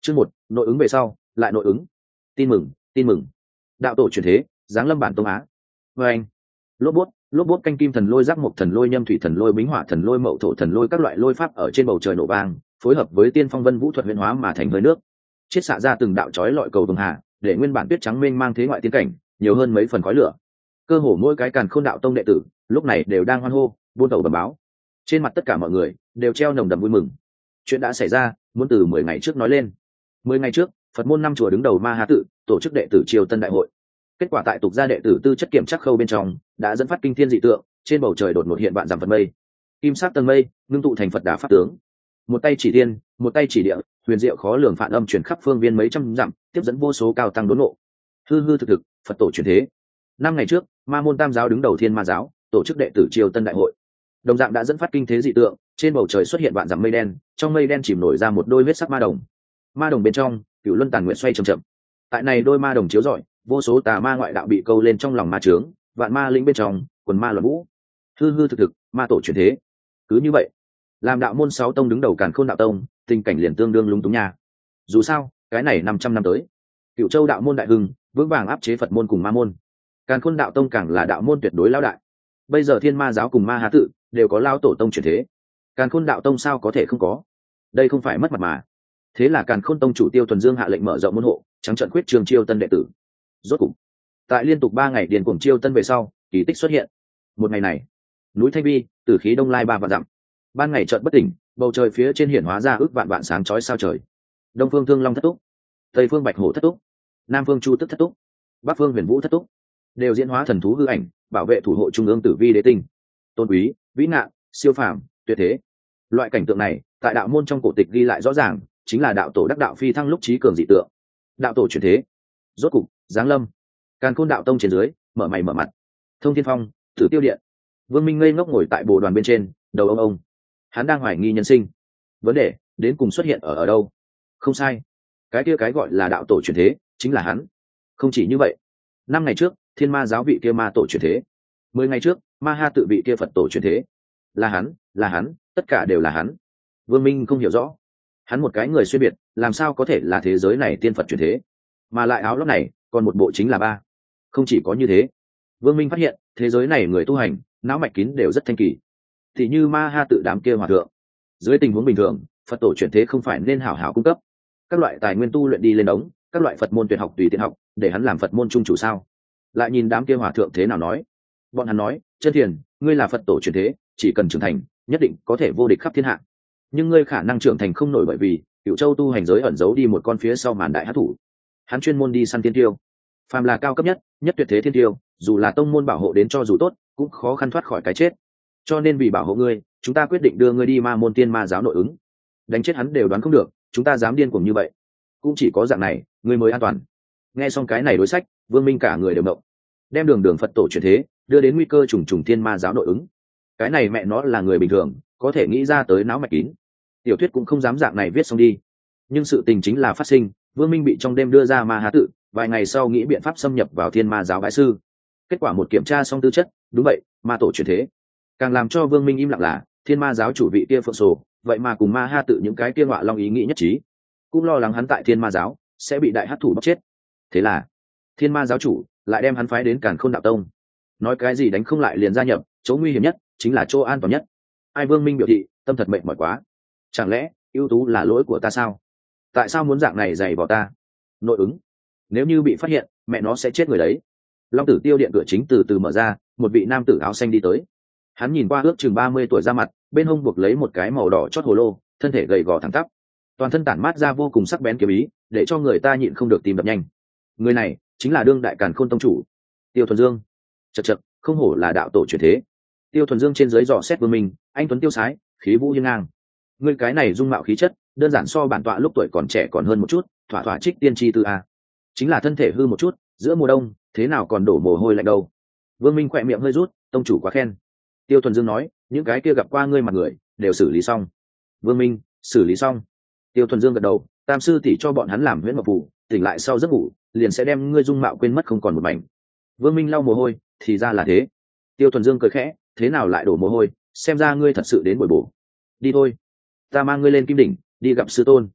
Chương 1, nội ứng về sau, lại nội ứng. Tin mừng, tin mừng. Đạo tổ chuyển thế, giáng lâm bản tông á. Và anh, lốp bút canh kim thần lôi, giác mộc thần lôi, nhâm thủy thần lôi, bính hỏa thần lôi, mậu thổ thần lôi, các loại lôi pháp ở trên bầu trời nổ vang, phối hợp với tiên phong vân vũ thuật huyền hóa mà thành hơi nước, chiết xạ ra từng đạo chói lọi cầu vồng hà, để nguyên bản tuyết trắng mênh mang thế ngoại tiên cảnh nhiều hơn mấy phần khói lửa. Cơ hồ mỗi cái càn khôn đạo tông đệ tử lúc này đều đang hoan hô, buôn tàu bẩm báo. Trên mặt tất cả mọi người đều treo nồng đậm vui mừng. Chuyện đã xảy ra muốn từ 10 ngày trước nói lên. 10 ngày trước, Phật môn năm chùa đứng đầu Ma Ha tự tổ chức đệ tử triều tân đại hội. Kết quả tại tục gia đệ tử tư chất kiểm chắc khâu bên trong đã dẫn phát kinh thiên dị tượng, trên bầu trời đột ngột hiện vạn dặm Phật mây, kim sắc tầng mây ngưng tụ thành Phật Đà pháp tướng. Một tay chỉ thiên, một tay chỉ địa, huyền diệu khó lường phản âm truyền khắp phương viên mấy trăm dặm, tiếp dẫn vô số cao tăng đốn ngộ. Hư hư thực thực, Phật tổ chuyển thế. 5 ngày trước, Ma môn Tam giáo đứng đầu Thiên Ma giáo tổ chức đệ tử triều tân đại hội, đồng dạng đã dẫn phát kinh thế dị tượng, trên bầu trời xuất hiện vạn dặm mây đen, trong mây đen chìm nổi ra một đôi huyết sắc ma đồng. Ma đồng bên trong, cửu luân tàn nguyện xoay chậm chậm. Tại này đôi ma đồng chiếu rọi, vô số tà ma ngoại đạo bị câu lên trong lòng ma trướng, vạn ma lĩnh bên trong, quần ma luận vũ. Hư hư thực thực, ma tổ chuyển thế. Cứ như vậy, làm đạo môn 6 tông đứng đầu Càn Khôn đạo tông, tình cảnh liền tương đương lúng túng nha. Dù sao, cái này 500 năm tới, Cửu Châu đạo môn đại hưng, vững vàng áp chế Phật môn cùng Ma môn. Càn Khôn đạo tông càng là đạo môn tuyệt đối lão đại. Bây giờ Thiên Ma giáo cùng Ma Ha tự đều có lão tổ tông chuyển thế, Càn Khôn đạo tông sao có thể không có? Đây không phải mất mặt mà. Thế là Càn Khôn tông chủ Tiêu Thuần Dương hạ lệnh mở rộng môn hộ, trắng trận khuyết trường chiêu tân đệ tử. Rốt cục, tại liên tục 3 ngày điền cuồng chiêu tân về sau, kỳ tích xuất hiện. Một ngày này, núi Thanh Vi, tử khí đông lai 3 vạn dặm. Ban ngày chợt bất tỉnh, bầu trời phía trên hiển hóa ra ước vạn vạn sáng chói sao trời. Đông phương Thương Long thất túc, Tây phương Bạch Hổ thất túc, Nam phương Chu Tức thất túc, Bắc phương Huyền Vũ thất túc, đều diễn hóa thần thú hư ảnh, bảo vệ thủ hộ trung ương Tử Vi đế tinh. Tôn quý, vĩ ngạn, siêu phàm, tuyệt thế. Loại cảnh tượng này, tại đạo môn trong cổ tịch ghi lại rõ ràng, chính là đạo tổ đắc đạo phi thăng lúc trí cường dị tượng. Đạo tổ chuyển thế, rốt cục giáng lâm. Càn Khôn đạo tông trên dưới mở mày mở mặt. Thông Thiên Phong, Tử Tiêu Điện, Vương Minh ngây ngốc ngồi tại bồ đoàn bên trên, đầu ông. Hắn đang hoài nghi nhân sinh. Vấn đề đến cùng xuất hiện ở đâu? Không sai, cái kia cái gọi là đạo tổ chuyển thế chính là hắn. Không chỉ như vậy, 5 ngày trước, Thiên Ma giáo vị kia ma tổ chuyển thế. 10 ngày trước, Ma Ha tự vị kia Phật tổ chuyển thế. Là hắn, tất cả đều là hắn. Vương Minh không hiểu rõ, hắn một cái người xuyên biệt, làm sao có thể là thế giới này tiên Phật chuyển thế, mà lại áo lót này còn một bộ chính là 3. Không chỉ có như thế, Vương Minh phát hiện thế giới này người tu hành não mạch kín đều rất thanh kỳ, thì như Ma Ha tự đám kia hòa thượng. Dưới tình huống bình thường, Phật tổ chuyển thế không phải nên hảo hảo cung cấp các loại tài nguyên tu luyện đi lên đống, các loại Phật môn tuyệt học tùy tiện học, để hắn làm Phật môn trung chủ sao? Lại nhìn đám kia hòa thượng thế nào nói. Bọn hắn nói, Chân Thiền, ngươi là Phật tổ chuyển thế, chỉ cần trưởng thành, nhất định có thể vô địch khắp thiên hạ. Nhưng ngươi khả năng trưởng thành không nổi, bởi vì Cửu Châu tu hành giới ẩn giấu đi một con phía sau màn đại hắc thủ. Hắn chuyên môn đi săn thiên tiêu, phàm là cao cấp nhất tuyệt thế thiên tiêu, dù là tông môn bảo hộ đến cho dù tốt, cũng khó khăn thoát khỏi cái chết. Cho nên vì bảo hộ ngươi, chúng ta quyết định đưa ngươi đi Ma môn Tiên Ma giáo nội ứng. Đánh chết hắn đều đoán không được, chúng ta dám điên cuồng như vậy, cũng chỉ có dạng này ngươi mới an toàn. Nghe xong cái này đối sách, Vương Minh cả người đều mộng. Đem đường Phật tổ chuyển thế đưa đến nguy cơ trùng trùng Thiên Ma giáo nội ứng, cái này mẹ nó là người bình thường có thể nghĩ ra tới não mạch kín. Tiểu thuyết cũng không dám dạng này viết xong đi. Nhưng sự tình chính là phát sinh, Vương Minh bị trong đêm đưa ra Ma Ha tự, vài ngày sau nghĩ biện pháp xâm nhập vào Thiên Ma giáo bái sư. Kết quả một kiểm tra xong tư chất, đúng vậy, ma tổ chuyển thế. Càng làm cho Vương Minh im lặng là, Thiên Ma giáo chủ vị kia Phượng Sổ, vậy mà cùng Ma Ha tự những cái kia ngọa long ý nghĩ nhất trí, cũng lo lắng hắn tại Thiên Ma giáo sẽ bị đại hắc thủ bóc chết. Thế là Thiên Ma giáo chủ lại đem hắn phái đến Càn Khôn đạo tông, nói cái gì đánh không lại liền gia nhập, chỗ nguy hiểm nhất chính là chỗ an toàn nhất. Ai Vương Minh biểu thị tâm thật mệt mỏi quá. Chẳng lẽ ưu tú là lỗi của ta sao? Tại sao muốn dạng này dày vào ta? Nội ứng, nếu như bị phát hiện, mẹ nó sẽ chết người đấy. Long Tử Tiêu điện cửa chính từ từ mở ra, một vị nam tử áo xanh đi tới. Hắn nhìn qua ước chừng 30 tuổi ra mặt, bên hông buộc lấy một cái màu đỏ chót hồ lô, thân thể gầy gò thẳng tắp, toàn thân tản mát ra vô cùng sắc bén kiếm ý, để cho người ta nhịn không được tim đập nhanh. Người này chính là đương đại Càn Khôn tông chủ Tiêu Thuần Dương. Chậc, không hổ là đạo tổ chuyển thế. Tiêu Thuần Dương trên dưới dò xét Vương Minh, anh tuấn tiêu sái, khí vũ hiên ngang. Ngươi cái này dung mạo khí chất, đơn giản so bản tọa lúc tuổi còn trẻ còn hơn một chút, thỏa thỏa trích tiên tri tư a. Chính là thân thể hư một chút, giữa mùa đông, thế nào còn đổ mồ hôi lạnh đâu. Vương Minh khỏe miệng hơi rút, tông chủ quá khen. Tiêu Thuần Dương nói, những cái kia gặp qua ngươi mặt người, đều xử lý xong. Vương Minh, xử lý xong. Tiêu Thuần Dương gật đầu, tam sư tỷ cho bọn hắn làm huyễn mộng phù, tỉnh lại sau giấc ngủ, liền sẽ đem ngươi dung mạo quên mất không còn một mảnh. Vương Minh lau mồ hôi, thì ra là thế. Tiêu Thuần Dương cười khẽ, thế nào lại đổ mồ hôi, xem ra ngươi thật sự đến bồi bổ. Đi thôi, ta mang ngươi lên Kim đỉnh, đi gặp sư tôn.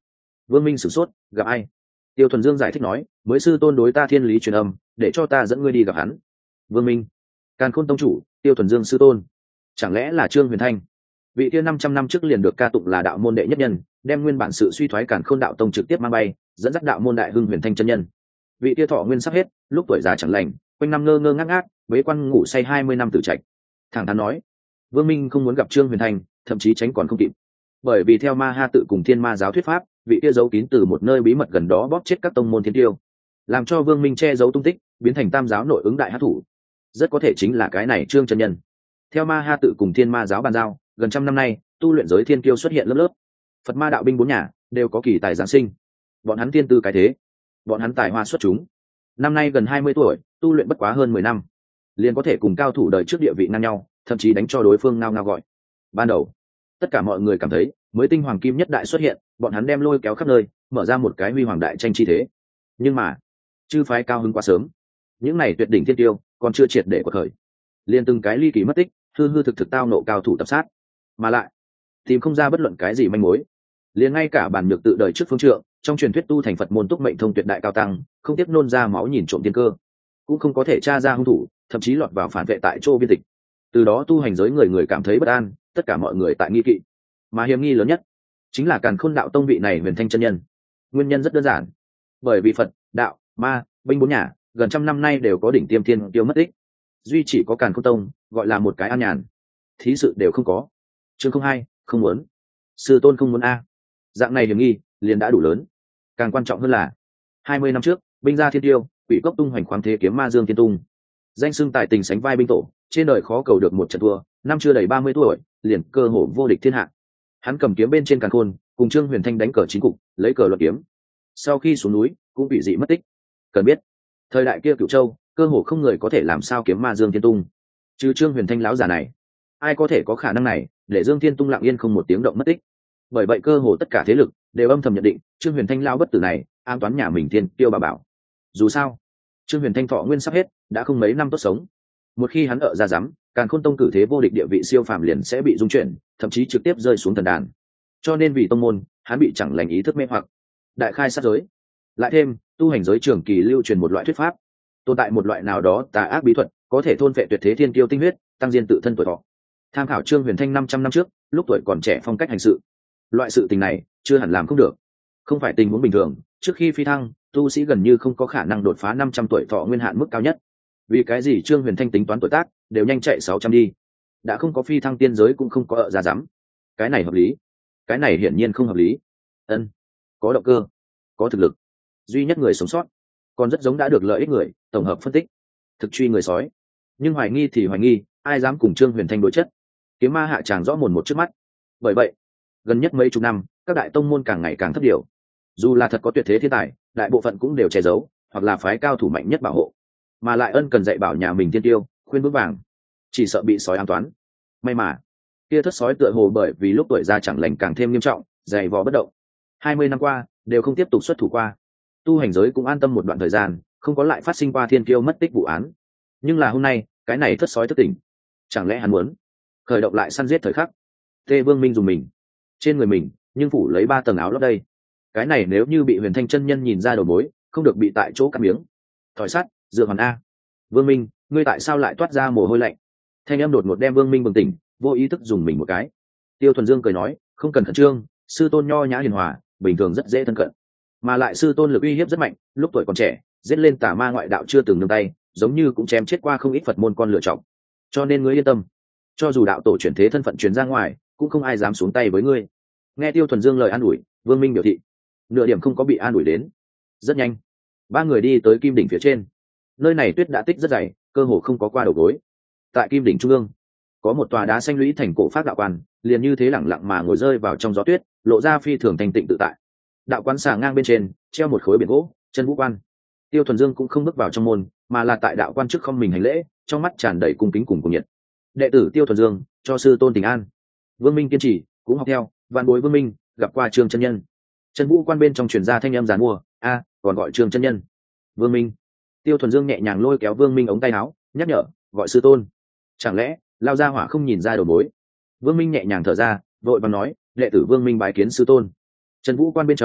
Vương Minh sửng sốt, gặp ai? Tiêu Thuần Dương giải thích nói, mới sư tôn đối ta thiên lý truyền âm, để cho ta dẫn ngươi đi gặp hắn. Vương Minh, Càn Khôn tông chủ, Tiêu Thuần Dương sư tôn, chẳng lẽ là Trương Huyền Thanh? Vị kia 500 năm trước liền được ca tụng là đạo môn đệ nhất nhân, đem nguyên bản sự suy thoái Càn Khôn đạo tông trực tiếp mang bay, dẫn dắt đạo môn đại hưng Huyền Thanh chân nhân. Vị kia thọ nguyên sắp hết, lúc tuổi già chẳng lành, quanh năm ngơ ngơ ngác ngác, bế quan ngủ say 20 năm tử trạch. Thẳng thắn nói, Vương Minh không muốn gặp Trương Huyền Thanh, thậm chí tránh còn không kịp. Bởi vì theo Ma Ha tự cùng Thiên Ma giáo thuyết pháp, vị kia giấu kín từ một nơi bí mật gần đó bóp chết các tông môn thiên tiêu, làm cho Vương Minh che giấu tung tích, biến thành tam giáo nội ứng đại hắc thủ. Rất có thể chính là cái này Trương chân nhân. Theo Ma Ha tự cùng Thiên Ma giáo bàn giao, gần trăm năm nay, tu luyện giới thiên kiêu xuất hiện lớp lớp. Phật Ma đạo binh bốn nhà đều có kỳ tài giáng sinh. Bọn hắn tiên tư cái thế, bọn hắn tài hoa xuất chúng. Năm nay gần 20 tuổi, tu luyện bất quá hơn 10 năm, liền có thể cùng cao thủ đời trước địa vị ngang nhau, thậm chí đánh cho đối phương ngao ngao gọi. Ban đầu, tất cả mọi người cảm thấy mới tinh hoàng kim nhất đại xuất hiện, bọn hắn đem lôi kéo khắp nơi, mở ra một cái huy hoàng đại tranh chi thế. Nhưng mà, chư phái cao hứng quá sớm, những này tuyệt đỉnh thiên tiêu còn chưa triệt để quật khởi, liền từng cái ly kỳ mất tích, hư hư thực thực tao nộ cao thủ tập sát, mà lại tìm không ra bất luận cái gì manh mối. Liền ngay cả bản nhược tự đời trước phương trượng, trong truyền thuyết tu thành Phật môn túc mệnh thông tuyệt đại cao tăng, không tiếp nôn ra máu nhìn trộm tiên cơ, cũng không có thể tra ra hung thủ, thậm chí lọt vào phản vệ tại chỗ biên tịch. Từ đó tu hành giới người người cảm thấy bất an, tất cả mọi người tại nghi kỵ. Mà hiểm nghi lớn nhất chính là Càn Khôn đạo tông vị này Huyền Thanh chân nhân. Nguyên nhân rất đơn giản, bởi vì Phật, đạo, ma, binh bốn nhà gần trăm năm nay đều có đỉnh tiêm thiên tiêu mất tích, duy chỉ có Càn Khôn tông gọi là một cái an nhàn, thí sự đều không có. Chương không hai, không muốn, sư tôn không muốn a. Dạng này hiểm nghi liền đã đủ lớn. Càng quan trọng hơn là 20 năm trước, binh gia thiên tiêu, quỷ cốc tung hoành khoáng thế kiếm ma Dương Thiên Tung, danh xưng tài tình sánh vai binh tổ, trên đời khó cầu được một trận thua, năm chưa đầy 30 tuổi, liền cơ hội vô địch thiên hạ. Hắn cầm kiếm bên trên Càn Khôn, cùng Trương Huyền Thanh đánh cờ chín cục, lấy cờ luận kiếm. Sau khi xuống núi, cũng bị dị mất tích. Cần biết, thời đại kia Cửu Châu, cơ hồ không người có thể làm sao kiếm ma Dương Thiên Tung, trừ Trương Huyền Thanh lão già này, ai có thể có khả năng này để Dương Thiên Tung lặng yên không một tiếng động mất tích. Bởi vậy cơ hồ tất cả thế lực đều âm thầm nhận định Trương Huyền Thanh lão bất tử này an toán nhà mình thiên tiêu bà bảo. Dù sao, Trương Huyền Thanh thọ nguyên sắp hết, đã không mấy năm tốt sống. Một khi hắn ở ra dám, Càn Khôn tông cử thế vô địch địa vị siêu phàm liền sẽ bị dung chuyển, thậm chí trực tiếp rơi xuống thần đàn. Cho nên vì tông môn, hắn bị chẳng lành ý thức mê hoặc, đại khai sát giới. Lại thêm, tu hành giới trường kỳ lưu truyền một loại thuyết pháp, tồn tại một loại nào đó tà ác bí thuật, có thể thôn phệ tuyệt thế thiên kiêu tinh huyết, tăng diên tự thân tuổi thọ. Tham khảo Trương Huyền Thanh 500 năm trước, lúc tuổi còn trẻ phong cách hành sự, loại sự tình này chưa hẳn làm không được. Không phải tình huống bình thường, trước khi phi thăng, tu sĩ gần như không có khả năng đột phá 500 tuổi thọ nguyên hạn mức cao nhất. Vì cái gì Trương Huyền Thanh tính toán tuổi tác đều nhanh chạy 600 đi, đã không có phi thăng tiên giới cũng không có ở ra dám. Cái này hợp lý? Cái này hiển nhiên không hợp lý. Ân, có động cơ, có thực lực, duy nhất người sống sót, còn rất giống đã được lợi ích người, tổng hợp phân tích, thực truy người sói. Nhưng hoài nghi thì hoài nghi, ai dám cùng Trương Huyền Thanh đối chất? Kiếm ma hạ tràng rõ mồn một trước mắt. Bởi vậy, gần nhất mấy chục năm, các đại tông môn càng ngày càng thấp điều. Dù là thật có tuyệt thế thiên tài, đại bộ phận cũng đều che giấu, hoặc là phái cao thủ mạnh nhất bảo hộ, mà lại ân cần dạy bảo nhà mình tiên tiêu, khuyên vững vàng, chỉ sợ bị sói an toán. May mà kia thất sói tựa hồ bởi vì lúc tuổi già chẳng lành càng thêm nghiêm trọng, dày vò bất động. 20 năm qua đều không tiếp tục xuất thủ qua, tu hành giới cũng an tâm một đoạn thời gian, không có lại phát sinh qua thiên kiêu mất tích vụ án. Nhưng là hôm nay, cái này thất sói thức tỉnh, chẳng lẽ hắn muốn khởi động lại săn giết thời khắc? Tê Vương Minh dùng mình, trên người mình nhưng phủ lấy 3 tầng áo lót đây. Cái này nếu như bị Huyền Thanh chân nhân nhìn ra đầu mối, không được bị tại chỗ cắt miếng. Thỏi sắt, dựa hoàn a. Vương Minh, ngươi tại sao lại toát ra mồ hôi lạnh? Thanh âm đột ngột đem Vương Minh bừng tỉnh, vô ý thức dùng mình một cái. Tiêu Thuần Dương cười nói, không cần khẩn trương, sư tôn nho nhã hiền hòa, bình thường rất dễ thân cận, mà lại sư tôn lực uy hiếp rất mạnh, lúc tuổi còn trẻ giết lên tà ma ngoại đạo chưa từng nương tay, giống như cũng chém chết qua không ít Phật môn con lựa chọn. Cho nên ngươi yên tâm, cho dù đạo tổ chuyển thế thân phận truyền ra ngoài, cũng không ai dám xuống tay với ngươi. Nghe Tiêu Thuần Dương lời an ủi, Vương Minh biểu thị nửa điểm không có bị an ủi đến. Rất nhanh, 3 người đi tới Kim đỉnh phía trên. Nơi này tuyết đã tích rất dày, cơ hồ không có qua đầu gối. Tại Kim đỉnh trung ương, có một tòa đá xanh lũy thành cổ pháp đạo quan, liền như thế lẳng lặng mà ngồi rơi vào trong gió tuyết, lộ ra phi thường thanh tịnh tự tại. Đạo quan xà ngang bên trên treo một khối biển gỗ, chân vũ quan. Tiêu Thuần Dương cũng không bước vào trong môn, mà là tại đạo quan trước không mình hành lễ, trong mắt tràn đầy cung kính cùng cuồng nhiệt. Đệ tử Tiêu Thuần Dương, cho sư tôn tình an. Vương Minh kiên trì, cũng học theo, vạn bối Vương Minh gặp qua Trương chân nhân. Chân vũ quan bên trong truyền ra thanh âm giàn mua, a, còn gọi Trương chân nhân. Vương Minh. Tiêu Thuần Dương nhẹ nhàng lôi kéo Vương Minh ống tay áo, nhắc nhở, gọi sư tôn. Chẳng lẽ lao ra hỏa không nhìn ra đầu mối? Vương Minh nhẹ nhàng thở ra, vội vàng nói, đệ tử Vương Minh bái kiến sư tôn. Trần vũ quan bên trong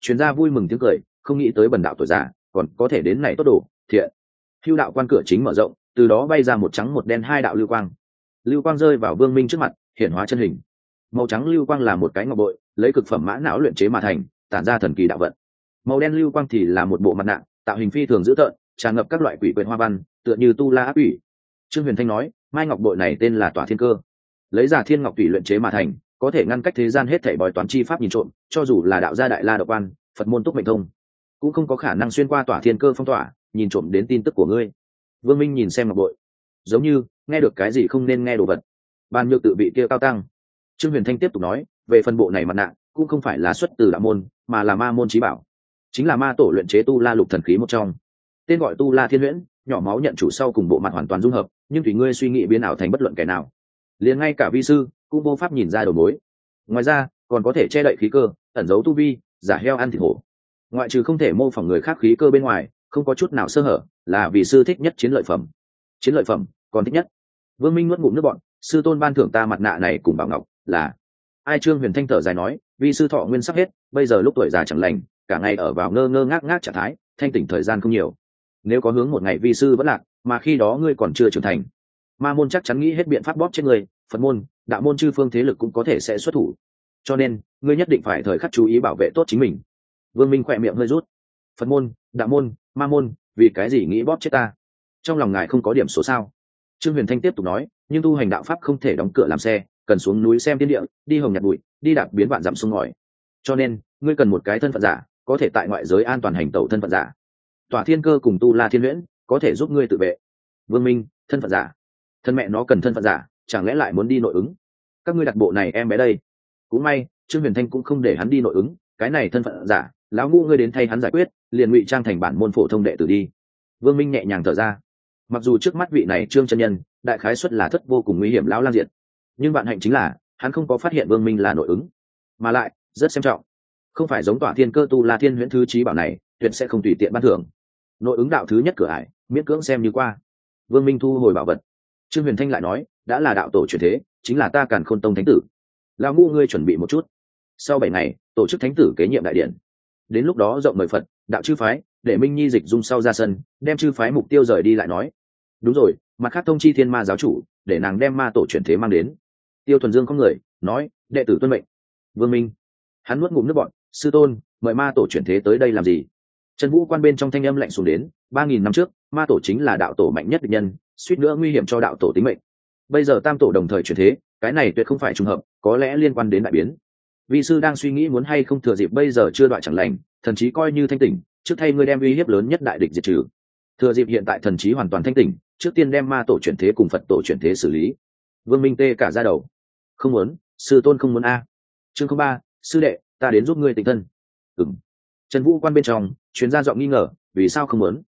chuyên gia vui mừng tiếng cười, không nghĩ tới bần đạo tuổi già còn có thể đến này tốt đồ thiện. Hưu đạo quan cửa chính mở rộng, từ đó bay ra một trắng một đen hai đạo lưu quang. Lưu quang rơi vào Vương Minh trước mặt, hiển hóa chân hình. Màu trắng lưu quang là một cái ngọc bội, lấy cực phẩm mã não luyện chế mà thành, tản ra thần kỳ đạo vận. Màu đen lưu quang thì là một bộ mặt nạ, tạo hình phi thường dữ tợn, tràn ngập các loại quỷ quyệt hoa văn, tựa như tu la ác quỷ. Trương Huyền Thanh nói, mai ngọc bội này tên là Tỏa Thiên Cơ, lấy giả thiên ngọc tùy luyện chế mà thành, có thể ngăn cách thế gian hết thảy bói toán chi pháp nhìn trộm, cho dù là đạo gia đại la đạo quan, Phật môn túc mệnh thông, cũng không có khả năng xuyên qua Tỏa Thiên Cơ phong tỏa, nhìn trộm đến tin tức của ngươi. Vương Minh nhìn xem ngọc bội, giống như nghe được cái gì không nên nghe đồ vật. Ban nhược tự vị kia cao tăng. Trương Huyền Thanh tiếp tục nói, về phần bộ này mặt nạ cũng không phải là xuất từ đạo môn, mà là ma môn chí bảo, chính là ma tổ luyện chế tu la lục thần khí một trong, tên gọi tu la thiên huyễn, nhỏ máu nhận chủ sau cùng bộ mặt hoàn toàn dung hợp, nhưng tùy ngươi suy nghĩ biến ảo thành bất luận kẻ nào, liền ngay cả vi sư cũng vô pháp nhìn ra đầu mối. Ngoài ra còn có thể che đậy khí cơ, ẩn giấu tu vi, giả heo ăn thịt hổ, ngoại trừ không thể mô phỏng người khác khí cơ bên ngoài, không có chút nào sơ hở, là vì sư thích nhất chiến lợi phẩm. Chiến lợi phẩm còn thích nhất. Vương Minh nuốt ngụm nước bọn, sư tôn ban thưởng ta mặt nạ này cùng bảo ngọc là ai? Trương Huyền Thanh thở dài nói, vì sư thọ nguyên sắp hết, bây giờ lúc tuổi già chẳng lành, cả ngày ở vào ngơ ngơ ngác ngác trạng thái, thanh tỉnh thời gian không nhiều. Nếu có hướng một ngày vi sư vẫn lạc, mà khi đó ngươi còn chưa trưởng thành, ma môn chắc chắn nghĩ hết biện pháp bóp chết ngươi, Phật môn, đạo môn chư phương thế lực cũng có thể sẽ xuất thủ. Cho nên ngươi nhất định phải thời khắc chú ý bảo vệ tốt chính mình. Vương Minh khỏe miệng hơi rút. Phật môn, đạo môn, ma môn, vì cái gì nghĩ bóp chết ta? Trong lòng ngài không có điểm số sao? Trương Huyền Thanh tiếp tục nói, nhưng tu hành đạo pháp không thể đóng cửa làm xe, cần xuống núi xem thiên địa, đi hồng nhặt bụi, đi đạp biến vạn dặm sông ngòi. Cho nên ngươi cần một cái thân phận giả, có thể tại ngoại giới an toàn hành tẩu thân phận giả. Tỏa Thiên Cơ cùng tu la thiên huyễn có thể giúp ngươi tự vệ. Vương Minh, thân phận giả? Thân mẹ nó cần thân phận giả, chẳng lẽ lại muốn đi nội ứng? Các ngươi đặt bộ này em bé đây. Cũng may Trương Huyền Thanh cũng không để hắn đi nội ứng, cái này thân phận giả, lão ngu ngươi đến thay hắn giải quyết, liền ngụy trang thành bản môn phổ thông đệ tử đi. Vương Minh nhẹ nhàng thở ra. Mặc dù trước mắt vị này Trương chân nhân đại khái xuất là thất vô cùng nguy hiểm lão lang diện, nhưng bạn hạnh chính là hắn không có phát hiện Vương Minh là nội ứng, mà lại rất xem trọng. Không phải giống Tỏa Thiên Cơ tu la thiên huyễn thứ chí bảo này, tuyệt sẽ không tùy tiện ban thưởng. Nội ứng đạo thứ nhất cửa ải, miễn cưỡng xem như qua. Vương Minh thu hồi bảo vật. Trương Huyền Thanh lại nói, đã là đạo tổ chuyển thế, chính là ta Càn Khôn Tông thánh tử. Lão ngu ngươi chuẩn bị một chút, sau 7 ngày tổ chức thánh tử kế nhiệm đại điện, đến lúc đó rộng mời Phật đạo chư phái, để Minh Nhi dịch dung sau ra sân, đem chư phái mục tiêu rời đi lại nói. Đúng rồi, mặt khác thông chi Thiên Ma giáo chủ, để nàng đem ma tổ chuyển thế mang đến. Tiêu Thuần Dương không người nói, đệ tử tuân mệnh. Vương Minh, hắn nuốt ngụm nước bọt, sư tôn mời ma tổ chuyển thế tới đây làm gì? Trần Vũ Quan bên trong thanh âm lạnh xuống đến, 3000 năm trước ma tổ chính là đạo tổ mạnh nhất địch nhân, suýt nữa nguy hiểm cho đạo tổ tính mệnh. Bây giờ tam tổ đồng thời chuyển thế, cái này tuyệt không phải trùng hợp, có lẽ liên quan đến đại biến. Vi sư đang suy nghĩ muốn hay không thừa dịp bây giờ chưa đoạn chẳng lành, thần chí coi như thanh tỉnh, trước thay ngươi đem uy hiếp lớn nhất đại địch diệt trừ. Thừa dịp hiện tại thần chí hoàn toàn thanh tỉnh, trước tiên đem ma tổ chuyển thế cùng Phật tổ chuyển thế xử lý. Vương Minh tê cả da đầu. Không muốn, sư tôn không muốn a. Chương 03, sư đệ, ta đến giúp ngươi tịnh thân. Ừm. Trần Vũ Quan bên trong chuyến ra giọng nghi ngờ, vì sao không muốn?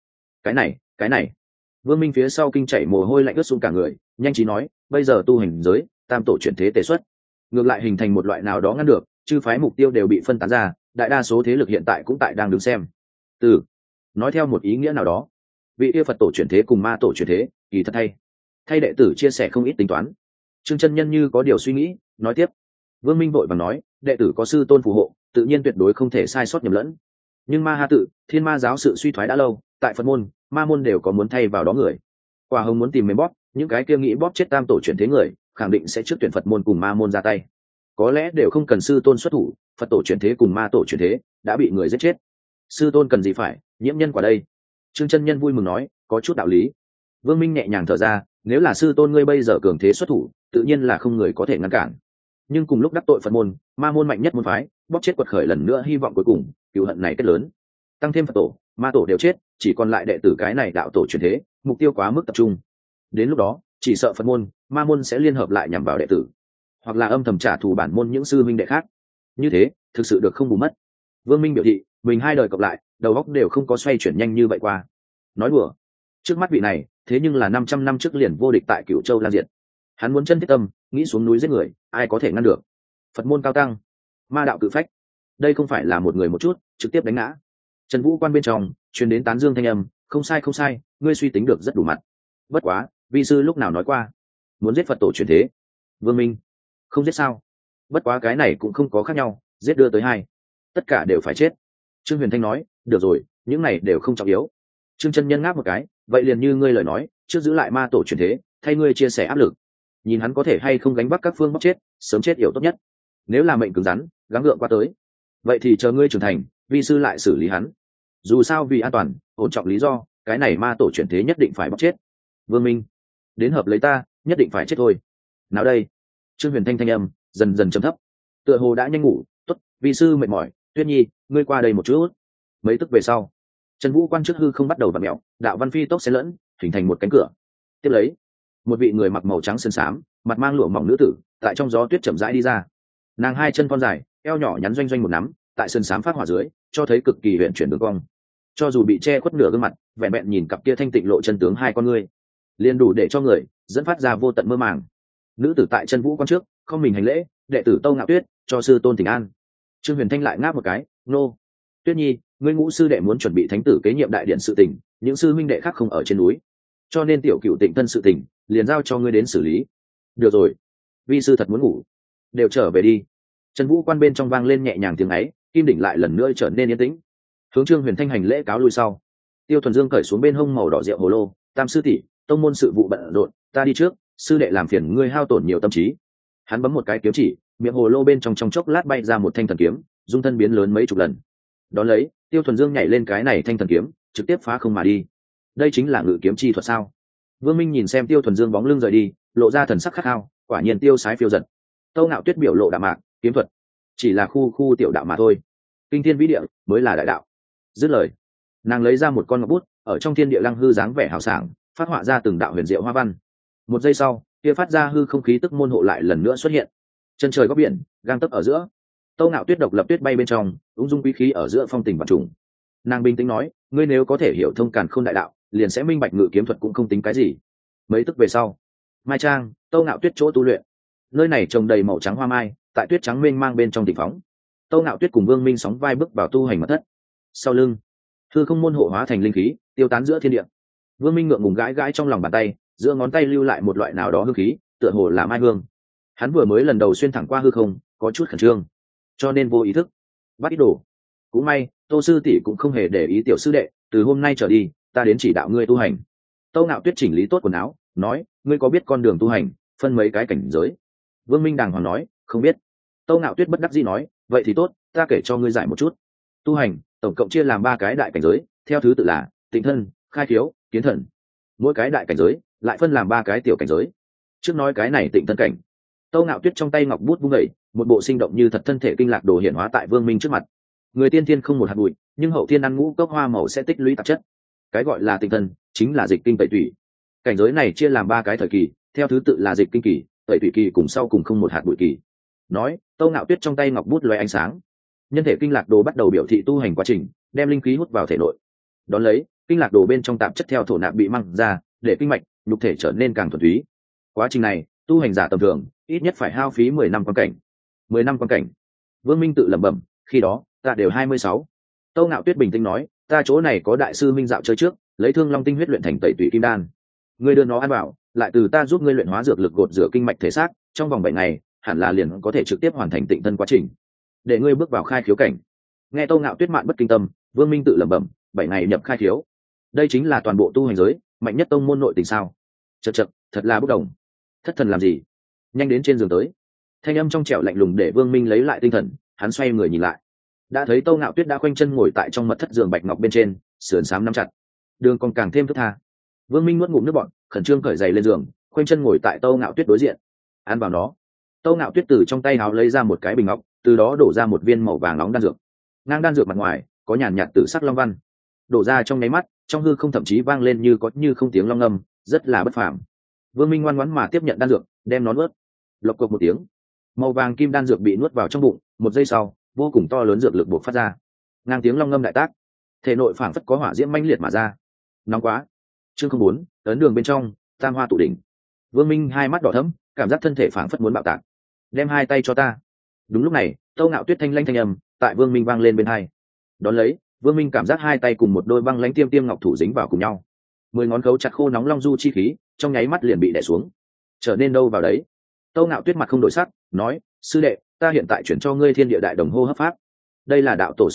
Cái này. Vương Minh phía sau kinh chảy mồ hôi lạnh ướt xuống cả người, nhanh trí nói, bây giờ tu hành giới, tam tổ chuyển thế tề xuất, ngược lại hình thành một loại nào đó ngăn được, chư phái mục tiêu đều bị phân tán ra, đại đa số thế lực hiện tại cũng tại đang đứng xem. Nói theo một ý nghĩa nào đó, vị yêu Phật tổ chuyển thế cùng ma tổ chuyển thế, kỳ thật thay đệ tử chia sẻ không ít tính toán. Trương chân nhân như có điều suy nghĩ, nói tiếp. Vương Minh vội vàng nói, đệ tử có sư tôn phù hộ, tự nhiên tuyệt đối không thể sai sót nhầm lẫn. Nhưng ma ha tự, Thiên Ma giáo sự suy thoái đã lâu, tại Phật môn, ma môn đều có muốn thay vào đó người. Quả Hồng muốn tìm mấy bóp, những cái kia nghĩ bóp chết tam tổ chuyển thế người, khẳng định sẽ trước tuyển Phật môn cùng ma môn ra tay. Có lẽ đều không cần sư tôn xuất thủ, Phật tổ chuyển thế cùng ma tổ chuyển thế đã bị người giết chết. Sư tôn cần gì phải nhiễm nhân quả đây? Trương chân nhân vui mừng nói, có chút đạo lý. Vương Minh nhẹ nhàng thở ra, nếu là sư tôn ngươi bây giờ cường thế xuất thủ, tự nhiên là không người có thể ngăn cản. Nhưng cùng lúc đắc tội Phật môn, ma môn mạnh nhất môn phái, bóp chết quật khởi lần nữa hy vọng cuối cùng, cừu hận này kết lớn. Tăng thêm Phật tổ, ma tổ đều chết, chỉ còn lại đệ tử cái này đạo tổ chuyển thế, mục tiêu quá mức tập trung. Đến lúc đó, chỉ sợ Phật môn, ma môn sẽ liên hợp lại nhằm vào đệ tử, hoặc là âm thầm trả thù bản môn những sư huynh đệ khác. Như thế, thực sự được không bù mất. Vương Minh biểu thị, mình 2 đời cộng lại, đầu óc đều không có xoay chuyển nhanh như vậy qua. Nói đùa, trước mắt vị này, thế nhưng là 500 năm trước liền vô địch tại Cửu Châu Lan Diệt. Hắn muốn chân thiết tâm, nghĩ xuống núi giết người, ai có thể ngăn được? Phật môn cao tăng, ma đạo cự phách, đây không phải là một người một chút, trực tiếp đánh ngã. Trần Vũ Quan bên trong truyền đến tán dương thanh âm, không sai, ngươi suy tính được rất đủ mặt. Bất quá, vi sư lúc nào nói qua muốn giết Phật tổ chuyển thế? Vương Minh, không giết sao? Bất quá cái này cũng không có khác nhau, giết đưa tới 2, tất cả đều phải chết. Trương Huyền Thanh nói, được rồi, những này đều không trọng yếu. Trương chân nhân ngáp một cái, vậy liền như ngươi lời nói, trước giữ lại ma tổ truyền thế, thay ngươi chia sẻ áp lực, nhìn hắn có thể hay không gánh vác các phương bóc chết, sớm chết yểu tốt nhất. Nếu là mệnh cứng rắn, gắng gượng qua tới, vậy thì chờ ngươi trưởng thành, vi sư lại xử lý hắn. Dù sao vì an toàn, ổn trọng lý do, cái này ma tổ chuyển thế nhất định phải bóc chết. Vương Minh, đến hợp lấy ta, nhất định phải chết thôi. Nào đây? Trương Huyền Thanh thanh âm dần dần trầm thấp, tựa hồ đã nhanh ngủ. Tốt, vi sư mệt mỏi, Tuyết Nhi, ngươi qua đây một chút. Mấy tức về sau, Trần Vũ Quan trước hư không bắt đầu vặn mèo, đạo văn phi tốc xen lẫn, hình thành một cánh cửa. Tiếp lấy, một vị người mặc màu trắng sơn xám, mặt mang lụa mỏng nữ tử, tại trong gió tuyết chậm rãi đi ra. Nàng hai chân thon dài, eo nhỏ nhắn doanh doanh một nắm, tại sơn xám phát hỏa dưới, cho thấy cực kỳ huyền chuyển đường cong. Cho dù bị che khuất nửa gương mặt, vẹn vẹn nhìn cặp kia thanh tịnh lộ chân tướng hai con ngươi, liền đủ để cho người dẫn phát ra vô tận mơ màng. Nữ tử tại chân Vũ Quan trước, không mình hành lễ, đệ tử Tâu Ngạo Tuyết, cho sư tôn thỉnh an. Trương Huyền Thanh lại ngáp một cái, nô. Tuyết Nhi, ngươi ngũ sư đệ muốn chuẩn bị thánh tử kế nhiệm đại điện sự tình, những sư huynh đệ khác không ở trên núi, cho nên tiểu cựu tịnh thân sự tình liền giao cho ngươi đến xử lý. Được rồi, vi sư thật muốn ngủ, đều trở về đi. Trần Vũ Quan bên trong vang lên nhẹ nhàng tiếng ấy, kim đỉnh lại lần nữa trở nên yên tĩnh. Hướng Trương Huyền Thanh hành lễ cáo lui sau, Tiêu Thuần Dương cởi xuống bên hông màu đỏ rượu hồ lô, tam sư tỷ, tông môn sự vụ bận rộn, ta đi trước, sư đệ làm phiền ngươi hao tổn nhiều tâm trí. Hắn bấm một cái kiếm chỉ, miệng hồ lô bên trong chốc lát bay ra một thanh thần kiếm, dung thân biến lớn mấy chục lần. Đón lấy, Tiêu Thuần Dương nhảy lên cái này thanh thần kiếm, trực tiếp phá không mà đi. Đây chính là ngự kiếm chi thuật sao? Vương Minh nhìn xem Tiêu Thuần Dương bóng lưng rời đi, lộ ra thần sắc khát khao, quả nhiên tiêu sái phiêu dật. Tâu Ngạo Tuyết biểu lộ đạm mạc, kiếm thuật chỉ là khu tiểu đạo mà thôi, kinh thiên vĩ địa mới là đại đạo. Dứt lời, nàng lấy ra một con ngọc bút, ở trong thiên địa lăng hư dáng vẻ hào sảng, phát họa ra từng đạo huyền diệu hoa văn. Một giây sau, kia phát ra hư không khí tức môn hộ lại lần nữa xuất hiện. Chân trời góc biển, gang tấc ở giữa, Tâu Ngạo Tuyết độc lập tuyết bay bên trong, ung dung quý khí ở giữa phong tình và trùng. Nàng bình tĩnh nói, ngươi nếu có thể hiểu thông càn khôn đại đạo, liền sẽ minh bạch ngự kiếm thuật cũng không tính cái gì. Mấy tức về sau, Mai Trang, Tâu Ngạo Tuyết chỗ tu luyện, nơi này trồng đầy màu trắng hoa mai, tại tuyết trắng mênh mang bên trong đỉnh phóng. Tâu Ngạo Tuyết cùng Vương Minh sóng vai bước vào tu hành mật thất. Sau lưng, hư không môn hộ hóa thành linh khí, tiêu tán giữa thiên địa. Vương Minh ngượng ngùng gãi gãi trong lòng bàn tay, giữa ngón tay lưu lại một loại nào đó hương khí, tựa hồ là mai hương. Hắn vừa mới lần đầu xuyên thẳng qua hư không, có chút khẩn trương, cho nên vô ý thức bắt ít đồ. Cũng may, Tô sư tỷ cũng không hề để ý tiểu sư đệ, từ hôm nay trở đi, ta đến chỉ đạo ngươi tu hành. Tâu Ngạo Tuyết chỉnh lý tốt quần áo, nói, ngươi có biết con đường tu hành phân mấy cái cảnh giới? Vương Minh đàng hoàng nói, không biết. Tâu Ngạo Tuyết bất đắc dĩ nói, vậy thì tốt, ta kể cho ngươi giải một chút. Tu hành tổng cộng chia làm 3 cái đại cảnh giới, theo thứ tự là tịnh thân, khai khiếu, kiến thần. Mỗi cái đại cảnh giới lại phân làm 3 cái tiểu cảnh giới. Trước nói cái này tịnh thân cảnh. Tâu Ngạo Tuyết trong tay ngọc bút vung dậy, một bộ sinh động như thật thân thể kinh lạc đồ hiển hóa tại Vương Minh trước mặt. Người tiên thiên không một hạt bụi, nhưng hậu thiên ăn ngũ cốc hoa màu sẽ tích lũy tạp chất. Cái gọi là tịnh thân chính là dịch kinh tẩy tủy. Cảnh giới này chia làm 3 cái thời kỳ, theo thứ tự là dịch kinh kỳ, tẩy tủy kỳ cùng sau cùng không một hạt bụi kỳ. Nói, Tâu Ngạo Tuyết trong tay ngọc bút lóe ánh sáng. Nhân thể kinh lạc đồ bắt đầu biểu thị tu hành quá trình, đem linh khí hút vào thể nội. Đón lấy, kinh lạc đồ bên trong tạp chất theo thổ nạp bị mang ra, để kinh mạch, nhục thể trở nên càng thuần túy. Quá trình này, tu hành giả tầm thường ít nhất phải hao phí 10 năm quan cảnh. 10 năm quan cảnh. Vương Minh tự lẩm bẩm, khi đó ta đều 26. Tâu Ngạo Tuyết bình tĩnh nói, ta chỗ này có đại sư Minh dạo chơi trước, lấy Thương Long tinh huyết luyện thành tẩy tủy kim đan. Ngươi đưa nó ăn vào, lại từ ta giúp ngươi luyện hóa dược lực gột rửa kinh mạch thể xác, trong vòng 7 ngày, hẳn là liền có thể trực tiếp hoàn thành tịnh thân quá trình, để ngươi bước vào khai khiếu cảnh. Nghe Tâu Ngạo Tuyết mạn bất kinh tâm, Vương Minh tự lẩm bẩm, 7 ngày nhập khai khiếu, đây chính là toàn bộ tu hành giới mạnh nhất tông môn nội tình sao? Chậc chậc, thật là bốc đồng. Thất thần làm gì? Nhanh đến trên giường tới. Thanh âm trong trẻo lạnh lùng để Vương Minh lấy lại tinh thần, hắn xoay người nhìn lại, đã thấy Tâu Ngạo Tuyết đã khoanh chân ngồi tại trong mật thất giường bạch ngọc bên trên, sườn xám nắm chặt, đường còn càng thêm thức tha. Vương Minh nuốt ngụm nước bọt, khẩn trương cởi giày lên giường, khoanh chân ngồi tại Tâu Ngạo Tuyết đối diện. Ăn vào nó. Tâu Ngạo Tuyết từ trong tay áo lấy ra một cái bình ngọc, từ đó đổ ra một viên màu vàng nóng đan dược. Ngang đan dược mặt ngoài có nhàn nhạt tử sắc long văn, đổ ra trong nháy mắt, trong hư không thậm chí vang lên như có như không tiếng long ngâm, rất là bất phàm. Vương Minh ngoan ngoãn mà tiếp nhận đan dược, đem nó nuốt. Lộc cộc một tiếng, màu vàng kim đan dược bị nuốt vào trong bụng. Một giây sau, vô cùng to lớn dược lực bộc phát ra, ngang tiếng long ngâm đại tác, thể nội phảng phất có hỏa diễm mãnh liệt mà ra. Nóng quá. Chương 04, ấn đường bên trong, tam hoa tụ đỉnh. Vương Minh hai mắt đỏ thẫm, cảm giác thân thể phảng phất muốn bạo tạc. Đem hai tay cho ta. Đúng lúc này, Tâu Ngạo Tuyết thanh lanh thanh âm tại Vương Minh vang lên bên hai. Đón lấy, Vương Minh cảm giác hai tay cùng một đôi băng lãnh tiêm tiêm ngọc thủ dính vào cùng nhau. 10 ngón khấu chặt khô nóng long du chi khí, trong nháy mắt liền bị đè xuống, trở nên đâu vào đấy. Tâu Ngạo Tuyết mặt không đổi sắc, nói, sư đệ, ta hiện tại chuyển cho ngươi thiên địa đại đồng hô hấp pháp. Đây là đạo tổ sáng tạo,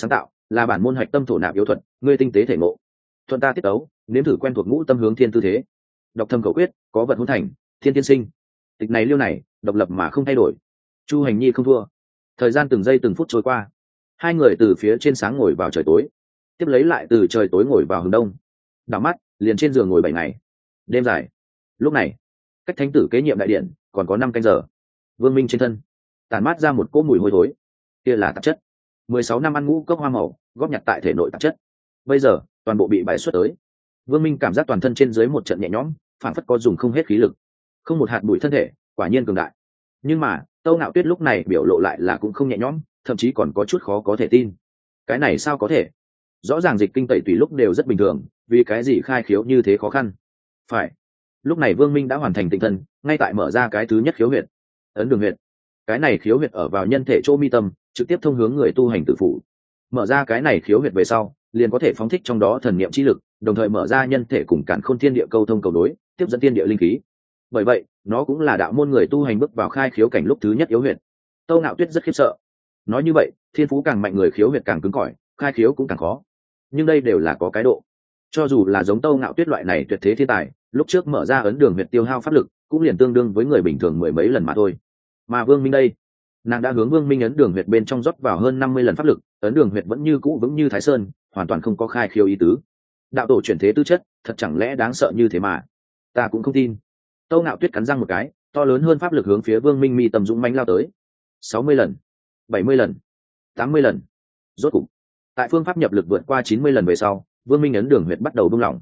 là bản môn hạch tâm thổ nạp yếu thuật, ngươi tinh tế thể ngộ, thuận ta tiết tấu, nếm thử quen thuộc ngũ tâm hướng thiên tư thế. Đọc thầm khẩu quyết, có vật hôn thành, thiên tiên sinh. Tịch này liêu này, độc lập mà không thay đổi. Chu Hành Nhi không thua. Thời gian từng giây từng phút trôi qua, hai người từ phía trên sáng ngồi vào trời tối, tiếp lấy lại từ trời tối ngồi vào hướng đông. Đảo mắt liền trên giường ngồi 7 ngày. Đêm dài. Lúc này, cách thánh tử kế nhiệm đại điện còn có 5 canh giờ. Vương Minh trên thân tản mát ra một cỗ mùi hôi thối, kia là tạp chất. 16 năm ăn ngũ cốc hoa màu góp nhặt tại thể nội tạp chất, bây giờ toàn bộ bị bài xuất tới. Vương Minh cảm giác toàn thân trên dưới một trận nhẹ nhõm, phản phất có dùng không hết khí lực, không một hạt bụi thân thể, quả nhiên cường đại. Nhưng mà Tâu Ngạo Tuyết lúc này biểu lộ lại là cũng không nhẹ nhõm, thậm chí còn có chút khó có thể tin. Cái này sao có thể? Rõ ràng dịch kinh tẩy tùy lúc đều rất bình thường, vì cái gì khai khiếu như thế khó khăn? Phải. Lúc này Vương Minh đã hoàn thành tịnh thân, ngay tại mở ra cái thứ nhất khiếu huyệt, ấn đường huyệt. Cái này khiếu huyệt ở vào nhân thể chỗ mi tâm, trực tiếp thông hướng người tu hành tự phụ. Mở ra cái này khiếu huyệt về sau, liền có thể phóng thích trong đó thần niệm chi lực, đồng thời mở ra nhân thể cùng càn khôn thiên địa câu thông cầu đối, tiếp dẫn thiên địa linh khí. Bởi vậy, nó cũng là đạo môn người tu hành bước vào khai khiếu cảnh lúc thứ nhất yếu huyệt. Tâu Ngạo Tuyết rất khiếp sợ. Nói như vậy, thiên phú càng mạnh người khiếu huyệt càng cứng cỏi, khai khiếu cũng càng khó. Nhưng đây đều là có cái độ. Cho dù là giống Tâu Ngạo Tuyết loại này tuyệt thế thiên tài, lúc trước mở ra ấn đường huyệt tiêu hao pháp lực, cũng liền tương đương với người bình thường mười mấy lần mà thôi. Mà Vương Minh đây, nàng đã hướng Vương Minh ấn đường huyệt bên trong rót vào hơn 50 lần pháp lực, ấn đường huyệt vẫn như cũ vững như Thái Sơn, hoàn toàn không có khai khiếu ý tứ. Đạo tổ chuyển thế tư chất, thật chẳng lẽ đáng sợ như thế mà? Ta cũng không tin. Tâu Ngạo Tuyết cắn răng một cái, to lớn hơn pháp lực hướng phía Vương Minh mi tầm dũng mãnh lao tới. 60 lần, 70 lần, 80 lần. Rốt cục, tại phương pháp nhập lực vượt qua 90 lần về sau, Vương Minh ấn đường huyệt bắt đầu buông lỏng.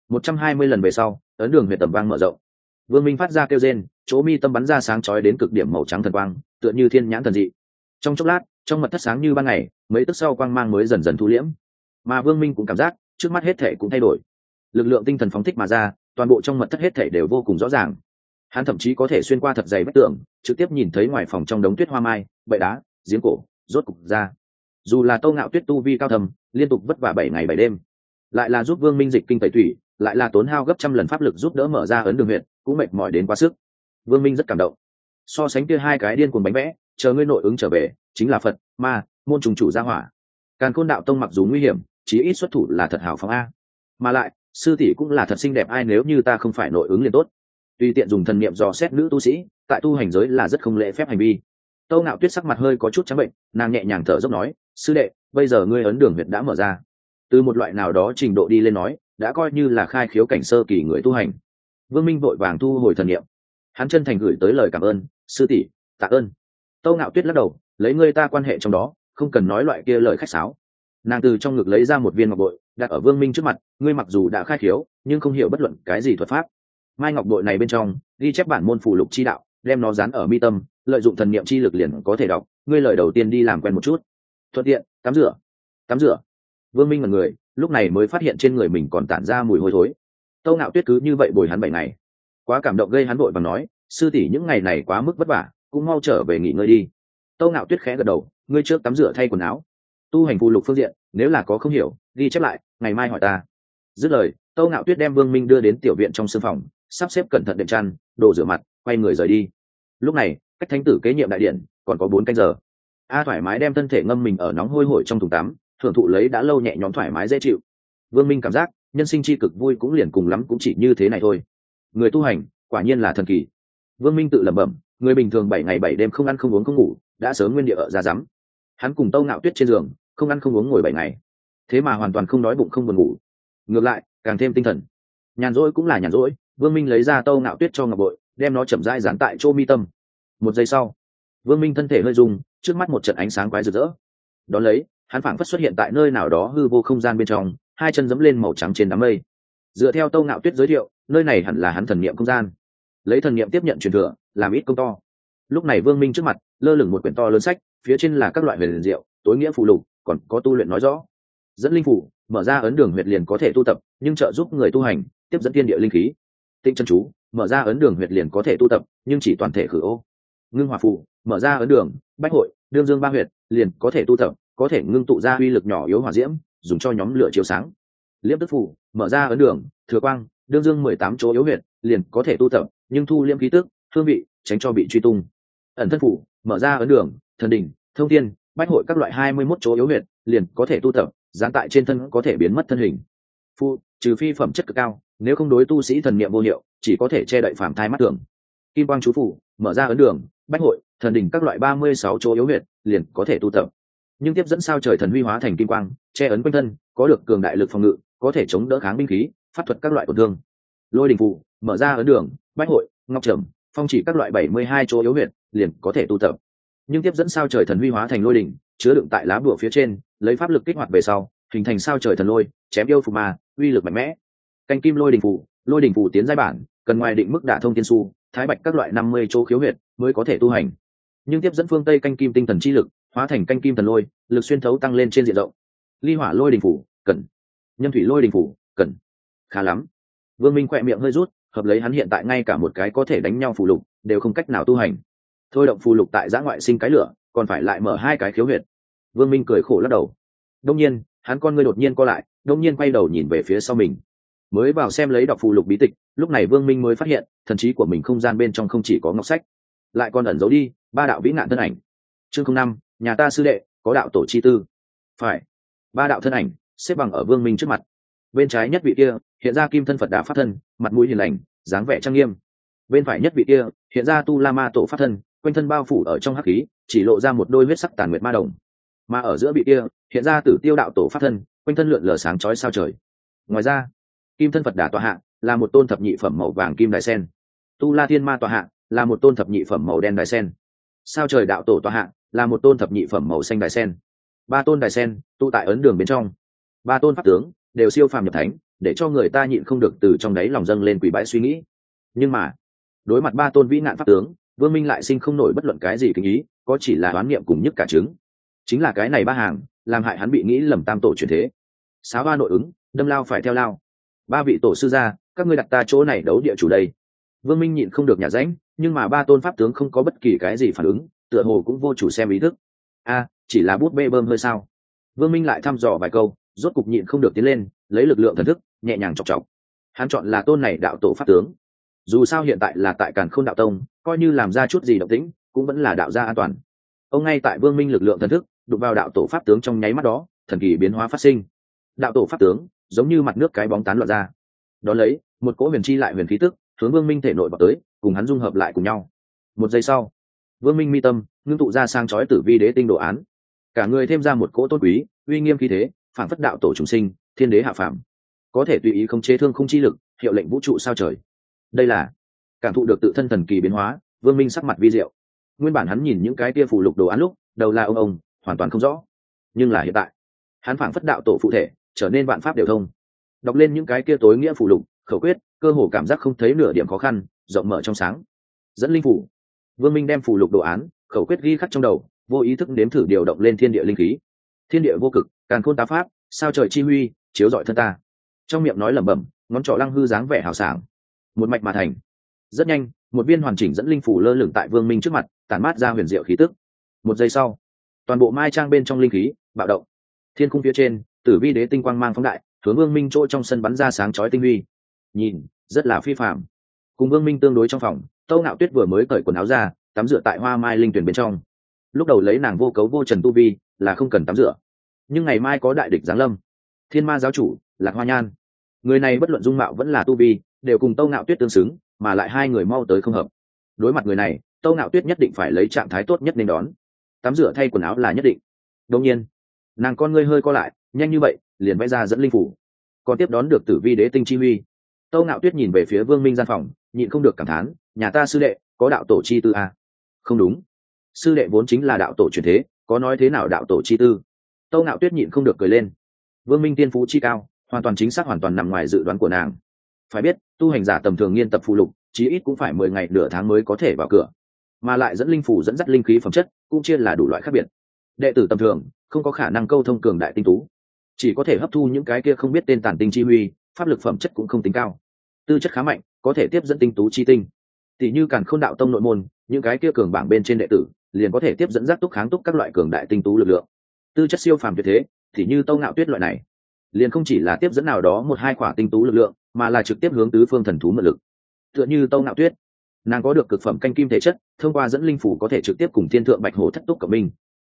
120 lần về sau, ấn đường huyệt tầm vang mở rộng. Vương Minh phát ra kêu rên, chỗ mi tâm bắn ra sáng chói đến cực điểm màu trắng thần quang, tựa như thiên nhãn thần dị. Trong chốc lát, trong mật thất sáng như ban ngày, mấy tức sau quang mang mới dần dần thu liễm. Mà Vương Minh cũng cảm giác, trước mắt hết thể cũng thay đổi. Lực lượng tinh thần phóng thích mà ra, toàn bộ trong mật thất hết thể đều vô cùng rõ ràng. Hắn thậm chí có thể xuyên qua thật dày vách tường, trực tiếp nhìn thấy ngoài phòng trong đống tuyết hoa mai, bệ đá, giếng cổ, rốt cục ra. Dù là Tâu Ngạo Tuyết tu vi cao thầm, liên tục vất vả 7 ngày 7 đêm, lại là giúp Vương Minh dịch kinh tẩy thủy, lại là tốn hao gấp trăm lần pháp lực giúp đỡ mở ra ấn đường huyệt, cũng mệt mỏi đến quá sức. Vương Minh rất cảm động. So sánh kia hai cái điên cuồng bánh vẽ, chờ ngươi nội ứng trở về, chính là Phật, ma, môn trùng chủ gia hỏa. Càn Khôn đạo tông mặc dù nguy hiểm, chí ít xuất thủ là thật hào phóng a. Mà lại, sư tỷ cũng là thật xinh đẹp, ai nếu như ta không phải nội ứng liền tốt. Tùy tiện dùng thần niệm dò xét nữ tu sĩ, tại tu hành giới là rất không lễ phép hành vi. Tâu Ngạo Tuyết sắc mặt hơi có chút trắng bệnh, nàng nhẹ nhàng thở dốc nói, sư đệ, bây giờ ngươi ấn đường huyệt đã mở ra. Từ một loại nào đó trình độ đi lên nói, đã coi như là khai khiếu cảnh sơ kỳ người tu hành. Vương Minh vội vàng thu hồi thần niệm, hắn chân thành gửi tới lời cảm ơn, sư tỷ, tạ ơn. Tâu Ngạo Tuyết lắc đầu, lấy ngươi ta quan hệ trong đó, không cần nói loại kia lời khách sáo. Nàng từ trong ngực lấy ra một viên ngọc bội, đặt ở Vương Minh trước mặt, ngươi mặc dù đã khai khiếu, nhưng không hiểu bất luận cái gì thuật pháp. Mai ngọc bội này bên trong ghi chép bản môn phù lục chi đạo, đem nó dán ở mi tâm, lợi dụng thần niệm chi lực liền có thể đọc. Ngươi lời đầu tiên đi làm quen một chút, thuận tiện tắm rửa. Tắm rửa. Vương Minh là người, lúc này mới phát hiện trên người mình còn tản ra mùi hôi thối. Tâu Ngạo Tuyết cứ như vậy bồi hắn 7 ngày, quá cảm động gây hắn vội và nói, sư tỷ những ngày này quá mức vất vả, cũng mau trở về nghỉ ngơi đi. Tâu Ngạo Tuyết khẽ gật đầu, ngươi trước tắm rửa thay quần áo. Tu hành phù lục phương diện, nếu là có không hiểu, ghi chép lại, ngày mai hỏi ta. Dứt lời, Tâu Ngạo Tuyết đem Vương Minh đưa đến tiểu viện trong sương phòng, sắp xếp cẩn thận đệm chăn, đồ rửa mặt, quay người rời đi. Lúc này, cách thánh tử kế nhiệm đại điện còn có 4 canh giờ. A thoải mái đem thân thể ngâm mình ở nóng hôi hổi trong thùng tắm, thưởng thụ lấy đã lâu nhẹ nhõm thoải mái dễ chịu. Vương Minh cảm giác, nhân sinh chi cực vui cũng liền cùng lắm cũng chỉ như thế này thôi. Người tu hành, quả nhiên là thần kỳ. Vương Minh tự lẩm bẩm, người bình thường 7 ngày 7 đêm không ăn không uống không ngủ, đã sớm nguyên địa ở ra rắm. Hắn cùng Tâu Ngạo Tuyết trên giường, không ăn không uống ngồi 7 ngày, thế mà hoàn toàn không đói bụng không buồn ngủ, ngược lại càng thêm tinh thần. Nhàn rỗi cũng là nhàn rỗi, Vương Minh lấy ra Tâu Ngạo Tuyết cho ngọc bội, đem nó chậm rãi dán tại chỗ mi tâm. 1 giây sau, Vương Minh thân thể hơi rung, trước mắt một trận ánh sáng quái rực rỡ. Đón lấy, hắn phảng phất xuất hiện tại nơi nào đó hư vô không gian bên trong, hai chân giẫm lên màu trắng trên đám mây. Dựa theo Tâu Ngạo Tuyết giới thiệu, nơi này hẳn là hắn thần niệm không gian. Lấy thần niệm tiếp nhận truyền thừa, làm ít công to. Lúc này Vương Minh trước mặt lơ lửng một quyển to lớn sách, phía trên là các loại huyền diệu, tối nghĩa phù lục, còn có tu luyện nói rõ. Dẫn linh phủ, mở ra ấn đường huyệt liền có thể tu tập, nhưng trợ giúp người tu hành tiếp dẫn thiên địa linh khí. Tinh chân chú, mở ra ấn đường huyệt liền có thể tu tập, nhưng chỉ toàn thể khử ô. Ngưng hỏa phù, mở ra ấn đường, bách hội, đương dương ba huyệt liền có thể tu tập, có thể ngưng tụ ra uy lực nhỏ yếu hỏa diễm, dùng cho nhóm lửa chiếu sáng. Liễm tức phù, mở ra ấn đường, thừa quang, đương dương 18 chỗ yếu huyệt liền có thể tu tập, nhưng thu liễm khí tức, hương vị, tránh cho bị truy tung. Ẩn thân phù, mở ra ấn đường, thần đỉnh, thông thiên, bách hội các loại 21 chỗ yếu huyệt liền có thể tu tập, dán tại trên thân có thể biến mất thân hình. Phụ trừ phi phẩm chất cực cao, nếu không đối tu sĩ thần niệm vô hiệu, chỉ có thể che đậy phàm thai mắt thường. Kim quang chú phủ mở ra ấn đường, bách hội, thần đỉnh các loại 36 chỗ yếu huyệt, liền có thể tu tập. Nhưng tiếp dẫn sao trời thần huy hóa thành kim quang, che ấn quanh thân, có được cường đại lực phòng ngự, có thể chống đỡ kháng binh khí, pháp thuật các loại tổn thương. Lôi đỉnh phủ mở ra ấn đường, bách hội, ngọc trầm, phong chỉ các loại 72 chỗ yếu huyệt, liền có thể tu tập. Nhưng tiếp dẫn sao trời thần huy hóa thành lôi đỉnh, chứa đựng tại lá bùa phía trên, lấy pháp lực kích hoạt về sau, hình thành sao trời thần lôi, chém yêu phục ma, uy lực mạnh mẽ. Canh kim lôi đỉnh phủ tiến giai bản, cần ngoài định mức đả thông tiên su, thái bạch các loại 50 chỗ khiếu huyệt mới có thể tu hành. Nhưng tiếp dẫn phương tây canh kim tinh thần chi lực, hóa thành canh kim thần lôi, lực xuyên thấu tăng lên trên diện rộng. Ly hỏa lôi đỉnh phủ cần, nhâm thủy lôi đỉnh phủ cần. Khá lắm. Vương Minh khỏe miệng hơi rút, hợp lấy hắn hiện tại ngay cả một cái có thể đánh nhau phù lục đều không cách nào tu hành. Thôi động phù lục tại giã ngoại sinh cái lửa, còn phải lại mở 2 cái khiếu huyệt. Vương Minh cười khổ lắc đầu. Đông nhiên, hắn con ngươi đột nhiên co lại, đông nhiên quay đầu nhìn về phía sau mình. Mới vào xem lấy đọc phù lục bí tịch, lúc này Vương Minh mới phát hiện, thần trí của mình không gian bên trong không chỉ có ngọc sách, lại còn ẩn giấu đi 3 đạo vĩ ngạn thân ảnh. Chương 05, nhà ta sư đệ, có đạo tổ chi tư. Phải, 3 đạo thân ảnh xếp bằng ở Vương Minh trước mặt. Bên trái nhất vị kia, hiện ra kim thân Phật Đà pháp thân, mặt mũi hiền lành, dáng vẻ trang nghiêm. Bên phải nhất vị kia, hiện ra Tu La Ma tổ pháp thân, quanh thân bao phủ ở trong hắc khí, chỉ lộ ra một đôi huyết sắc tàn nguyệt ma đồng. Mà ở giữa vị kia, hiện ra Tử Tiêu đạo tổ pháp thân, quanh thân lượn lờ sáng chói sao trời. Ngoài ra, kim thân Phật Đà tọa hạ là một tôn thập nhị phẩm màu vàng kim đài sen. Tu La Thiên Ma tọa hạ là một tôn thập nhị phẩm màu đen đài sen. Sao trời đạo tổ tọa hạ là một tôn thập nhị phẩm màu xanh đài sen. 3 tôn đài sen tụ tại ấn đường bên trong. 3 tôn pháp tướng đều siêu phàm nhập thánh, để cho người ta nhịn không được từ trong đáy lòng dâng lên quỷ bái suy nghĩ. Nhưng mà đối mặt 3 tôn vĩ nạn pháp tướng, Vương Minh lại sinh không nổi bất luận cái gì kính ý, có chỉ là đoán niệm cùng nhất cả trứng. Chính là cái này 3 hàng làm hại hắn bị nghĩ lầm tam tổ chuyển thế. Sáo ba nội ứng, đâm lao phải theo lao. 3 vị tổ sư gia, các ngươi đặt ta chỗ này đấu địa chủ đây. Vương Minh nhịn không được nhả rãnh, nhưng mà 3 tôn pháp tướng không có bất kỳ cái gì phản ứng, tựa hồ cũng vô chủ xem ý thức. Chỉ là bút bê bơm hơi sao? Vương Minh lại thăm dò vài câu, rốt cục nhịn không được tiến lên, lấy lực lượng thần thức nhẹ nhàng chọc chọc. Hắn chọn là tôn này đạo tổ pháp tướng. Dù sao hiện tại là tại Càn Khôn đạo tông, coi như làm ra chút gì động tĩnh, cũng vẫn là đạo gia an toàn. Ông ngay tại Vương Minh lực lượng thần thức đụng vào đạo tổ pháp tướng trong nháy mắt đó, thần kỳ biến hóa phát sinh. Đạo tổ pháp tướng giống như mặt nước cái bóng tán loạn ra. Đó lấy một cỗ huyền chi lại huyền khí tức hướng Vương Minh thể nội vào tới, cùng hắn dung hợp lại cùng nhau. 1 giây sau, Vương Minh mi tâm ngưng tụ ra sang chói Tử Vi Đế tinh đồ án, cả người thêm ra một cỗ tôn quý uy nghiêm khí thế, phản phất đạo tổ trùng sinh, thiên đế hạ phàm, có thể tùy ý khống chế thương không chi lực, hiệu lệnh vũ trụ sao trời. Đây là cảm thụ được tự thân thần kỳ biến hóa, Vương Minh sắc mặt vi diệu. Nguyên bản hắn nhìn những cái tia phù lục đồ án lúc đầu là ông hoàn toàn không rõ, nhưng là hiện tại hắn phản phất đạo tổ phụ thể, trở nên vạn pháp đều thông. Đọc lên những cái kia tối nghĩa phù lục khẩu quyết, cơ hồ cảm giác không thấy nửa điểm khó khăn, rộng mở trong sáng. Dẫn linh phủ, Vương Minh đem phù lục đồ án khẩu quyết ghi khắc trong đầu, vô ý thức nếm thử điều động lên thiên địa linh khí. Thiên địa vô cực, càn khôn tá pháp, sao trời chi huy, chiếu rọi thân ta. Trong miệng nói lẩm bẩm, ngón trỏ lăng hư dáng vẻ hào sảng, một mạch mà thành. Rất nhanh, một viên hoàn chỉnh dẫn linh phủ lơ lửng tại Vương Minh trước mặt, tản mát ra huyền diệu khí tức. 1 giây sau, toàn bộ mai trang bên trong linh khí bạo động. Thiên khung phía trên, Tử Vi Đế tinh quang mang phóng đại, hướng Vương Minh chỗ trong sân bắn ra sáng chói tinh huy. Nhìn, rất là phi phàm. Cùng Vương Minh tương đối trong phòng, Tâu Ngạo Tuyết vừa mới cởi quần áo ra, tắm rửa tại hoa mai linh tuyển bên trong. Lúc đầu lấy nàng vô cấu vô trần tu vi, là không cần tắm rửa. Nhưng ngày mai có đại địch giáng lâm, Thiên Ma giáo chủ Lạc Hoa Nhan, người này bất luận dung mạo vẫn là tu vi, đều cùng Tâu Ngạo Tuyết tương xứng, mà lại 2 người mau tới không hợp. Đối mặt người này, Tâu Ngạo Tuyết nhất định phải lấy trạng thái tốt nhất nên đón. Tắm rửa thay quần áo là nhất định. Đương nhiên, nàng con ngươi hơi co lại, nhanh như vậy liền vẽ ra dẫn linh phủ, còn tiếp đón được Tử Vi Đế tinh chi huy. Tâu Ngạo Tuyết nhìn về phía Vương Minh gian phòng, nhịn không được cảm thán, nhà ta sư đệ có đạo tổ chi tư à? Không đúng, sư đệ vốn chính là đạo tổ truyền thế, có nói thế nào đạo tổ chi tư? Tâu Ngạo Tuyết nhịn không được cười lên. Vương Minh tiên phú chi cao, hoàn toàn chính xác, hoàn toàn nằm ngoài dự đoán của nàng. Phải biết, tu hành giả tầm thường nghiên tập phù lục, chí ít cũng phải 10 ngày nửa tháng mới có thể vào cửa, mà lại dẫn linh phủ dẫn dắt linh khí phẩm chất cũng chia là đủ loại khác biệt. Đệ tử tầm thường không có khả năng câu thông cường đại tinh tú, chỉ có thể hấp thu những cái kia không biết tên tản tinh chi huy, pháp lực phẩm chất cũng không tính cao. Tư chất khá mạnh, có thể tiếp dẫn tinh tú chi tinh. Tỷ như Càn Khôn đạo tông nội môn, những cái kia cường bảng bên trên đệ tử, liền có thể tiếp dẫn giác túc kháng túc các loại cường đại tinh tú lực lượng. Tư chất siêu phàm tuyệt thế, tỷ như Tâu Ngạo Tuyết loại này, liền không chỉ là tiếp dẫn nào đó 1-2 quả tinh tú lực lượng, mà là trực tiếp hướng tứ phương thần thú mượn lực. Tựa như Tâu Ngạo Tuyết, nàng có được cực phẩm canh kim thể chất, thông qua dẫn linh phủ có thể trực tiếp cùng thiên thượng bạch hổ thất túc cộng minh.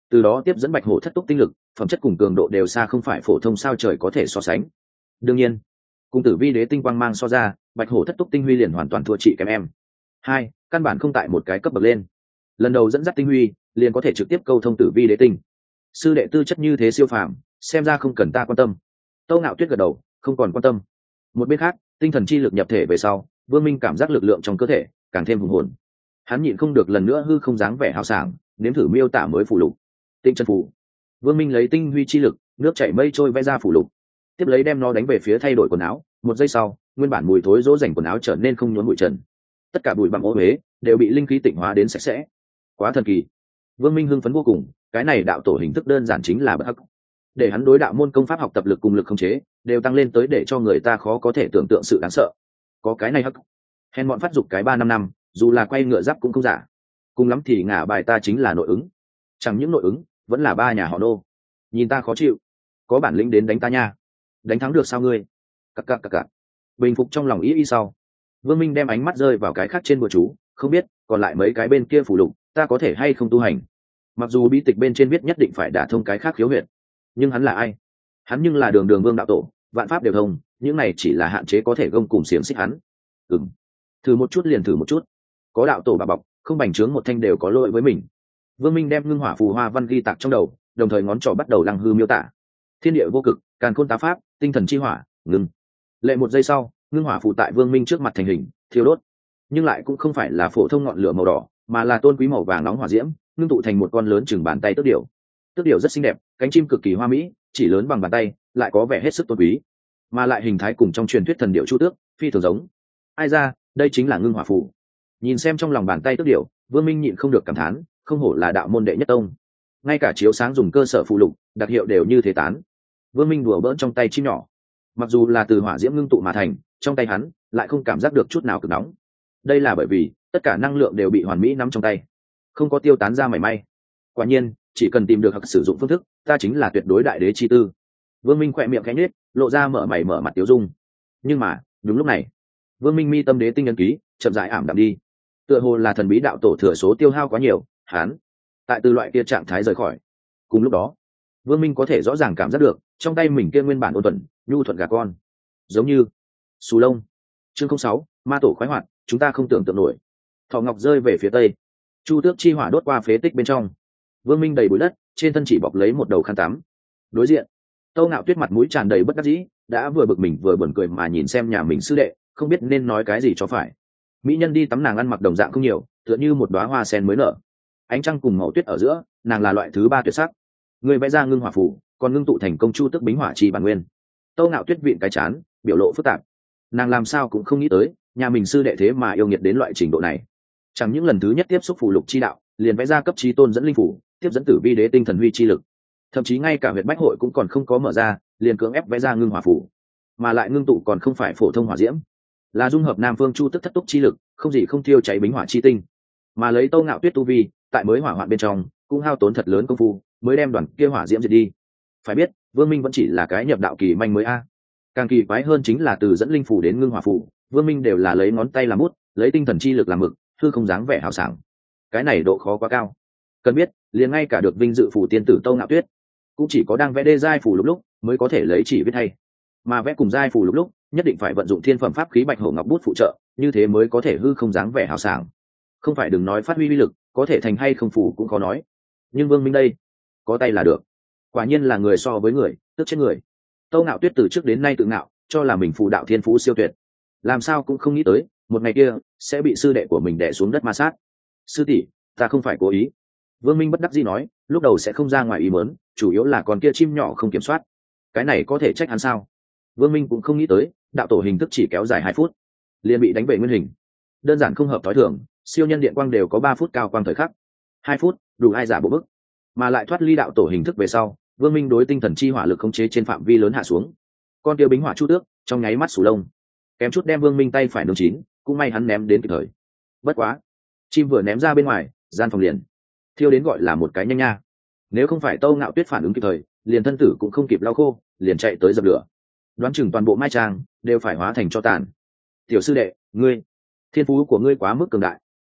từ đó tiếp dẫn bạch hổ thất túc tinh lực, phẩm chất cùng cường độ đều xa không phải phổ thông sao trời có thể so sánh. Đương nhiên cùng tử vi đế tinh quang mang so ra, bạch hổ thất túc tinh huy liền hoàn toàn thua chị kém em. Hai, căn bản không tại một cái cấp bậc lên. Lần đầu dẫn dắt tinh huy liền có thể trực tiếp câu thông tử vi đế tinh, sư đệ tư chất như thế siêu phàm, xem ra không cần ta quan tâm. Tâu Ngạo Tuyết gật đầu, không còn quan tâm. Một bên khác, tinh thần chi lực nhập thể về sau, Vương Minh cảm giác lực lượng trong cơ thể càng thêm hùng hồn. Hắn nhịn không được lần nữa hư không dáng vẻ hào sảng, nếm thử miêu tả mới phù lục. Tinh chân phù. Vương Minh lấy tinh huy chi lực, nước chảy mây trôi vẽ ra phù lục, tiếp lấy đem nó đánh về phía thay đổi quần áo. Một giây sau, nguyên bản mùi thối dỗ dành quần áo trở nên không nhốn bụi trần, tất cả bụi bặm ô uế đều bị linh khí tịnh hóa đến sạch sẽ. Quá thần kỳ. Vương Minh hưng phấn vô cùng, cái này đạo tổ hình thức đơn giản chính là bất hắc, để hắn đối đạo môn công pháp học tập lực cùng lực khống chế đều tăng lên tới để cho người ta khó có thể tưởng tượng sự đáng sợ. Có cái này hắc, hèn bọn phát dục cái 3-5 năm, dù là quay ngựa giáp cũng không giả. Cùng lắm thì ngả bài ta chính là nội ứng, chẳng những nội ứng, vẫn là ba nhà họ nô. Nhìn ta khó chịu, có bản lĩnh đến đánh ta nha. Đánh thắng được sao ngươi? Cặc. Bình phục trong lòng ý sau, Vương Minh đem ánh mắt rơi vào cái khác trên bùa chú, không biết còn lại mấy cái bên kia phù lục ta có thể hay không tu hành. Mặc dù bí tịch bên trên viết nhất định phải đả thông cái khác khiếu huyệt, nhưng hắn là ai? Hắn nhưng là đường vương đạo tổ, vạn pháp đều thông, những này chỉ là hạn chế có thể gông cùng xiềng xích hắn. Thử một chút liền thử một chút, có đạo tổ bà bọc, không bành trướng một thanh đều có lỗi với mình. Vương Minh đem ngưng hỏa phù hoa văn ghi tạc trong đầu, đồng thời ngón trỏ bắt đầu lăng hư miêu tả. Thiên địa vô cực, càn khôn tá pháp, tinh thần chi hỏa, ngừng. Lệ một giây sau, ngưng hỏa phù tại Vương Minh trước mặt thành hình, thiêu đốt. Nhưng lại cũng không phải là phổ thông ngọn lửa màu đỏ, mà là tôn quý màu vàng nóng hỏa diễm, ngưng tụ thành một con lớn chừng bàn tay tước điểu. Tước điểu rất xinh đẹp, cánh chim cực kỳ hoa mỹ, chỉ lớn bằng bàn tay, lại có vẻ hết sức tôn quý, mà lại hình thái cùng trong truyền thuyết thần điểu chu tước phi thường giống. Ai ra, đây chính là ngưng hỏa phù. Nhìn xem trong lòng bàn tay tước điểu, Vương Minh nhịn không được cảm thán, không hổ là đạo môn đệ nhất tông, ngay cả chiếu sáng dùng cơ sở phụ lục đặc hiệu đều như thế tán. Vương Minh đùa bỡn trong tay chim nhỏ, mặc dù là từ hỏa diễm ngưng tụ mà thành, trong tay hắn lại không cảm giác được chút nào cực nóng. Đây là bởi vì tất cả năng lượng đều bị hoàn mỹ nắm trong tay, không có tiêu tán ra mảy may. Quả nhiên, chỉ cần tìm được hoặc sử dụng phương thức, ta chính là tuyệt đối đại đế chi tư. Vương Minh khỏe miệng khẽ nhếch, lộ ra mở mày mở mặt tiêu dung. Nhưng mà đúng lúc này, Vương Minh mi tâm đế tinh ấn ký chậm rãi ảm đạm đi, tựa hồ là thần bí đạo tổ thừa số tiêu hao quá nhiều, hắn tại từ loại kia trạng thái rời khỏi. Cùng lúc đó, Vương Minh có thể rõ ràng cảm giác được trong tay mình kia nguyên bản ôn thuần nhu thuận gà con, giống như xù lông. Chương 06, ma tổ khoái hoạt, chúng ta không tưởng tượng nổi. Thỏ ngọc rơi về phía tây, chu tước chi hỏa đốt qua phế tích bên trong. Vương Minh đầy bụi đất, trên thân chỉ bọc lấy một đầu khăn tắm. Đối diện, Tâu Ngạo Tuyết mặt mũi tràn đầy bất đắc dĩ, đã vừa bực mình vừa buồn cười mà nhìn xem nhà mình sư đệ, không biết nên nói cái gì cho phải. Mỹ nhân đi tắm, nàng ăn mặc đồng dạng không nhiều, tựa như một đóa hoa sen mới nở. Ánh trăng cùng màu tuyết ở giữa, nàng là loại thứ ba tuyệt sắc. Người vẽ ra ngưng hỏa phù, còn ngưng tụ thành công chu tước bính hỏa chi bản nguyên. Tâu Ngạo Tuyết vịn cái chán, biểu lộ phức tạp. Nàng làm sao cũng không nghĩ tới, nhà mình sư đệ thế mà yêu nghiệt đến loại trình độ này. Chẳng những lần thứ nhất tiếp xúc phù lục chi đạo, liền vẽ ra cấp chí tôn dẫn linh phủ, tiếp dẫn tử vi đế tinh thần huy chi lực, thậm chí ngay cả huyệt bách hội cũng còn không có mở ra, liền cưỡng ép vẽ ra ngưng hỏa phủ, mà lại ngưng tụ còn không phải phổ thông hỏa diễm, là dung hợp nam phương chu tức thất túc chi lực, không gì không thiêu cháy bính hỏa chi tinh. Mà lấy Tâu Ngạo Tuyết tu vi, tại mới hỏa hoạn bên trong cũng hao tốn thật lớn công phu mới đem đoàn kia hỏa diễm diệt đi. Phải biết Vương Minh vẫn chỉ là cái nhập đạo kỳ manh mới a. Càng kỳ quái hơn chính là từ dẫn linh phủ đến ngưng hỏa phủ, Vương Minh đều là lấy ngón tay làm bút, lấy tinh thần chi lực làm mực, thư không dáng vẻ hào sảng. Cái này độ khó quá cao. Cần biết, liền ngay cả được vinh dự phủ tiên tử Tâu Ngạo Tuyết, cũng chỉ có đang vẽ đê giai phủ lúc mới có thể lấy chỉ viết hay. Mà vẽ cùng giai phủ lúc nhất định phải vận dụng thiên phẩm pháp khí bạch hổ ngọc bút phụ trợ, như thế mới có thể hư không dáng vẻ hào sảng. Không phải đừng nói phát huy uy lực, có thể thành hay không phủ cũng khó nói. Nhưng Vương Minh đây, có tay là được. Quả nhiên là người so với người, tức chết người. Tâu Ngạo Tuyết từ trước đến nay tự ngạo, cho là mình phù đạo thiên phú siêu tuyệt, làm sao cũng không nghĩ tới một ngày kia sẽ bị sư đệ của mình đè xuống đất ma sát. Sư tỷ, ta không phải cố ý. Vương Minh bất đắc dĩ nói, lúc đầu sẽ không ra ngoài ý muốn, chủ yếu là con kia chim nhỏ không kiểm soát. Cái này có thể trách hắn sao? Vương Minh cũng không nghĩ tới, đạo tổ hình thức chỉ kéo dài 2 phút, liền bị đánh về nguyên hình. Đơn giản không hợp thói thường, siêu nhân điện quang đều có 3 phút cao quang thời khắc. 2 phút, đủ ai giả bộ bức. Mà lại thoát ly đạo tổ hình thức về sau, Vương Minh đối tinh thần chi hỏa lực khống chế trên phạm vi lớn hạ xuống. Con kia bính hỏa chu tước, trong nháy mắt sù lông, kém chút đem Vương Minh tay phải nướng chín, cũng may hắn ném đến kịp thời. Bất quá, chim vừa ném ra bên ngoài, gian phòng liền thiêu đến gọi là một cái nhanh nha. Nếu không phải Tâu Ngạo Tuyết phản ứng kịp thời, liền thân tử cũng không kịp lau khô, liền chạy tới dập lửa. Đoán chừng toàn bộ mai trang đều phải hóa thành tro tàn. Tiểu sư đệ, ngươi, thiên phú của ngươi quá mức cường đại.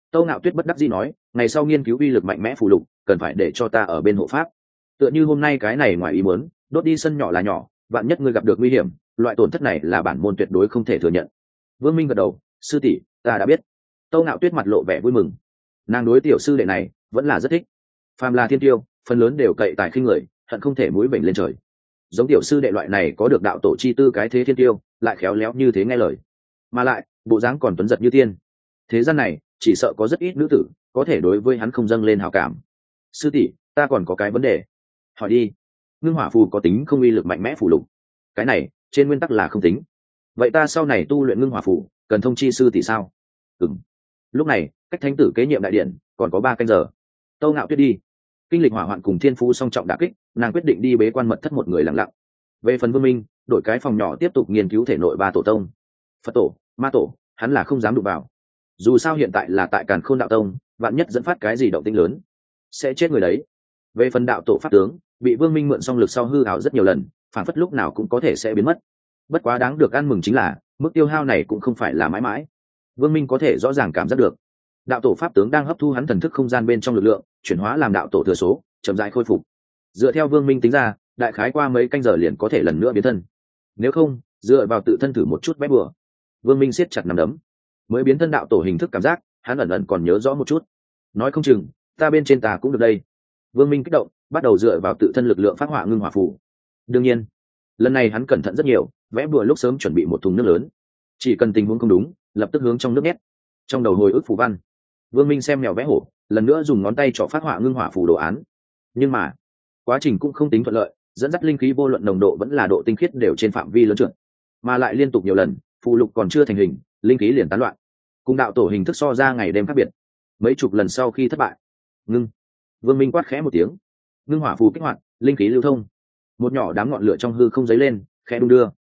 Tâu Ngạo Tuyết bất đắc dĩ nói, ngày sau nghiên cứu uy lực mạnh mẽ phù lục cần phải để cho ta ở bên hộ pháp. Tựa như hôm nay cái này ngoài ý muốn, đốt đi sân nhỏ là nhỏ, vạn nhất ngươi gặp được nguy hiểm, loại tổn thất này là bản môn tuyệt đối không thể thừa nhận. Vương Minh gật đầu, sư tỷ, ta đã biết. Tâu Ngạo Tuyết mặt lộ vẻ vui mừng, nàng đối tiểu sư đệ này vẫn là rất thích. Phàm là thiên tiêu, phần lớn đều cậy tài khinh người, hận không thể mũi bệnh lên trời. Giống tiểu sư đệ loại này có được đạo tổ chi tư cái thế thiên tiêu, lại khéo léo như thế nghe lời, mà lại bộ dáng còn tuấn giật như tiên. Thế gian này chỉ sợ có rất ít nữ tử có thể đối với hắn không dâng lên hảo cảm. Sư tỷ, ta còn có cái vấn đề. Hỏi đi. Ngưng hỏa phù có tính không uy lực mạnh mẽ phù lục? Cái này trên nguyên tắc là không tính. Vậy ta sau này tu luyện ngưng hỏa phù cần thông chi sư tỷ sao? Lúc này cách thánh tử kế nhiệm đại điện còn có 3 canh giờ. Tâu Ngạo Tuyết đi. Kinh lịch hỏa hoạn cùng thiên phú song trọng đả kích, nàng quyết định đi bế quan mật thất một người lặng lặng. Về phần Vương Minh, đổi cái phòng nhỏ tiếp tục nghiên cứu thể nội 3 tổ tông, Phật tổ, Ma tổ, hắn là không dám đụng vào. Dù sao hiện tại là tại Càn Khôn đạo tông, vạn nhất dẫn phát cái gì động tĩnh lớn, sẽ chết người đấy. Về phần đạo tổ pháp tướng, bị Vương Minh mượn song lực sau hư ảo rất nhiều lần, phản phất lúc nào cũng có thể sẽ biến mất. Bất quá đáng được ăn mừng chính là mức tiêu hao này cũng không phải là mãi mãi. Vương Minh có thể rõ ràng cảm giác được đạo tổ pháp tướng đang hấp thu hắn thần thức không gian bên trong lực lượng, chuyển hóa làm đạo tổ thừa số, chậm rãi khôi phục. Dựa theo Vương Minh tính ra, đại khái qua mấy canh giờ liền có thể lần nữa biến thân. Nếu không, dựa vào tự thân thử một chút bét bừa. Vương Minh siết chặt nắm đấm. Mới biến thân đạo tổ hình thức cảm giác, hắn ẩn ẩn còn nhớ rõ một chút. Nói không chừng, ta bên trên ta cũng được đây. Vương Minh kích động, bắt đầu dựa vào tự thân lực lượng phát họa ngưng hỏa phù. Đương nhiên, lần này hắn cẩn thận rất nhiều, vẽ bừa lúc sớm chuẩn bị một thùng nước lớn. Chỉ cần tình huống không đúng, lập tức hướng trong nước nhét. Trong đầu hồi ức phù văn, Vương Minh xem mèo vẽ hổ, lần nữa dùng ngón tay trỏ phát họa ngưng hỏa phù đồ án. Nhưng mà, quá trình cũng không tính thuận lợi, dẫn dắt linh khí vô luận nồng độ vẫn là độ tinh khiết đều trên phạm vi lớn trượt, mà lại liên tục nhiều lần, phù lục còn chưa thành hình, linh khí liền tán loạn. Cùng đạo tổ hình thức so ra ngày đêm khác biệt. Mấy chục lần sau khi thất bại, ngưng. Vương Minh quát khẽ một tiếng, ngưng hỏa phù kích hoạt, linh khí lưu thông. Một nhỏ đám ngọn lửa trong hư không dấy lên, khẽ đung đưa.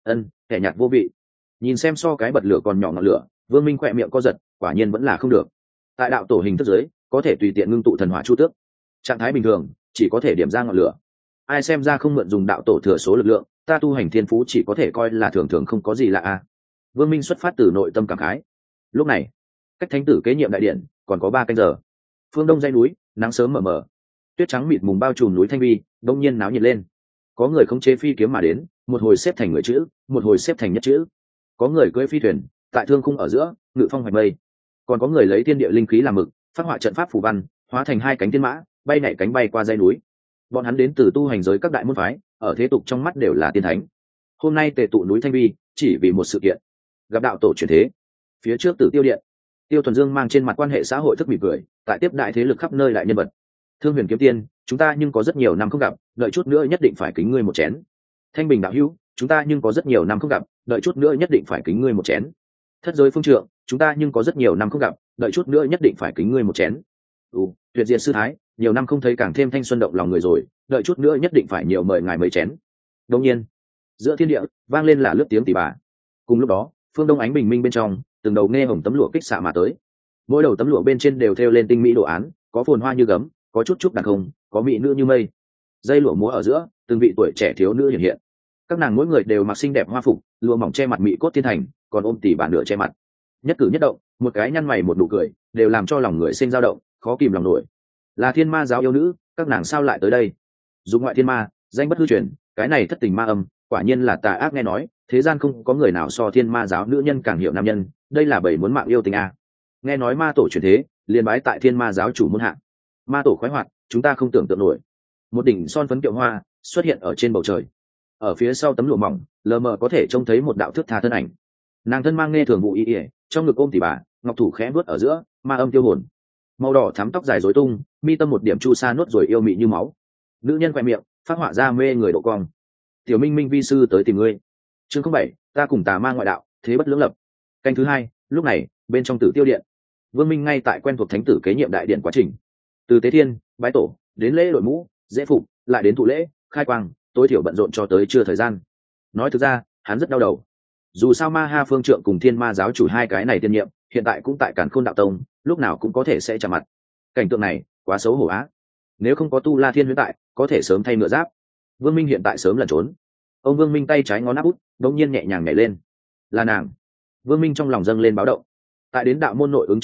Kẻ nhạt vô vị. Nhìn xem so cái bật lửa còn nhỏ ngọn lửa, Vương Minh khỏe miệng co giật, quả nhiên vẫn là không được. Tại đạo tổ hình thức dưới, có thể tùy tiện ngưng tụ thần hỏa chu tước. Trạng thái bình thường, chỉ có thể điểm ra ngọn lửa. Ai xem ra không mượn dùng đạo tổ thừa số lực lượng, ta tu hành thiên phú chỉ có thể coi là thường thường không có gì lạ a. Vương Minh xuất phát từ nội tâm cảm khái. Lúc này, cách thánh tử kế nhiệm đại điện còn có 3 canh giờ. Phương đông dãy núi, nắng sớm mờ mờ, tuyết trắng mịt mùng bao trùm núi Thanh Vi, đông nhiên náo nhiệt lên. Có người khống chế phi kiếm mà đến, một hồi xếp thành người chữ, một hồi xếp thành nhất chữ. Có người cưỡi phi thuyền, tại thương khung ở giữa, ngự phong hoạch mây. Còn có người lấy thiên địa linh khí làm mực, phát họa trận pháp phù văn, hóa thành 2 cánh thiên mã, bay nhảy cánh bay qua dãy núi. Bọn hắn đến từ tu hành giới các đại môn phái, ở thế tục trong mắt đều là tiên thánh. Hôm nay tề tụ núi Thanh Vi, chỉ vì một sự kiện, gặp đạo tổ chuyển thế. Phía trước Tử Tiêu điện, Tiêu Thuần Dương mang trên mặt quan hệ xã hội thức mỉm cười, tại tiếp đại thế lực khắp nơi đại nhân vật. Thương Huyền kiếm tiên, chúng ta nhưng có rất nhiều năm không gặp, đợi chút nữa nhất định phải kính ngươi một chén. Thanh Bình đạo hữu, chúng ta nhưng có rất nhiều năm không gặp, đợi chút nữa nhất định phải kính ngươi một chén. Thất giới phương trượng, chúng ta nhưng có rất nhiều năm không gặp, đợi chút nữa nhất định phải kính ngươi một chén. Tuyệt diệt sư thái, nhiều năm không thấy càng thêm thanh xuân động lòng người rồi, đợi chút nữa nhất định phải nhiều mời ngài mấy chén. Đương nhiên, giữa thiên địa vang lên là lướt tiếng tỷ bà. Cùng lúc đó, phương đông ánh bình minh bên trong, từng đầu nghe hồng tấm lụa kích xạ mà tới. Mỗi đầu tấm lụa bên trên đều thêu lên tinh mỹ đồ án, có phồn hoa như gấm, có chút chút đàn không, có mỹ nữ như mây. Dây lụa múa ở giữa, từng vị tuổi trẻ thiếu nữ hiện hiện. Các nàng mỗi người đều mặc xinh đẹp hoa phục, lụa mỏng che mặt mỹ cốt thiên thành, còn ôm tỷ bà nửa che mặt. Nhất cử nhất động, một cái nhăn mày một nụ cười, đều làm cho lòng người sinh dao động, khó kìm lòng nổi. Là thiên ma giáo yêu nữ, các nàng sao lại tới đây? Dù ngoại thiên ma, danh bất hư truyền, cái này thất tình ma âm, quả nhiên là tà ác nghe nói, thế gian không có người nào so thiên ma giáo nữ nhân càng hiểu nam nhân, đây là bảy muốn mạng yêu tình a. Nghe nói ma tổ chuyển thế, liền bái tại thiên ma giáo chủ môn hạ. Ma tổ khoái hoạt, chúng ta không tưởng tượng nổi. Một đỉnh son phấn kiệu hoa xuất hiện ở trên bầu trời. Ở phía sau tấm lụa mỏng, lờ mờ có thể trông thấy một đạo thước tha thân ảnh. Nàng thân mang nghe thường vụ y, trong ngực ôm tỷ bà, ngọc thủ khẽ vuốt ở giữa, ma âm tiêu hồn. Màu đỏ thắm tóc dài rối tung, mi tâm một điểm chu sa nốt rồi yêu mị như máu. Nữ nhân quẹ miệng, phát họa ra mê người độ cong. Tiểu Minh Minh vi sư tới tìm ngươi. Chương 07, ta cùng tà ma ngoại đạo, thế bất lưỡng lập. Canh thứ 2, lúc này, bên trong Tử Tiêu điện, Vương Minh ngay tại quen thuộc thánh tử kế nhiệm đại điện quá trình. Từ tế thiên, bái tổ, đến lễ đội mũ, dễ phục, lại đến thụ lễ, khai quang, tối thiểu bận rộn cho tới chưa thời gian. Nói thực ra, hắn rất đau đầu. Dù sao Ma Ha Phương Trượng cùng Thiên Ma giáo chủ hai cái này tiên nhiệm, hiện tại cũng tại Càn Khôn đạo tông, lúc nào cũng có thể sẽ chạm mặt. Cảnh tượng này, quá xấu hổ á. Nếu không có Tu La Thiên huyễn tại, có thể sớm thay ngựa giáp. Vương Minh hiện tại sớm lẩn trốn. Ông Vương Minh tay trái ngón áp út, đống nhiên nhẹ nhàng nhảy lên. Là nàng. Vương Minh trong lòng dâng lên báo động. Tại đến đạo môn nội ứng trước đó,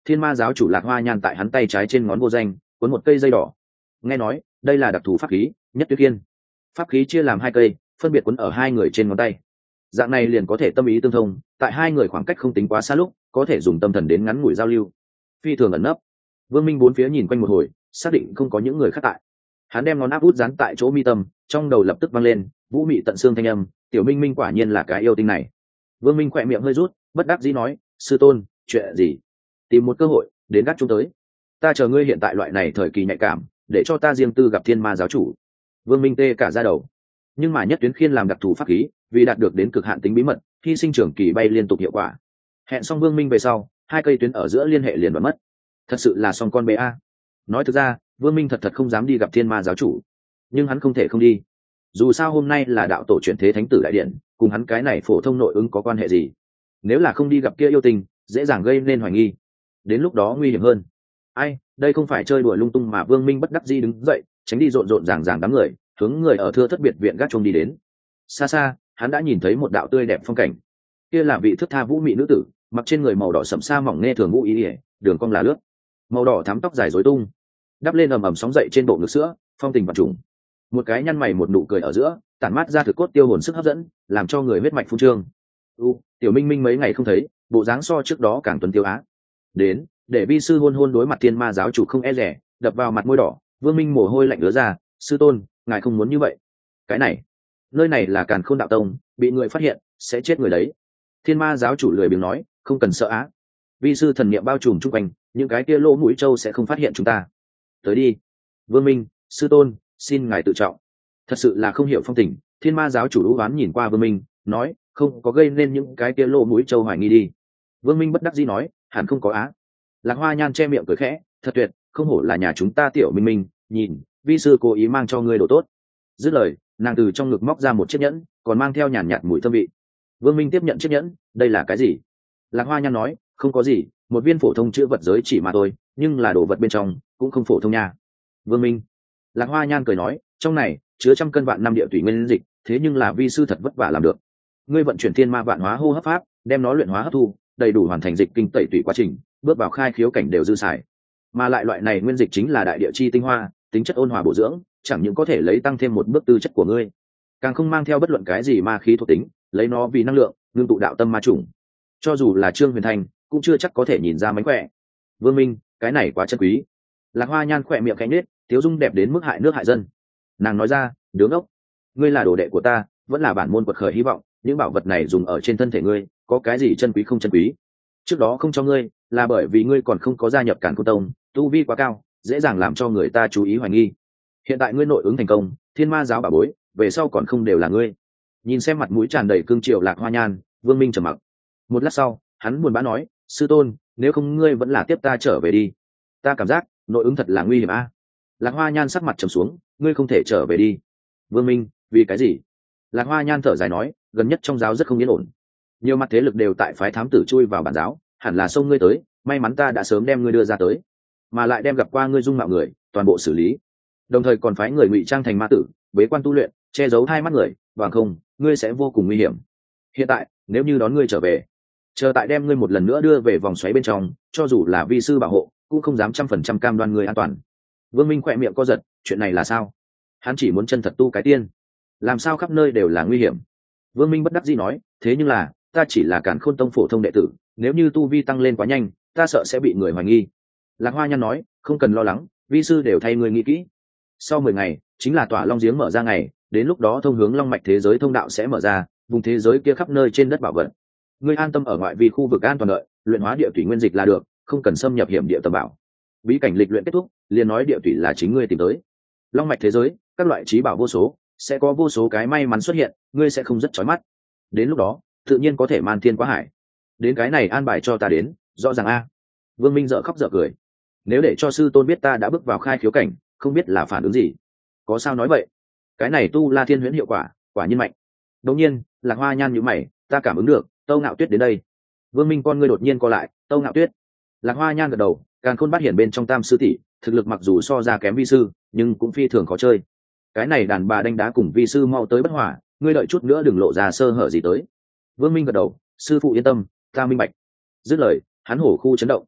Thiên ma giáo chủ Lạc Hoa Nhan tại hắn tay trái trên ngón vô danh cuốn một cây dây đỏ. Nghe nói đây là đặc thù pháp khí Nhất Tuyết Kiên. Pháp khí chia làm 2 cây, phân biệt cuốn ở 2 người trên ngón tay. Dạng này liền có thể tâm ý tương thông, tại 2 người khoảng cách không tính quá xa lúc có thể dùng tâm thần đến ngắn ngủi giao lưu. Phi thường ẩn nấp. Vương Minh bốn phía nhìn quanh một hồi, xác định không có những người khác tại. Hắn đem ngón áp út dán tại chỗ mi tâm, trong đầu lập tức vang lên vũ mị tận xương thanh âm, tiểu Minh Minh quả nhiên là cái yêu tinh này. Vương Minh khỏe miệng hơi rút, bất đắc dĩ nói, sư tôn, chuyện gì? Tìm một cơ hội đến gác chúng tới. Ta chờ ngươi hiện tại loại này thời kỳ nhạy cảm, để cho ta riêng tư gặp Thiên ma giáo chủ. Vương Minh tê cả da đầu. Nhưng mà Nhất Tuyến Khiên làm đặc thù pháp khí, vì đạt được đến cực hạn tính bí mật, hy sinh trường kỳ bay liên tục hiệu quả. Hẹn xong Vương Minh về sau, 2 cây tuyến ở giữa liên hệ liền đoạn mất. Thật sự là xong con bé a. Nói thực ra, Vương Minh thật không dám đi gặp Thiên ma giáo chủ, nhưng hắn không thể không đi. Dù sao hôm nay là đạo tổ chuyển thế thánh tử đại điện, cùng hắn cái này phổ thông nội ứng có quan hệ gì? Nếu là không đi gặp kia yêu tình, dễ dàng gây nên hoài nghi, đến lúc đó nguy hiểm hơn. Ai, đây không phải chơi đùa lung tung mà. Vương Minh bất đắc dĩ đứng dậy, tránh đi rộn rộn ràng ràng đám người, hướng người ở thưa thất biệt viện gác chuông đi đến. Xa xa, hắn đã nhìn thấy một đạo tươi đẹp phong cảnh. Kia là vị thước tha vũ mị nữ tử, mặc trên người màu đỏ sẫm sa mỏng nghe thường ngũ ý ỉa, đường cong là lướt, màu đỏ thắm tóc dài rối tung, đắp lên ầm ầm sóng dậy trên bộ ngực sữa, phong tình vật trùng. Một cái nhăn mày một nụ cười ở giữa, tản mát ra thực cốt tiêu hồn sức hấp dẫn, làm cho người huyết mạch phun trương. Tiểu Minh Minh mấy ngày không thấy, bộ dáng so trước đó càng tuấn tiêu á. Đến, để vi sư hôn hôn đối mặt Thiên ma giáo chủ không e rẻ, đập vào mặt môi đỏ. Vương Minh mồ hôi lạnh ứa ra, sư tôn, ngài không muốn như vậy. Cái này, nơi này là Càn Khôn đạo tông, bị người phát hiện sẽ chết người đấy. Thiên ma giáo chủ lười biếng nói, không cần sợ á, vi sư thần niệm bao trùm chung quanh, những cái kia lỗ mũi trâu sẽ không phát hiện chúng ta. Tới đi. Vương Minh, sư tôn, xin ngài tự trọng. Thật sự là không hiểu phong tình. Thiên ma giáo chủ đũ oán nhìn qua Vương Minh, nói, không có gây nên những cái kia lỗ mũi trâu hoài nghi đi. Vương Minh bất đắc dĩ nói, hẳn không có á. Lạc Hoa Nhan che miệng cười khẽ, thật tuyệt, không hổ là nhà chúng ta tiểu Minh Minh, nhìn, vi sư cố ý mang cho ngươi đồ tốt. Dứt lời, nàng từ trong ngực móc ra một chiếc nhẫn, còn mang theo nhàn nhạt mùi thơm vị. Vương Minh tiếp nhận chiếc nhẫn, đây là cái gì? Lạc Hoa Nhan nói, không có gì, một viên phổ thông chữ vật giới chỉ mà thôi, nhưng là đồ vật bên trong cũng không phổ thông nha. Vương Minh. Lạc Hoa Nhan cười nói, trong này chứa trăm cân vạn năm địa thủy nguyên dịch, thế nhưng là vi sư thật vất vả làm được. Ngươi vận chuyển thiên ma vạn hóa hô hấp pháp, đem nó luyện hóa hấp thu, đầy đủ hoàn thành dịch kinh tẩy tủy quá trình, bước vào khai khiếu cảnh đều dư xài. Mà lại loại này nguyên dịch chính là đại địa chi tinh hoa, tính chất ôn hòa bổ dưỡng, chẳng những có thể lấy tăng thêm một bước tư chất của ngươi, càng không mang theo bất luận cái gì ma khí thuộc tính, lấy nó vì năng lượng, ngưng tụ đạo tâm ma chủng. Cho dù là Trương Huyền Thành cũng chưa chắc có thể nhìn ra mánh khỏe. Vương Minh, cái này quá chân quý. Lạc Hoa Nhan khỏe miệng cánh nết, tiếu dung đẹp đến mức hại nước hại dân. Nàng nói ra, đứng ốc, ngươi là đồ đệ của ta, vẫn là bản môn quật khởi hy vọng, những bảo vật này dùng ở trên thân thể ngươi, có cái gì chân quý không chân quý? Trước đó không cho ngươi, là bởi vì ngươi còn không có gia nhập Càn Khôn tông, tu vi quá cao, dễ dàng làm cho người ta chú ý hoài nghi. Hiện tại ngươi nội ứng thành công, Thiên ma giáo bảo bối, về sau còn không đều là ngươi. Nhìn xem mặt mũi tràn đầy cương triều Lạc Hoa Nhan, Vương Minh trầm mặc. Một lát sau, hắn buồn bã nói, sư tôn, nếu không ngươi vẫn là tiếp ta trở về đi. Ta cảm giác nội ứng thật là nguy hiểm a. Lạc Hoa Nhan sắc mặt trầm xuống, ngươi không thể trở về đi. Vương Minh, vì cái gì? Lạc Hoa Nhan thở dài nói, gần nhất trong giáo rất không yên ổn, nhiều mặt thế lực đều tại phái thám tử chui vào bản giáo, hẳn là xông ngươi tới, may mắn ta đã sớm đem ngươi đưa ra tới, mà lại đem gặp qua ngươi dung mạo người toàn bộ xử lý, đồng thời còn phái người ngụy trang thành ma tử, bế quan tu luyện, che giấu hai mắt người, bằng không ngươi sẽ vô cùng nguy hiểm. Hiện tại nếu như đón ngươi trở về, chờ tại đem ngươi một lần nữa đưa về vòng xoáy bên trong, cho dù là vi sư bảo hộ cũng không dám 100% cam đoan ngươi an toàn. Vương Minh khỏe miệng co giật, chuyện này là sao? Hắn chỉ muốn chân thật tu cái tiên, làm sao khắp nơi đều là nguy hiểm? Vương Minh bất đắc dĩ nói, thế nhưng là ta chỉ là Càn Khôn tông phổ thông đệ tử, nếu như tu vi tăng lên quá nhanh, ta sợ sẽ bị người hoài nghi. Lạc Hoa Nhan nói, không cần lo lắng, vi sư đều thay ngươi nghĩ kỹ. Sau 10 ngày chính là tỏa long giếng mở ra ngày, đến lúc đó thông hướng long mạch thế giới thông đạo sẽ mở ra, vùng thế giới kia khắp nơi trên đất bảo vật. Ngươi an tâm ở ngoại vi khu vực an toàn đợi, luyện hóa địa thủy nguyên dịch là được, không cần xâm nhập hiểm địa tầm bảo. Bí cảnh lịch luyện kết thúc, liền nói địa thủy là chính ngươi tìm tới. Long mạch thế giới, các loại trí bảo vô số, sẽ có vô số cái may mắn xuất hiện, ngươi sẽ không rất chói mắt. Đến lúc đó tự nhiên có thể man thiên quá hải. Đến cái này an bài cho ta đến, rõ ràng a. Vương Minh dở khóc dở cười, nếu để cho sư tôn biết ta đã bước vào khai khiếu cảnh, không biết là phản ứng gì. Có sao nói vậy, cái này tu La Thiên Huyễn hiệu quả quả nhiên mạnh. Đột nhiên Lạc Hoa Nhan nhíu mày, ta cảm ứng được Tâu Ngạo Tuyết đến đây. Vương Minh con ngươi đột nhiên co lại, Tâu Ngạo Tuyết. Lạc Hoa Nhan gật đầu, Càn Khôn Bát Hiển bên trong Tam sư tỷ, thực lực mặc dù so ra kém vi sư, nhưng cũng phi thường khó chơi. Cái này đàn bà đánh đá cùng vi sư mau tới bất hỏa, ngươi đợi chút nữa đừng lộ ra sơ hở gì tới. Vương Minh gật đầu, sư phụ yên tâm, ta minh bạch. Dứt lời hắn hổ khu chấn động.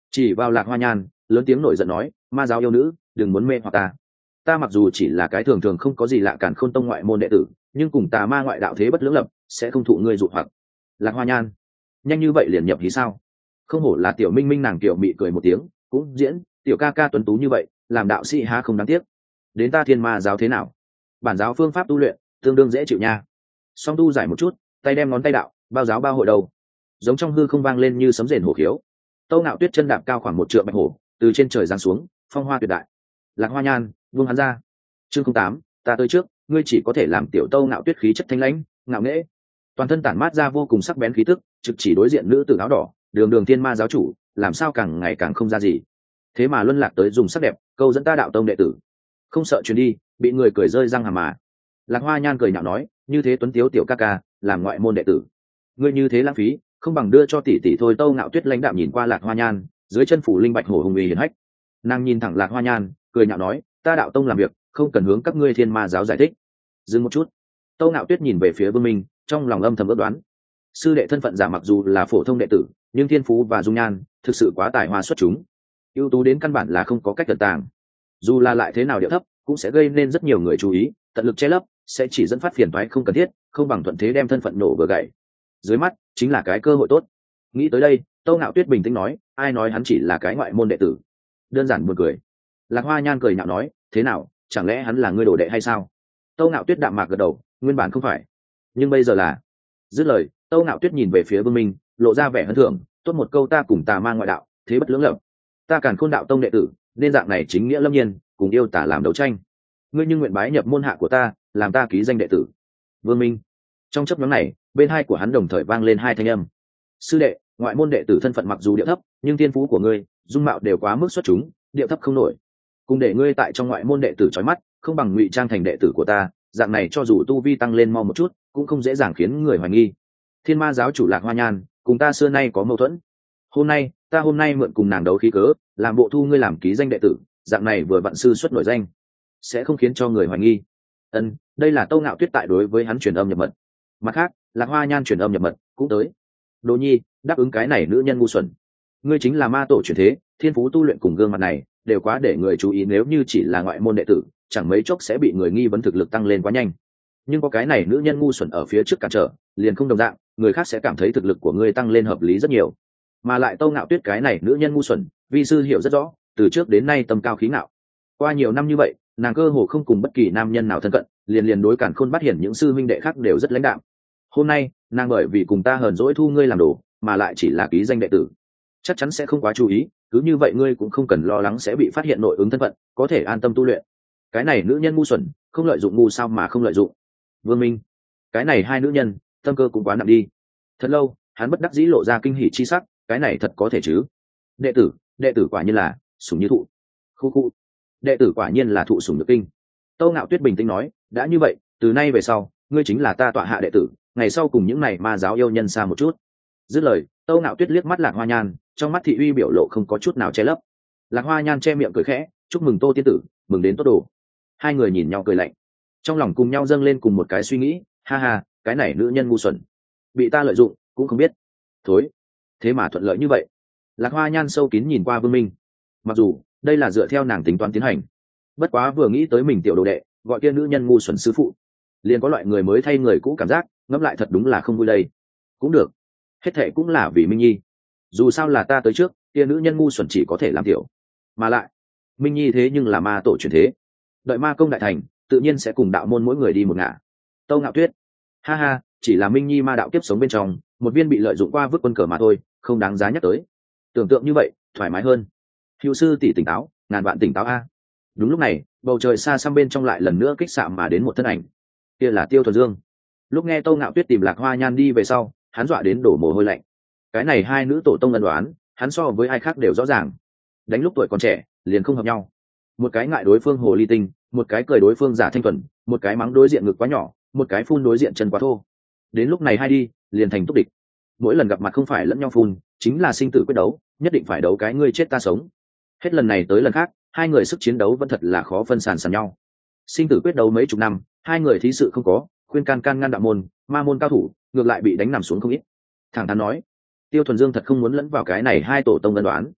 chỉ vào Lạc Hoa Nhan lớn tiếng nổi giận nói, ma giáo yêu nữ, đừng muốn mê hoặc ta mặc dù chỉ là cái thường thường không có gì lạ Càn Khôn tông ngoại môn đệ tử, nhưng cùng tà ma ngoại đạo thế bất lưỡng lập, sẽ không thụ ngươi dụ hoặc. Lạc Hoa Nhan nhanh như vậy liền nhập hí sao? Không hổ là tiểu minh minh, nàng tiểu mị cười một tiếng, cũng diễn tiểu ca ca tuấn tú như vậy, làm đạo sĩ há không đáng tiếc. Đến ta Thiên Ma giáo thế nào? Bản giáo phương pháp tu luyện tương đương dễ chịu nha. Song tu giải một chút, tay đem ngón tay đạo, bao giáo bao hội đầu, giống trong hư không vang lên như sấm rền hổ khiếu. Tâu Ngạo Tuyết chân đạp cao khoảng 1 trượng bạch hổ, từ trên trời giáng xuống, phong hoa tuyệt đại. Lạc Hoa Nhan buông hắn ra. Chương 08, ta tới trước, ngươi chỉ có thể làm tiểu Tâu Ngạo Tuyết khí chất thanh lãnh, ngạo nghễ, toàn thân tản mát ra vô cùng sắc bén khí tức, trực chỉ đối diện nữ tử áo đỏ, đường đường Thiên Ma giáo chủ, làm sao càng ngày càng không ra gì. Thế mà luân lạc tới dùng sắc đẹp câu dẫn ta đạo tông đệ tử, không sợ truyền đi, bị người cười rơi răng hàm mà. Lạc Hoa Nhan cười nhạo nói, như thế tuấn tiếu tiểu ca ca, làm ngoại môn đệ tử, ngươi như thế lãng phí, không bằng đưa cho tỷ tỷ thôi. Tâu Ngạo Tuyết lãnh đạm nhìn qua Lạc Hoa Nhan, dưới chân phủ linh bạch hổ hùng uy hiển hách. Nàng nhìn thẳng Lạc Hoa Nhan, cười nhạo nói, ta đạo tông làm việc, không cần hướng các ngươi Thiên Ma giáo giải thích. Dừng một chút. Tâu Ngạo Tuyết nhìn về phía Vương Minh, trong lòng âm thầm ước đoán, sư đệ thân phận giả mặc dù là phổ thông đệ tử, nhưng thiên phú và dung nhan thực sự quá tài hoa xuất chúng, ưu tú đến căn bản là không có cách tận tàng. Dù là lại thế nào điệu thấp, cũng sẽ gây nên rất nhiều người chú ý, tận lực che lấp sẽ chỉ dẫn phát phiền toái không cần thiết, không bằng thuận thế đem thân phận nổ vừa gậy. Dưới mắt chính là cái cơ hội tốt. Nghĩ tới đây, Tâu Ngạo Tuyết bình tĩnh nói, ai nói hắn chỉ là cái ngoại môn đệ tử? Đơn giản buồn cười. Lạc Hoa Nhan cười nhạo nói, thế nào, chẳng lẽ hắn là ngươi đồ đệ hay sao? Tâu Ngạo Tuyết đạm mạc gật đầu, nguyên bản không phải, nhưng bây giờ là. Dứt lời, Tâu Ngạo Tuyết nhìn về phía Vương Minh, lộ ra vẻ hân thưởng, tốt một câu, ta cùng tà ma ngoại đạo thế bất lưỡng lập, ta Càn Khôn đạo tông đệ tử nên dạng này chính nghĩa lâm nhiên, cùng yêu tả làm đấu tranh. Ngươi nhưng nguyện bái nhập môn hạ của ta, làm ta ký danh đệ tử. Vương Minh. Trong chốc ngắn này, bên hai của hắn đồng thời vang lên 2 thanh âm. Sư đệ, ngoại môn đệ tử thân phận mặc dù điệu thấp, nhưng thiên phú của ngươi, dung mạo đều quá mức xuất chúng, điệu thấp không nổi. Cùng để ngươi tại trong ngoại môn đệ tử chói mắt, không bằng ngụy trang thành đệ tử của ta, dạng này cho dù tu vi tăng lên mau một chút, cũng không dễ dàng khiến người hoài nghi. Thiên Ma giáo chủ Lạc Hoa Nhan, cùng ta xưa nay có mâu thuẫn. Hôm nay mượn cùng nàng đấu khí cớ, làm bộ thu ngươi làm ký danh đệ tử, dạng này vừa vặn sư xuất nổi danh, sẽ không khiến cho người hoài nghi. Đây là Tâu Ngạo Tuyết tại đối với hắn truyền âm nhập mật. Mặt khác, Lạc Hoa Nhan truyền âm nhập mật cũng tới. Đỗ Nhi, đáp ứng cái này nữ nhân ngu xuẩn. Ngươi chính là ma tổ truyền thế, thiên phú tu luyện cùng gương mặt này đều quá để người chú ý, nếu như chỉ là ngoại môn đệ tử, chẳng mấy chốc sẽ bị người nghi vấn thực lực tăng lên quá nhanh. Nhưng có cái này nữ nhân ngu xuẩn ở phía trước cản trở, liền không đồng dạng, người khác sẽ cảm thấy thực lực của ngươi tăng lên hợp lý rất nhiều. Mà lại Tâu Ngạo Tuyết cái này nữ nhân ngu xuẩn, vi sư hiểu rất rõ, từ trước đến nay tầm cao khí ngạo. Qua nhiều năm như vậy, nàng cơ hồ không cùng bất kỳ nam nhân nào thân cận, liền đối Càn Khôn bắt hiển những sư minh đệ khác đều rất lãnh đạm. Hôm nay, nàng bởi vì cùng ta hờn dỗi thu ngươi làm đồ, mà lại chỉ là ký danh đệ tử, chắc chắn sẽ không quá chú ý, cứ như vậy ngươi cũng không cần lo lắng sẽ bị phát hiện nội ứng thân phận, có thể an tâm tu luyện. Cái này nữ nhân ngu xuẩn, không lợi dụng ngu sao mà không lợi dụng. Vương Minh, cái này 2 nữ nhân, tâm cơ cũng quá nặng đi. Thật lâu, hắn bất đắc dĩ lộ ra kinh hỉ chi sắc, cái này thật có thể chứ? Đệ tử quả nhiên là sủng như thụ. Khu. Đệ tử quả nhiên là thụ sủng nhược kinh. Tâu Ngạo Tuyết bình tĩnh nói, đã như vậy, từ nay về sau, ngươi chính là ta tọa hạ đệ tử, ngày sau cùng những này ma giáo yêu nhân xa một chút. Dứt lời, Tâu Ngạo Tuyết liếc mắt Lạc Hoa Nhan, trong mắt thị uy biểu lộ không có chút nào che lấp. Lạc Hoa Nhan che miệng cười khẽ, chúc mừng Tô tiên tử, mừng đến tốt đồ. 2 người nhìn nhau cười lạnh, trong lòng cùng nhau dâng lên cùng một cái suy nghĩ, ha ha, cái này nữ nhân ngu xuẩn, bị ta lợi dụng cũng không biết. Thối, thế mà thuận lợi như vậy. Lạc Hoa Nhan sâu kín nhìn qua Vương Minh, mặc dù đây là dựa theo nàng tính toán tiến hành, bất quá vừa nghĩ tới mình tiểu đồ đệ gọi kia nữ nhân ngu xuẩn sư phụ, liền có loại người mới thay người cũ cảm giác, ngẫm lại thật đúng là không vui đây. Cũng được, hết thệ cũng là vì Minh Nhi, dù sao là ta tới trước, kia nữ nhân ngu xuẩn chỉ có thể làm tiểu, mà lại Minh Nhi thế nhưng là ma tổ truyền thế, đợi ma công đại thành, tự nhiên sẽ cùng đạo môn mỗi người đi một ngả. Tâu Ngạo Tuyết, ha ha, chỉ là Minh Nhi ma đạo kiếp sống bên trong một viên bị lợi dụng qua vứt quân cờ mà thôi, không đáng giá nhắc tới. Tưởng tượng như vậy thoải mái hơn. Hữu sư tỷ tỉnh táo, ngàn vạn tỉnh táo a. Đúng lúc này, bầu trời xa xăm bên trong lại lần nữa kích xạ mà đến một thân ảnh, kia là Tiêu Thuần Dương. Lúc nghe Tâu Ngạo Tuyết tìm Lạc Hoa Nhan đi về sau, hắn dọa đến đổ mồ hôi lạnh. Cái này 2 nữ tổ tông ân đoán, hắn so với ai khác đều rõ ràng. Đánh lúc tuổi còn trẻ, liền không hợp nhau. Một cái ngại đối phương hồ ly tinh, một cái cười đối phương giả thanh thuần, một cái mắng đối diện ngực quá nhỏ, một cái phun đối diện chân quá thô. Đến lúc này 2 đi, liền thành túc địch. Mỗi lần gặp mặt không phải lẫn nhau phun, chính là sinh tử quyết đấu, nhất định phải đấu cái ngươi chết ta sống. Hết lần này tới lần khác, 2 người sức chiến đấu vẫn thật là khó phân sàn sàn nhau. Sinh tử quyết đấu mấy chục năm, 2 người thí sự không có, khuyên can ngăn đạo môn, ma môn cao thủ, ngược lại bị đánh nằm xuống không ít. Thẳng thắn nói, Tiêu Thuần Dương thật không muốn lẫn vào cái này 2 tổ tông ân đoán.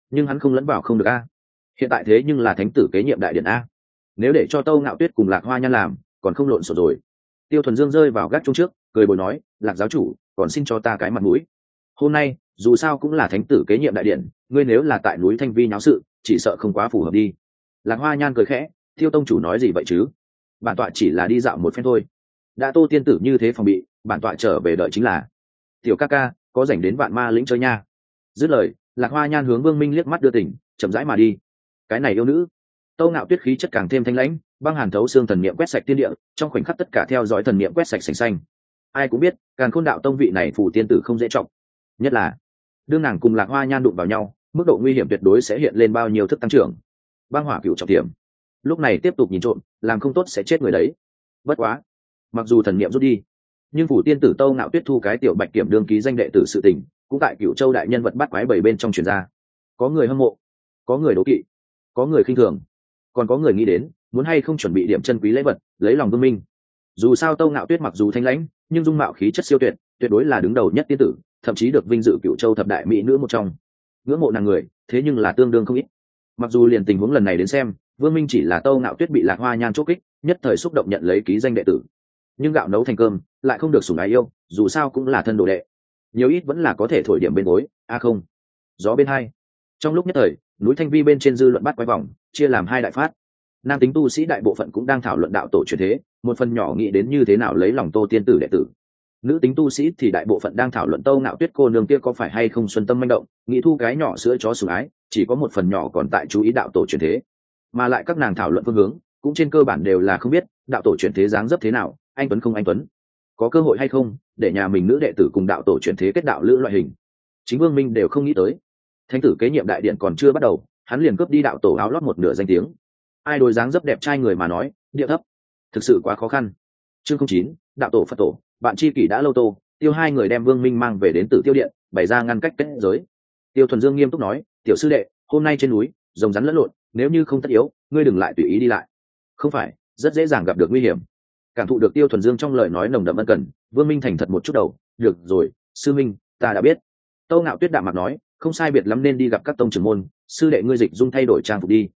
nhưng hắn không lẫn vào không được a. Hiện tại thế nhưng là thánh tử kế nhiệm đại điện a, nếu để cho Tâu Ngạo Tuyết cùng Lạc Hoa Nhan làm còn không lộn xộn rồi. Tiêu Thuần Dương rơi vào gác chung trước, cười bồi nói, Lạc giáo chủ còn xin cho ta cái mặt mũi. Hôm nay dù sao cũng là thánh tử kế nhiệm đại điện, ngươi nếu là tại núi Thanh Vi nháo sự, chỉ sợ không quá phù hợp đi. Lạc Hoa Nhan cười khẽ, Tiêu tông chủ nói gì vậy chứ, bản tọa chỉ là đi dạo một phen thôi. Đã Tô tiên tử như thế phòng bị, bản tọa trở về đợi chính là. Tiểu ca ca có rảnh đến Vạn Ma lĩnh chơi nha. Dứt lời, Lạc Hoa Nhan hướng Vương Minh liếc mắt đưa tỉnh, chậm rãi mà đi. Cái này yêu nữ. Tâu Ngạo Tuyết khí chất càng thêm thanh lãnh, băng hàn thấu xương thần niệm quét sạch tiên địa, trong khoảnh khắc tất cả theo dõi thần niệm quét sạch sành xanh. Ai cũng biết, Càn Khôn đạo tông vị này phù tiên tử không dễ trọng, nhất là đương nàng cùng Lạc Hoa Nhan đụng vào nhau, mức độ nguy hiểm tuyệt đối sẽ hiện lên bao nhiêu thức tăng trưởng. Băng hỏa cựu trọng điểm, lúc này tiếp tục nhìn trộm, làm không tốt sẽ chết người đấy. Bất quá, mặc dù thần niệm rút đi, nhưng phủ tiên tử Tâu Ngạo Tuyết thu cái tiểu bạch kiểm đương ký danh đệ tử sự tình, cũng tại Cựu Châu đại nhân vật bắt quái bảy bên trong truyền ra. Có người hâm mộ, có người đố kỵ, có người khinh thường, còn có người nghĩ đến muốn hay không chuẩn bị điểm chân quý lễ vật lấy lòng Vương Minh. Dù sao Tâu Ngạo Tuyết mặc dù thanh lãnh, nhưng dung mạo khí chất siêu tuyệt, tuyệt đối là đứng đầu nhất tiên tử, thậm chí được vinh dự Cựu Châu thập đại mỹ nữ một trong. Ngưỡng mộ nàng người thế nhưng là tương đương không ít. Mặc dù liền tình huống lần này đến xem, Vương Minh chỉ là Tâu Ngạo Tuyết bị Lạc Hoa Nhan chốt kích, nhất thời xúc động nhận lấy ký danh đệ tử, nhưng gạo nấu thành cơm lại không được sủng ái yêu, dù sao cũng là thân đồ đệ, nhiều ít vẫn là có thể thổi điểm bên gối. Không, gió bên hai. Trong lúc nhất thời, núi Thanh Vi bên trên dư luận bắt quay vòng, chia làm hai đại phát. Nam tính tu sĩ đại bộ phận cũng đang thảo luận đạo tổ truyền thế, một phần nhỏ nghĩ đến như thế nào lấy lòng Tô tiên tử đệ tử. Nữ tính tu sĩ thì đại bộ phận đang thảo luận Tâu Ngạo Tuyết cô nương kia có phải hay không xuân tâm manh động, nghĩ thu cái nhỏ sữa chó sủng ái, chỉ có một phần nhỏ còn tại chú ý đạo tổ truyền thế. Mà lại các nàng thảo luận phương hướng cũng trên cơ bản đều là không biết đạo tổ truyền thế dáng dấp thế nào, anh tuấn không anh tuấn, có cơ hội hay không để nhà mình nữ đệ tử cùng đạo tổ truyền thế kết đạo lữ loại hình. Chính Vương Minh đều không nghĩ tới, thánh tử kế nhiệm đại điện còn chưa bắt đầu, hắn liền cướp đi đạo tổ áo lót một nửa danh tiếng. Ai đối dáng dấp đẹp trai người mà nói địa thấp, thực sự quá khó khăn. Chương 09, đạo tổ Phật tổ bạn chi kỷ đã lâu Tô Tiêu hai người đem Vương Minh mang về đến Tử Tiêu điện, bày ra ngăn cách kết giới. Tiêu Thuần Dương nghiêm túc nói, tiểu sư đệ, hôm nay trên núi rồng rắn lẫn lộn, nếu như không tất yếu ngươi đừng lại tùy ý đi lại, không phải rất dễ dàng gặp được nguy hiểm. Cảm thụ được Tiêu Thuần Dương trong lời nói nồng đậm ân cần, Vương Minh thành thật một chút đầu, được rồi sư minh, ta đã biết. Tâu Ngạo Tuyết đạm mặt nói, không sai biệt lắm nên đi gặp các tông trưởng môn, sư đệ ngươi dịch dung thay đổi trang phục đi.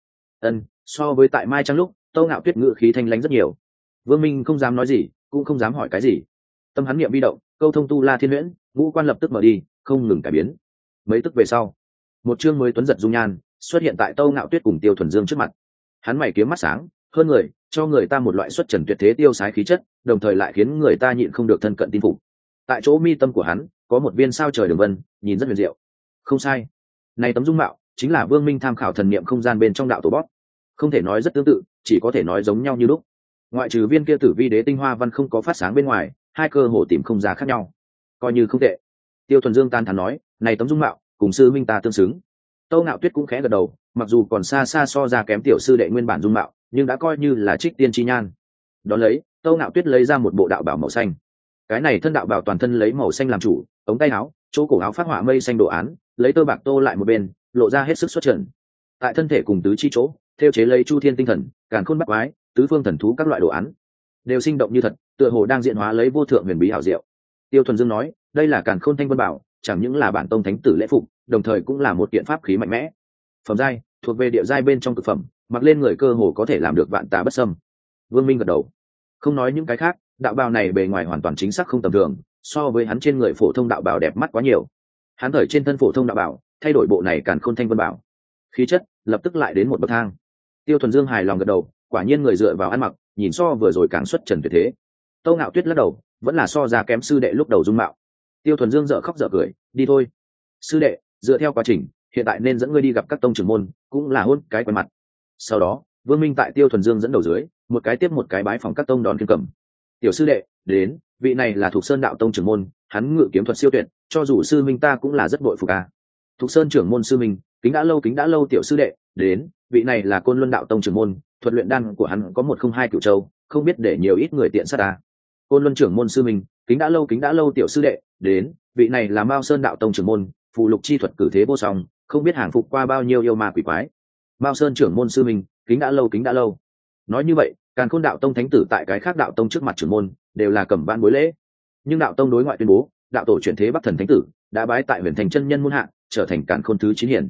So với tại Mai Trang lúc, Tâu Ngạo Tuyết ngự khí thanh lãnh rất nhiều. Vương Minh không dám nói gì, cũng không dám hỏi cái gì. Tâm hắn niệm vi động, câu thông tu la thiên huyễn, ngũ quan lập tức mở đi, không ngừng cải biến. Mấy tức về sau, một chương mới tuấn giật dung nhan xuất hiện tại Tâu Ngạo Tuyết cùng Tiêu Thuần Dương trước mặt. Hắn mày kiếm mắt sáng hơn người, cho người ta một loại xuất trần tuyệt thế tiêu sái khí chất, đồng thời lại khiến người ta nhịn không được thân cận tin phục. Tại chỗ mi tâm của hắn có một viên sao trời đường vân, nhìn rất huyền diệu. Không sai, này tấm dung mạo chính là Vương Minh tham khảo thần niệm không gian bên trong đạo tổ bóp. Không thể nói rất tương tự, chỉ có thể nói giống nhau như lúc. Ngoại trừ viên kia tử vi đế tinh hoa văn không có phát sáng bên ngoài, hai cơ hồ tìm không ra khác nhau, coi như không tệ. Tiêu Thuần Dương tan thán nói, này tấm dung mạo cùng sư minh ta tương xứng. Tâu Ngạo Tuyết cũng khẽ gật đầu, mặc dù còn xa xa so ra kém tiểu sư đệ nguyên bản dung mạo, nhưng đã coi như là trích tiên chi nhan. Đón lấy, Tâu Ngạo Tuyết lấy ra một bộ đạo bào màu xanh. Cái này thân đạo bào toàn thân lấy màu xanh làm chủ, ống tay áo, chỗ cổ áo phát họa mây xanh đồ án, lấy tơ bạc tô lại một bên, lộ ra hết sức xuất trần. Tại thân thể cùng tứ chi chỗ, theo chế lấy chu thiên tinh thần, càn khôn bắt quái, tứ phương thần thú các loại đồ án, đều sinh động như thật, tựa hồ đang diễn hóa lấy vô thượng huyền bí hảo diệu. Tiêu Thuần Dương nói, đây là càn khôn thanh vân bảo, chẳng những là bản tông thánh tử lễ phục, đồng thời cũng là một kiện pháp khí mạnh mẽ. Phẩm giai thuộc về địa giai bên trong cực phẩm, mặc lên người cơ hồ có thể làm được vạn tà bất xâm. Vương Minh gật đầu, không nói những cái khác, đạo bào này bề ngoài hoàn toàn chính xác không tầm thường, so với hắn trên người phổ thông đạo bào đẹp mắt quá nhiều. Hắn thời trên thân phổ thông đạo bào, thay đổi bộ này càn khôn thanh vân bảo, khí chất lập tức lại đến một bậc thang. Tiêu Thuần Dương hài lòng gật đầu, quả nhiên người dựa vào ăn mặc, nhìn so vừa rồi càng xuất trần tuyệt thế. Tâu Ngạo Tuyết lắc đầu, vẫn là so ra kém sư đệ lúc đầu dung mạo. Tiêu Thuần Dương dở khóc dở cười, đi thôi sư đệ, dựa theo quá trình hiện tại nên dẫn ngươi đi gặp các tông trưởng môn, cũng là hôn cái quen mặt. Sau đó Vương Minh tại Tiêu Thuần Dương dẫn đầu dưới, một cái tiếp một cái bái phòng các tông đòn kiên cầm. Tiểu sư đệ đến, vị này là Thục Sơn đạo tông trưởng môn, hắn ngự kiếm thuật siêu tuyệt, cho dù sư minh ta cũng là rất bội phục a. Thục Sơn trưởng môn sư minh, kính đã lâu tiểu sư đệ đến, vị này là Côn Luân đạo tông trưởng môn, thuật luyện đan của hắn có 102 cửu châu, không biết để nhiều ít người tiện sát ta. Côn Luân trưởng môn sư minh, kính đã lâu tiểu sư đệ đến, vị này là Mao Sơn đạo tông trưởng môn, phù lục chi thuật cử thế vô song, không biết hàng phục qua bao nhiêu yêu ma quỷ quái. Mao Sơn trưởng môn sư minh, kính đã lâu. Nói như vậy, Càn Khôn đạo tông thánh tử tại cái khác đạo tông trước mặt trưởng môn đều là cầm ban bối lễ, nhưng đạo tông đối ngoại tuyên bố đạo tổ chuyển thế Bắc Thần thánh tử đã bái tại Huyền Thành chân nhân môn hạ, trở thành Càn Khôn thứ 9 hiển.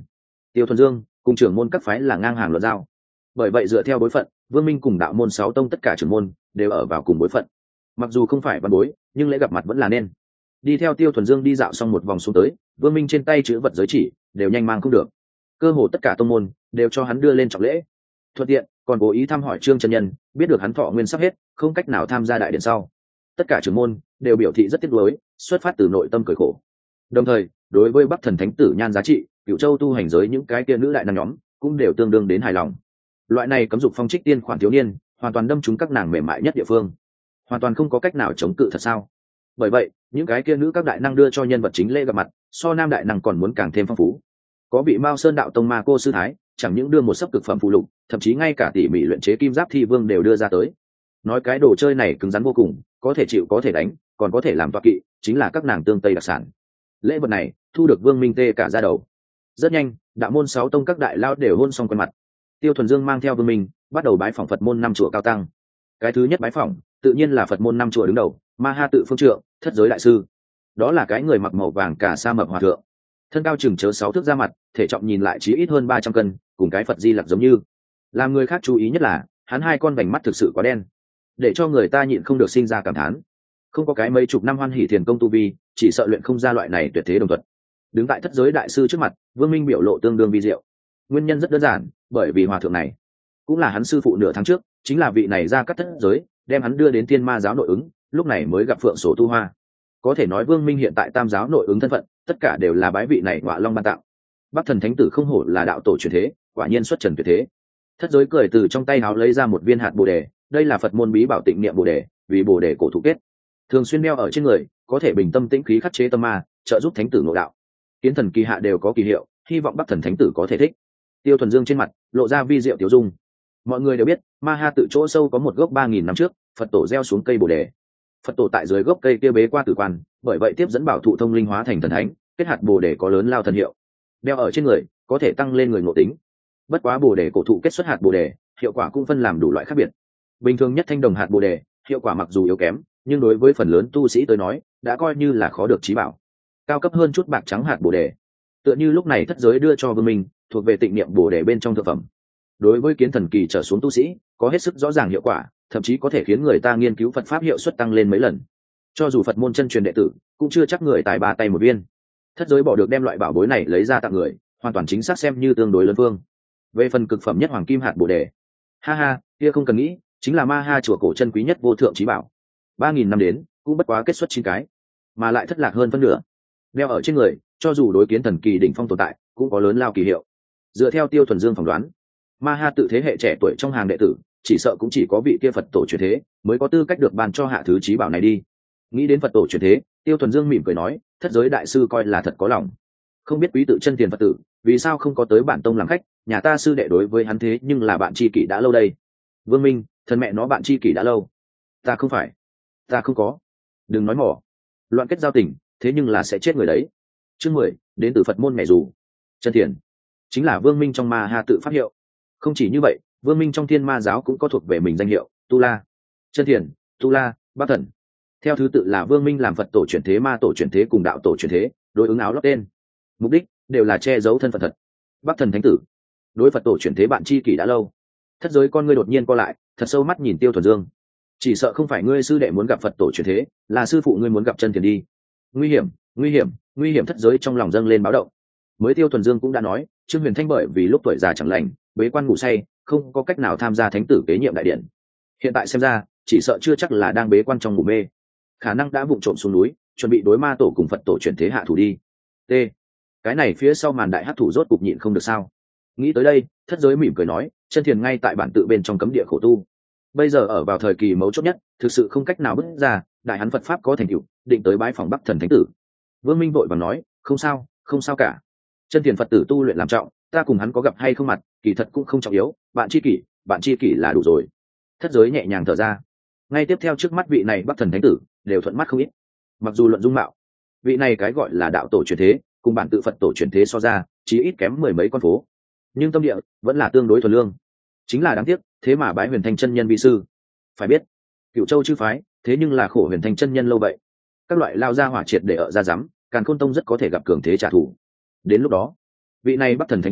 Tiêu Thuần Dương cùng trưởng môn các phái là ngang hàng luận giao, bởi vậy dựa theo bối phận, Vương Minh cùng đạo môn 6 tông tất cả trưởng môn đều ở vào cùng bối phận. Mặc dù không phải văn bối, nhưng lễ gặp mặt vẫn là nên. Đi theo Tiêu Thuần Dương đi dạo xong một vòng xuống tới, Vương Minh trên tay chữ vật giới chỉ đều nhanh mang không được, cơ hồ tất cả tông môn đều cho hắn đưa lên trọng lễ. Thuận tiện còn cố ý thăm hỏi Trương chân nhân, biết được hắn thọ nguyên sắp hết, không cách nào tham gia đại điện sau, tất cả trưởng môn đều biểu thị rất tiếc nuối, xuất phát từ nội tâm cười khổ. Đồng thời, đối với Bắc Thần Thánh tử nhan giá trị, Cửu Châu tu hành giới những cái kia nữ đại năng nhóm cũng đều tương đương đến hài lòng. Loại này cấm dục phong trích tiên khoản thiếu niên, hoàn toàn đâm trúng các nàng mềm mại nhất địa phương, hoàn toàn không có cách nào chống cự thật sao? Bởi vậy, những cái kia nữ các đại năng đưa cho nhân vật chính lễ gặp mặt, so nam đại năng còn muốn càng thêm phong phú. Có vị Mao Sơn đạo tông ma cô sư thái, chẳng những đưa một sấp cực phẩm phụ lục, thậm chí ngay cả tỉ mỉ luyện chế kim giáp thi vương đều đưa ra tới. Nói cái đồ chơi này cứng rắn vô cùng, có thể chịu có thể đánh, còn có thể làm toạc kỵ, chính là các nàng tương tây đặc sản. Lễ vật này thu được Vương Minh tê cả da đầu. Rất nhanh, đạo môn 6 tông các đại lao đều hôn xong quen mặt. Tiêu Thuần Dương mang theo Vương Minh bắt đầu bái phỏng Phật môn 5 chùa cao tăng. Cái thứ nhất bái phỏng tự nhiên là Phật môn 5 chùa đứng đầu, Ma Ha Tự Phương Trượng, thất giới đại sư. Đó là cái người mặc màu vàng cả sa mập hòa thượng, thân cao chừng chớ 6 thước ra mặt, thể trọng nhìn lại chí ít hơn 300 cân, cùng cái Phật Di Lặc giống như. Làm người khác chú ý nhất là hắn 2 con vành mắt thực sự quá đen, để cho người ta nhịn không được sinh ra cảm thán. Không có cái mấy chục năm hoan hỷ thiền công tu vi, chỉ sợ luyện không ra loại này tuyệt thế đồng thuật. Đứng tại thất giới đại sư trước mặt, Vương Minh biểu lộ tương đương vi diệu. Nguyên nhân rất đơn giản, bởi vì hòa thượng này cũng là hắn sư phụ nửa tháng trước, chính là vị này ra cắt thất giới, đem hắn đưa đến Thiên Ma giáo nội ứng, lúc này mới gặp Phượng Sổ Tu Hoa. Có thể nói Vương Minh hiện tại Tam giáo nội ứng thân phận, tất cả đều là bái vị này Ngọa Long ban tặng. Bắc Thần Thánh tử không hổ là đạo tổ truyền thế, quả nhiên xuất trần tuyệt thế. Thất giới cười từ trong tay áo lấy ra một viên hạt bồ đề, đây là Phật môn bí bảo Tịnh Niệm Bồ đề, vì bồ đề cổ thụ kết, thường xuyên đeo ở trên người, có thể bình tâm tĩnh khí khắc chế tâm ma, trợ giúp thánh tử ngộ đạo. Kiến thần kỳ hạ đều có kỳ hiệu, hy vọng Bắc Thần Thánh tử có thể thích. Tiêu Thuần Dương trên mặt lộ ra vi diệu tiểu dung. Mọi người đều biết, Ma Ha Tự chỗ sâu có một gốc 3000 năm trước, Phật tổ gieo xuống cây bồ đề. Phật tổ tại dưới gốc cây kia bế qua tử quan, bởi vậy tiếp dẫn bảo thụ thông linh hóa thành thần thánh, kết hạt bồ đề có lớn lao thần hiệu, đeo ở trên người có thể tăng lên người ngộ tính. Bất quá bồ đề cổ thụ kết xuất hạt bồ đề, hiệu quả cũng phân làm đủ loại khác biệt. Bình thường nhất thanh đồng hạt bồ đề, hiệu quả mặc dù yếu kém, nhưng đối với phần lớn tu sĩ tới nói, đã coi như là khó được trí bảo. Cao cấp hơn chút bạc trắng hạt bồ đề, tựa như lúc này thất giới đưa cho Vương Minh, thuộc về Tịnh Niệm Bồ đề bên trong thượng phẩm. Đối với kiến thần kỳ trở xuống tu sĩ, có hết sức rõ ràng hiệu quả, thậm chí có thể khiến người ta nghiên cứu Phật pháp hiệu suất tăng lên mấy lần. Cho dù Phật môn chân truyền đệ tử, cũng chưa chắc người tài ba tay một viên. Thất giới bỏ được đem loại bảo bối này lấy ra tặng người, hoàn toàn chính xác xem như tương đối lớn phương. Về phần cực phẩm nhất hoàng kim hạt bồ đề, ha ha, kia không cần nghĩ, chính là Ma Ha chùa cổ chân quý nhất vô thượng trí bảo. 3000 năm đến, cũng bất quá kết xuất 9 cái, mà lại thất lạc hơn phân nửa. Đeo ở trên người, cho dù đối kiến thần kỳ đỉnh phong tồn tại, cũng có lớn lao kỳ hiệu. Dựa theo Tiêu Thuần Dương phỏng đoán, Ma Ha Tự thế hệ trẻ tuổi trong hàng đệ tử, chỉ sợ cũng chỉ có vị kia Phật tổ truyền thế mới có tư cách được ban cho hạ thứ trí bảo này đi. Nghĩ đến Phật tổ truyền thế, Tiêu Thuần Dương mỉm cười nói, thất giới đại sư coi là thật có lòng. Không biết quý tự chân tiền Phật tử, vì sao không có tới bản tông làm khách, nhà ta sư đệ đối với hắn thế nhưng là bạn tri kỷ đã lâu đây. Vương Minh, thân mẹ nó bạn tri kỷ đã lâu. Ta không phải, ta không có. Đừng nói mỏ. Loạn kết giao tình, thế nhưng là sẽ chết người đấy. Chương 10, đến từ Phật môn mẹ dù. Chân tiền chính là Vương Minh trong Ma Ha Tự pháp hiệu. Không chỉ như vậy, Vương Minh trong Thiên Ma giáo cũng có thuộc về mình danh hiệu, Tu La, Chân Thiền, Tu La, Bắc Thần. Theo thứ tự là Vương Minh làm Phật tổ chuyển thế, Ma tổ chuyển thế cùng đạo tổ chuyển thế, đối ứng áo lót tên. Mục đích đều là che giấu thân phận thật. Bắc Thần Thánh tử, đối Phật tổ chuyển thế bạn tri kỷ đã lâu. Thất giới con ngươi đột nhiên co lại, thật sâu mắt nhìn Tiêu Thuần Dương. Chỉ sợ không phải ngươi sư đệ muốn gặp Phật tổ chuyển thế, là sư phụ ngươi muốn gặp Chân Thiền đi. Nguy hiểm, nguy hiểm, nguy hiểm! Thất giới trong lòng dâng lên báo động. Mới Tiêu Thuần Dương cũng đã nói, Trương Huyền Thanh bởi vì lúc tuổi già chẳng lành, bế quan ngủ say, không có cách nào tham gia thánh tử kế nhiệm đại điện. Hiện tại xem ra, chỉ sợ chưa chắc là đang bế quan trong ngủ mê, khả năng đã vụng trộm xuống núi, chuẩn bị đối Ma tổ cùng Phật tổ chuyển thế hạ thủ đi. T. Cái này phía sau màn đại hắc thủ rốt cục nhịn không được sao? Nghĩ tới đây, thất giới mỉm cười nói, Chân Thiền ngay tại bản tự bên trong cấm địa khổ tu, bây giờ ở vào thời kỳ mấu chốt nhất, thực sự không cách nào bước ra, đại hắn Phật pháp có thành tựu, định tới bái phòng Bắc Thần Thánh tử. Vương Minh vội vàng nói, không sao, không sao cả. Chân Thiền Phật tử tu luyện làm trọng, ta cùng hắn có gặp hay không mặt, kỳ thật cũng không trọng yếu, bạn tri kỷ là đủ rồi. Thất giới nhẹ nhàng thở ra. Ngay tiếp theo trước mắt vị này Bắc Thần Thánh tử đều thuận mắt không ít. Mặc dù luận dung mạo, vị này cái gọi là đạo tổ truyền thế, cùng bản tự Phật tổ truyền thế so ra, chỉ ít kém 10 mấy con phố, nhưng tâm địa vẫn là tương đối thuần lương. Chính là đáng tiếc, thế mà bái Huyền Thanh chân nhân vi sư. Phải biết, Cửu Châu chư phái, thế nhưng là khổ Huyền Thanh chân nhân lâu vậy. Các loại lao ra hỏa triệt để ở ra dám, Càn Khôn tông rất có thể gặp cường thế trả thù. Đến lúc đó, vị này Bắc Thần Thánh tử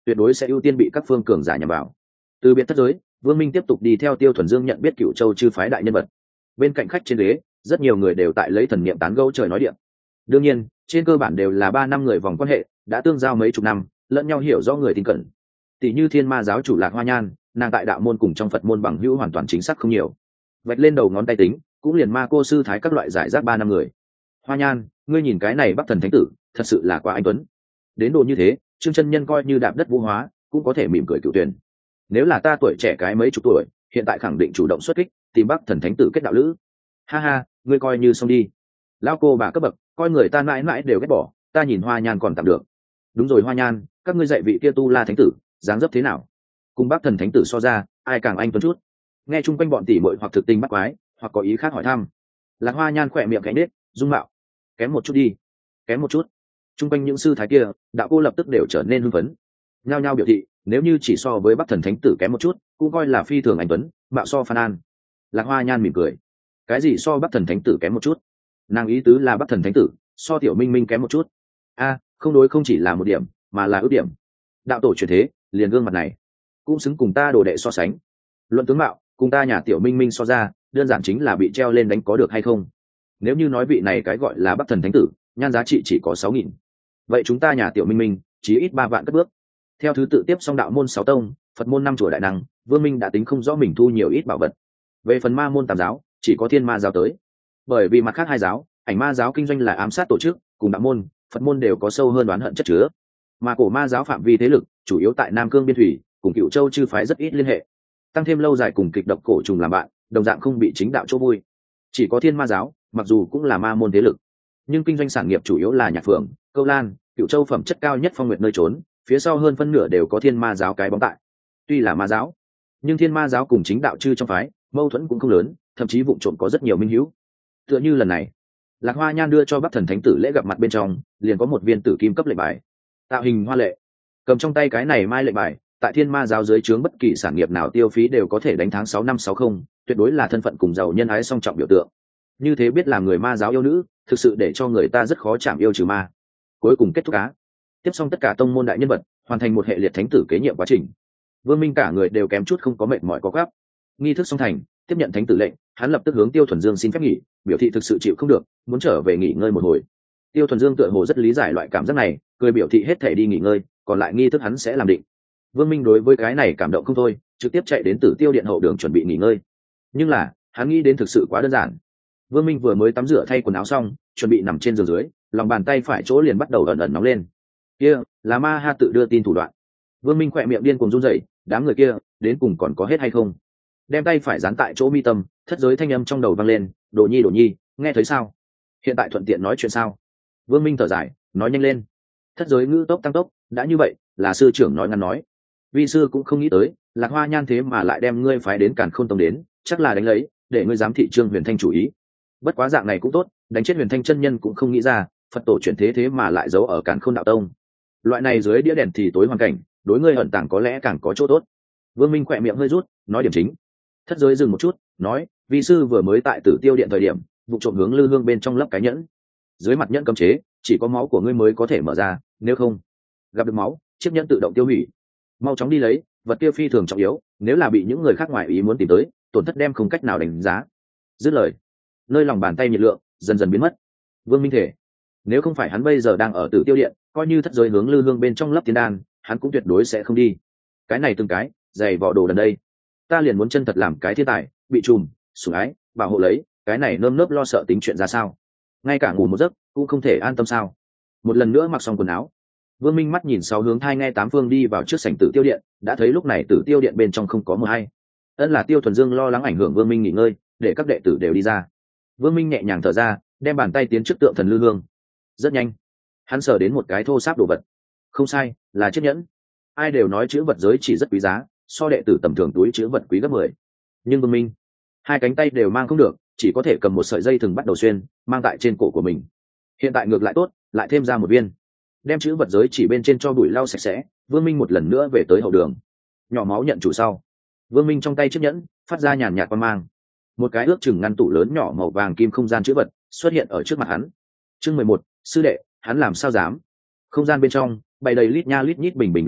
tuyệt đối sẽ ưu tiên bị các phương cường giả nhằm vào. Từ biệt thất giới, Vương Minh tiếp tục đi theo Tiêu Thuần Dương nhận biết Cửu Châu chư phái đại nhân vật. Bên cạnh khách trên ghế, rất nhiều người đều tại lấy thần niệm tán gẫu trời nói điện. Đương nhiên, trên cơ bản đều là 3 năm người vòng quan hệ, đã tương giao mấy chục năm, lẫn nhau hiểu rõ người tin cẩn. Tỷ như Thiên Ma giáo chủ Lạc Hoa Nhan, nàng tại đạo môn cùng trong Phật môn bằng hữu hoàn toàn chính xác không nhiều. Vạch lên đầu ngón tay tính, cũng liền Ma Cô sư thái các loại giải rác 3 năm người. Hoa Nhan, ngươi nhìn cái này Bắc Thần Thánh tử, thật sự là quá anh tuấn. Đến độ như thế, Trương chân nhân coi như đạp đất vũ hóa, cũng có thể mỉm cười cửu tuyển. Nếu là ta tuổi trẻ cái mấy chục tuổi, hiện tại khẳng định chủ động xuất kích, tìm Bắc Thần Thánh tử kết đạo lữ. Ha ha, ngươi coi như xong đi. Lão cô bà cấp bậc, coi người ta mãi mãi đều ghét bỏ, ta nhìn Hoa Nhan còn tạm được. Đúng rồi Hoa Nhan, các ngươi dạy vị kia Tu La Thánh tử, dáng dấp thế nào? Cùng Bắc Thần Thánh tử so ra, ai càng anh tuấn chút? Nghe chung quanh bọn tỷ muội hoặc thực tình bắt quái, hoặc có ý khác hỏi thăm. Lạc Hoa Nhan khỏe miệng khẽ nết, dung mạo kém một chút đi, kém một chút. Chung quanh những sư thái kia, đạo cô lập tức đều trở nên hưng phấn, nhao nhao biểu thị, nếu như chỉ so với Bắc Thần Thánh tử kém một chút, cũng coi là phi thường anh tuấn, mạo so Phan An. Lạc Hoa Nhan mỉm cười, cái gì so Bắc Thần Thánh tử kém một chút? Nàng ý tứ là Bắc Thần Thánh tử so Tiểu Minh Minh kém một chút. A, không đối, không chỉ là một điểm, mà là ưu điểm. Đạo tổ truyền thế, liền gương mặt này, cũng xứng cùng ta đồ đệ so sánh. Luận tướng mạo, cùng ta nhà Tiểu Minh Minh so ra, đơn giản chính là bị treo lên đánh có được hay không. Nếu như nói vị này cái gọi là Bắc Thần Thánh tử, nhan giá trị chỉ có 6.000, vậy chúng ta nhà Tiểu Minh Minh chỉ ít 3 vạn cất bước. Theo thứ tự tiếp xong đạo môn 6 tông, Phật môn 5 chùa đại năng, Vương Minh đã tính không rõ mình thu nhiều ít bảo vật. Về phần ma môn tam giáo, chỉ có Thiên Ma giáo tới. Bởi vì mặt khác 2 giáo, Ảnh Ma giáo kinh doanh là ám sát tổ chức, cùng đạo môn, Phật môn đều có sâu hơn oán hận chất chứa. Mà Cổ Ma giáo phạm vi thế lực chủ yếu tại Nam Cương biên thủy, cùng Cửu Châu chư phái rất ít liên hệ. Tăng thêm lâu dài cùng kịch độc cổ trùng làm bạn, đồng dạng không bị chính đạo chỗ vui. Chỉ có Thiên Ma giáo, mặc dù cũng là ma môn thế lực, nhưng kinh doanh sản nghiệp chủ yếu là nhạc phượng, câu lan, Cửu Châu phẩm chất cao nhất phong nguyệt nơi trốn, phía sau hơn phân nửa đều có Thiên Ma giáo cái bóng tại. Tuy là ma giáo, nhưng Thiên Ma giáo cùng chính đạo chư trong phái mâu thuẫn cũng không lớn, thậm chí vụng trộm có rất nhiều minh hữu. Tựa như lần này, Lạc Hoa Nhan đưa cho Bắc Thần Thánh tử lễ gặp mặt bên trong, liền có một viên tử kim cấp lệnh bài, tạo hình hoa lệ. Cầm trong tay cái này mai lệnh bài, tại Thiên Ma giáo dưới trướng bất kỳ sản nghiệp nào tiêu phí đều có thể đánh tháng 6 năm 60, tuyệt đối là thân phận cùng giàu nhân ái song trọng biểu tượng. Như thế biết làm người ma giáo yêu nữ, thực sự để cho người ta rất khó chạm yêu trừ ma. Cuối cùng kết thúc cá, tiếp xong tất cả tông môn đại nhân vật, hoàn thành một hệ liệt thánh tử kế nhiệm quá trình. Vương Minh cả người đều kém chút không có mệt mỏi có gáp. Nghi thức xong thành, tiếp nhận thánh tử lệnh, hắn lập tức hướng Tiêu Thuần Dương xin phép nghỉ, biểu thị thực sự chịu không được, muốn trở về nghỉ ngơi một hồi. Tiêu Thuần Dương tựa hồ rất lý giải loại cảm giác này, cười biểu thị hết thể đi nghỉ ngơi, còn lại nghi thức hắn sẽ làm định. Vương Minh đối với cái này cảm động không thôi, trực tiếp chạy đến Tử Tiêu điện hậu đường chuẩn bị nghỉ ngơi. Nhưng là, hắn nghĩ đến thực sự quá đơn giản. Vương Minh vừa mới tắm rửa thay quần áo xong, chuẩn bị nằm trên giường dưới, lòng bàn tay phải chỗ liền bắt đầu ẩn ẩn nóng lên. Kia, là Ma Ha tự đưa tin thủ đoạn. Vương Minh khỏe miệng điên cuồng run rẩy, đám người kia, đến cùng còn có hết hay không? Đem tay phải dán tại chỗ mi tâm, thất giới thanh âm trong đầu vang lên, Đồ Nhi, nghe thấy sao? Hiện tại thuận tiện nói chuyện sao? Vương Minh thở dài, nói nhanh lên. Thất giới ngữ tốc tăng tốc, đã như vậy, là sư trưởng nói ngắn nói. Vi sư cũng không nghĩ tới, Lạc Hoa Nhan thế mà lại đem ngươi phái đến Càn Khôn tông đến, chắc là đánh lấy, để ngươi giám thị Trương Huyền Thanh chủ ý. Bất quá dạng này cũng tốt, đánh chết Huyền Thanh chân nhân cũng không nghĩ ra, Phật tổ chuyển thế thế mà lại giấu ở Càn Khôn đạo tông. Loại này dưới đĩa đèn thì tối hoàn cảnh, đối ngươi ẩn tàng có lẽ càng có chỗ tốt. Vương Minh khỏe miệng hơi rút, nói điểm chính. Thất giới dừng một chút, nói, vi sư vừa mới tại Tử Tiêu điện thời điểm, vụ trộm hướng lư hương bên trong lấp cái nhẫn. Dưới mặt nhẫn cấm chế, chỉ có máu của ngươi mới có thể mở ra, nếu không gặp được máu, chiếc nhẫn tự động tiêu hủy. Mau chóng đi lấy, vật kia phi thường trọng yếu, nếu là bị những người khác ngoài ý muốn tìm tới, tổn thất đem không cách nào đánh giá. Dứt lời, nơi lòng bàn tay nhiệt lượng dần dần biến mất. Vương Minh thể, nếu không phải hắn bây giờ đang ở Tử Tiêu điện, coi như thất giới hướng lư hương bên trong lấp tiên đan, hắn cũng tuyệt đối sẽ không đi. Cái này từng cái giày vò đồ đần đây, ta liền muốn chân thật làm cái thiên tài, bị trùm sủng ái bảo hộ lấy, cái này nơm nớp lo sợ tính chuyện ra sao? Ngay cả ngủ một giấc cũng không thể an tâm sao? Một lần nữa mặc xong quần áo, Vương Minh mắt nhìn sáu hướng thai nghe tám phương đi vào trước sảnh Tử Tiêu điện, đã thấy lúc này Tử Tiêu điện bên trong không có mờ hay. Ân là Tiêu Thuần Dương lo lắng ảnh hưởng Vương Minh nghỉ ngơi, để các đệ tử đều đi ra. Vương Minh nhẹ nhàng thở ra, đem bàn tay tiến trước tượng thần lư hương. Rất nhanh, hắn sờ đến một cái thô sáp đồ vật. Không sai, là chiếc nhẫn. Ai đều nói chữ vật giới chỉ rất quý giá, so đệ tử tầm thường túi chữ vật quý gấp 10. Nhưng Vương Minh, hai cánh tay đều mang không được, chỉ có thể cầm một sợi dây thừng bắt đầu xuyên, mang tại trên cổ của mình. Hiện tại ngược lại tốt, lại thêm ra một viên. Đem chữ vật giới chỉ bên trên cho bụi lau sạch sẽ, Vương Minh một lần nữa về tới hậu đường. Nhỏ máu nhận chủ sau, Vương Minh trong tay chiếc nhẫn phát ra nhàn nhạt quang mang. Một cái ước chừng ngăn tủ lớn nhỏ màu vàng kim không gian chữ vật xuất hiện ở trước mặt hắn. Chương 11, sư đệ, hắn làm sao dám? Không gian bên trong bày đầy lít nha lít nhít bình bình lọ lọ,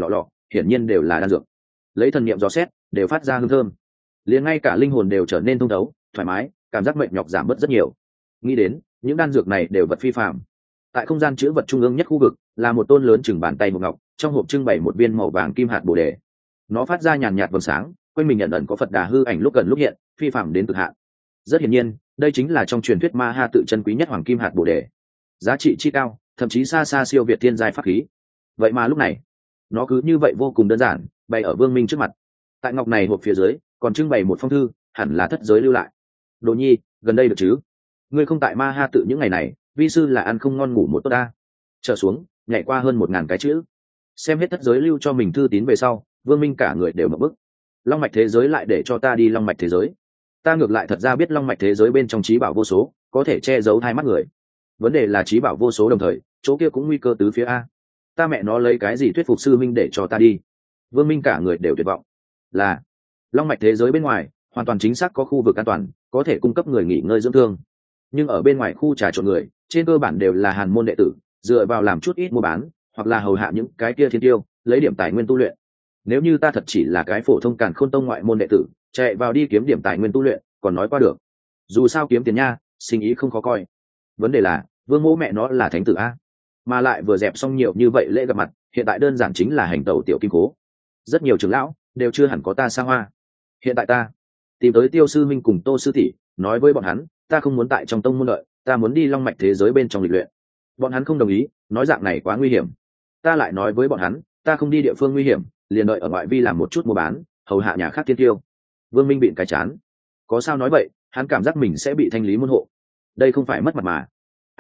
hiển nhiên đều là đan dược. Lấy thần niệm dò xét, đều phát ra hương thơm, liền ngay cả linh hồn đều trở nên thông thấu thoải mái, cảm giác mệt nhọc giảm bớt rất nhiều. Nghĩ đến những đan dược này đều vật phi phạm. Tại không gian chữ vật trung ương nhất khu vực là một tôn lớn chừng bàn tay một ngọc, trong hộp trưng bày một viên màu vàng kim hạt bồ đề. Nó phát ra nhàn nhạt vầng sáng, quanh mình nhận ẩn có Phật Đà hư ảnh lúc gần lúc hiện, phi phạm đến cực hạn. Rất hiển nhiên, đây chính là trong truyền thuyết Ma Ha tự chân quý nhất hoàng kim hạt bồ đề, giá trị chi cao, thậm chí xa xa siêu việt thiên giai pháp khí. Vậy mà lúc này, nó cứ như vậy vô cùng đơn giản, bày ở Vương Minh trước mặt. Tại ngọc này hộp phía dưới, còn trưng bày một phong thư, hẳn là thất giới lưu lại. Đồ nhi, gần đây được chứ? Ngươi không tại Ma Ha tự những ngày này, vi sư là ăn không ngon ngủ một tốt ta. Trở xuống, nhảy qua hơn 1000 cái chữ. Xem hết thất giới lưu cho mình thư tín về sau, Vương Minh cả người đều mở bức. Long mạch thế giới lại để cho ta đi long mạch thế giới. Ta ngược lại thật ra biết long mạch thế giới bên trong trí bảo vô số, có thể che giấu hai mắt người. Vấn đề là trí bảo vô số đồng thời, chỗ kia cũng nguy cơ tứ phía a. Ta mẹ nó lấy cái gì thuyết phục sư minh để cho ta đi? Vương Minh cả người đều tuyệt vọng. Là long mạch thế giới bên ngoài, hoàn toàn chính xác có khu vực an toàn, có thể cung cấp người nghỉ ngơi dưỡng thương. Nhưng ở bên ngoài khu trà trộn người, trên cơ bản đều là hàn môn đệ tử, dựa vào làm chút ít mua bán, hoặc là hầu hạ những cái kia thiên tiêu, lấy điểm tài nguyên tu luyện. Nếu như ta thật chỉ là cái phổ thông Càn Khôn tông ngoại môn đệ tử, chạy vào đi kiếm điểm tài nguyên tu luyện, còn nói qua được. Dù sao kiếm tiền nha, sinh ý không khó coi. Vấn đề là, Vương Mỗ mẹ nó là thánh tử a, mà lại vừa dẹp xong nhiều như vậy lễ gặp mặt, hiện tại đơn giản chính là hành tẩu tiểu kim cố. Rất nhiều trưởng lão đều chưa hẳn có ta xa hoa. Hiện tại ta tìm tới Tiêu sư minh cùng Tô sư tỷ, nói với bọn hắn, ta không muốn tại trong tông môn đợi, ta muốn đi long mạch thế giới bên trong lịch luyện. Bọn hắn không đồng ý, nói dạng này quá nguy hiểm. Ta lại nói với bọn hắn, ta không đi địa phương nguy hiểm, liền đợi ở ngoại vi làm một chút mua bán, hầu hạ nhà khác thiên tiêu. Vương Minh bịn cái chán. Có sao nói vậy, hắn cảm giác mình sẽ bị thanh lý môn hộ. Đây không phải mất mặt mà.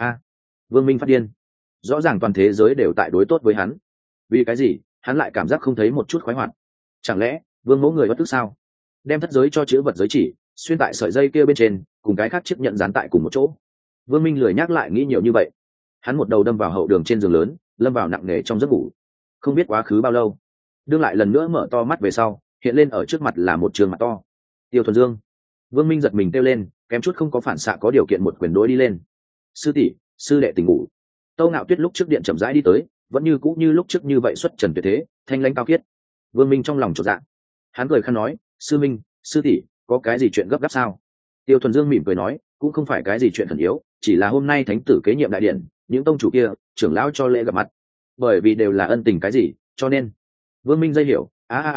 Vương Minh phát điên. Rõ ràng toàn thế giới đều tại đối tốt với hắn. Vì cái gì, hắn lại cảm giác không thấy một chút khoái hoạt? Chẳng lẽ, Vương Mẫu người bất tức sao? Đem thất giới cho chữ vật giới chỉ, xuyên tại sợi dây kia bên trên, cùng cái khác chiếc nhận dán tại cùng một chỗ. Vương Minh lười nhắc lại nghĩ nhiều như vậy. Hắn một đầu đâm vào hậu đường trên giường lớn, lâm vào nặng nề trong giấc ngủ. Không biết quá khứ bao lâu, đương lại lần nữa mở to mắt về sau, hiện lên ở trước mặt là một trường mặt to. Tiêu Thuần Dương. Vương Minh giật mình kêu lên, kém chút không có phản xạ có điều kiện một quyền đối đi lên. Sư tỷ, sư đệ tỉnh ngủ. Tâu Ngạo Tuyết lúc trước điện chậm rãi đi tới, vẫn như cũ như lúc trước như vậy xuất trần tuyệt thế, thanh lãnh cao khiết. Vương Minh trong lòng chột dạ. Hắn cười khăn nói, sư minh, sư tỷ, có cái gì chuyện gấp gáp sao? Tiêu Thuần Dương mỉm cười nói, cũng không phải cái gì chuyện thần yếu, chỉ là hôm nay thánh tử kế nhiệm đại điện, những tông chủ kia, trưởng lão cho lễ gặp mặt. Bởi vì đều là ân tình cái gì, cho nên. Vương Minh dây hiểu,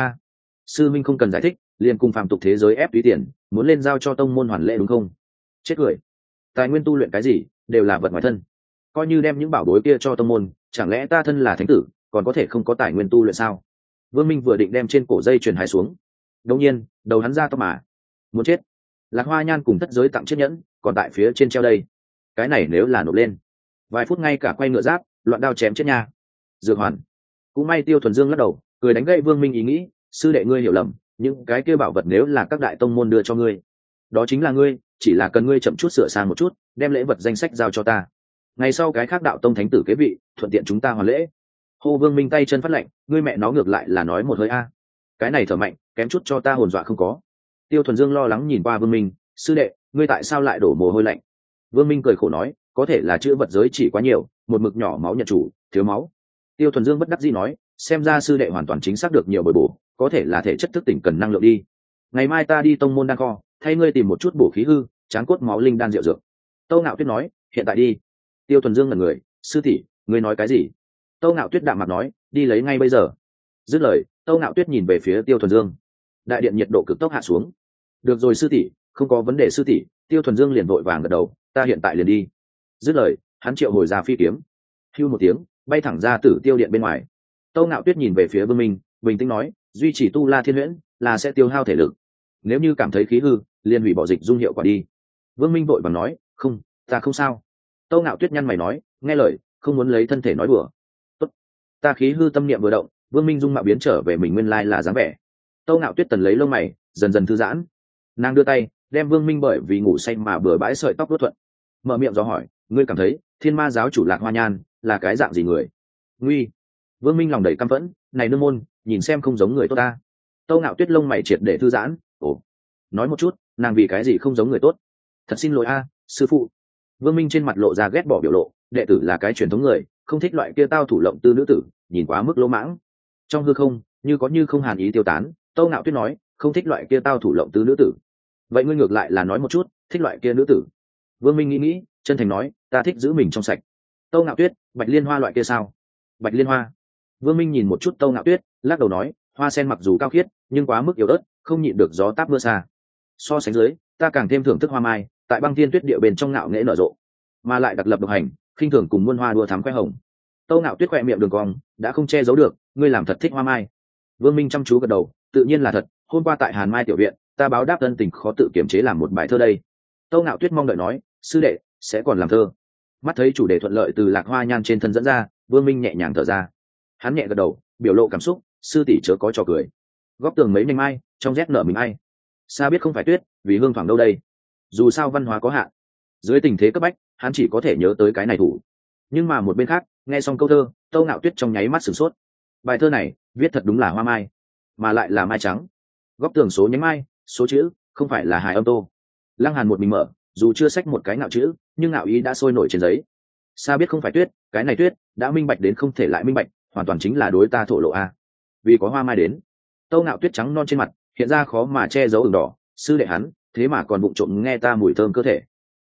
sư minh không cần giải thích, liền cùng phàm tục thế giới ép túy tiền, muốn lên giao cho tông môn hoàn lễ đúng không? Chết cười. Tài nguyên tu luyện cái gì, đều là vật ngoài thân. Coi như đem những bảo bối kia cho tông môn, chẳng lẽ ta thân là thánh tử, còn có thể không có tài nguyên tu luyện sao? Vương Minh vừa định đem trên cổ dây truyền hai xuống, đột nhiên, đầu hắn ra tóc mà. Muốn chết. Lạc Hoa Nhan cùng thất giới tặng chiếc nhẫn, còn tại phía trên treo đây. Cái này nếu là nộp lên, vài phút ngay cả quay ngựa giáp, loạn đao chém chết nha. Dược hoàn. Cũng may Tiêu Thuần Dương lắc đầu, cười đánh gậy Vương Minh ý nghĩ, sư đệ ngươi hiểu lầm, những cái kia bảo vật nếu là các đại tông môn đưa cho ngươi, đó chính là ngươi, chỉ là cần ngươi chậm chút sửa sang một chút, đem lễ vật danh sách giao cho ta. Ngày sau cái khác đạo tông thánh tử kế vị, thuận tiện chúng ta hoàn lễ. Hô Vương Minh tay chân phát lạnh, ngươi mẹ nó ngược lại là nói một hơi a. Cái này thở mạnh, kém chút cho ta hồn dọa không có. Tiêu Thuần Dương lo lắng nhìn qua Vương Minh, sư đệ, ngươi tại sao lại đổ mồ hôi lạnh? Vương Minh cười khổ nói, có thể là chữ vật giới chỉ quá nhiều, một mực nhỏ máu nhận chủ, thiếu máu. Tiêu Thuần Dương bất đắc dĩ nói, xem ra sư đệ hoàn toàn chính xác được nhiều bồi bổ, có thể là thể chất thức tỉnh cần năng lượng đi. Ngày mai ta đi tông môn đan kho, thay ngươi tìm một chút bổ khí hư, tráng cốt máu linh đan rượu dược. Tâu Ngạo Tuyết nói, hiện tại đi. Tiêu Thuần Dương ngẩn người, sư tỷ, ngươi nói cái gì? Tâu Ngạo Tuyết đạm mặt nói, đi lấy ngay bây giờ. Dứt lời, Tâu Ngạo Tuyết nhìn về phía Tiêu Thuần Dương. Đại điện nhiệt độ cực tốc hạ xuống. Được rồi sư tỷ, không có vấn đề sư tỷ. Tiêu Thuần Dương liền vội vàng gật đầu, ta hiện tại liền đi. Dứt lời, hắn triệu hồi ra phi kiếm, hưu một tiếng, bay thẳng ra Tử Tiêu điện bên ngoài. Tâu Ngạo Tuyết nhìn về phía Vương Minh, bình tĩnh nói, duy trì tu la thiên huyễn là sẽ tiêu hao thể lực, nếu như cảm thấy khí hư, liền hủy bỏ dịch dung hiệu quả đi. Vương Minh vội vàng nói, không, ta không sao. Tâu Ngạo Tuyết nhăn mày nói, nghe lời, không muốn lấy thân thể nói đùa. Tốt, ta khí hư tâm niệm vừa động, Vương Minh dung mạo biến trở về mình nguyên lai là dáng vẻ. Tâu Ngạo Tuyết tần lấy lông mày, dần dần thư giãn. Nàng đưa tay đem Vương Minh bởi vì ngủ say mà bừa bãi sợi tóc đốt thuận, mở miệng do hỏi, ngươi cảm thấy Thiên Ma giáo chủ Lạc Hoa Nhan là cái dạng gì người? Nguy. Vương Minh lòng đầy căm phẫn, này nương môn, nhìn xem không giống người tốt ta. Tâu Ngạo Tuyết lông mày triệt để thư giãn, ồ, nói một chút, nàng vì cái gì không giống người tốt? Thật xin lỗi a, sư phụ. Vương Minh trên mặt lộ ra ghét bỏ biểu lộ, đệ tử là cái truyền thống người, không thích loại kia tao thủ lộng tư nữ tử, nhìn quá mức lỗ mãng. Trong hư không, như có như không hàn ý tiêu tán. Tâu Ngạo Tuyết nói, không thích loại kia tao thủ lộng tứ nữ tử. Vậy ngươi ngược lại là nói một chút, thích loại kia nữ tử. Vương Minh nghĩ, chân thành nói, ta thích giữ mình trong sạch. Tâu Ngạo Tuyết, Bạch Liên Hoa loại kia sao? Bạch Liên Hoa. Vương Minh nhìn một chút Tâu Ngạo Tuyết, lắc đầu nói, hoa sen mặc dù cao khiết nhưng quá mức yếu ớt, không nhịn được gió táp mưa xa. So sánh dưới, ta càng thêm thưởng thức hoa mai, tại băng thiên tuyết địa bên trong ngạo nghễ nở rộ, mà lại đặc lập độc hành, khinh thường cùng muôn hoa đua thắm khoe hồng. Tâu Ngạo Tuyết khoe miệng đường cong đã không che giấu được, ngươi làm thật thích hoa mai. Vương Minh chăm chú gật đầu, tự nhiên là thật, hôm qua tại Hàn Mai tiểu viện, ta báo đáp ân tình khó tự kiềm chế làm một bài thơ đây. Tâu Ngạo Tuyết mong đợi nói, sư đệ sẽ còn làm thơ. Mắt thấy chủ đề thuận lợi từ Lạc Hoa Nhan trên thân dẫn ra, Vương Minh nhẹ nhàng thở ra. Hắn nhẹ gật đầu, biểu lộ cảm xúc, sư tỷ chớ có trò cười. Góc tường mấy nhành mai, trong rét nở mình ai. Xa biết không phải tuyết, vì hương thoảng đâu đây. Dù sao văn hóa có hạn, dưới tình thế cấp bách, hắn chỉ có thể nhớ tới cái này thủ. Nhưng mà một bên khác, nghe xong câu thơ, Tâu Ngạo Tuyết trong nháy mắt sửng sốt. Bài thơ này viết thật đúng là hoa mai, mà lại là mai trắng. Góc tường số nhánh mai, số chữ không phải là hài âm tô. Lăng Hàn một mình mở, dù chưa xách một cái ngạo chữ, nhưng ngạo ý đã sôi nổi trên giấy. Xa biết không phải tuyết, cái này tuyết đã minh bạch đến không thể lại minh bạch, hoàn toàn chính là đối ta thổ lộ a. Vì có hoa mai đến. Tâu Ngạo Tuyết trắng non trên mặt hiện ra khó mà che giấu ửng đỏ, sư đệ hắn thế mà còn bụng trộm nghe ta mùi thơm cơ thể.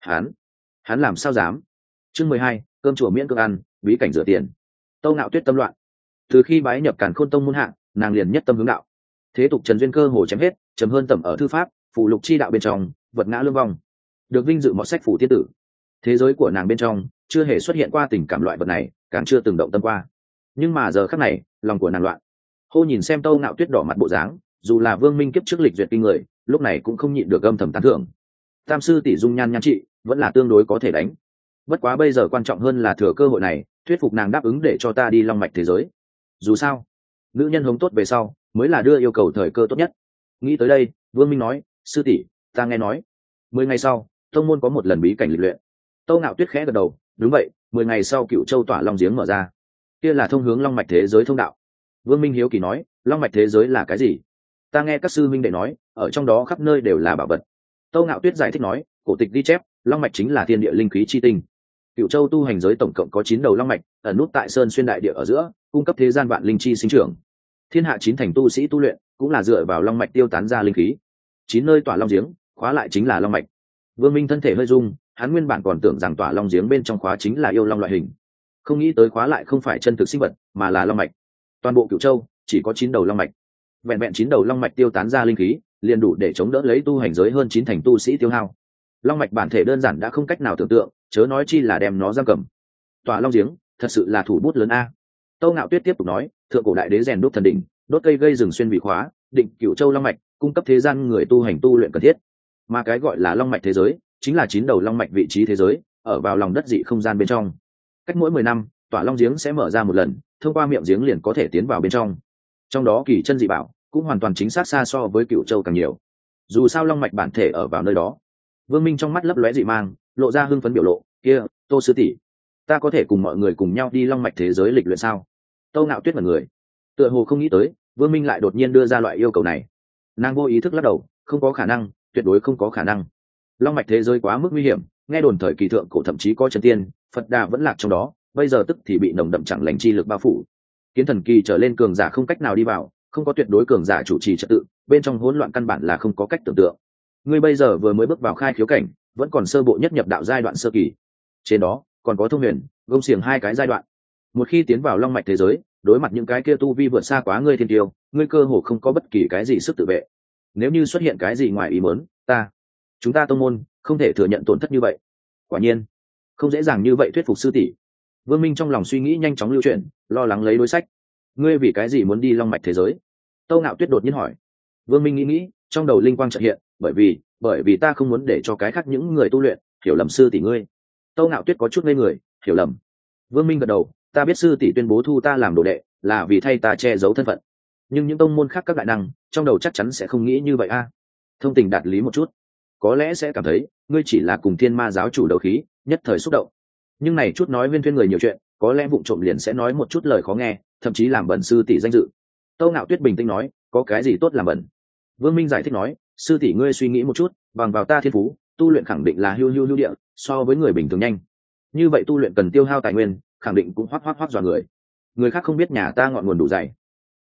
Hắn làm sao dám. Chương 12, cơm chùa miễn cưỡng ăn, bí cảnh rửa tiền. Tâu Ngạo Tuyết tâm loạn. Từ khi bái nhập Càn Khôn tông môn hạ, nàng liền nhất tâm hướng đạo. Thế tục trần duyên cơ hồ chém hết, trầm hơn tầm ở thư pháp, phụ lục chi đạo bên trong, vật ngã lương vong. Được vinh dự mọt sách phủ tiên tử. Thế giới của nàng bên trong chưa hề xuất hiện qua tình cảm loại vật này, càng chưa từng động tâm qua. Nhưng mà giờ khắc này, lòng của nàng loạn. Hô nhìn xem Tâu Ngạo Tuyết đỏ mặt bộ dáng, dù là Vương Minh kiếp trước lịch duyệt kinh người, lúc này cũng không nhịn được âm thầm tán thưởng. Tam sư tỷ dung nhan nhan trị, vẫn là tương đối có thể đánh. Bất quá bây giờ quan trọng hơn là thừa cơ hội này, thuyết phục nàng đáp ứng để cho ta đi long mạch thế giới. Dù sao, nữ nhân hống tốt về sau, mới là đưa yêu cầu thời cơ tốt nhất. Nghĩ tới đây, Vương Minh nói, sư tỷ, ta nghe nói 10 ngày sau, tông môn có một lần bí cảnh lịch luyện. Tâu Ngạo Tuyết khẽ gật đầu, đúng vậy, 10 ngày sau Cựu Châu tỏa long giếng mở ra, kia là thông hướng long mạch thế giới thông đạo. Vương Minh hiếu kỳ nói, long mạch thế giới là cái gì? Ta nghe các sư minh đệ nói, ở trong đó khắp nơi đều là bảo vật. Tâu Ngạo Tuyết giải thích nói, cổ tịch ghi chép, long mạch chính là thiên địa linh khí chi tinh. Cựu Châu tu hành giới tổng cộng có 9 đầu long mạch, ẩn nút tại sơn xuyên đại địa ở giữa, cung cấp thế gian vạn linh chi sinh trưởng. Thiên hạ 9 thành tu sĩ tu luyện, cũng là dựa vào long mạch tiêu tán ra linh khí. 9 nơi tỏa long giếng, khóa lại chính là long mạch. Vương Minh thân thể hơi rung, hắn nguyên bản còn tưởng rằng tỏa long giếng bên trong khóa chính là yêu long loại hình, không nghĩ tới khóa lại không phải chân thực sinh vật, mà là long mạch. Toàn bộ Cựu Châu chỉ có 9 đầu long mạch, vẹn vẹn 9 đầu long mạch tiêu tán ra linh khí, liền đủ để chống đỡ lấy tu hành giới hơn 9 thành tu sĩ tiêu hao. Long mạch bản thể đơn giản đã không cách nào tưởng tượng, chớ nói chi là đem nó giam cầm. Tỏa long giếng thật sự là thủ bút lớn a. Tâu Ngạo Tuyết tiếp tục nói, thượng cổ đại đế rèn đúc thần đỉnh, đốt cây gây rừng xuyên bị khóa, định Cựu Châu long mạch, cung cấp thế gian người tu hành tu luyện cần thiết. Mà cái gọi là long mạch thế giới, chính là 9 đầu long mạch vị trí thế giới, ở vào lòng đất dị không gian bên trong. Cách mỗi 10 năm, tỏa long giếng sẽ mở ra một lần, thông qua miệng giếng liền có thể tiến vào bên trong. Trong đó kỳ chân dị bảo cũng hoàn toàn chính xác xa so với Cựu Châu càng nhiều. Dù sao long mạch bản thể ở vào nơi đó. Vương Minh trong mắt lấp lóe dị mang, lộ ra hưng phấn biểu lộ, kia, Tô sư tỷ, ta có thể cùng mọi người cùng nhau đi long mạch thế giới lịch luyện sao? Tâu Ngạo Tuyết là người, tựa hồ không nghĩ tới, Vương Minh lại đột nhiên đưa ra loại yêu cầu này. Nàng vô ý thức lắc đầu, không có khả năng, tuyệt đối không có khả năng. Long mạch thế giới quá mức nguy hiểm, nghe đồn thời kỳ thượng cổ thậm chí có chân tiên, Phật Đà vẫn lạc trong đó, bây giờ tức thì bị nồng đậm chẳng lành chi lực bao phủ. Kiến thần kỳ trở lên cường giả không cách nào đi vào, không có tuyệt đối cường giả chủ trì trật tự, bên trong hỗn loạn căn bản là không có cách tưởng tượng. Ngươi bây giờ vừa mới bước vào khai khiếu cảnh, vẫn còn sơ bộ nhất nhập đạo giai đoạn sơ kỳ. Trên đó còn có thông huyền, gông xiềng 2 cái giai đoạn. Một khi tiến vào long mạch thế giới, đối mặt những cái kia tu vi vượt xa quá ngươi thiên tiêu, ngươi cơ hồ không có bất kỳ cái gì sức tự vệ. Nếu như xuất hiện cái gì ngoài ý muốn, chúng ta tông môn không thể thừa nhận tổn thất như vậy. Quả nhiên không dễ dàng như vậy thuyết phục sư tỷ. Vương Minh trong lòng suy nghĩ nhanh chóng lưu chuyển, lo lắng lấy đối sách. Ngươi vì cái gì muốn đi long mạch thế giới? Tâu Ngạo Tuyết đột nhiên hỏi. Vương Minh nghĩ, trong đầu linh quang chợt hiện, bởi vì ta không muốn để cho cái khác những người tu luyện hiểu lầm sư tỷ ngươi. Tâu Ngạo Tuyết có chút ngây người, hiểu lầm? Vương Minh gật đầu, ta biết sư tỷ tuyên bố thu ta làm đồ đệ là vì thay ta che giấu thân phận, nhưng những tông môn khác các đại năng trong đầu chắc chắn sẽ không nghĩ như vậy a. Thông tình đạt lý một chút, có lẽ sẽ cảm thấy ngươi chỉ là cùng thiên ma giáo chủ đấu khí, nhất thời xúc động. Nhưng này chút nói viên thuyên người nhiều chuyện, có lẽ vụng trộm liền sẽ nói một chút lời khó nghe, thậm chí làm bẩn sư tỷ danh dự. Tâu Ngạo Tuyết bình tĩnh nói, có cái gì tốt làm bẩn? Vương Minh giải thích nói, sư tỷ ngươi suy nghĩ một chút, bằng vào ta thiên phú tu luyện khẳng định là hưu địa, so với người bình thường nhanh. Như vậy tu luyện cần tiêu hao tài nguyên, khẳng định cũng hoắc dọa người. Người khác không biết nhà ta ngọn nguồn đủ dày,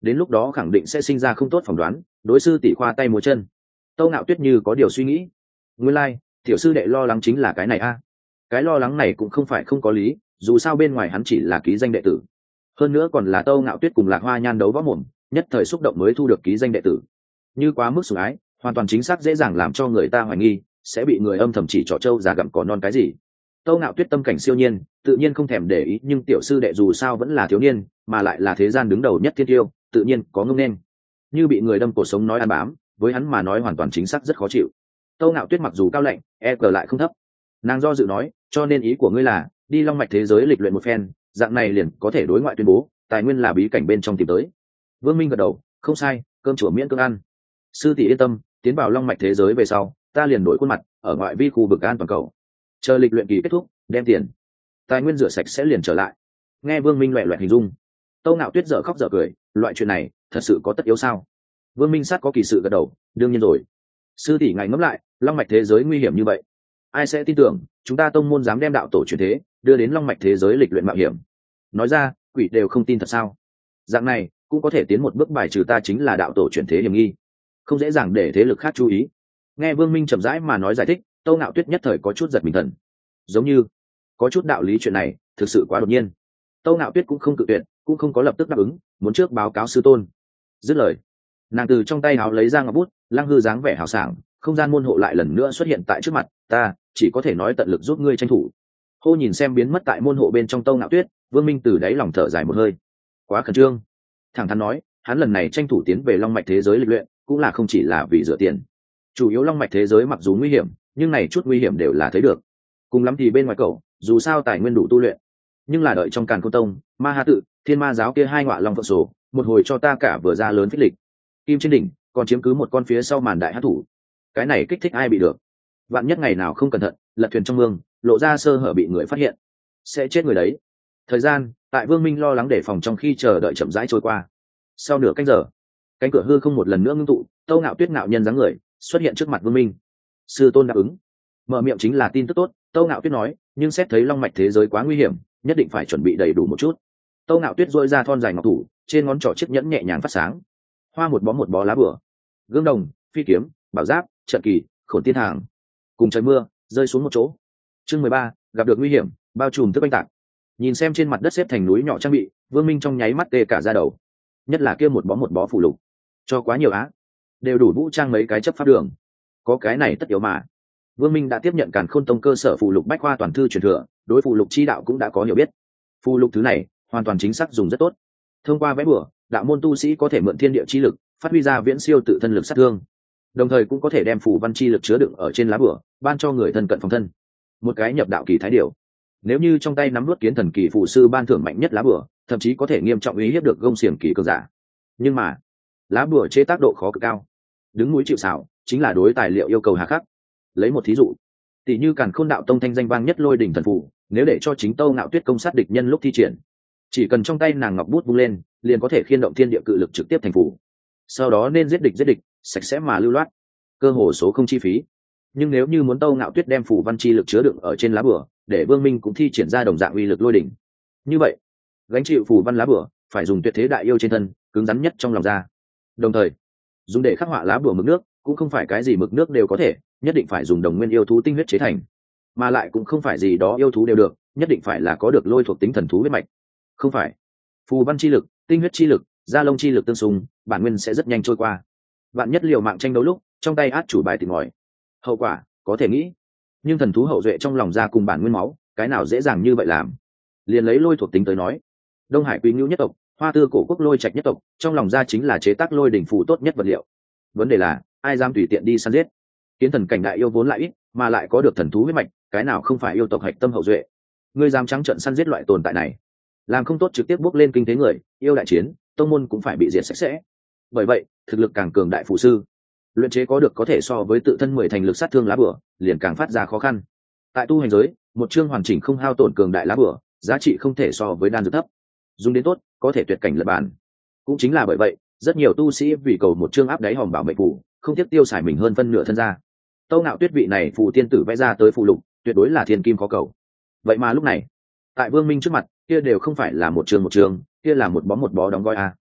đến lúc đó khẳng định sẽ sinh ra không tốt phỏng đoán, đối sư tỷ khoa tay múa chân. Tâu Ngạo Tuyết như có điều suy nghĩ. Nguyên lai, tiểu sư đệ lo lắng chính là cái này a. Cái lo lắng này cũng không phải không có lý, dù sao bên ngoài hắn chỉ là ký danh đệ tử, hơn nữa còn là Tâu Ngạo Tuyết cùng Lạc Hoa Nhan đấu võ mồm, nhất thời xúc động mới thu được ký danh đệ tử. Như quá mức sủng ái, hoàn toàn chính xác dễ dàng làm cho người ta hoài nghi, sẽ bị người âm thầm chỉ trỏ trâu già gặm cỏ non cái gì. Tâu Ngạo Tuyết tâm cảnh siêu nhiên, tự nhiên không thèm để ý, nhưng tiểu sư đệ dù sao vẫn là thiếu niên, mà lại là thế gian đứng đầu nhất thiên tiêu, tự nhiên có ngông nên. Như bị người đâm cổ sống nói ăn bám, với hắn mà nói hoàn toàn chính xác rất khó chịu. Tâu Ngạo Tuyết mặc dù cao lạnh, cờ lại không thấp. Nàng do dự nói, cho nên ý của ngươi là đi long mạch thế giới lịch luyện một phen, dạng này liền có thể đối ngoại tuyên bố tài nguyên là bí cảnh bên trong tìm tới. Vương Minh gật đầu, không sai, cơm chùa miễn cưỡng ăn. Sư tỷ yên tâm, tiến vào long mạch thế giới về sau, ta liền đổi khuôn mặt ở ngoại vi khu vực an toàn cầu, chờ lịch luyện kỳ kết thúc, đem tiền tài nguyên rửa sạch sẽ liền trở lại. Nghe Vương Minh loẹt loẹt hình dung, Tâu Ngạo Tuyết dở khóc dở cười, loại chuyện này thật sự có tất yếu sao? Vương Minh sát có kỳ sự gật đầu, đương nhiên rồi. Sư tỷ ngài ngẫm lại, long mạch thế giới nguy hiểm như vậy, ai sẽ tin tưởng chúng ta tông môn dám đem đạo tổ truyền thế đưa đến long mạch thế giới lịch luyện mạo hiểm? Nói ra, quỷ đều không tin thật sao? Dạng này cũng có thể tiến một bước bài trừ ta chính là đạo tổ truyền thế hiểm nghi, không dễ dàng để thế lực khác chú ý. Nghe Vương Minh chậm rãi mà nói giải thích, Tâu Ngạo Tuyết nhất thời có chút giật mình thần, giống như có chút đạo lý, chuyện này thực sự quá đột nhiên. Tâu Ngạo Tuyết cũng không cự tuyệt, cũng không có lập tức đáp ứng, muốn trước báo cáo sư tôn. Dứt lời, nàng từ trong tay áo lấy ra ngọc bút, lăng hư dáng vẻ hào sảng, không gian môn hộ lại lần nữa xuất hiện tại trước mặt ta, chỉ có thể nói tận lực giúp ngươi tranh thủ. Hô nhìn xem biến mất tại môn hộ bên trong Tâu Ngạo Tuyết, Vương Minh từ đáy lòng thở dài một hơi, quá khẩn trương. Thẳng thắn nói, hắn lần này tranh thủ tiến về long mạch thế giới lịch luyện cũng là không chỉ là vì rửa tiền. Chủ yếu long mạch thế giới mặc dù nguy hiểm, nhưng này chút nguy hiểm đều là thấy được. Cùng lắm thì bên ngoài cậu, dù sao tài nguyên đủ tu luyện, nhưng là đợi trong Càn Khôn Tông, Ma Ha Tự, Thiên Ma giáo kia hai ngọa long phượng sổ, một hồi cho ta cả vừa ra lớn phích lịch. Kim trên đỉnh còn chiếm cứ một con phía sau màn đại hát thủ, cái này kích thích ai bị được. Vạn nhất ngày nào không cẩn thận lật thuyền trong mương, lộ ra sơ hở bị người phát hiện, sẽ chết người đấy. Thời gian tại Vương Minh lo lắng đề phòng trong khi chờ đợi chậm rãi trôi qua. Sau nửa canh giờ, cánh cửa hư không một lần nữa ngưng tụ, Tâu Ngạo Tuyết ngạo nhân dáng người xuất hiện trước mặt Vương Minh. Sư tôn đáp ứng. Mở miệng chính là tin tức tốt, Tâu Ngạo Tuyết nói, nhưng xét thấy long mạch thế giới quá nguy hiểm, nhất định phải chuẩn bị đầy đủ một chút. Tâu Ngạo Tuyết duỗi ra thon dài ngọc thủ, trên ngón trỏ chiếc nhẫn nhẹ nhàng phát sáng, hoa một bó lá bửa, gương đồng, phi kiếm, bảo giáp, trận kỳ, khổn tiên hàng, cùng trời mưa rơi xuống một chỗ. Chương 13, gặp được nguy hiểm, bao trùm thức oanh tạc. Nhìn xem trên mặt đất xếp thành núi nhỏ trang bị, Vương Minh trong nháy mắt tê cả da đầu. Nhất là kia một bó phù lục, cho quá nhiều á, đều đủ vũ trang mấy cái chấp pháp đường. Có cái này tất yếu mà. Vương Minh đã tiếp nhận Càn Khôn Tông cơ sở phù lục bách khoa toàn thư truyền thừa, đối phù lục chi đạo cũng đã có hiểu biết. Phù lục thứ này hoàn toàn chính xác dùng rất tốt. Thông qua vẽ bừa, đạo môn tu sĩ có thể mượn thiên địa chi lực, phát huy ra viễn siêu tự thân lực sát thương. Đồng thời cũng có thể đem phù văn chi lực chứa đựng ở trên lá bừa, ban cho người thân cận phòng thân. Một cái nhập đạo kỳ thái điều. Nếu như trong tay nắm nuốt kiến thần kỳ phù sư ban thưởng mạnh nhất lá bừa, thậm chí có thể nghiêm trọng uy hiếp được gông xiềng kỳ cường giả. Nhưng mà, lá bừa chế tác độ khó cực cao, đứng núi chịu sào, chính là đối tài liệu yêu cầu hà khắc. Lấy một thí dụ, tỷ như Càn Khôn đạo tông thanh danh vang nhất Lôi đỉnh thần phù, nếu để cho chính Tâu Ngạo Tuyết công sát địch nhân lúc thi triển, chỉ cần trong tay nàng ngọc bút vung lên, liền có thể khiên động thiên địa cự lực trực tiếp thành phù. Sau đó nên giết địch, sạch sẽ mà lưu loát, cơ hồ số không chi phí. Nhưng nếu như muốn Tâu Ngạo Tuyết đem phù văn chi lực chứa đựng ở trên lá bửa, để Vương Minh cũng thi triển ra đồng dạng uy lực lôi đỉnh, như vậy gánh chịu phù văn lá bửa phải dùng tuyệt thế đại yêu trên thân, cứng rắn nhất trong lòng ra. Đồng thời dùng để khắc họa lá bửa mực nước cũng không phải cái gì mực nước đều có thể, nhất định phải dùng đồng nguyên yêu thú tinh huyết chế thành, mà lại cũng không phải gì đó yêu thú đều được, nhất định phải là có được lôi thuộc tính thần thú huyết mạch. Không phải phù văn chi lực, tinh huyết chi lực, da lông chi lực tương xung, bản nguyên sẽ rất nhanh trôi qua. Vạn nhất liều mạng tranh đấu lúc, trong tay át chủ bài tìm ngòi, hậu quả có thể nghĩ. Nhưng thần thú hậu duệ trong lòng ra cùng bản nguyên máu, cái nào dễ dàng như vậy làm. Liền lấy lôi thuộc tính tới nói, Đông Hải Quý Ngưu nhất tộc, Hoa Tư cổ quốc Lôi Trạch nhất tộc, trong lòng ra chính là chế tác lôi đỉnh phù tốt nhất vật liệu. Vấn đề là, ai dám tùy tiện đi săn giết? Kiến thần cảnh đại yêu vốn lại ít, mà lại có được thần thú huyết mạch, cái nào không phải yêu tộc hạch tâm hậu duệ? Ngươi dám trắng trợn săn giết loại tồn tại này, làm không tốt trực tiếp bước lên kinh tế người, yêu đại chiến, tông môn cũng phải bị diệt sạch sẽ. Bởi vậy, thực lực càng cường đại phù sư, luyện chế có được có thể so với tự thân 10 thành lực sát thương lá bửa, liền càng phát ra khó khăn. Tại tu hành giới, một chương hoàn chỉnh không hao tổn cường đại lá bửa, giá trị không thể so với đan dược thấp. Dùng đến tốt, có thể tuyệt cảnh lật bàn. Cũng chính là bởi vậy, rất nhiều tu sĩ vì cầu một chương áp đáy hòm bảo mệnh phù, không tiếc tiêu xài mình hơn phân nửa thân ra. Tâu Ngạo Tuyết vị này phù tiên tử vẽ ra tới phù lục, tuyệt đối là thiên kim khó cầu. Vậy mà lúc này, tại Vương Minh trước mặt, kia đều không phải là một trường, kia là một bó đóng gói a.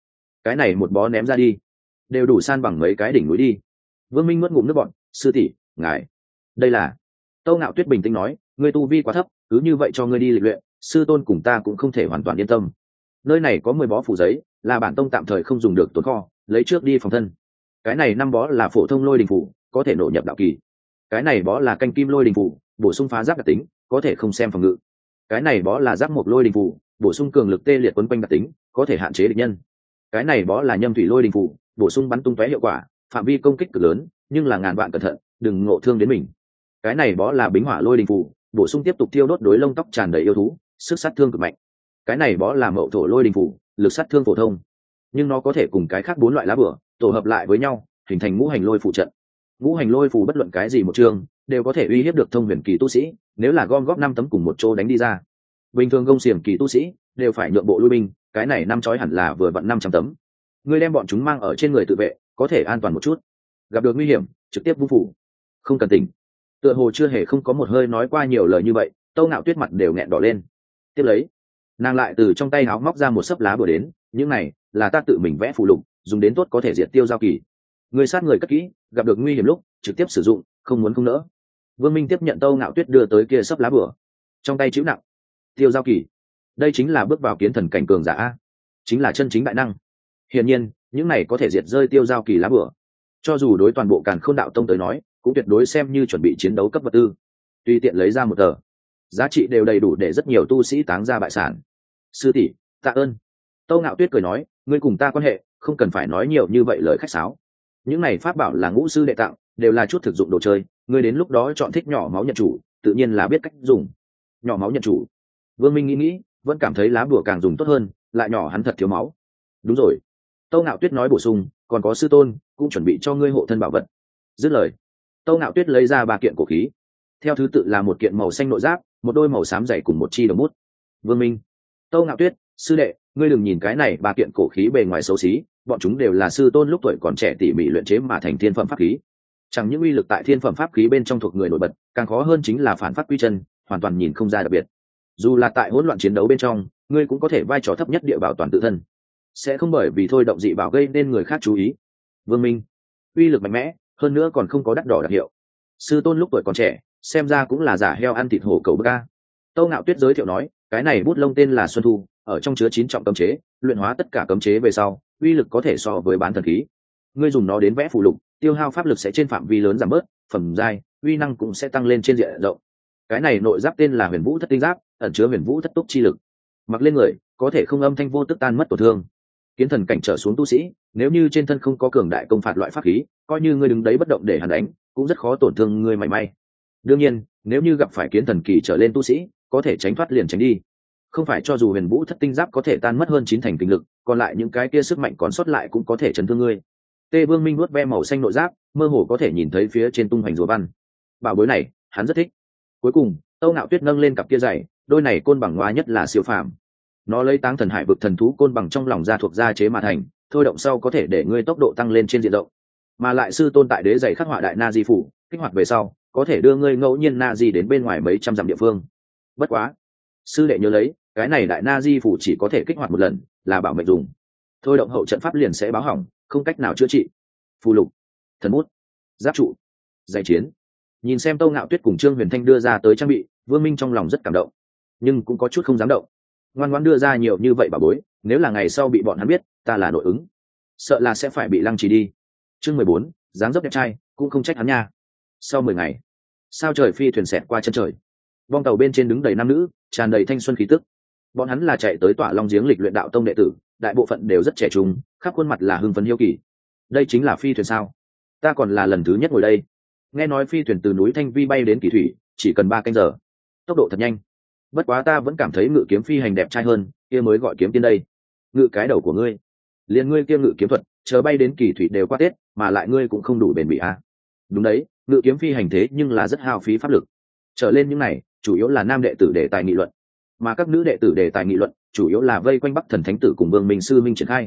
cái này một bó ném ra đi đều đủ san bằng mấy cái đỉnh núi đi. Vương Minh nuốt ngụm nước bọn, sư tỷ ngài đây là. Tâu Ngạo Tuyết bình tĩnh nói, ngươi tu vi quá thấp, cứ như vậy cho ngươi đi lịch luyện, sư tôn cùng ta cũng không thể hoàn toàn yên tâm. Nơi này có 10 bó phủ giấy, là bản tông tạm thời không dùng được tồn kho, lấy trước đi phòng thân. Cái này 5 bó là phổ thông lôi đình phủ, có thể nổ nhập đạo kỳ. Cái này bó là canh kim lôi đình phủ, bổ sung phá giáp đặc tính, có thể không xem phòng ngự. Cái này bó là giáp mộc lôi đình phủ, bổ sung cường lực tê liệt quấn quanh đặc tính, có thể hạn chế địch nhân. Cái này bó là nhâm thủy lôi đình phủ, bổ sung bắn tung tóe hiệu quả, phạm vi công kích cực lớn, nhưng là ngàn vạn cẩn thận, đừng ngộ thương đến mình. Cái này bó là bính hỏa lôi đình phủ, bổ sung tiếp tục tiêu đốt đối lông tóc tràn đầy yêu thú, sức sát thương cực mạnh. Cái này bó là mậu thổ lôi đình phủ, lực sát thương phổ thông, nhưng nó có thể cùng cái khác 4 loại lá bửa tổ hợp lại với nhau, hình thành ngũ hành lôi phù trận. Ngũ hành lôi phù bất luận cái gì một chương đều có thể uy hiếp được thông huyền kỳ tu sĩ, nếu là gom góp 5 tấm cùng một chỗ đánh đi ra. Bình thường gông xiềng kỳ tu sĩ đều phải nhượng bộ lui binh, cái này 5 chói hẳn là vừa vặn 500 tấm. Ngươi đem bọn chúng mang ở trên người tự vệ, có thể an toàn một chút. Gặp được nguy hiểm, trực tiếp vung phủ. Không cần tỉnh. Tựa hồ chưa hề không có một hơi nói qua nhiều lời như vậy, Tâu Ngạo Tuyết mặt đều nghẹn đỏ lên. Tiếp lấy, nàng lại từ trong tay áo móc ra một sấp lá bùa đến, những này là ta tự mình vẽ phù lục, dùng đến tốt có thể diệt tiêu giao kỳ. Người sát người cất kỹ, gặp được nguy hiểm lúc trực tiếp sử dụng, không muốn không nỡ. Vương Minh tiếp nhận Tâu Ngạo Tuyết đưa tới kia sấp lá bùa, trong tay chịu nặng. Tiêu giao kỳ, đây chính là bước vào kiến thần cảnh cường giả, chính là chân chính đại năng. Hiển nhiên, những này có thể diệt rơi tiêu giao kỳ lá bùa, cho dù đối toàn bộ Càn Khôn Đạo Tông tới nói, cũng tuyệt đối xem như chuẩn bị chiến đấu cấp vật tư. Tùy tiện lấy ra một tờ, giá trị đều đầy đủ để rất nhiều tu sĩ táng ra bại sản. Sư tỷ, tạ ơn. Tâu Ngạo Tuyết cười nói, ngươi cùng ta quan hệ, không cần phải nói nhiều như vậy lời khách sáo. Những này pháp bảo là ngũ sư đệ tặng, đều là chút thực dụng đồ chơi, ngươi đến lúc đó chọn thích nhỏ máu nhận chủ, tự nhiên là biết cách dùng. Nhỏ máu nhận chủ. Vương Minh nghĩ, vẫn cảm thấy lá bùa càng dùng tốt hơn, lại nhỏ hắn thật thiếu máu. Đúng rồi. Tâu Ngạo Tuyết nói bổ sung, còn có sư tôn cũng chuẩn bị cho ngươi hộ thân bảo vật. Dứt lời, Tâu Ngạo Tuyết lấy ra 3 kiện cổ khí, theo thứ tự là một kiện màu xanh nội giáp, một đôi màu xám dày cùng một chi đồng bút. Vương Minh, Tâu Ngạo Tuyết, sư đệ, ngươi đừng nhìn cái này 3 kiện cổ khí bề ngoài xấu xí, bọn chúng đều là sư tôn lúc tuổi còn trẻ tỉ mỉ luyện chế mà thành thiên phẩm pháp khí. Chẳng những uy lực tại thiên phẩm pháp khí bên trong thuộc người nổi bật, càng khó hơn chính là phản phát quy chân, hoàn toàn nhìn không ra đặc biệt. Dù là tại hỗn loạn chiến đấu bên trong, ngươi cũng có thể vai trò thấp nhất địa bảo toàn tự thân, sẽ không bởi vì thôi động dị bảo gây nên người khác chú ý. Vương Minh, uy lực mạnh mẽ, hơn nữa còn không có đắt đỏ đặc hiệu. Sư tôn lúc tuổi còn trẻ, xem ra cũng là giả heo ăn thịt hổ cầu bức a. Tâu Ngạo Tuyết giới thiệu nói, cái này bút lông tên là Xuân Thu, ở trong chứa 9 trọng cấm chế, luyện hóa tất cả cấm chế về sau, uy lực có thể so với bán thần khí. Ngươi dùng nó đến vẽ phù lục, tiêu hao pháp lực sẽ trên phạm vi lớn giảm bớt, phẩm giai, uy năng cũng sẽ tăng lên trên diện rộng. Cái này nội giáp tên là Huyền Vũ Thất Tinh Giáp, ẩn chứa Huyền Vũ Thất Túc chi lực. Mặc lên người, có thể không âm thanh vô tức tan mất tổn thương. Kiến thần cảnh trở xuống tu sĩ, nếu như trên thân không có cường đại công phạt loại pháp khí, coi như ngươi đứng đấy bất động để hắn đánh, cũng rất khó tổn thương ngươi mảy may. Đương nhiên, nếu như gặp phải kiến thần kỳ trở lên tu sĩ, có thể tránh thoát liền tránh đi. Không phải cho dù Huyền Vũ Thất Tinh Giáp có thể tan mất hơn 9 thành kinh lực, còn lại những cái kia sức mạnh còn sót lại cũng có thể chấn thương ngươi. Tê Vương Minh nuốt ve màu xanh nội giáp, mơ hồ có thể nhìn thấy phía trên tung hoành rùa văn. Bảo bối này, hắn rất thích. Cuối cùng, Tâu Ngạo Tuyết nâng lên cặp kia giày, đôi này côn bằng ngoa nhất là siêu phàm. Nó lấy Táng Thần Hải vực thần thú côn bằng trong lòng ra thuộc gia chế mà thành, thôi động sau có thể để ngươi tốc độ tăng lên trên diện rộng. Mà lại sư tôn tại đế giày khắc họa đại na di phủ, kích hoạt về sau, có thể đưa ngươi ngẫu nhiên na di đến bên ngoài mấy trăm dặm địa phương. Bất quá, sư đệ nhớ lấy, cái này đại na di phủ chỉ có thể kích hoạt một lần, là bảo mệnh dùng. Thôi động hậu trận pháp liền sẽ báo hỏng, không cách nào chữa trị. Phù lục, thần bút, giáp trụ, giày chiến. Nhìn xem Tâu Ngạo Tuyết cùng Trương Huyền Thanh đưa ra tới trang bị, Vương Minh trong lòng rất cảm động, nhưng cũng có chút không dám động. Ngoan ngoãn đưa ra nhiều như vậy bảo bối, nếu là ngày sau bị bọn hắn biết ta là nội ứng, sợ là sẽ phải bị lăng trì đi. Chương 14, dáng dấp đẹp trai, cũng không trách hắn nha. Sau 10 ngày, sao trời phi thuyền xẹt qua chân trời, bong tàu bên trên đứng đầy nam nữ, tràn đầy thanh xuân khí tức. Bọn hắn là chạy tới Tỏa Long giếng lịch luyện đạo tông đệ tử, đại bộ phận đều rất trẻ trung, khắp khuôn mặt là hưng phấn hiếu kỳ. Đây chính là phi thuyền sao? Ta còn là lần thứ nhất ngồi đây. Nghe nói phi thuyền từ núi Thanh Vi bay đến Kỳ Thủy chỉ cần 3 canh giờ, tốc độ thật nhanh. Bất quá ta vẫn cảm thấy ngự kiếm phi hành đẹp trai hơn, kia mới gọi kiếm tiên đây. Ngự cái đầu của ngươi, liền ngươi kia ngự kiếm thuật, chờ bay đến Kỳ Thủy đều qua Tết, mà lại ngươi cũng không đủ bền bỉ à? Đúng đấy, ngự kiếm phi hành thế nhưng là rất hao phí pháp lực. Trở lên những này, chủ yếu là nam đệ tử đề tài nghị luận, mà các nữ đệ tử đề tài nghị luận, chủ yếu là vây quanh Bắc Thần Thánh Tử cùng Vương Minh sư minh triển khai.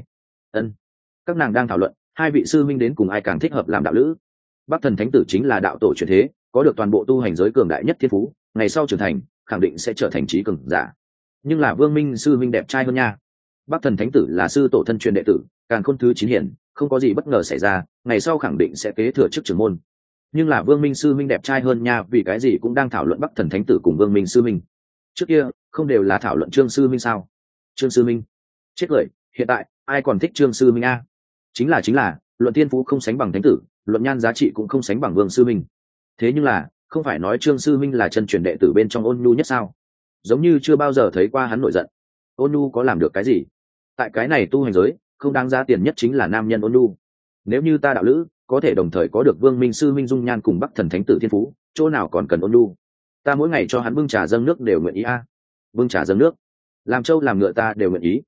Các nàng đang thảo luận, hai vị sư minh đến cùng ai càng thích hợp làm đạo lữ. Bắc Thần Thánh Tử chính là đạo tổ truyền thế, có được toàn bộ tu hành giới cường đại nhất thiên phú, ngày sau trưởng thành, khẳng định sẽ trở thành trí cường giả. Nhưng là Vương Minh sư minh đẹp trai hơn nha. Bắc Thần Thánh Tử là sư tổ thân truyền đệ tử, Càn Khôn thứ 9 hiển, không có gì bất ngờ xảy ra, ngày sau khẳng định sẽ kế thừa chức trưởng môn. Nhưng là Vương Minh sư minh đẹp trai hơn nha, vì cái gì cũng đang thảo luận Bắc Thần Thánh Tử cùng Vương Minh sư minh. Trước kia, không đều là thảo luận Trương sư minh sao? Trương sư minh, chết cười, hiện tại ai còn thích Trương sư minh a? Chính là, luận tiên phú không sánh bằng Thánh Tử, luận nhan giá trị cũng không sánh bằng Vương sư minh. Thế nhưng là, không phải nói Trương sư minh là chân truyền đệ tử bên trong Ôn Nhu nhất sao? Giống như chưa bao giờ thấy qua hắn nổi giận. Ôn Nhu có làm được cái gì? Tại cái này tu hành giới, không đáng giá tiền nhất chính là nam nhân Ôn Nhu. Nếu như ta đạo lữ có thể đồng thời có được Vương Minh sư minh dung nhan cùng Bắc Thần Thánh Tử thiên phú, chỗ nào còn cần Ôn Nhu? Ta mỗi ngày cho hắn bưng trà dâng nước đều nguyện ý a. Bưng trà dâng nước, làm trâu làm ngựa ta đều nguyện ý.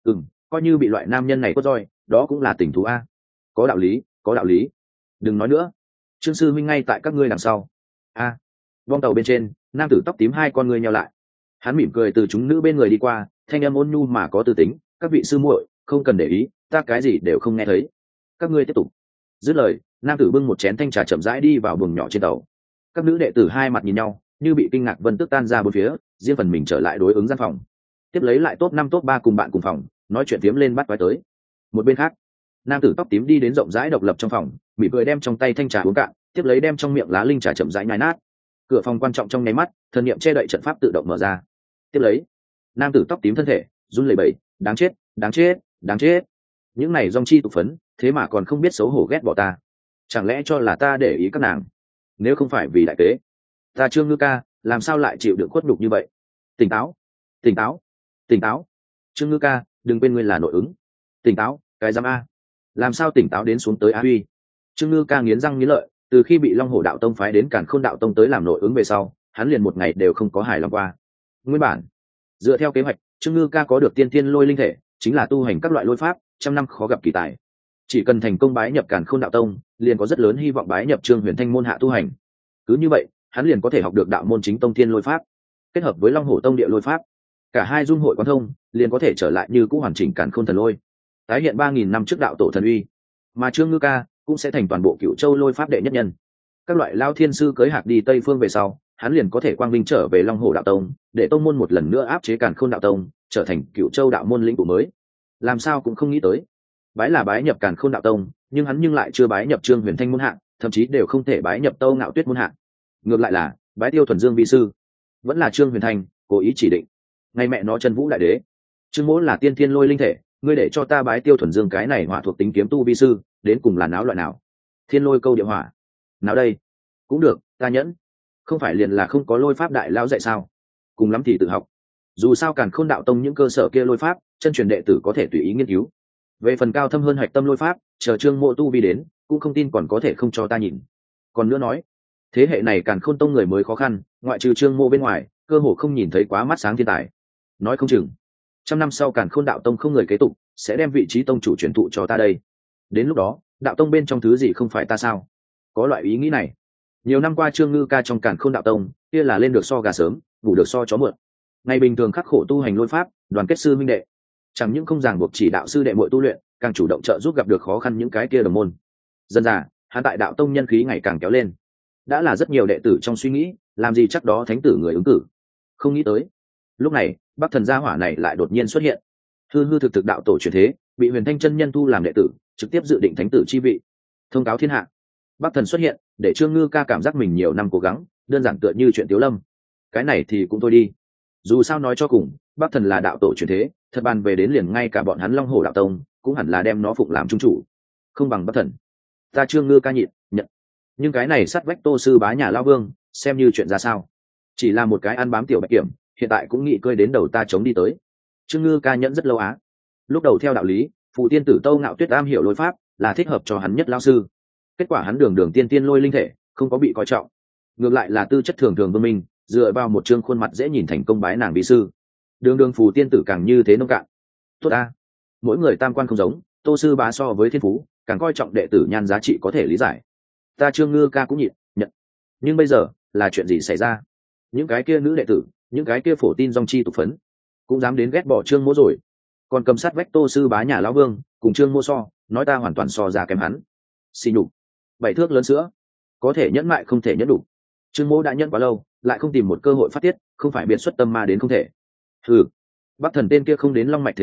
Coi như bị loại nam nhân này quất roi, đó cũng là tình thú a. Có đạo lý, có đạo lý. Đừng nói nữa. Trương sư minh ngay tại các ngươi đằng sau. A. Vong tàu bên trên, nam tử tóc tím hai con ngươi nheo lại. Hắn mỉm cười từ chúng nữ bên người đi qua, thanh âm ôn nhu mà có tư tính, các vị sư muội không cần để ý, ta cái gì đều không nghe thấy. Các ngươi tiếp tục. Dứt lời, nam tử bưng một chén thanh trà chậm rãi đi vào buồng nhỏ trên tàu. Các nữ đệ tử hai mặt nhìn nhau, như bị kinh ngạc vân tức tan ra bốn phía, riêng phần mình trở lại đối ứng gian phòng. Tiếp lấy lại top 5 top 3 cùng bạn cùng phòng, nói chuyện tiếm lên bắt quái tới. Một bên khác, nam tử tóc tím đi đến rộng rãi độc lập trong phòng, mỉm cười đem trong tay thanh trà uống cạn, tiếp lấy đem trong miệng lá linh trà chậm rãi nhai nát. Cửa phòng quan trọng trong nháy mắt, thần niệm che đậy trận pháp tự động mở ra. Tiếp lấy, nam tử tóc tím thân thể run lẩy bẩy, đáng chết, đáng chết, đáng chết. Những này dòng chi tục phấn, thế mà còn không biết xấu hổ ghét bỏ ta. Chẳng lẽ cho là ta để ý các nàng? Nếu không phải vì đại kế, ta Trương Ngư Ca làm sao lại chịu đựng khuất nhục như vậy? Tỉnh táo, tỉnh táo, tỉnh táo. Trương Ngư Ca, đừng quên ngươi là nội ứng. Tỉnh táo, cái giám a. Làm sao tỉnh táo đến xuống tới a huy? Trương Ngư Ca nghiến răng nghiến lợi, từ khi bị Long Hổ đạo tông phái đến Càn Khôn đạo tông tới làm nội ứng về sau, hắn liền một ngày đều không có hài lòng qua. Nguyên bản, dựa theo kế hoạch, Trương Ngư Ca có được tiên tiên lôi linh thể, chính là tu hành các loại lôi pháp, trăm năm khó gặp kỳ tài. Chỉ cần thành công bái nhập Càn Khôn đạo tông, liền có rất lớn hy vọng bái nhập Trương Huyền Thanh môn hạ tu hành. Cứ như vậy, hắn liền có thể học được đạo môn chính tông tiên lôi pháp, kết hợp với Long Hổ tông địa lôi pháp, cả hai dung hội quán thông, liền có thể trở lại như cũ hoàn chỉnh Càn Khôn thần lôi, tái hiện 3000 năm trước đạo tổ thần uy. Mà Trương Ngư Ca cũng sẽ thành toàn bộ Cửu Châu lôi pháp đệ nhất nhân. Các loại lao thiên sư cưới hạc đi Tây phương về sau, hắn liền có thể quang vinh trở về Long Hổ đạo tông, để tông môn một lần nữa áp chế Càn Khôn đạo tông, trở thành Cửu Châu đạo môn lĩnh tụ mới. Làm sao cũng không nghĩ tới, bái là bái nhập Càn Khôn đạo tông, nhưng hắn nhưng lại chưa bái nhập Trương Huyền Thanh môn hạ, thậm chí đều không thể bái nhập Tâu Ngạo Tuyết môn hạ. Ngược lại là bái Tiêu Thuần Dương vi sư, vẫn là Trương Huyền Thanh cố ý chỉ định. Ngay mẹ nó chân vũ đại đế, Trương Mỗ là tiên thiên lôi linh thể, ngươi để cho ta bái Tiêu Thuần Dương cái này hỏa thuộc tính kiếm tu vi sư, đến cùng là náo loại nào? Thiên lôi câu địa hỏa, nào đây? Cũng được, ta nhẫn. Không phải liền là không có lôi pháp đại lao dạy sao? Cùng lắm thì tự học. Dù sao Càn Khôn đạo tông những cơ sở kia lôi pháp, chân truyền đệ tử có thể tùy ý nghiên cứu. Về phần cao thâm hơn hạch tâm lôi pháp, chờ Trương Mộ tu vi đến, cũng không tin còn có thể không cho ta nhìn. Còn nữa nói, thế hệ này Càn Khôn tông người mới khó khăn, ngoại trừ Trương Mộ bên ngoài, cơ hồ không nhìn thấy quá mắt sáng thiên tài. Nói không chừng, 100 năm sau Càn Khôn đạo tông không người kế tục, sẽ đem vị trí tông chủ truyền thụ cho ta đây. Đến lúc đó, đạo tông bên trong thứ gì không phải ta sao? Có loại ý nghĩ này. Nhiều năm qua Trương Ngư Ca trong Càn Khôn đạo tông, kia là lên được so gà sớm, ngủ được so chó mượn. Ngày bình thường khắc khổ tu hành lôi pháp, đoàn kết sư minh đệ, chẳng những không ràng buộc chỉ đạo sư đệ muội tu luyện, càng chủ động trợ giúp gặp được khó khăn những cái kia đồng môn. Dần dà, hắn tại đạo tông nhân khí ngày càng kéo lên. Đã là rất nhiều đệ tử trong suy nghĩ, làm gì chắc đó thánh tử người ứng cử. Không nghĩ tới, lúc này, Bắc Thần gia hỏa này lại đột nhiên xuất hiện. Hư hư thực thực đạo tổ truyền thế, bị Huyền Thanh chân nhân tu làm đệ tử, trực tiếp dự định thánh tử chi vị. Thông cáo thiên hạ. Bắc Thần xuất hiện, để Trương Ngư Ca cảm giác mình nhiều năm cố gắng, đơn giản tựa như chuyện Tiếu Lâm. Cái này thì cũng thôi đi. Dù sao nói cho cùng, Bắc Thần là đạo tổ truyền thế, thật bàn về đến liền ngay cả bọn hắn Long Hổ đạo tông, cũng hẳn là đem nó phụng làm trung chủ. Không bằng Bắc Thần. Ta Trương Ngư Ca nhịn, nhận. Nhưng cái này sát vách Tô sư bá nhà lão vương, xem như chuyện ra sao? Chỉ là một cái ăn bám tiểu bạch kiểm, hiện tại cũng nghĩ cơi đến đầu ta chống đi tới. Trương Ngư Ca nhẫn rất lâu á. Lúc đầu theo đạo lý, phụ tiên tử Tâu Ngạo Tuyết am hiểu lôi pháp, là thích hợp cho hắn nhất lão sư. Kết quả hắn đường đường tiên tiên lôi linh thể, không có bị coi trọng. Ngược lại là tư chất thường thường Vương Minh, dựa vào một trương khuôn mặt dễ nhìn thành công bái nàng vi sư. Đường đường phù tiên tử càng như thế nông cạn. Tốt a, mỗi người tam quan không giống, Tô sư bá so với thiên phú, càng coi trọng đệ tử nhan giá trị có thể lý giải. Ta Trương Ngư Ca cũng nhịn, nhận. Nhưng bây giờ, là chuyện gì xảy ra? Những cái kia nữ đệ tử, những cái kia phổ tin dòng chi tục phấn, cũng dám đến ghét bỏ Trương Mỗ rồi. Còn cầm sát vách Tô sư bá nhà lão vương, cùng Trương Mỗ so, nói ta hoàn toàn so ra kém hắn. Xì nhục. 7 thước lớn sữa, có thể nhẫn mại không thể nhẫn đủ. Trương Mỗ đã nhẫn quá lâu, lại không tìm một cơ hội phát tiết, không phải biệt xuất tâm ma đến không thể. Bắc Thần tên kia không đến long mạch thế giới,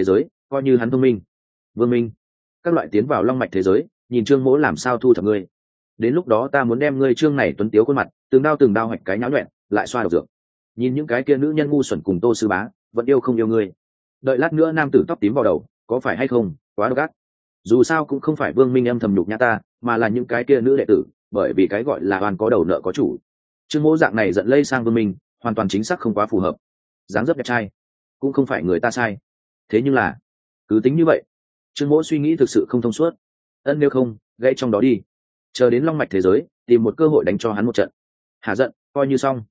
coi như hắn thông minh. Vương Minh, các loại tiến vào long mạch thế giới, nhìn Trương Mỗ làm sao thu thập ngươi. Đến lúc đó ta muốn đem ngươi Trương này tuấn tiếu khuôn mặt từng đao hoạch cái nháo nhuẹn, lại xoa độc dược. Nhìn những cái kia nữ nhân ngu xuẩn cùng Tô sư bá vẫn yêu không yêu ngươi. Đợi lát nữa nam tử tóc tím vào đầu, có phải hay không, quá độc ác. Dù sao cũng không phải Vương Minh âm thầm nhục nhã ta, mà là những cái kia nữ đệ tử, bởi vì cái gọi là oan có đầu nợ có chủ. Trương Mỗ dạng này giận lây sang Vương Minh, hoàn toàn chính xác không quá phù hợp. Dáng dấp đẹp trai, cũng không phải người ta sai. Thế nhưng là, cứ tính như vậy, Trương Mỗ suy nghĩ thực sự không thông suốt. Nếu không, gãy trong đó đi, chờ đến long mạch thế giới, tìm một cơ hội đánh cho hắn một trận. Hả giận, coi như xong.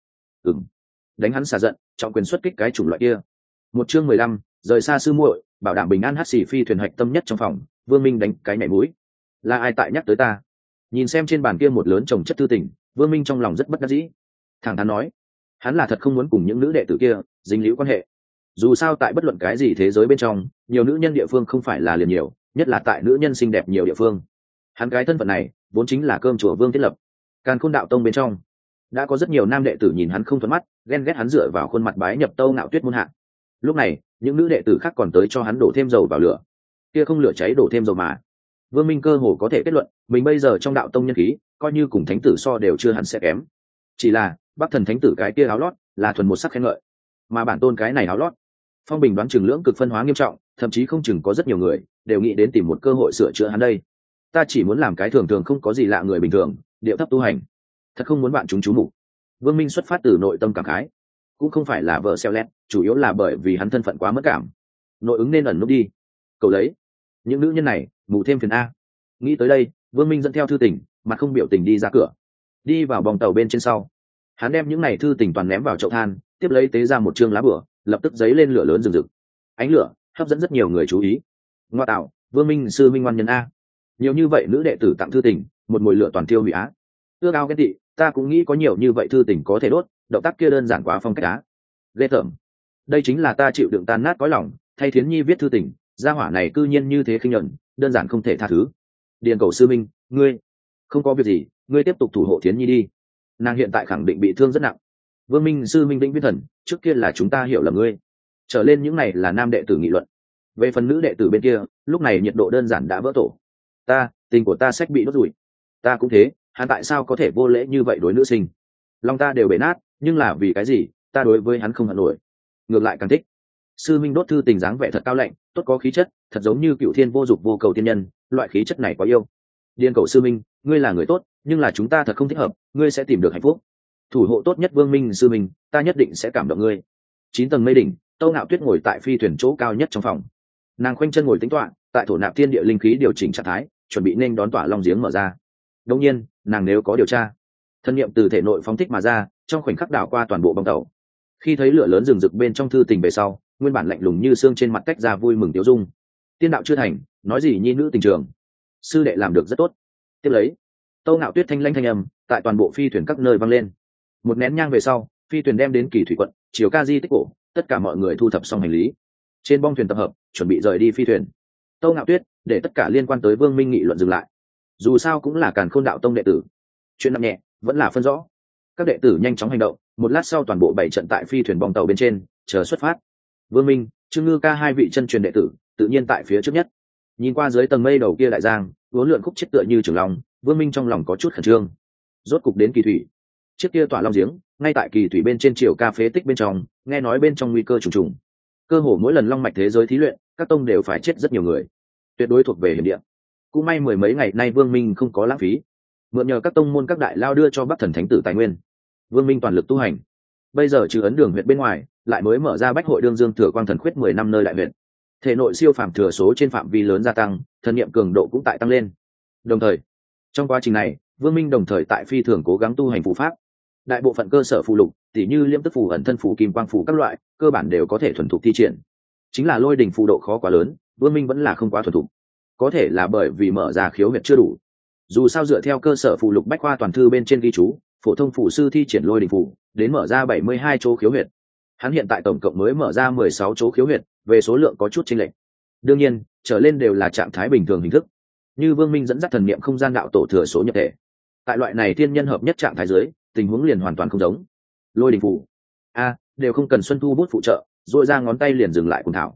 Đánh hắn xả giận, trọng quyền xuất kích cái chủng loại kia. Một chương 15, rời xa sư muội, bảo đảm bình an. Hát xì phi thuyền hạch tâm nhất trong phòng, Vương Minh đánh cái nhảy mũi. Là ai tại nhắc tới ta? Nhìn xem trên bàn kia một lớn chồng chất thư tình, Vương Minh trong lòng rất bất đắc dĩ. Thẳng thắn nói, hắn là thật không muốn cùng những nữ đệ tử kia dính líu quan hệ. Dù sao tại bất luận cái gì thế giới bên trong, nhiều nữ nhân địa phương không phải là liền nhiều, nhất là tại nữ nhân xinh đẹp nhiều địa phương. Hắn cái thân phận này vốn chính là cơm chùa Vương thiết lập. Càn Khôn đạo tông bên trong đã có rất nhiều nam đệ tử nhìn hắn không thuận mắt, ghen ghét hắn dựa vào khuôn mặt bái nhập Tâu Ngạo Tuyết môn hạ. Lúc này những nữ đệ tử khác còn tới cho hắn đổ thêm dầu vào lửa. Kia không lửa cháy đổ thêm dầu mà. Vương Minh cơ hồ có thể kết luận mình bây giờ trong đạo tông nhân khí coi như cùng thánh tử so đều chưa hẳn sẽ kém. Chỉ là Bắc Thần thánh tử cái kia áo lót là thuần một sắc khen ngợi, mà bản tôn cái này áo lót, phong bình đoán chừng lưỡng cực phân hóa nghiêm trọng, thậm chí không chừng có rất nhiều người đều nghĩ đến tìm một cơ hội sửa chữa hắn đây. Ta chỉ muốn làm cái thường thường không có gì lạ người bình thường, điệu thấp tu hành, thật không muốn bạn chúng chú mục. Vương Minh xuất phát từ nội tâm cảm khái, cũng không phải là vợ xeo lét, chủ yếu là bởi vì hắn thân phận quá mất cảm, nội ứng nên ẩn núp đi. Cầu lấy những nữ nhân này mù thêm phiền a. Nghĩ tới đây, Vương Minh dẫn theo thư tình mà không biểu tình đi ra cửa, đi vào bong tàu bên trên sau, hắn đem những này thư tình toàn ném vào chậu than, tiếp lấy tế ra một chương lá bửa, lập tức giấy lên lửa lớn rừng rực. Ánh lửa hấp dẫn rất nhiều người chú ý. Ngoa tạo, Vương Minh sư minh ngoan nhân a, nhiều như vậy nữ đệ tử tặng thư tình, một mùi lửa toàn tiêu hủy á. Ước ao ghen tị, ta cũng nghĩ có nhiều như vậy thư tình có thể đốt, động tác kia đơn giản quá phong cách á. Ghê tởm, đây chính là ta chịu đựng tan nát cõi lòng, thay Thiến Nhi viết thư tình, gia hỏa này cư nhiên như thế khinh nhẫn, đơn giản không thể tha thứ. Điền Cầu sư minh, ngươi không có việc gì, ngươi tiếp tục thủ hộ Thiến Nhi đi, nàng hiện tại khẳng định bị thương rất nặng. Vương Minh sư minh vĩnh viễn thần, trước kia là chúng ta hiểu là ngươi, trở lên những này là nam đệ tử nghị luận. Về phần nữ đệ tử bên kia, lúc này nhiệt độ đơn giản đã vỡ tổ. Tình của ta sách bị đốt rủi, ta cũng thế, hắn tại sao có thể vô lễ như vậy đối nữ sinh? Lòng ta đều bể nát, nhưng là vì cái gì ta đối với hắn không hận nổi, ngược lại càng thích. Sư minh đốt thư tình dáng vẻ thật cao lạnh, tốt có khí chất, thật giống như cựu thiên vô dục vô cầu tiên nhân, loại khí chất này quá yêu. Điên Cầu sư minh, ngươi là người tốt, nhưng là chúng ta thật không thích hợp, ngươi sẽ tìm được hạnh phúc. Thủ hộ tốt nhất Vương Minh sư minh, ta nhất định sẽ cảm động ngươi. 9 tầng mây đỉnh, Tâu Ngạo Tuyết ngồi tại phi thuyền chỗ cao nhất trong phòng, nàng khoanh chân ngồi tĩnh tọa, tại thổ nạp thiên địa linh khí điều chỉnh trạng thái, chuẩn bị nên đón tỏa long giếng mở ra. Đương nhiên, nàng nếu có điều tra, thân niệm từ thể nội phóng thích mà ra, trong khoảnh khắc đảo qua toàn bộ bong tàu. Khi thấy lửa lớn rừng rực bên trong thư tình về sau, nguyên bản lạnh lùng như xương trên mặt tách ra vui mừng tiêu dung. Tiên đạo chưa thành, nói gì nhi nữ tình trường, sư đệ làm được rất tốt. Tiếp lấy, Tâu Ngạo Tuyết thanh lãnh thanh âm tại toàn bộ phi thuyền các nơi vang lên. Một nén nhang về sau, phi thuyền đem đến Kỳ Thủy quận, chiều ca di tích cổ, tất cả mọi người thu thập xong hành lý, trên bong thuyền tập hợp, chuẩn bị rời đi phi thuyền. Tâu Ngạo Tuyết để tất cả liên quan tới Vương Minh nghị luận dừng lại. Dù sao cũng là Càn Khôn đạo tông đệ tử, chuyện nặng nhẹ vẫn là phân rõ. Các đệ tử nhanh chóng hành động, một lát sau toàn bộ bảy trận tại phi thuyền bong tàu bên trên chờ xuất phát. Vương Minh, Trương Ngư Ca hai vị chân truyền đệ tử tự nhiên tại phía trước nhất. Nhìn qua dưới tầng mây đầu kia đại giang, uốn lượn khúc chết tựa như trường long, Vương Minh trong lòng có chút khẩn trương. Rốt cục đến Kỳ Thủy, chiếc kia tỏa long giếng ngay tại Kỳ Thủy bên trên triều ca phế tích bên trong, nghe nói bên trong nguy cơ trùng trùng. Cơ hồ mỗi lần long mạch thế giới thí luyện, các tông đều phải chết rất nhiều người, tuyệt đối thuộc về hiểm địa. Cũng may mười mấy ngày nay Vương Minh không có lãng phí, mượn nhờ các tông môn các đại lao đưa cho Bắc Thần thánh tử tài nguyên, Vương Minh toàn lực tu hành. Bây giờ trừ ấn đường huyện bên ngoài, lại mới mở ra Bách Hội Đương Dương Thừa Quang Thần Khuyết 10 năm nơi đại huyện. Thể nội siêu phàm thừa số trên phạm vi lớn gia tăng, thần niệm cường độ cũng tại tăng lên. Đồng thời, trong quá trình này, Vương Minh đồng thời tại phi thường cố gắng tu hành phù pháp. Đại bộ phận cơ sở phù lục, tỉ như liễm tức phù, ẩn thân phù, kim quang phù các loại, cơ bản đều có thể thuần thục thi triển. Chính là lôi đỉnh phù độ khó quá lớn, Vương Minh vẫn là không quá thuần thục. Có thể là bởi vì mở ra khiếu huyệt chưa đủ. Dù sao dựa theo cơ sở phù lục bách khoa toàn thư bên trên ghi chú, phổ thông phù sư thi triển lôi đỉnh phù, đến mở ra 72 chỗ khiếu huyệt. Hắn hiện tại tổng cộng mới mở ra 16 chỗ khiếu huyệt, về số lượng có chút chênh lệch. Đương nhiên, trở lên đều là trạng thái bình thường hình thức. Như Vương Minh dẫn dắt thần niệm không gian đạo tổ thừa số nhập thể. Tại loại này thiên nhân hợp nhất trạng thái dưới, tình huống liền hoàn toàn không giống. Lôi đỉnh phù, đều không cần Xuân Thu bút phụ trợ, rồi ra ngón tay liền dừng lại cùng thảo.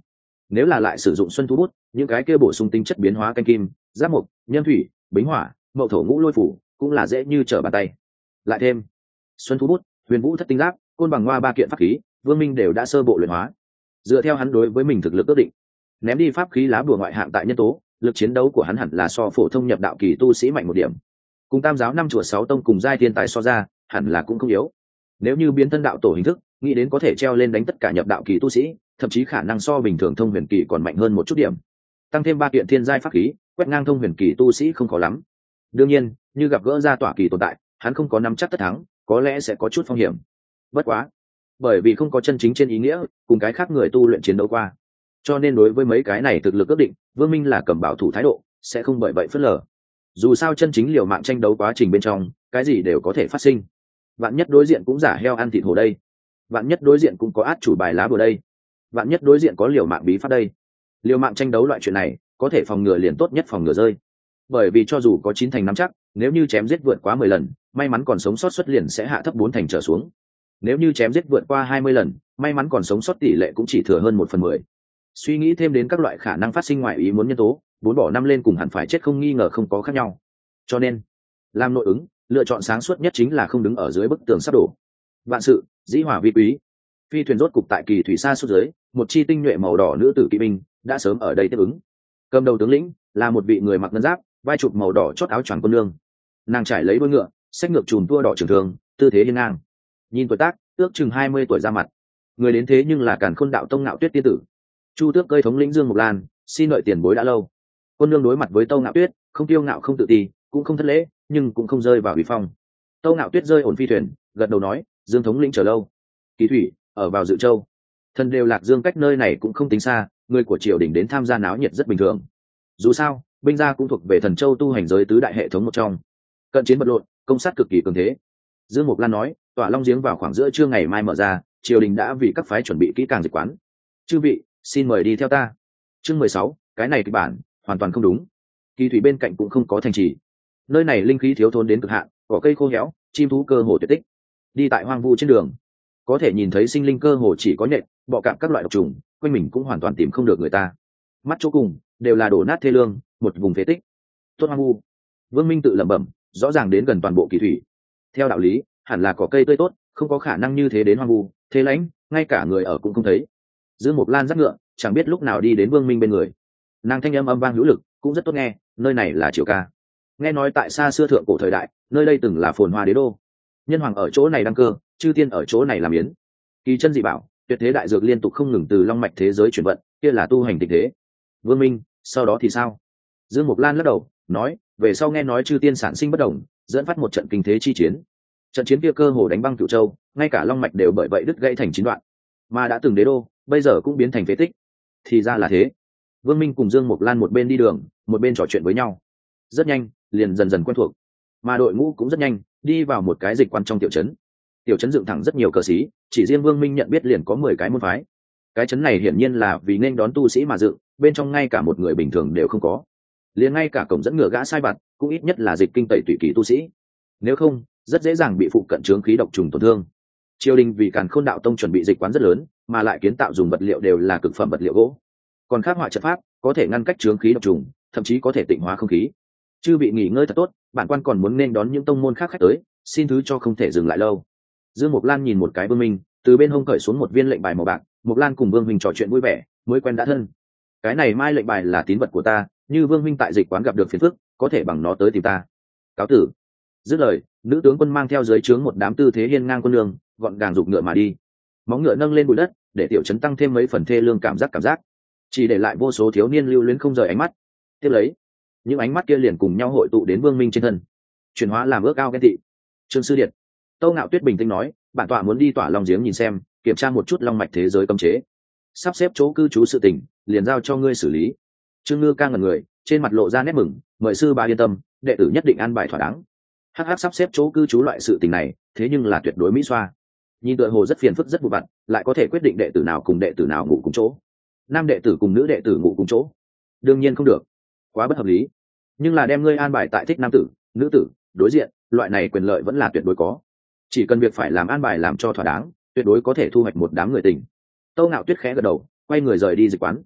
nếu là lại sử dụng xuân thu bút, những cái kia bổ sung tính chất biến hóa canh kim, giáp mộc, nhâm thủy, bính hỏa, mậu thổ ngũ lôi phủ cũng là dễ như trở bàn tay. Lại thêm xuân thu bút, huyền vũ thất tinh giáp, côn bằng hoa ba kiện pháp khí, Vương Minh đều đã sơ bộ luyện hóa. Dựa theo hắn đối với mình thực lực ước định, ném đi pháp khí lá bùa ngoại hạng tại nhân tố, lực chiến đấu của hắn hẳn là so phổ thông nhập đạo kỳ tu sĩ mạnh một điểm. Cùng tam giáo năm chùa sáu tông cùng giai thiên tài so ra, hẳn là cũng không yếu. Nếu như biến thân đạo tổ hình thức, nghĩ đến có thể treo lên đánh tất cả nhập đạo kỳ tu sĩ, thậm chí khả năng so bình thường thông huyền kỳ còn mạnh hơn một chút điểm. Tăng thêm ba kiện thiên giai pháp khí, quét ngang thông huyền kỳ tu sĩ không khó lắm. Đương nhiên, như gặp gỡ ra tỏa kỳ tồn tại, hắn không có nắm chắc tất thắng, có lẽ sẽ có chút phong hiểm. Bất quá, bởi vì không có chân chính trên ý nghĩa cùng cái khác người tu luyện chiến đấu qua, cho nên đối với mấy cái này thực lực ước định, Vương Minh là cầm bảo thủ thái độ, sẽ không bởi vậy phớt lờ. Dù sao chân chính liều mạng tranh đấu quá trình bên trong, cái gì đều có thể phát sinh. Vạn nhất đối diện cũng giả heo ăn thịt hổ đây, vạn nhất đối diện cũng có át chủ bài lá bùa đây, vạn nhất đối diện có liều mạng bí pháp đây. Liều mạng tranh đấu loại chuyện này, có thể phòng ngừa liền tốt nhất phòng ngừa rơi. Bởi vì cho dù có 9 thành nắm chắc, nếu như chém giết vượt quá 10 lần, may mắn còn sống sót suất liền sẽ hạ thấp 4 thành trở xuống. Nếu như chém giết vượt qua 20 lần, may mắn còn sống sót tỷ lệ cũng chỉ thừa hơn 1/10. Suy nghĩ thêm đến các loại khả năng phát sinh ngoài ý muốn nhân tố, 4 bỏ 5 lên cùng hẳn phải chết không nghi ngờ không có khác nhau. Cho nên, làm nội ứng, lựa chọn sáng suốt nhất chính là không đứng ở dưới bức tường sắp đổ. Vạn sự dĩ hỏa vi quý. Phi thuyền rốt cục tại kỳ thủy xa suốt dưới, một chi tinh nhuệ màu đỏ nữ tử kỵ binh đã sớm ở đây tiếp ứng. Cầm đầu tướng lĩnh là một vị người mặc ngân giáp, vai chụp màu đỏ chót áo choàng quân lương. Nàng trải lấy đuôi ngựa, xách ngược chùm tua đỏ trường thường, tư thế hiên ngang. Nhìn tuổi tác, ước chừng 20 tuổi ra mặt. Người đến thế nhưng là Càn Khôn đạo tông Ngạo Tuyết tiên tử. Chu Tước cơi thống lĩnh Dương Mộc Lan, xin đợi tiền bối đã lâu. Quân lương đối mặt với Tâu Ngạo Tuyết, không kiêu ngạo không tự ti, cũng không thất lễ, nhưng cũng không rơi vào uy phong. Tâu Ngạo Tuyết rơi ổn phi thuyền, gật đầu nói, Dương thống lĩnh chờ lâu. Kỳ thủy ở vào Dự Châu, thần đều Lạc Dương cách nơi này cũng không tính xa, người của triều đình đến tham gia náo nhiệt rất bình thường. Dù sao, binh gia cũng thuộc về Thần Châu tu hành giới tứ đại hệ thống một trong, cận chiến vật lộn, công sát cực kỳ cường thế. Dương Mộc Lan nói, tỏa long giếng vào khoảng giữa trưa ngày mai mở ra, triều đình đã vì các phái chuẩn bị kỹ càng dịch quán. Chư vị, xin mời đi theo ta. Chương 16, cái này kịch bản hoàn toàn không đúng. Kỳ thủy bên cạnh cũng không có thành trì, nơi này linh khí thiếu thốn đến cực hạn, cỏ cây khô héo, chim thú cơ hồ tuyệt tích. Đi tại hoang vu trên đường, có thể nhìn thấy sinh linh cơ hồ chỉ có nhện, bọ cạp các loại độc trùng, quanh mình cũng hoàn toàn tìm không được người ta. Mắt chỗ cùng đều là đổ nát thê lương, một vùng phế tích. Tốt hoang vu. Vương Minh tự lẩm bẩm, rõ ràng đến gần toàn bộ kỳ thủy. Theo đạo lý, hẳn là cỏ cây tươi tốt, không có khả năng như thế đến hoang vu, thế lãnh, ngay cả người ở cũng không thấy. Dương Mộc Lan dắt ngựa, chẳng biết lúc nào đi đến Vương Minh bên người. Nàng thanh âm âm vang hữu lực, cũng rất tốt nghe, nơi này là Triều Ca. Nghe nói tại xa xưa thượng cổ thời đại, nơi đây từng là phồn hoa đế đô. Nhân hoàng ở chỗ này đăng cơ, chư tiên ở chỗ này làm yến. Kỳ chân dị bảo, tuyệt thế đại dược liên tục không ngừng từ long mạch thế giới chuyển vận, kia là tu hành tình thế. Vương Minh, sau đó thì sao? Dương Mộc Lan lắc đầu, nói, về sau nghe nói chư tiên sản sinh bất đồng, dẫn phát một trận kinh thế chi chiến. Trận chiến kia cơ hồ đánh băng Cửu Châu, ngay cả long mạch đều bởi vậy đứt gãy thành 9 đoạn. Mà đã từng đế đô, bây giờ cũng biến thành phế tích. Thì ra là thế. Vương Minh cùng Dương Mộc Lan một bên đi đường, một bên trò chuyện với nhau. Rất nhanh, liền dần dần quen thuộc. Mà đội ngũ cũng rất nhanh đi vào một cái dịch quan trong tiểu trấn. Tiểu trấn dựng thẳng rất nhiều cờ xí, chỉ riêng Vương Minh nhận biết liền có 10 cái môn phái. Cái trấn này hiển nhiên là vì nên đón tu sĩ mà dựng, bên trong ngay cả một người bình thường đều không có. Liền ngay cả cổng dẫn ngựa gã sai vặt cũng ít nhất là dịch kinh tẩy tùy kỳ tu sĩ. Nếu không, rất dễ dàng bị phụ cận chướng khí độc trùng tổn thương. Triều đình vì Càn Khôn đạo tông chuẩn bị dịch quán rất lớn, mà lại kiến tạo dùng vật liệu đều là cực phẩm vật liệu gỗ. Còn khắc họa trận pháp, có thể ngăn cách chướng khí độc trùng, thậm chí có thể tịnh hóa không khí. Chư bị nghỉ ngơi thật tốt, bản quan còn muốn nên đón những tông môn khác khách tới, xin thứ cho không thể dừng lại lâu. Dương Mộc Lan nhìn một cái Vương Minh, từ bên hông cởi xuống một viên lệnh bài màu bạc. Mộc Lan cùng Vương Minh trò chuyện vui vẻ, mới quen đã thân. Cái này mai lệnh bài là tín vật của ta, như Vương Minh tại dịch quán gặp được phiền phức, có thể bằng nó tới tìm ta. Cáo tử. Dứt lời, nữ tướng quân mang theo dưới trướng một đám tư thế hiên ngang quân lương, gọn gàng giục ngựa mà đi. Móng ngựa nâng lên bụi đất, để tiểu trấn tăng thêm mấy phần thê lương cảm giác, chỉ để lại vô số thiếu niên lưu luyến không rời ánh mắt. Tiếp lấy, những ánh mắt kia liền cùng nhau hội tụ đến Vương Minh trên thân, chuyển hóa làm ước ao ghen tị. Trương sư điện, Tâu Ngạo Tuyết bình tĩnh nói, bản tọa muốn đi tỏa long giếng nhìn xem, kiểm tra một chút long mạch thế giới cấm chế, sắp xếp chỗ cư trú sự tình, liền giao cho ngươi xử lý. Trương Ngư ca ngẩn người, trên mặt lộ ra nét mừng, mời sư bá yên tâm, đệ tử nhất định an bài thỏa đáng. Hắc sắp xếp chỗ cư trú loại sự tình này, thế nhưng là tuyệt đối mỹ xoa. Nhìn tựa hồ rất phiền phức rất vụ vặt, lại có thể quyết định đệ tử nào cùng đệ tử nào ngủ cùng chỗ, nam đệ tử cùng nữ đệ tử ngủ cùng chỗ, đương nhiên không được, quá bất hợp lý. Nhưng là đem ngươi an bài tại thích nam tử, nữ tử đối diện, loại này quyền lợi vẫn là tuyệt đối có. Chỉ cần việc phải làm an bài làm cho thỏa đáng, tuyệt đối có thể thu hoạch một đám người tình. Tâu Ngạo Tuyết khẽ gật đầu, quay người rời đi dịch quán.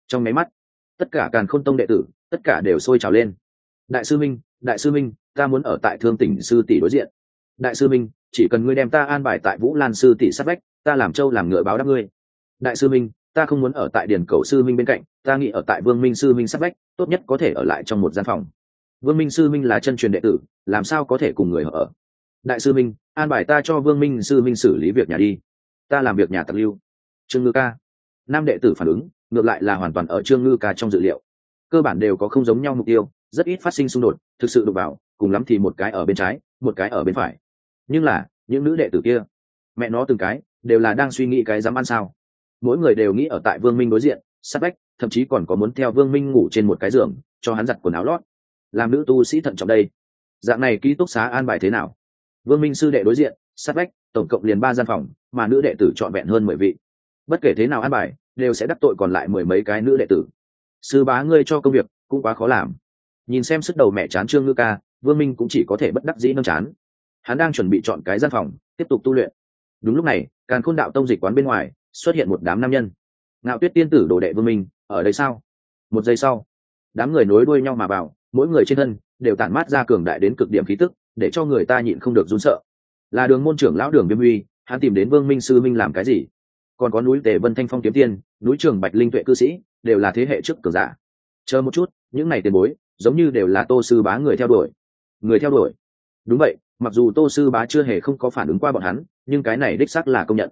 Trong máy mắt, tất cả Càn Khôn Tông đệ tử tất cả đều sôi trào lên. Đại sư minh, ta muốn ở tại Thương Tỉnh sư tỷ đối diện. Đại sư minh, chỉ cần ngươi đem ta an bài tại Vũ Lan sư tỷ sát vách, ta làm trâu làm ngựa báo đáp ngươi. Đại sư minh, ta không muốn ở tại Điền Cẩu sư minh bên cạnh, ta nghĩ ở tại Vương Minh sư minh sát vách, tốt nhất có thể ở lại trong một gian phòng. Vương Minh sư minh là chân truyền đệ tử, làm sao có thể cùng người ở. Đại sư minh, an bài ta cho Vương Minh sư minh xử lý việc nhà đi, ta làm việc nhà tặc lưu. Trương Ngư Ca. Nam đệ tử phản ứng ngược lại là hoàn toàn ở Trương Ngư Ca trong dự liệu, cơ bản đều có không giống nhau mục tiêu, rất ít phát sinh xung đột, thực sự đụng vào cùng lắm thì một cái ở bên trái, một cái ở bên phải. Nhưng là những nữ đệ tử kia, mẹ nó từng cái đều là đang suy nghĩ cái dám ăn sao. Mỗi người đều nghĩ ở tại Vương Minh đối diện sát vách, thậm chí còn có muốn theo Vương Minh ngủ trên một cái giường, cho hắn giặt quần áo lót. Làm nữ tu sĩ thận trọng đây, dạng này ký túc xá an bài thế nào? Vương Minh sư đệ đối diện sát vách, tổng cộng liền 3 gian phòng, mà nữ đệ tử trọn vẹn hơn 10 vị. Bất kể thế nào an bài, đều sẽ đắc tội còn lại 10 mấy cái nữ đệ tử. Sư bá ngươi cho công việc cũng quá khó làm. Nhìn xem sức đầu mẹ chán Trương Ngư Ca, Vương Minh cũng chỉ có thể bất đắc dĩ nâng chán. Hắn đang chuẩn bị chọn cái gian phòng tiếp tục tu luyện. Đúng lúc này, Càn Khôn đạo tông dịch quán bên ngoài xuất hiện một đám nam nhân. Ngạo Tuyết tiên tử đồ đệ Vương Minh ở đây sao? Một giây sau, đám người nối đuôi nhau mà vào, mỗi người trên thân đều tản mát ra cường đại đến cực điểm khí tức, để cho người ta nhịn không được run sợ. Là Đường môn trưởng lão Đường Viêm Huy, hắn tìm đến Vương Minh sư minh làm cái gì? Còn có núi Tề Vân Thanh Phong kiếm tiên, núi Trường Bạch Linh Tuệ cư sĩ, đều là thế hệ trước cường giả. Chờ một chút, những này tiền bối giống như đều là Tô sư bá người theo đuổi. Người theo đuổi? Đúng vậy, mặc dù Tô sư bá chưa hề không có phản ứng qua bọn hắn, nhưng cái này đích xác là công nhận.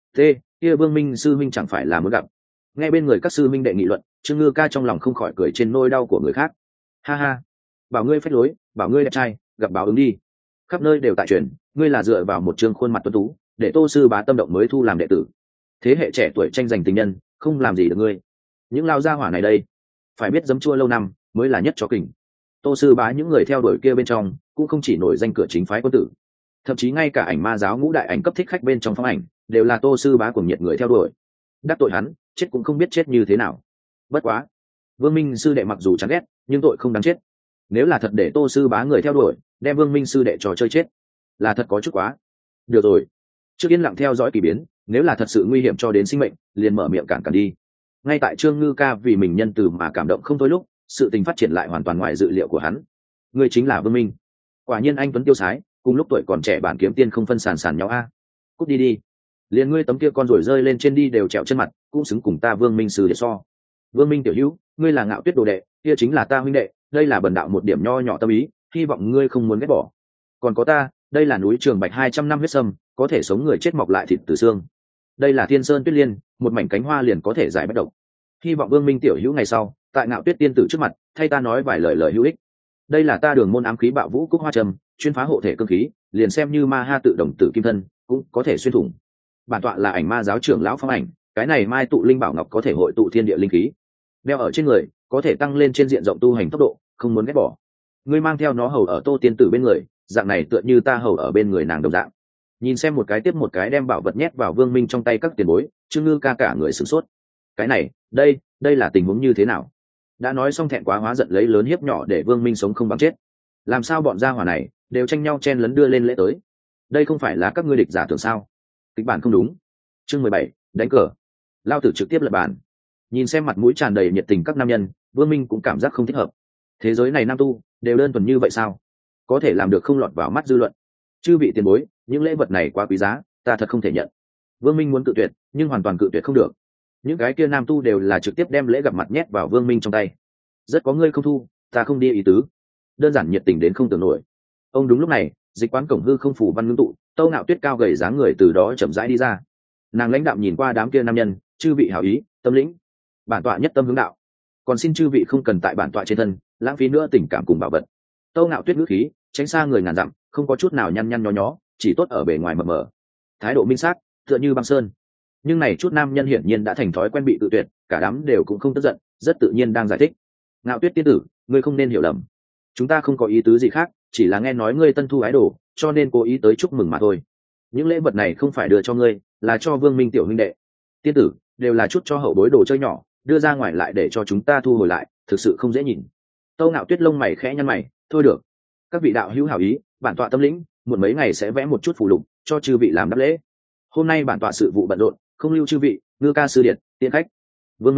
Kia Vương Minh sư minh chẳng phải là muốn gặp? Nghe bên người các sư minh đệ nghị luận, Trương Ngư Ca trong lòng không khỏi cười trên nỗi đau của người khác. Ha ha, bảo ngươi phách lối, bảo ngươi đẹp trai, gặp báo ứng đi. Khắp nơi đều tại truyền, ngươi là dựa vào một trương khuôn mặt tuấn tú, để Tô sư bá tâm động mới thu làm đệ tử. Thế hệ trẻ tuổi tranh giành tình nhân, không làm gì được ngươi. Những lao gia hỏa này đây, phải biết giấm chua lâu năm mới là nhất cho kình. Tô sư bá những người theo đuổi kia bên trong cũng không chỉ nổi danh cửa chính phái quân tử, thậm chí ngay cả ảnh ma giáo ngũ đại ảnh cấp thích khách bên trong phong ảnh đều là Tô sư bá cùng nhiệt người theo đuổi. Đắc tội hắn, chết cũng không biết chết như thế nào. Bất quá, Vương Minh sư đệ mặc dù chán ghét, nhưng tội không đáng chết. Nếu là thật để Tô sư bá người theo đuổi, đem Vương Minh sư đệ trò chơi chết, là thật có chút quá. Được rồi, trước yên lặng theo dõi kỳ biến, nếu là thật sự nguy hiểm cho đến sinh mệnh, liền mở miệng cản đi. Ngay tại Trương Ngư Ca vì mình nhân từ mà cảm động không thôi lúc, sự tình phát triển lại hoàn toàn ngoài dự liệu của hắn. Người chính là Vương Minh. Quả nhiên anh tuấn tiêu sái, cùng lúc tuổi còn trẻ bản kiếm tiên không phân sàn sàn nhau a. Cút đi đi. Liền ngươi tấm kia con rồi rơi lên trên đi đều trèo chân mặt, cũng xứng cùng ta Vương Minh sư để so. Vương Minh tiểu hữu, ngươi là Ngạo Tuyết đồ đệ, kia chính là ta huynh đệ, đây là bần đạo một điểm nho nhỏ tâm ý, hy vọng ngươi không muốn ghét bỏ. Còn có ta, đây là núi Trường Bạch 200 năm huyết sâm, có thể sống người chết mọc lại thịt từ xương. Đây là Thiên Sơn Tuyết Liên, một mảnh cánh hoa liền có thể giải bất động. Hy vọng Vương Minh tiểu hữu ngày sau, tại Ngạo Tuyết tiên tử trước mặt, thay ta nói vài lời hữu ích. Đây là ta Đường môn ám khí bạo vũ cúc hoa trầm, chuyên phá hộ thể cương khí, liền xem như ma ha tự động tử kim thân, cũng có thể xuyên thủng. Bản tọa là ảnh ma giáo trưởng lão Phong Ảnh, cái này mai tụ linh bảo ngọc có thể hội tụ thiên địa linh khí, đeo ở trên người, có thể tăng lên trên diện rộng tu hành tốc độ, không muốn ghét bỏ. Ngươi mang theo nó hầu ở Tô tiên tử bên người, dạng này tựa như ta hầu ở bên người nàng đồng dạng. Nhìn xem một cái tiếp một cái đem bảo vật nhét vào Vương Minh trong tay các tiền bối, Trương Ngư Ca cả người sửng sốt. Cái này, đây là tình huống như thế nào? Đã nói xong thẹn quá hóa giận lấy lớn hiếp nhỏ để Vương Minh sống không bằng chết. Làm sao bọn gia hỏa này đều tranh nhau chen lấn đưa lên lễ tới? Đây không phải là các ngươi địch giả tưởng sao? Kịch bản không đúng. Chương 17, đánh cờ. Lao tử trực tiếp lật bàn. Nhìn xem mặt mũi tràn đầy nhiệt tình các nam nhân, Vương Minh cũng cảm giác không thích hợp. Thế giới này nam tu đều đơn thuần như vậy sao? Có thể làm được không lọt vào mắt dư luận? Chư vị tiền bối, những lễ vật này quá quý giá, ta thật không thể nhận. Vương Minh muốn cự tuyệt, nhưng hoàn toàn cự tuyệt không được. Những cái kia nam tu đều là trực tiếp đem lễ gặp mặt nhét vào Vương Minh trong tay. Rất có ngươi không thu, ta không đi ý tứ. Đơn giản nhiệt tình đến không tưởng nổi. Ông đúng lúc này, dịch quán cổng hư không phủ văn ngưng tụ, Tâu Ngạo Tuyết cao gầy dáng người từ đó chậm rãi đi ra. Nàng lãnh đạm nhìn qua đám kia nam nhân, chư vị hảo ý, tâm lĩnh, bản tọa nhất tâm hướng đạo, còn xin chư vị không cần tại bản tọa trên thân lãng phí nữa tình cảm cùng bảo vật. Tâu Ngạo Tuyết ngữ khí tránh xa người ngàn dặm, không có chút nào nhăn nhăn nhó nhó, chỉ tốt ở bề ngoài mờ mờ, thái độ minh xác tựa như băng sơn. Nhưng này chút nam nhân hiển nhiên đã thành thói quen bị tự tuyệt, cả đám đều cũng không tức giận, rất tự nhiên đang giải thích. Ngạo Tuyết tiên tử, ngươi không nên hiểu lầm, chúng ta không có ý tứ gì khác, chỉ là nghe nói ngươi tân thu ái đồ, cho nên cố ý tới chúc mừng mà thôi. Những lễ vật này không phải đưa cho ngươi, là cho Vương Minh tiểu huynh đệ. Tiên tử, đều là chút cho hậu bối đồ chơi nhỏ, đưa ra ngoài lại để cho chúng ta thu hồi lại, thực sự không dễ nhìn. Tâu Ngạo Tuyết lông mày khẽ nhăn mày, thôi được, các vị đạo hữu hảo ý, bản tọa tâm lĩnh, muộn mấy ngày sẽ vẽ một chút phù lục cho chư vị làm đáp lễ. Hôm nay bản tọa sự vụ bận rộn, không lưu chư vị. Ngư Ca sư điện tiện khách. Vương Minh,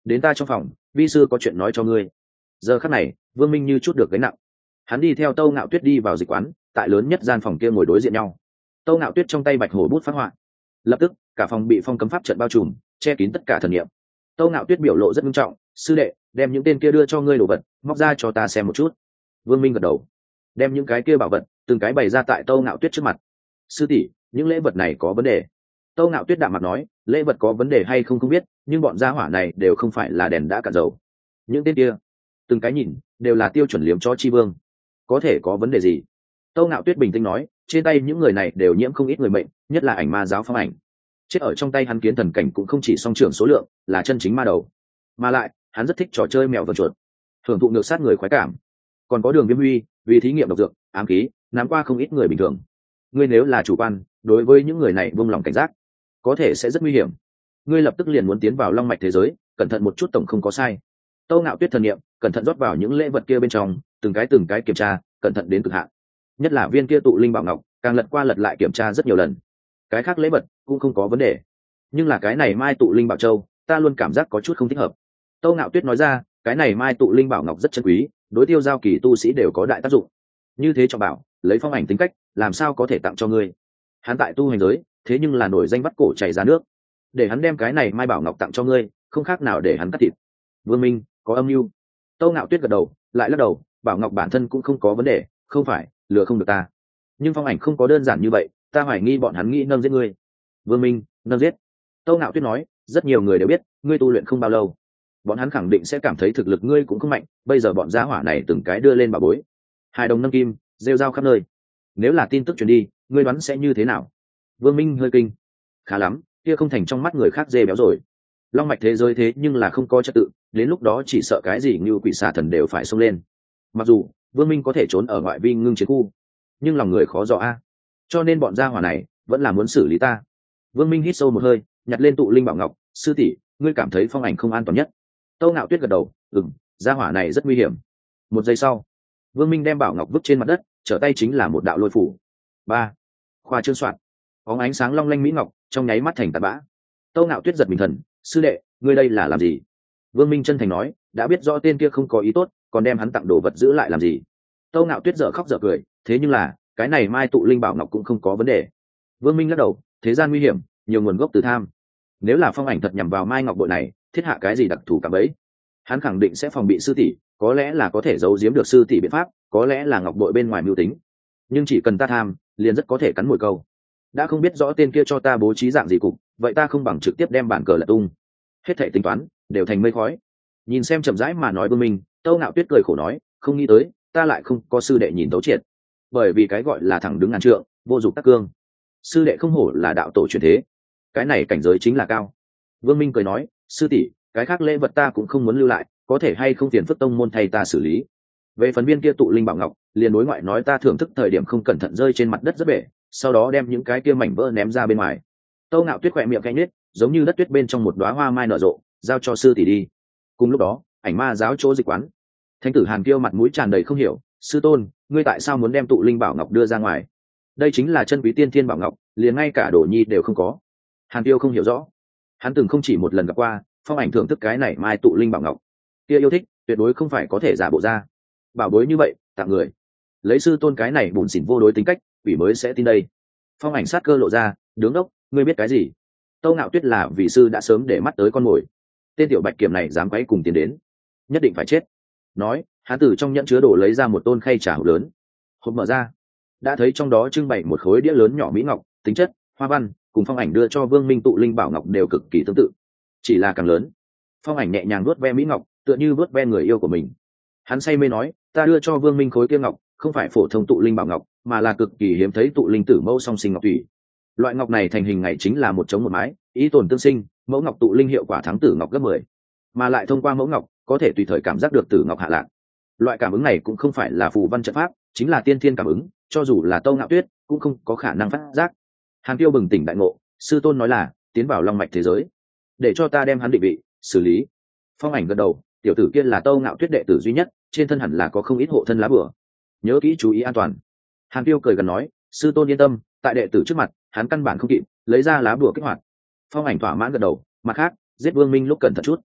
đến ta trong phòng, vi sư có chuyện nói cho ngươi. Giờ khắc này Vương Minh như chút được gánh nặng. Hắn đi theo Tâu Ngạo Tuyết đi vào dịch quán, tại lớn nhất gian phòng kia ngồi đối diện nhau. Tâu Ngạo Tuyết trong tay bạch hổ bút phát họa, lập tức cả phòng bị phong cấm pháp trận bao trùm, che kín tất cả thần niệm. Tâu Ngạo Tuyết biểu lộ rất nghiêm trọng, sư đệ, đem những tên kia đưa cho ngươi đồ vật móc ra cho ta xem một chút. Vương Minh gật đầu, đem những cái kia bảo vật từng cái bày ra tại Tâu Ngạo Tuyết trước mặt. Sư tỷ, những lễ vật này có vấn đề. Tâu Ngạo Tuyết đạm mặt nói, lễ vật có vấn đề hay không không biết, nhưng bọn gia hỏa này đều không phải là đèn đã cạn dầu. Những tên kia từng cái nhìn đều là tiêu chuẩn liếm cho chi vương, có thể có vấn đề gì? Tâu Ngạo Tuyết bình tĩnh nói, trên tay những người này đều nhiễm không ít người mệnh, nhất là ảnh ma giáo Phong Ảnh. Chết ở trong tay hắn kiến thần cảnh cũng không chỉ song trưởng số lượng, là chân chính ma đầu. Mà lại hắn rất thích trò chơi mèo vờn chuột, thưởng thụ ngược sát người khoái cảm. Còn có Đường Viêm Huy, vì thí nghiệm độc dược ám khí nắm qua không ít người bình thường. Ngươi nếu là chủ quan đối với những người này buông lòng cảnh giác, có thể sẽ rất nguy hiểm. Ngươi lập tức liền muốn tiến vào long mạch thế giới, cẩn thận một chút tổng không có sai. Tâu Ngạo Tuyết thần niệm cẩn thận rót vào những lễ vật kia bên trong, từng cái kiểm tra, cẩn thận đến cực hạn. Nhất là viên kia tụ linh bảo ngọc, càng lật qua lật lại kiểm tra rất nhiều lần. Cái khác lễ vật cũng không có vấn đề, nhưng là cái này mai tụ linh bảo châu, ta luôn cảm giác có chút không thích hợp. Tâu Ngạo Tuyết nói ra, cái này mai tụ linh bảo ngọc rất chân quý, đối tiêu giao kỳ tu sĩ đều có đại tác dụng. Như thế cho bảo, lấy Phong Ảnh tính cách, làm sao có thể tặng cho ngươi? Hắn tại tu hành giới, thế nhưng là nổi danh bắt cổ chảy ra nước. Để hắn đem cái này mai bảo ngọc tặng cho ngươi, không khác nào để hắn cắt thịt. Vương Minh, có âm mưu. Tâu Ngạo Tuyết gật đầu, lại lắc đầu, bảo ngọc bản thân cũng không có vấn đề, không phải lừa không được ta. Nhưng Phong Ảnh không có đơn giản như vậy, ta hoài nghi bọn hắn nghĩ nâng giết ngươi. Vương Minh, nâng giết. Tâu Ngạo Tuyết nói, rất nhiều người đều biết ngươi tu luyện không bao lâu, bọn hắn khẳng định sẽ cảm thấy thực lực ngươi cũng không mạnh. Bây giờ bọn gia hỏa này từng cái đưa lên bảo bối, hài đồng nâng kim rêu rao khắp nơi, nếu là tin tức truyền đi, ngươi đoán sẽ như thế nào? Vương Minh hơi kinh. Khá lắm, kia không thành trong mắt người khác dê béo rồi. Long mạch thế giới thế nhưng là không có trật tự, đến lúc đó chỉ sợ cái gì như quỷ xà thần đều phải xông lên. Mặc dù Vương Minh có thể trốn ở ngoại vi ngưng chiến khu, nhưng lòng người khó dò a, cho nên bọn gia hỏa này vẫn là muốn xử lý ta. Vương Minh hít sâu một hơi, nhặt lên tụ linh bảo ngọc, sư tỷ, ngươi cảm thấy Phong Ảnh không an toàn nhất? Tâu Ngạo Tuyết gật đầu, gia hỏa này rất nguy hiểm. Một giây sau, Vương Minh đem bảo ngọc vứt trên mặt đất, trở tay chính là một đạo lôi phủ. Ba, khoa trương soạn, bóng ánh sáng long lanh mỹ ngọc trong nháy mắt thành tạt bã. Tâu Ngạo Tuyết giật mình thần, sư đệ, ngươi đây là làm gì? Vương Minh chân thành nói, đã biết rõ tên kia không có ý tốt, còn đem hắn tặng đồ vật giữ lại làm gì? Tâu Ngạo Tuyết dở khóc dở cười, thế nhưng là cái này mai tụ linh bảo ngọc cũng không có vấn đề. Vương Minh lắc đầu, thế gian nguy hiểm, nhiều nguồn gốc từ tham. Nếu là Phong Ảnh thật nhằm vào mai ngọc bội này, thiết hạ cái gì đặc thù cả bấy, hắn khẳng định sẽ phòng bị sư tỷ, có lẽ là có thể giấu giếm được sư tỷ biện pháp, có lẽ là ngọc bội bên ngoài mưu tính, nhưng chỉ cần ta tham, liền rất có thể cắn mồi câu. Đã không biết rõ tên kia cho ta bố trí dạng gì cục, vậy ta không bằng trực tiếp đem bản cờ lật tung, hết thảy tính toán đều thành mây khói. Nhìn xem chậm rãi mà nói Vương Minh, Tâu Ngạo Tuyết cười khổ nói, không nghĩ tới ta lại không có sư đệ nhìn thấu triệt, bởi vì cái gọi là thẳng đứng ngàn trượng, vô dụng tắc cương. Sư đệ không hổ là đạo tổ truyền thế, cái này cảnh giới chính là cao. Vương Minh cười nói, sư tỷ, cái khác lễ vật ta cũng không muốn lưu lại, có thể hay không phiền phức tông môn thay ta xử lý. Về phần viên kia tụ linh bảo ngọc, liền đối ngoại nói ta thưởng thức thời điểm không cẩn thận rơi trên mặt đất rất bể, sau đó đem những cái kia mảnh vỡ ném ra bên ngoài. Tâu Ngạo Tuyết khỏe miệng cay nết, giống như đất tuyết bên trong một đóa hoa mai nở rộ, giao cho sư tỷ đi. Cùng lúc đó, ảnh ma giáo chỗ dịch quán, Thánh tử Hàn Kiêu mặt mũi tràn đầy không hiểu, sư tôn, ngươi tại sao muốn đem tụ linh bảo ngọc đưa ra ngoài? Đây chính là chân quý tiên thiên bảo ngọc, liền ngay cả Đồ Nhi đều không có. Hàn Kiêu không hiểu rõ, hắn từng không chỉ một lần gặp qua Phong Ảnh thưởng thức cái này mai tụ linh bảo ngọc, kia yêu thích tuyệt đối không phải có thể giả bộ ra. Bảo bối như vậy tặng người, lấy sư tôn cái này bùn xỉn vô đối tính cách, ủy mới sẽ tin đây. Phong Ảnh sát cơ lộ ra, đứng đốc, ngươi biết cái gì? Tâu Ngạo Tuyết là vì sư đã sớm để mắt tới con mồi, tên tiểu bạch kiểm này dám quấy cùng tiến đến, nhất định phải chết. Nói, hắn từ trong nhẫn chứa đồ lấy ra một tôn khay trà hộp lớn. Hộp mở ra, đã thấy trong đó trưng bày một khối đĩa lớn nhỏ mỹ ngọc, tính chất, hoa văn cùng Phong Ảnh đưa cho Vương Minh tụ linh bảo ngọc đều cực kỳ tương tự, chỉ là càng lớn. Phong Ảnh nhẹ nhàng vuốt ve mỹ ngọc, tựa như vuốt ve người yêu của mình. Hắn say mê nói, ta đưa cho Vương Minh khối kia ngọc không phải phổ thông tụ linh bảo ngọc, mà là cực kỳ hiếm thấy tụ linh tử mẫu song sinh ngọc thủy. Loại ngọc này thành hình ngày chính là một chống một mái, ý tồn tương sinh, mẫu ngọc tụ linh hiệu quả thắng tử ngọc gấp 10, mà lại thông qua mẫu ngọc có thể tùy thời cảm giác được tử ngọc hạ lạc. Loại cảm ứng này cũng không phải là phù văn trận pháp, chính là tiên thiên cảm ứng, cho dù là Tâu Ngạo Tuyết cũng không có khả năng phát giác. Hàn Tiêu bừng tỉnh đại ngộ, sư tôn nói là tiến vào long mạch thế giới, để cho ta đem hắn định vị xử lý. Phong Ảnh gật đầu, tiểu tử kia là Tâu Ngạo Tuyết đệ tử duy nhất, trên thân hẳn là có không ít hộ thân lá bùa, nhớ kỹ chú ý an toàn. Hàn Tiêu cười gần nói, sư tôn yên tâm, tại đệ tử trước mặt hắn căn bản không kịp lấy ra lá bùa kích hoạt. Phong Ảnh thỏa mãn gật đầu, mặt khác giết Vương Minh lúc cẩn thận chút.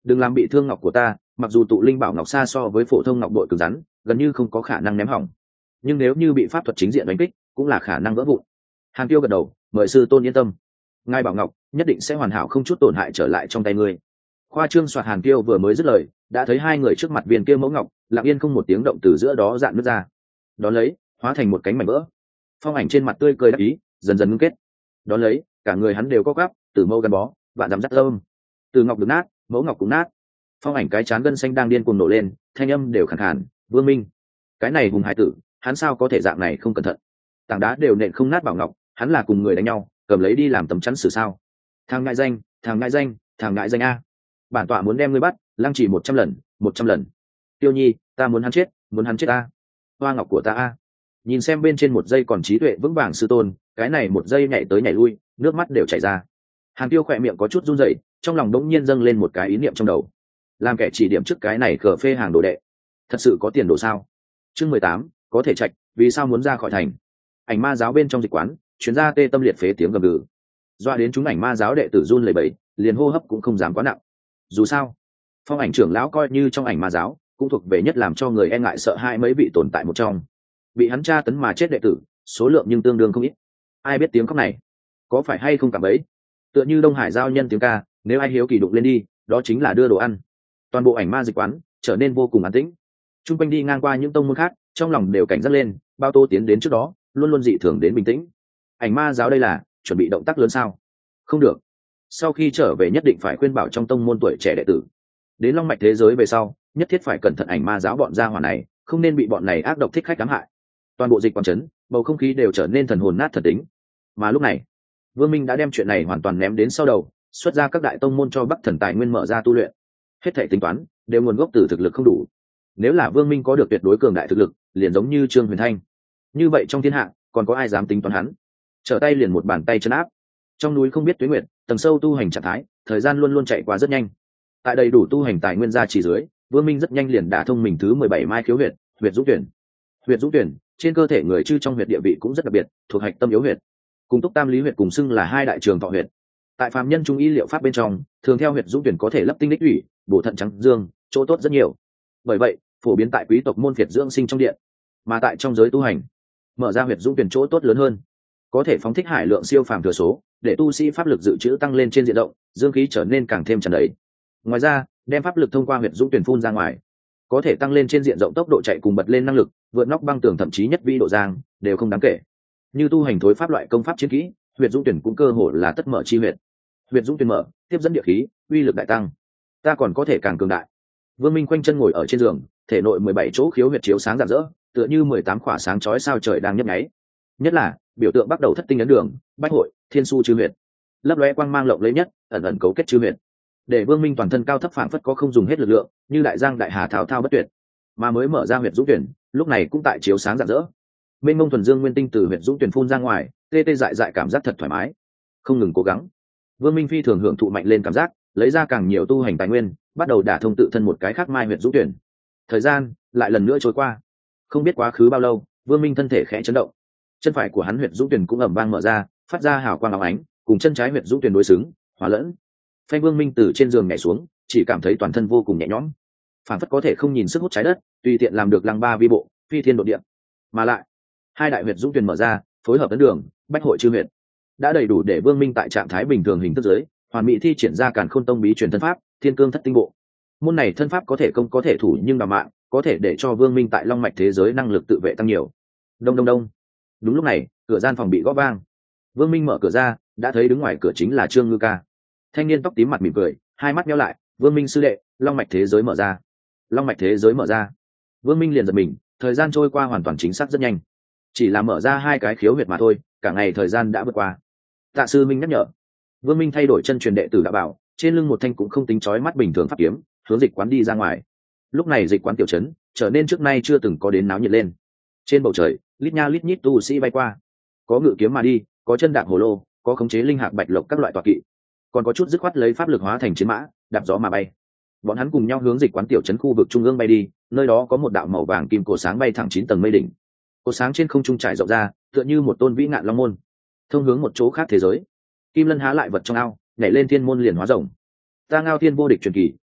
đừng làm bị thương ngọc của ta. Mặc dù tụ linh bảo ngọc xa so với phổ thông ngọc bội cứng rắn, gần như không có khả năng ném hỏng, nhưng nếu như bị pháp thuật chính diện đánh kích cũng là khả năng vỡ vụn. Hàn Tiêu gật đầu, mời sư tôn yên tâm, ngài bảo ngọc nhất định sẽ hoàn hảo không chút tổn hại trở lại trong tay ngươi. Khoa trương soạt. Hàn Tiêu vừa mới dứt lời, đã thấy hai người trước mặt viên kia mẫu ngọc lặng yên không một tiếng động từ giữa đó dạn nứt ra, đón lấy hóa thành một cánh mảnh vỡ. Phong Ảnh trên mặt tươi cười đắc ý dần dần ngưng kết, đón lấy cả người hắn đều co quắp, từ mâu gắn bó, vạn dám dắt âm. Từ ngọc được nát, mẫu ngọc cũng nát. Phong Ảnh cái chán gân xanh đang điên cuồng nổ lên, thanh âm đều khàn khàn. Vương Minh, cái này hùng hải tử, hắn sao có thể dạng này không cẩn thận? Tảng đá đều nện không nát bảo ngọc, hắn là cùng người đánh nhau, cầm lấy đi làm tấm chắn xử sao? Thằng ngại danh, thằng ngại danh, thằng ngại danh a! Bản tọa muốn đem ngươi bắt, lăng trì 100 lần, 100 lần. Tiêu Nhi, ta muốn hắn chết a! Hoa ngọc của ta a! Nhìn xem bên trên một giây còn trí tuệ vững vàng sư tôn, cái này một giây nhảy tới nhảy lui, nước mắt đều chảy ra. Hàn Tiêu khỏe miệng có chút run rẩy, trong lòng đống nhiên dâng lên một cái ý niệm trong đầu. Làm kẻ chỉ điểm trước cái này cờ phê hàng đồ đệ, thật sự có tiền đồ sao? Chương 18, có thể trạch, vì sao muốn ra khỏi thành? Ảnh ma giáo bên trong dịch quán, chuyến ra tê tâm liệt phế tiếng gầm gừ. Doa đến chúng ảnh ma giáo đệ tử run lẩy bẩy, liền hô hấp cũng không dám quá nặng. Dù sao, Phong Ảnh trưởng lão coi như trong ảnh ma giáo, cũng thuộc về nhất làm cho người e ngại sợ hãi mấy vị tồn tại một trong. Bị hắn tra tấn mà chết đệ tử, số lượng nhưng tương đương không ít. Ai biết tiếng khóc này, có phải hay không cảm ấy? Tựa như Đông Hải giao nhân tiếng ca, nếu ai hiếu kỳ đụng lên đi, đó chính là đưa đồ ăn. Toàn bộ ảnh ma dịch quán trở nên vô cùng an tĩnh. Trung quanh đi ngang qua những tông môn khác, trong lòng đều cảnh giác lên, Bao Tô tiến đến trước đó, luôn luôn dị thường đến bình tĩnh. Ảnh ma giáo đây là chuẩn bị động tác lớn sao? Không được. Sau khi trở về nhất định phải khuyên bảo trong tông môn tuổi trẻ đệ tử. Đến long mạch thế giới về sau, nhất thiết phải cẩn thận ảnh ma giáo bọn gia hỏa này, không nên bị bọn này ác độc thích khách ám hại. Toàn bộ dịch quán trấn, bầu không khí đều trở nên thần hồn nát thần tính. Mà lúc này, Vương Minh đã đem chuyện này hoàn toàn ném đến sau đầu, xuất ra các đại tông môn cho Bắc Thần tài nguyên mở ra tu luyện. Hết thảy tính toán đều nguồn gốc từ thực lực không đủ. Nếu là Vương Minh có được tuyệt đối cường đại thực lực, liền giống như Trương Huyền Thanh, như vậy trong thiên hạ còn có ai dám tính toán hắn? Trở tay liền một bàn tay trấn áp. Trong núi không biết tuế nguyệt, tầng sâu tu hành trạng thái, thời gian luôn luôn chạy qua rất nhanh. Tại đầy đủ tu hành tài nguyên ra chỉ dưới, Vương Minh rất nhanh liền đả thông mình thứ 17 mai khiếu huyệt, huyệt dũng tuyển. Huyệt dũng tuyển, trên cơ thể người chư trong huyệt địa vị cũng rất đặc biệt, thuộc hạch tâm yếu huyệt. Cùng túc tam lý huyệt cùng xưng là hai đại trường thọ huyệt. Tại phàm nhân trung y liệu pháp bên trong, thường theo huyệt dũng tuyển có thể lấp tinh đích thủy, bổ thận trắng dương, chỗ tốt rất nhiều. Bởi vậy, phổ biến tại quý tộc môn phiệt dưỡng sinh trong điện, mà tại trong giới tu hành, mở ra huyệt dũng tuyển chỗ tốt lớn hơn, có thể phóng thích hải lượng siêu phàm thừa số, để tu sĩ pháp lực dự trữ tăng lên trên diện rộng, dương khí trở nên càng thêm tràn đầy. Ngoài ra, đem pháp lực thông qua huyệt dũng tuyển phun ra ngoài, có thể tăng lên trên diện rộng tốc độ chạy cùng bật lên năng lực, vượt nóc băng tường thậm chí nhất vi độ giang đều không đáng kể. Như tu hành thối pháp loại công pháp chiến kỹ, huyệt dũng tuyển cũng cơ hồ là tất mở chi huyệt. Huyệt dũng tuyển mở, tiếp dẫn địa khí, uy lực đại tăng. Ta còn có thể càng cường đại. Vương Minh khoanh chân ngồi ở trên giường, thể nội 17 chỗ khiếu huyệt chiếu sáng rạng rỡ, tựa như 18 khỏa sáng chói sao trời đang nhấp nháy. Nhất là biểu tượng bắt đầu thất tinh ấn đường, bách hội, thiên su chư huyệt, lấp lóe quang mang lộng lẫy nhất, ẩn ẩn cấu kết chư huyệt, để Vương Minh toàn thân cao thấp phảng phất có không dùng hết lực lượng, như đại giang đại hà thao thao bất tuyệt. Mà mới mở ra huyệt dũng tuyển, lúc này cũng tại chiếu sáng rạng rỡ. Mênh mông thuần dương nguyên tinh từ huyệt dũng tuyển phun ra ngoài, tê tê dại dại cảm giác thật thoải mái. Không ngừng cố gắng, Vương Minh phi thường hưởng thụ mạnh lên cảm giác, lấy ra càng nhiều tu hành tài nguyên, bắt đầu đả thông tự thân một cái khác mai huyệt dũng tuyển. Thời gian lại lần nữa trôi qua, không biết quá khứ bao lâu, Vương Minh thân thể khẽ chấn động, chân phải của hắn huyệt dũng tuyển cũng ầm vang mở ra, phát ra hào quang óng ánh, cùng chân trái huyệt dũng tuyển đối xứng, hòa lẫn. Phanh Vương Minh từ trên giường nhảy xuống, chỉ cảm thấy toàn thân vô cùng nhẹ nhõm, phản phất có thể không nhìn sức hút trái đất, tùy tiện làm được lăng ba vi bộ, phi thiên độ địa. Mà lại, hai đại huyệt dũng tuyển mở ra, phối hợp ấn đường, bách hội chư huyệt, đã đầy đủ để Vương Minh tại trạng thái bình thường hình thức dưới, hoàn mỹ thi triển ra Càn Khôn Tông bí truyền thân pháp, Thiên Cương Thất Tinh Bộ. Môn này thân pháp có thể công có thể thủ nhưng đảm mạng, có thể để cho Vương Minh tại long mạch thế giới năng lực tự vệ tăng nhiều. Đông đông đông. Đúng lúc này, cửa gian phòng bị gõ vang. Vương Minh mở cửa ra, đã thấy đứng ngoài cửa chính là Trương Ngư Ca. Thanh niên tóc tím mặt mỉm cười, hai mắt nheo lại. Vương Minh sư đệ, long mạch thế giới mở ra. Long mạch thế giới mở ra. Vương Minh liền giật mình, thời gian trôi qua hoàn toàn chính xác rất nhanh, chỉ là mở ra hai cái khiếu huyệt mà thôi, cả ngày thời gian đã vượt qua. Tạ sư Minh nhắc nhở. Vương Minh thay đổi chân truyền đệ tử đã bảo, trên lưng một thanh cũng không tính chói mắt bình thường pháp kiếm, hướng dịch quán đi ra ngoài. Lúc này dịch quán tiểu trấn trở nên trước nay chưa từng có đến náo nhiệt lên. Trên bầu trời, lít nha lít nhít tu sĩ bay qua, có ngự kiếm mà đi, có chân đạp hồ lô, có khống chế linh hạc bạch lộc các loại tọa kỵ, còn có chút dứt khoát lấy pháp lực hóa thành chiến mã, đạp gió mà bay. Bọn hắn cùng nhau hướng dịch quán tiểu trấn khu vực trung ương bay đi, nơi đó có một đạo màu vàng kim cổ sáng bay thẳng 9 tầng mây đỉnh. Cổ sáng trên không trung trải rộng ra, tựa như một tôn vĩ ngạn long môn, thông hướng một chỗ khác thế giới. Kim Lân há lại vật trong ao, nhảy lên thiên môn liền hóa rồng. Ta Ngao Thiên vô địch truyền kỳ,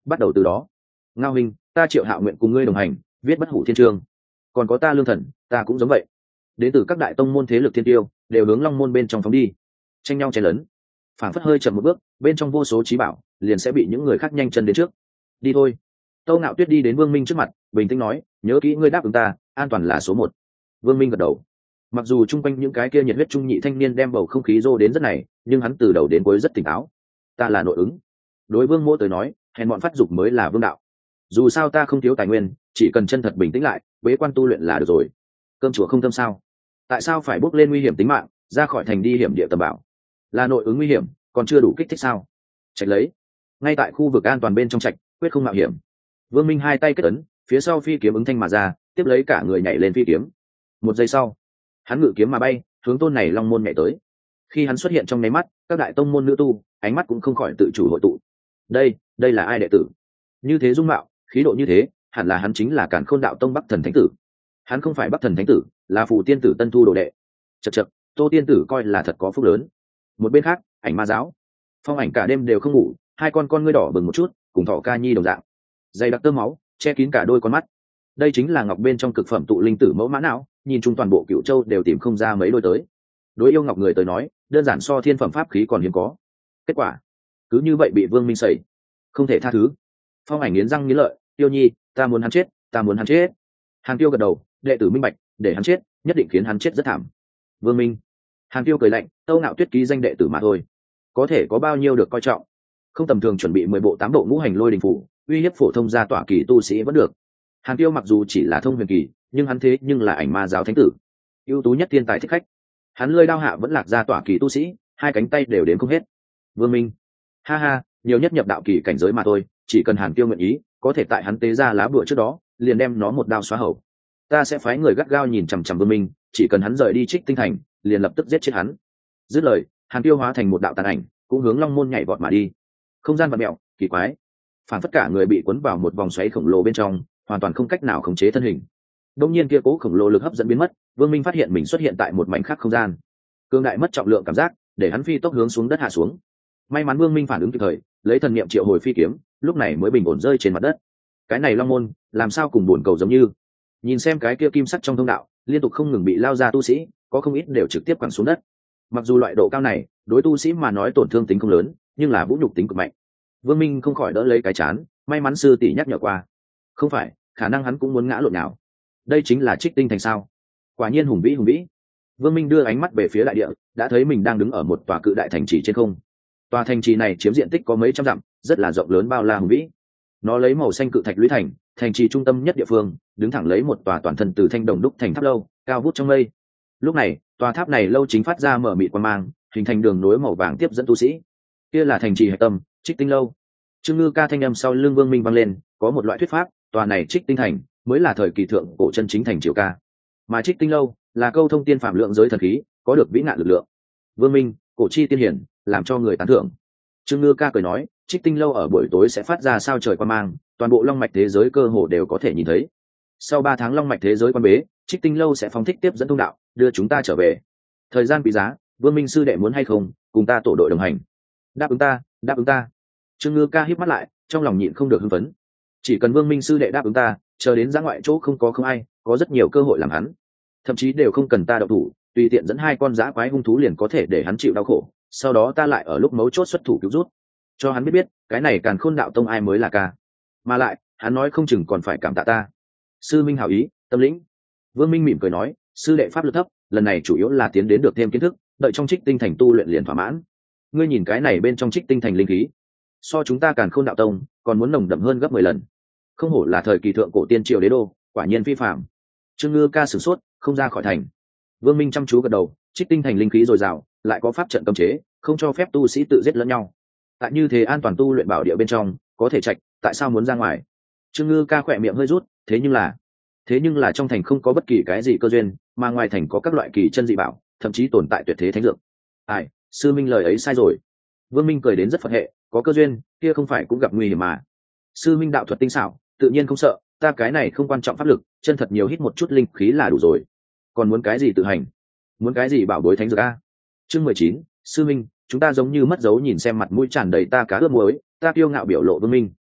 bắt đầu từ đó. Ngao huynh, ta Triệu Hạo nguyện cùng ngươi đồng hành, viết bất hủ thiên chương. Còn có ta Lương Thần, ta cũng giống vậy. Đến từ các đại tông môn thế lực thiên tiêu đều hướng long môn bên trong phóng đi, tranh nhau chen lớn, phảng phất hơi chậm một bước, bên trong vô số trí bảo liền sẽ bị những người khác nhanh chân đến trước. Đi thôi. Tâu Ngạo Tuyết đi đến Vương Minh trước mặt, bình tĩnh nói, nhớ kỹ ngươi đáp ứng ta, an toàn là số một. Vương Minh gật đầu. Mặc dù chung quanh những cái kia nhiệt huyết trung nhị thanh niên đem bầu không khí rô đến rất này, nhưng hắn từ đầu đến cuối rất tỉnh táo. Ta là nội ứng. Đối Vương Mỗ tới nói, hèn bọn phát dục mới là vương đạo. Dù sao ta không thiếu tài nguyên, chỉ cần chân thật bình tĩnh lại, bế quan tu luyện là được rồi. Cơm chùa không thơm sao? Tại sao phải bước lên nguy hiểm tính mạng, ra khỏi thành đi hiểm địa tầm bảo? Là nội ứng nguy hiểm, còn chưa đủ kích thích sao? Trạch lấy. Ngay tại khu vực an toàn bên trong trạch, quyết không mạo hiểm. Vương Minh hai tay kết ấn, phía sau phi kiếm ứng thanh mà ra, tiếp lấy cả người nhảy lên phi kiếm. Một giây sau, hắn ngự kiếm mà bay, hướng tôn này long môn nhảy tới. Khi hắn xuất hiện trong nháy mắt, các đại tông môn nữ tu ánh mắt cũng không khỏi tự chủ hội tụ. Đây là ai đệ tử? Như thế dung mạo, khí độ như thế, hẳn là hắn chính là Càn Khôn Đạo Tông Bắc Thần Thánh Tử. Hắn không phải Bắc Thần Thánh Tử, là Phù Tiên Tử tân thu đồ đệ. Chậc chậc, Tô Tiên Tử coi là thật có phúc lớn. Một bên khác, Ảnh Ma giáo, Phong Ảnh cả đêm đều không ngủ, hai con ngươi đỏ bừng một chút, cùng Thỏ Ca Nhi đồng dạng, dày đặc tơ máu che kín cả đôi con mắt. Đây chính là ngọc bên trong cực phẩm tụ linh tử mẫu mã não, nhìn chung toàn bộ Cửu Châu đều tìm không ra mấy đôi tới. Đối yêu ngọc người tới nói, đơn giản so thiên phẩm pháp khí còn hiếm có. Kết quả cứ như vậy bị Vương Minh sẩy, không thể tha thứ. Phong Ảnh nghiến răng nghiến lợi, Tiêu Nhi, ta muốn hắn chết, ta muốn hắn chết. Hàn Tiêu gật đầu, đệ tử minh bạch, để hắn chết, nhất định khiến hắn chết rất thảm. Vương Minh. Hàn Tiêu cười lạnh, Tâu Ngạo Tuyết ký danh đệ tử mà thôi, có thể có bao nhiêu được coi trọng? Không tầm thường chuẩn bị 10 bộ 8 bộ ngũ hành lôi đình phủ, uy hiếp phổ thông gia tỏa kỳ tu sĩ vẫn được. Hàn Tiêu mặc dù chỉ là thông huyền kỳ, nhưng hắn thế nhưng là Ảnh Ma giáo thánh tử, ưu tú nhất thiên tài thích khách. Hắn lơi đao hạ vẫn lạc gia tỏa kỳ tu sĩ, hai cánh tay đều đến không hết. Vương Minh. Ha ha, nhiều nhất nhập đạo kỳ cảnh giới mà thôi, chỉ cần Hàn Tiêu nguyện ý, có thể tại hắn tế ra lá bùa trước đó, liền đem nó một đao xóa hầu. Ta sẽ phái người gắt gao nhìn chằm chằm Vương Minh, chỉ cần hắn rời đi Trích Tinh Thành, liền lập tức giết chết hắn. Dứt lời, Hàn Tiêu hóa thành một đạo tàn ảnh, cũng hướng long môn nhảy vọt mà đi. Không gian vặn mèo, kỳ quái, phản phất cả người bị cuốn vào một vòng xoáy khổng lồ bên trong, hoàn toàn không cách nào khống chế thân hình. Đông nhiên kia cố khổng lồ lực hấp dẫn biến mất, Vương Minh phát hiện mình xuất hiện tại một mảnh khác không gian. Cương đại mất trọng lượng cảm giác, để hắn phi tốc hướng xuống đất hạ xuống. May mắn Vương Minh phản ứng kịp thời, lấy thần niệm triệu hồi phi kiếm, lúc này mới bình ổn rơi trên mặt đất. Cái này long môn, làm sao cùng buồn cầu giống như? Nhìn xem cái kia kim sắt trong thông đạo, liên tục không ngừng bị lao ra tu sĩ, có không ít đều trực tiếp quẳng xuống đất. Mặc dù loại độ cao này, đối tu sĩ mà nói tổn thương tính không lớn, nhưng là vũ nhục tính cực mạnh. Vương Minh không khỏi đỡ lấy cái chán, may mắn sư tỷ nhắc nhở qua. Không phải, khả năng hắn cũng muốn ngã lộn nào. Đây chính là Trích Tinh Thành sao? Quả nhiên hùng vĩ hùng vĩ. Vương Minh đưa ánh mắt về phía đại địa, đã thấy mình đang đứng ở một tòa cự đại thành trì trên không. Tòa thành trì này chiếm diện tích có mấy trăm dặm, rất là rộng lớn bao la hùng vĩ. Nó lấy màu xanh cự thạch lũy thành, thành trì trung tâm nhất địa phương, đứng thẳng lấy một tòa toàn thân từ thanh đồng đúc thành tháp lâu, cao vút trong mây. Lúc này, tòa tháp này lâu chính phát ra mở mịt quang mang, hình thành đường nối màu vàng tiếp dẫn tu sĩ. Kia là thành trì hạch tâm, Trích Tinh lâu. Trương Ngư Ca thanh âm sau lưng Vương Minh vang lên, có một loại thuyết pháp, tòa này Trích Tinh thành mới là thời kỳ thượng cổ chân chính thành triều ca, mà Trích Tinh lâu là câu thông tiên phạm lượng giới thần khí, có được vĩ nạn lực lượng. Vương Minh, cổ chi tiên hiển, làm cho người tán thưởng. Trương Ngư Ca cười nói, Trích Tinh lâu ở buổi tối sẽ phát ra sao trời quang mang, toàn bộ long mạch thế giới cơ hồ đều có thể nhìn thấy. Sau 3 tháng long mạch thế giới quan bế, Trích Tinh lâu sẽ phóng thích tiếp dẫn thông đạo, đưa chúng ta trở về. Thời gian quý giá, Vương Minh sư đệ muốn hay không cùng ta tổ đội đồng hành? Đáp ứng ta, đáp ứng ta. Trương Ngư Ca híp mắt lại, trong lòng nhịn không được hưng phấn. Chỉ cần Vương Minh sư đệ đáp ứng ta, chờ đến ra ngoại chỗ không ai, có rất nhiều cơ hội làm hắn. Thậm chí đều không cần ta động thủ, tùy tiện dẫn 2 con dã quái hung thú liền có thể để hắn chịu đau khổ, sau đó ta lại ở lúc mấu chốt xuất thủ cứu rút. Cho hắn biết cái này Càn Khôn Đạo Tông ai mới là ca. Mà lại, hắn nói không chừng còn phải cảm tạ ta. Sư Minh hảo ý, tâm lĩnh. Vương Minh mỉm cười nói, sư đệ pháp lực thấp, lần này chủ yếu là tiến đến được thêm kiến thức, đợi trong Trích Tinh thành tu luyện liền thỏa mãn. Ngươi nhìn cái này bên trong Trích Tinh thành linh khí, so chúng ta Càn Khôn Đạo Tông còn muốn nồng đậm hơn gấp 10 lần. Không hổ là thời kỳ thượng cổ tiên triều đế đô, quả nhiên phi phàm. Trương Ngư Ca sửng sốt, không ra khỏi thành. Vương Minh chăm chú gật đầu, Trích Tinh thành linh khí dồi dào, lại có pháp trận cấm chế, không cho phép tu sĩ tự giết lẫn nhau. Tại như thế an toàn tu luyện bảo địa bên trong, có thể trạch, tại sao muốn ra ngoài? Trương Ngư Ca khỏe miệng hơi rút, thế nhưng là trong thành không có bất kỳ cái gì cơ duyên, mà ngoài thành có các loại kỳ chân dị bảo, thậm chí tồn tại tuyệt thế thánh dược. Ai, sư Minh lời ấy sai rồi. Vương Minh cười đến rất phật hệ, có cơ duyên, kia không phải cũng gặp nguy hiểm mà. Sư Minh đạo thuật tinh xảo, tự nhiên không sợ, ta cái này không quan trọng pháp lực, chân thật nhiều hít một chút linh khí là đủ rồi. Còn muốn cái gì tự hành? Muốn cái gì bảo bối thánh dược a? Chương 19, sư Minh, chúng ta giống như mất dấu nhìn xem mặt mũi tràn đầy ta cá ướp muối, ta kiêu ngạo biểu lộ Vương Minh.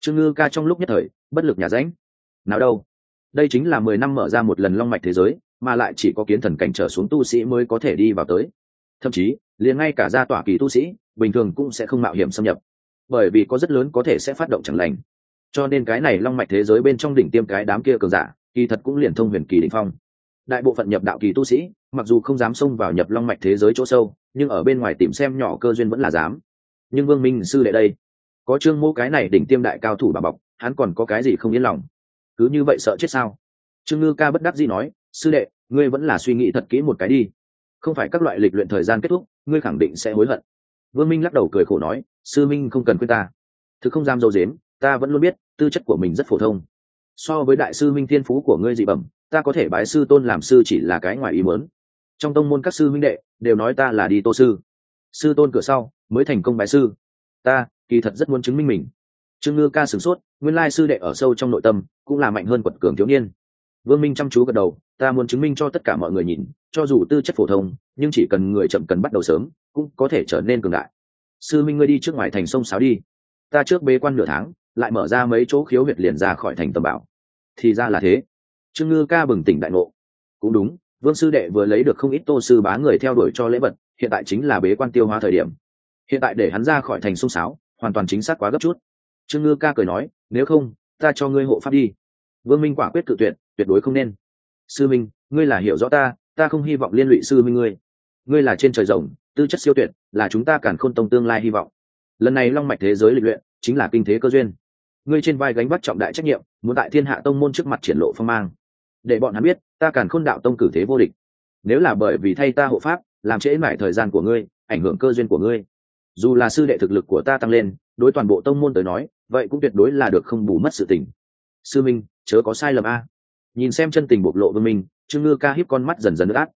Trương Ngư Ca trong lúc nhất thời bất lực nhà ránh. Nào đâu, đây chính là 10 năm mở ra một lần long mạch thế giới, mà lại chỉ có kiến thần cảnh trở xuống tu sĩ mới có thể đi vào tới. Thậm chí liền ngay cả gia tỏa kỳ tu sĩ bình thường cũng sẽ không mạo hiểm xâm nhập, bởi vì có rất lớn có thể sẽ phát động chẳng lành. Cho nên cái này long mạch thế giới bên trong đỉnh tiêm cái đám kia cường giả kỳ thật cũng liền thông huyền kỳ đỉnh phong. Đại bộ phận nhập đạo kỳ tu sĩ mặc dù không dám xông vào nhập long mạch thế giới chỗ sâu, nhưng ở bên ngoài tìm xem nhỏ cơ duyên vẫn là dám. Nhưng Vương Minh sư đệ đây, có Trương Mỗ cái này đỉnh tiêm đại cao thủ bà bọc, hắn còn có cái gì không yên lòng? Cứ như vậy sợ chết sao? Trương Ngư Ca bất đắc dĩ nói, sư đệ, ngươi vẫn là suy nghĩ thật kỹ một cái đi, không phải các loại lịch luyện thời gian kết thúc ngươi khẳng định sẽ hối hận. Vương Minh lắc đầu cười khổ nói, sư minh không cần khuyên ta, thực không dám dâu dếm, ta vẫn luôn biết tư chất của mình rất phổ thông. So với đại sư minh thiên phú của ngươi dị bẩm, ta có thể bái sư tôn làm sư chỉ là cái ngoài ý muốn. Trong tông môn các sư minh đệ đều nói ta là đi tô sư, sư tôn cửa sau mới thành công bái sư. Ta kỳ thật rất muốn chứng minh mình. Trương Ngư Ca sửng sốt, nguyên lai sư đệ ở sâu trong nội tâm cũng là mạnh hơn quật cường thiếu niên. Vương Minh chăm chú gật đầu, ta muốn chứng minh cho tất cả mọi người nhìn, cho dù tư chất phổ thông nhưng chỉ cần người chậm cần bắt đầu sớm cũng có thể trở nên cường đại. Sư minh ngươi đi trước ngoài thành sông Sáo đi, ta trước bế quan nửa tháng lại mở ra mấy chỗ khiếu huyệt liền ra khỏi thành tầm bảo. Thì ra là thế. Trương Ngư Ca bừng tỉnh đại ngộ. Cũng đúng, Vương sư đệ vừa lấy được không ít tô sư bá người theo đuổi cho lễ vật, hiện tại chính là bế quan tiêu hóa thời điểm. Hiện tại để hắn ra khỏi thành sông Sáo hoàn toàn chính xác quá gấp chút. Trương Ngư Ca cười nói, nếu không ta cho ngươi hộ pháp đi. Vương Minh quả quyết cự tuyệt, tuyệt đối không nên. Sư minh, ngươi là hiểu rõ ta, ta không hy vọng liên lụy sư minh ngươi. Ngươi là trên trời rồng, tư chất siêu tuyệt, là chúng ta Càn Khôn tông tương lai hy vọng. Lần này long mạch thế giới lịch luyện chính là kinh thế cơ duyên, ngươi trên vai gánh vác trọng đại trách nhiệm, muốn tại thiên hạ tông môn trước mặt triển lộ phong mang, để bọn hắn biết ta Càn Khôn đạo tông cử thế vô địch. Nếu là bởi vì thay ta hộ pháp làm trễ mãi thời gian của ngươi, ảnh hưởng cơ duyên của ngươi, dù là sư đệ thực lực của ta tăng lên, đối toàn bộ tông môn tới nói vậy cũng tuyệt đối là được không bù mất sự tình. Sư minh chớ có sai lầm a. Nhìn xem chân tình bộc lộ Vương Minh, Trương Ngư Ca hiếp con mắt dần dần nước át.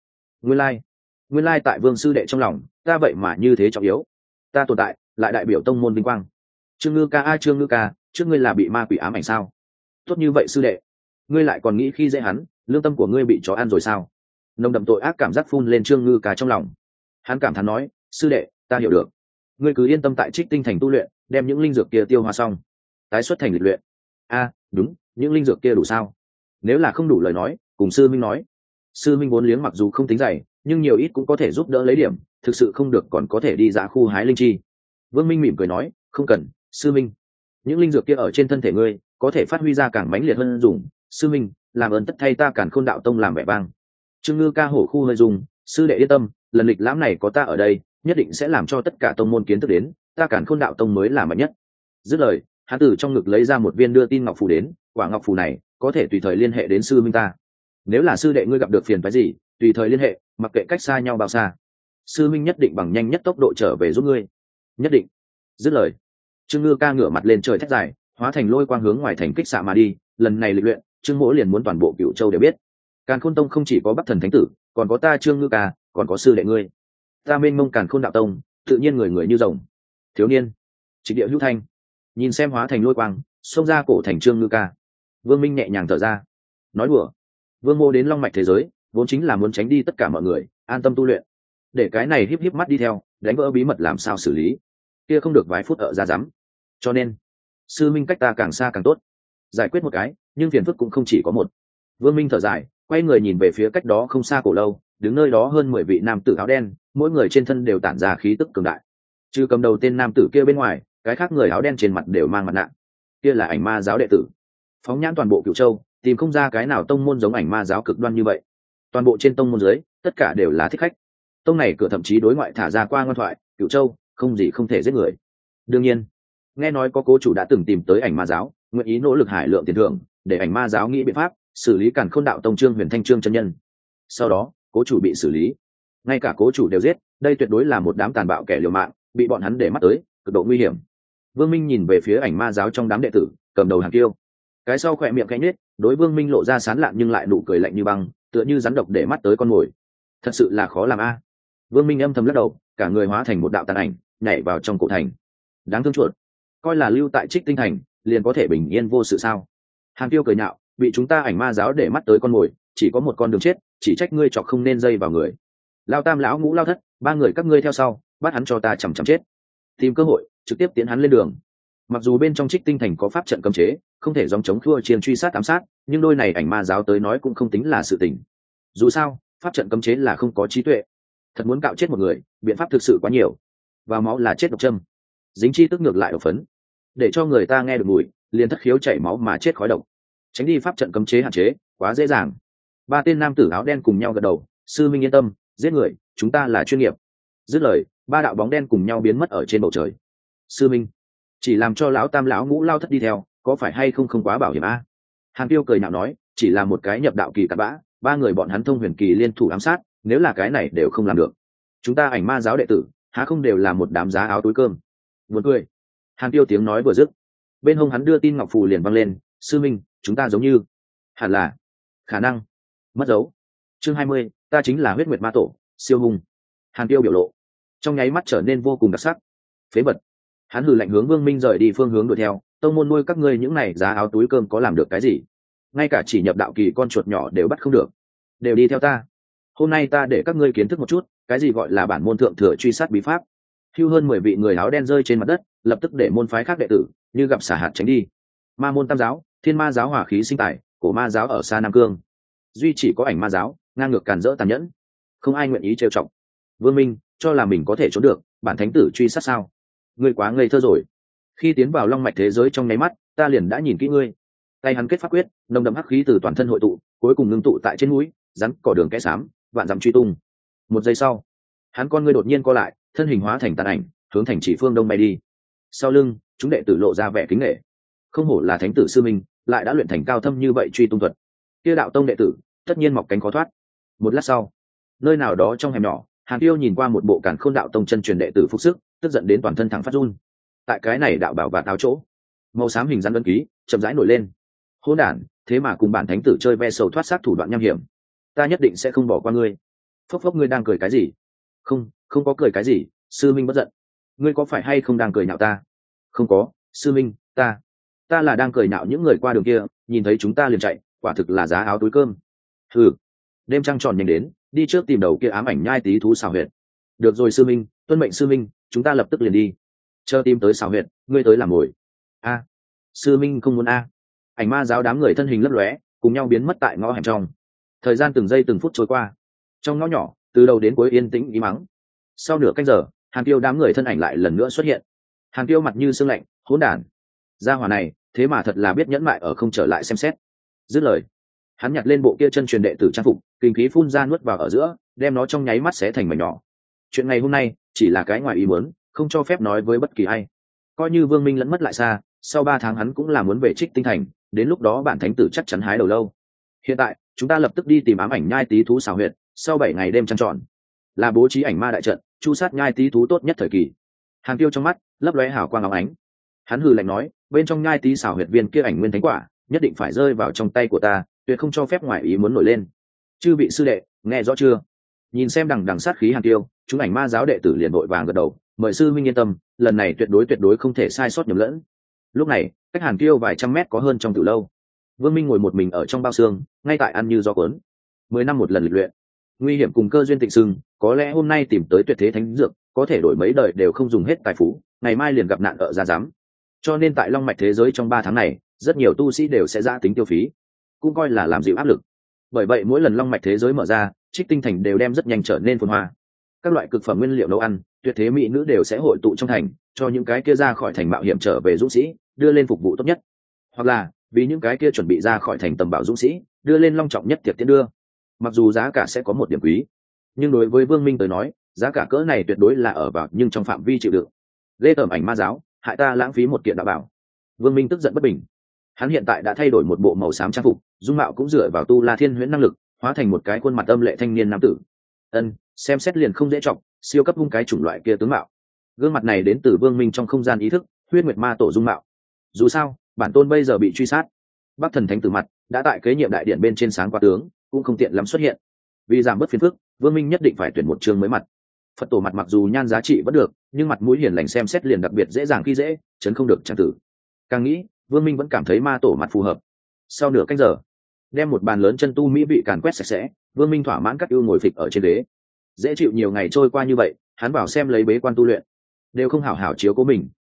Nguyên lai tại Vương sư đệ trong lòng ta vậy mà như thế trọng yếu, ta tồn tại lại đại biểu tông môn vinh quang. Trương Ngư Ca, Trương Ngư Ca, trước ngươi là bị ma quỷ ám ảnh sao? Tốt như vậy sư đệ, ngươi lại còn nghĩ khi dễ hắn, lương tâm của ngươi bị chó ăn rồi sao? Nồng đậm tội ác cảm giác phun lên Trương Ngư Ca trong lòng. Hắn cảm thán nói, sư đệ, ta hiểu được, ngươi cứ yên tâm tại Trích Tinh thành tu luyện, đem những linh dược kia tiêu hóa xong, tái xuất thành lịch luyện. Đúng, những linh dược kia đủ sao? Nếu là không đủ lời nói, cùng sư minh nói. Sư minh vốn liếng mặc dù không tính dày, nhưng nhiều ít cũng có thể giúp đỡ lấy điểm, thực sự không được còn có thể đi dã khu hái linh chi. Vương Minh mỉm cười nói, không cần, sư minh, những linh dược kia ở trên thân thể ngươi có thể phát huy ra càng mãnh liệt hơn dùng. Sư minh, làm ơn tất thay ta Càn Khôn đạo tông làm vẻ vang. Trương Ngư Ca hổ khu hơi dùng, sư đệ yên tâm, lần lịch lãm này có ta ở đây, nhất định sẽ làm cho tất cả tông môn kiến thức đến ta Càn Khôn đạo tông mới là mạnh nhất. Dứt lời, hắn từ trong ngực lấy ra một viên đưa tin ngọc phù đến, quả ngọc phù này có thể tùy thời liên hệ đến sư minh ta. Nếu là sư đệ ngươi gặp được phiền phức gì, tùy thời liên hệ, mặc kệ cách xa nhau bao xa, sư minh nhất định bằng nhanh nhất tốc độ trở về giúp ngươi. Nhất định. Dứt lời, Trương Ngư Ca ngửa mặt lên trời thét dài, hóa thành lôi quang hướng ngoài thành kích xạ mà đi. Lần này lịch luyện, Trương Mỗ liền muốn toàn bộ Cửu Châu đều biết, Càn Khôn tông không chỉ có Bắc Thần Thánh tử, còn có ta Trương Ngư Ca, còn có sư đệ ngươi. Ta mênh mông Càn Khôn đạo tông, tự nhiên người người như rồng. Thiếu niên, Trịnh Địa Hữu Thanh, nhìn xem hóa thành lôi quang, xông ra cổ thành Trương Ngư Ca. Vương Minh nhẹ nhàng thở ra, nói đùa, Vương Mô đến long mạch thế giới vốn chính là muốn tránh đi tất cả mọi người, an tâm tu luyện, để cái này híp híp mắt đi theo, đánh vỡ bí mật làm sao xử lý, kia không được vài phút ở ra dám. Cho nên sư minh cách ta càng xa càng tốt, giải quyết một cái, nhưng phiền phức cũng không chỉ có một. Vương Minh thở dài, quay người nhìn về phía cách đó không xa cổ lâu, đứng nơi đó hơn 10 vị nam tử áo đen, mỗi người trên thân đều tản ra khí tức cường đại. Trừ cầm đầu tên nam tử kia bên ngoài, cái khác người áo đen trên mặt đều mang mặt nạ. Kia là Ảnh Ma giáo đệ tử. Phóng nhãn toàn bộ Cửu Châu, tìm không ra cái nào tông môn giống Ảnh Ma giáo cực đoan như vậy. Toàn bộ trên tông môn dưới, tất cả đều là thích khách. Tông này cửa thậm chí đối ngoại thả ra qua ngoan thoại, Cửu Châu không gì không thể giết người. Đương nhiên, nghe nói có cố chủ đã từng tìm tới Ảnh Ma giáo, nguyện ý nỗ lực hải lượng tiền thưởng, để Ảnh Ma giáo nghĩ biện pháp xử lý Càn Khôn đạo tông Trương Huyền Thanh Trương chân nhân. Sau đó, cố chủ bị xử lý, ngay cả cố chủ đều giết, đây tuyệt đối là một đám tàn bạo kẻ liều mạng, bị bọn hắn để mắt tới, cực độ nguy hiểm. Vương Minh nhìn về phía Ảnh Ma giáo trong đám đệ tử, cầm đầu hàng tiêu, cái sau khỏe miệng khẽ nhếch, đối Vương Minh lộ ra sán lạn nhưng lại nụ cười lạnh như băng, tựa như rắn độc để mắt tới con mồi. Thật sự là khó làm a. Vương Minh âm thầm lắc đầu, cả người hóa thành một đạo tàn ảnh, nhảy vào trong cổ thành. Đáng thương chuột, coi là lưu tại Trích Tinh thành liền có thể bình yên vô sự sao? Hàng tiêu cười nhạo, bị chúng ta Ảnh Ma giáo để mắt tới con mồi, chỉ có một con đường chết, chỉ trách ngươi chọc không nên dây vào người. Lao Tam lão Ngũ Lao Thất, ba người các ngươi theo sau, bắt hắn cho ta chằm chằm chết. Tìm cơ hội, trực tiếp tiến hắn lên đường. Mặc dù bên trong Trích Tinh Thành có pháp trận cấm chế, không thể dòng chống khua chiên truy sát ám sát, nhưng đôi này ảnh ma giáo tới nói cũng không tính là sự tình. Dù sao, pháp trận cấm chế là không có trí tuệ. Thật muốn cạo chết một người, biện pháp thực sự quá nhiều. Vào máu là chết độc châm, dính chi tức ngược lại độc phấn, để cho người ta nghe được mùi, liền thất khiếu chảy máu mà chết khói độc. Tránh đi pháp trận cấm chế hạn chế, quá dễ dàng. Ba tên nam tử áo đen cùng nhau gật đầu, sư minh yên tâm, giết người, chúng ta là chuyên nghiệp. Dứt lời, ba đạo bóng đen cùng nhau biến mất ở trên bầu trời. Sư minh, chỉ làm cho lão tam lão ngũ lao thất đi theo, có phải hay không quá bảo hiểm a? Hàn Tiêu cười nhạo nói, chỉ là một cái nhập đạo kỳ cặn bã, ba người bọn hắn thông huyền kỳ liên thủ ám sát, nếu là cái này đều không làm được, chúng ta ảnh ma giáo đệ tử há không đều là một đám giá áo túi cơm? Buồn cười. Hàn Tiêu tiếng nói vừa dứt, bên hông hắn đưa tin ngọc phù liền văng lên, sư minh, chúng ta giống như, hẳn là, khả năng, mất dấu. Chương 20, ta chính là huyết nguyệt ma tổ, siêu hùng. Hàn Tiêu biểu lộ trong nháy mắt trở nên vô cùng đặc sắc. Phế vật. Hắn hừ lạnh hướng Vương Minh rời đi phương hướng đuổi theo, tông môn nuôi các ngươi những này giá áo túi cơm có làm được cái gì? Ngay cả chỉ nhập đạo kỳ con chuột nhỏ đều bắt không được, đều đi theo ta. Hôm nay ta để các ngươi kiến thức một chút, cái gì gọi là bản môn thượng thừa truy sát bí pháp. Hưu hơn 10 vị người áo đen rơi trên mặt đất, lập tức để môn phái khác đệ tử như gặp xả hạt tránh đi. Ma môn tam giáo, thiên ma giáo hỏa khí sinh tài, cổ ma giáo ở xa Nam Cương, duy chỉ có ảnh ma giáo ngang ngược càn rỡ tàn nhẫn, không ai nguyện ý trêu chọc. Vương Minh cho là mình có thể trốn được bản thánh tử truy sát sao? Ngươi quá ngây thơ rồi. Khi tiến vào long mạch thế giới trong nháy mắt, ta liền đã nhìn kỹ ngươi. Tay hắn kết pháp quyết, nồng đậm hắc khí từ toàn thân hội tụ, cuối cùng ngưng tụ tại trên mũi, rắn cỏ đường kẽ xám, vạn dặm truy tung. Một giây sau, hắn con ngươi đột nhiên co lại, thân hình hóa thành tàn ảnh, hướng thành chỉ phương đông bay đi. Sau lưng, chúng đệ tử lộ ra vẻ kính nể. Không hổ là thánh tử sư minh, lại đã luyện thành cao thâm như vậy truy tung thuật. Kia đạo tông đệ tử, tất nhiên mọc cánh khó thoát. Một lát sau, nơi nào đó trong hẻm nhỏ, Hàn Tiêu nhìn qua một bộ Càn Khôn đạo tông chân truyền đệ tử phục sức, tức giận đến toàn thân thẳng phát run. Tại cái này đạo bảo và táo chỗ, màu xám hình rắn đơn ký chậm rãi nổi lên. Hỗn đản, thế mà cùng bản thánh tử chơi ve sầu thoát xác thủ đoạn nham hiểm, ta nhất định sẽ không bỏ qua ngươi. Phốc phốc, ngươi đang cười cái gì? Không có cười cái gì, sư minh bất giận. Ngươi có phải hay không đang cười nhạo ta? Không có, sư minh, ta là đang cười nhạo những người qua đường kia, nhìn thấy chúng ta liền chạy, quả thực là giá áo túi cơm. Ừ, đêm trăng tròn nhanh đến, đi trước tìm đầu kia ám ảnh nhai tí thú xào huyệt. Được rồi sư minh, tuân mệnh sư minh, chúng ta lập tức liền đi. Chờ tìm tới xào huyệt, ngươi tới làm mồi. A, sư minh không muốn a. Ảnh ma giáo đám người thân hình lấp lóe, cùng nhau biến mất tại ngõ hẻm trong. Thời gian từng giây từng phút trôi qua, trong ngõ nhỏ từ đầu đến cuối yên tĩnh ý mắng. Sau nửa canh giờ, Hàn Tiêu đám người thân ảnh lại lần nữa xuất hiện. Hàn Tiêu mặt như sương lạnh, hỗn đản, gia hỏa này thế mà thật là biết nhẫn mại ở không trở lại xem xét. Dứt lời, hắn nhặt lên bộ kia chân truyền đệ tử trang phục, kinh khí phun ra nuốt vào ở giữa, đem nó trong nháy mắt xé thành mảnh nhỏ. Chuyện ngày hôm nay chỉ là cái ngoài ý muốn, không cho phép nói với bất kỳ ai. Coi như Vương Minh lẫn mất lại xa, sau 3 tháng hắn cũng là muốn về Trích Tinh Thành, đến lúc đó bản thánh tử chắc chắn hái đầu lâu. Hiện tại chúng ta lập tức đi tìm ám ảnh nhai tí thú xào huyệt, sau 7 ngày đêm trăng tròn là bố trí ảnh ma đại trận, chu sát nhai tí thú tốt nhất thời kỳ. Hàn Tiêu trong mắt lấp lóe hào quang óng ánh, hắn hừ lạnh nói, bên trong nhai tí xào huyệt viên kia ảnh nguyên thánh quả nhất định phải rơi vào trong tay của ta, tuyệt không cho phép ngoại ý muốn nổi lên. Chư vị sư đệ nghe rõ chưa? Nhìn xem đằng sát khí Hàn Tiêu, chúng ảnh ma giáo đệ tử liền vội vàng gật đầu, mời sư minh yên tâm, lần này tuyệt đối không thể sai sót nhầm lẫn. Lúc này cách Hàn Tiêu vài trăm mét có hơn trong tử lâu, Vương Minh ngồi một mình ở trong bao xương, ngay tại ăn như gió cuốn. 10 năm một lần lịch luyện, nguy hiểm cùng cơ duyên tịnh sưng, có lẽ hôm nay tìm tới tuyệt thế thánh dược, có thể đổi mấy đời đều không dùng hết tài phú, ngày mai liền gặp nạn ở ra dám. Cho nên tại long mạch thế giới trong 3 tháng này, rất nhiều tu sĩ đều sẽ ra tính tiêu phí, cũng coi là làm dịu áp lực. Bởi vậy mỗi lần long mạch thế giới mở ra, Trích Tinh Thành đều đem rất nhanh trở nên phồn hoa. Các loại cực phẩm nguyên liệu nấu ăn, tuyệt thế mỹ nữ đều sẽ hội tụ trong thành, cho những cái kia ra khỏi thành mạo hiểm trở về dũng sĩ đưa lên phục vụ tốt nhất, hoặc là vì những cái kia chuẩn bị ra khỏi thành tầm bảo dũng sĩ đưa lên long trọng nhất tiệc tiễn đưa. Mặc dù giá cả sẽ có một điểm quý, nhưng đối với Vương Minh tới nói, giá cả cỡ này tuyệt đối là ở vào nhưng trong phạm vi chịu đựng. Ghê tởm ảnh ma giáo, hại ta lãng phí một kiện đạo bảo. Vương Minh tức giận bất bình. Hắn hiện tại đã thay đổi một bộ màu xám trang phục, dung mạo cũng dựa vào tu la thiên huyễn năng lực, hóa thành một cái khuôn mặt âm lệ thanh niên nam tử. Xem xét liền không dễ trọng, siêu cấp hung cái chủng loại kia tướng mạo. Gương mặt này đến từ Vương Minh trong không gian ý thức, huyết nguyệt ma tổ dung mạo. Dù sao, bản tôn bây giờ bị truy sát, Bắc Thần Thánh tử mặt đã tại kế nhiệm đại điện bên trên sáng qua tướng, cũng không tiện lắm xuất hiện. Vì giảm bớt phiền phức, Vương Minh nhất định phải tuyển một chương mới mặt. Phật tổ mặt mặc dù nhan giá trị vẫn được, nhưng mặt mũi hiền lành xem xét liền đặc biệt dễ dàng khi dễ chấn không được trang tử. Càng nghĩ, Vương Minh vẫn cảm thấy ma tổ mặt phù hợp. Sau nửa canh giờ, đem một bàn lớn chân tu mỹ vị càn quét sạch sẽ, Vương Minh thỏa mãn cắt ưu ngồi phịch ở trên ghế. Dễ chịu nhiều ngày trôi qua như vậy, hắn vào xem lấy bế quan tu luyện, đều không hảo hảo chiếu cố mình,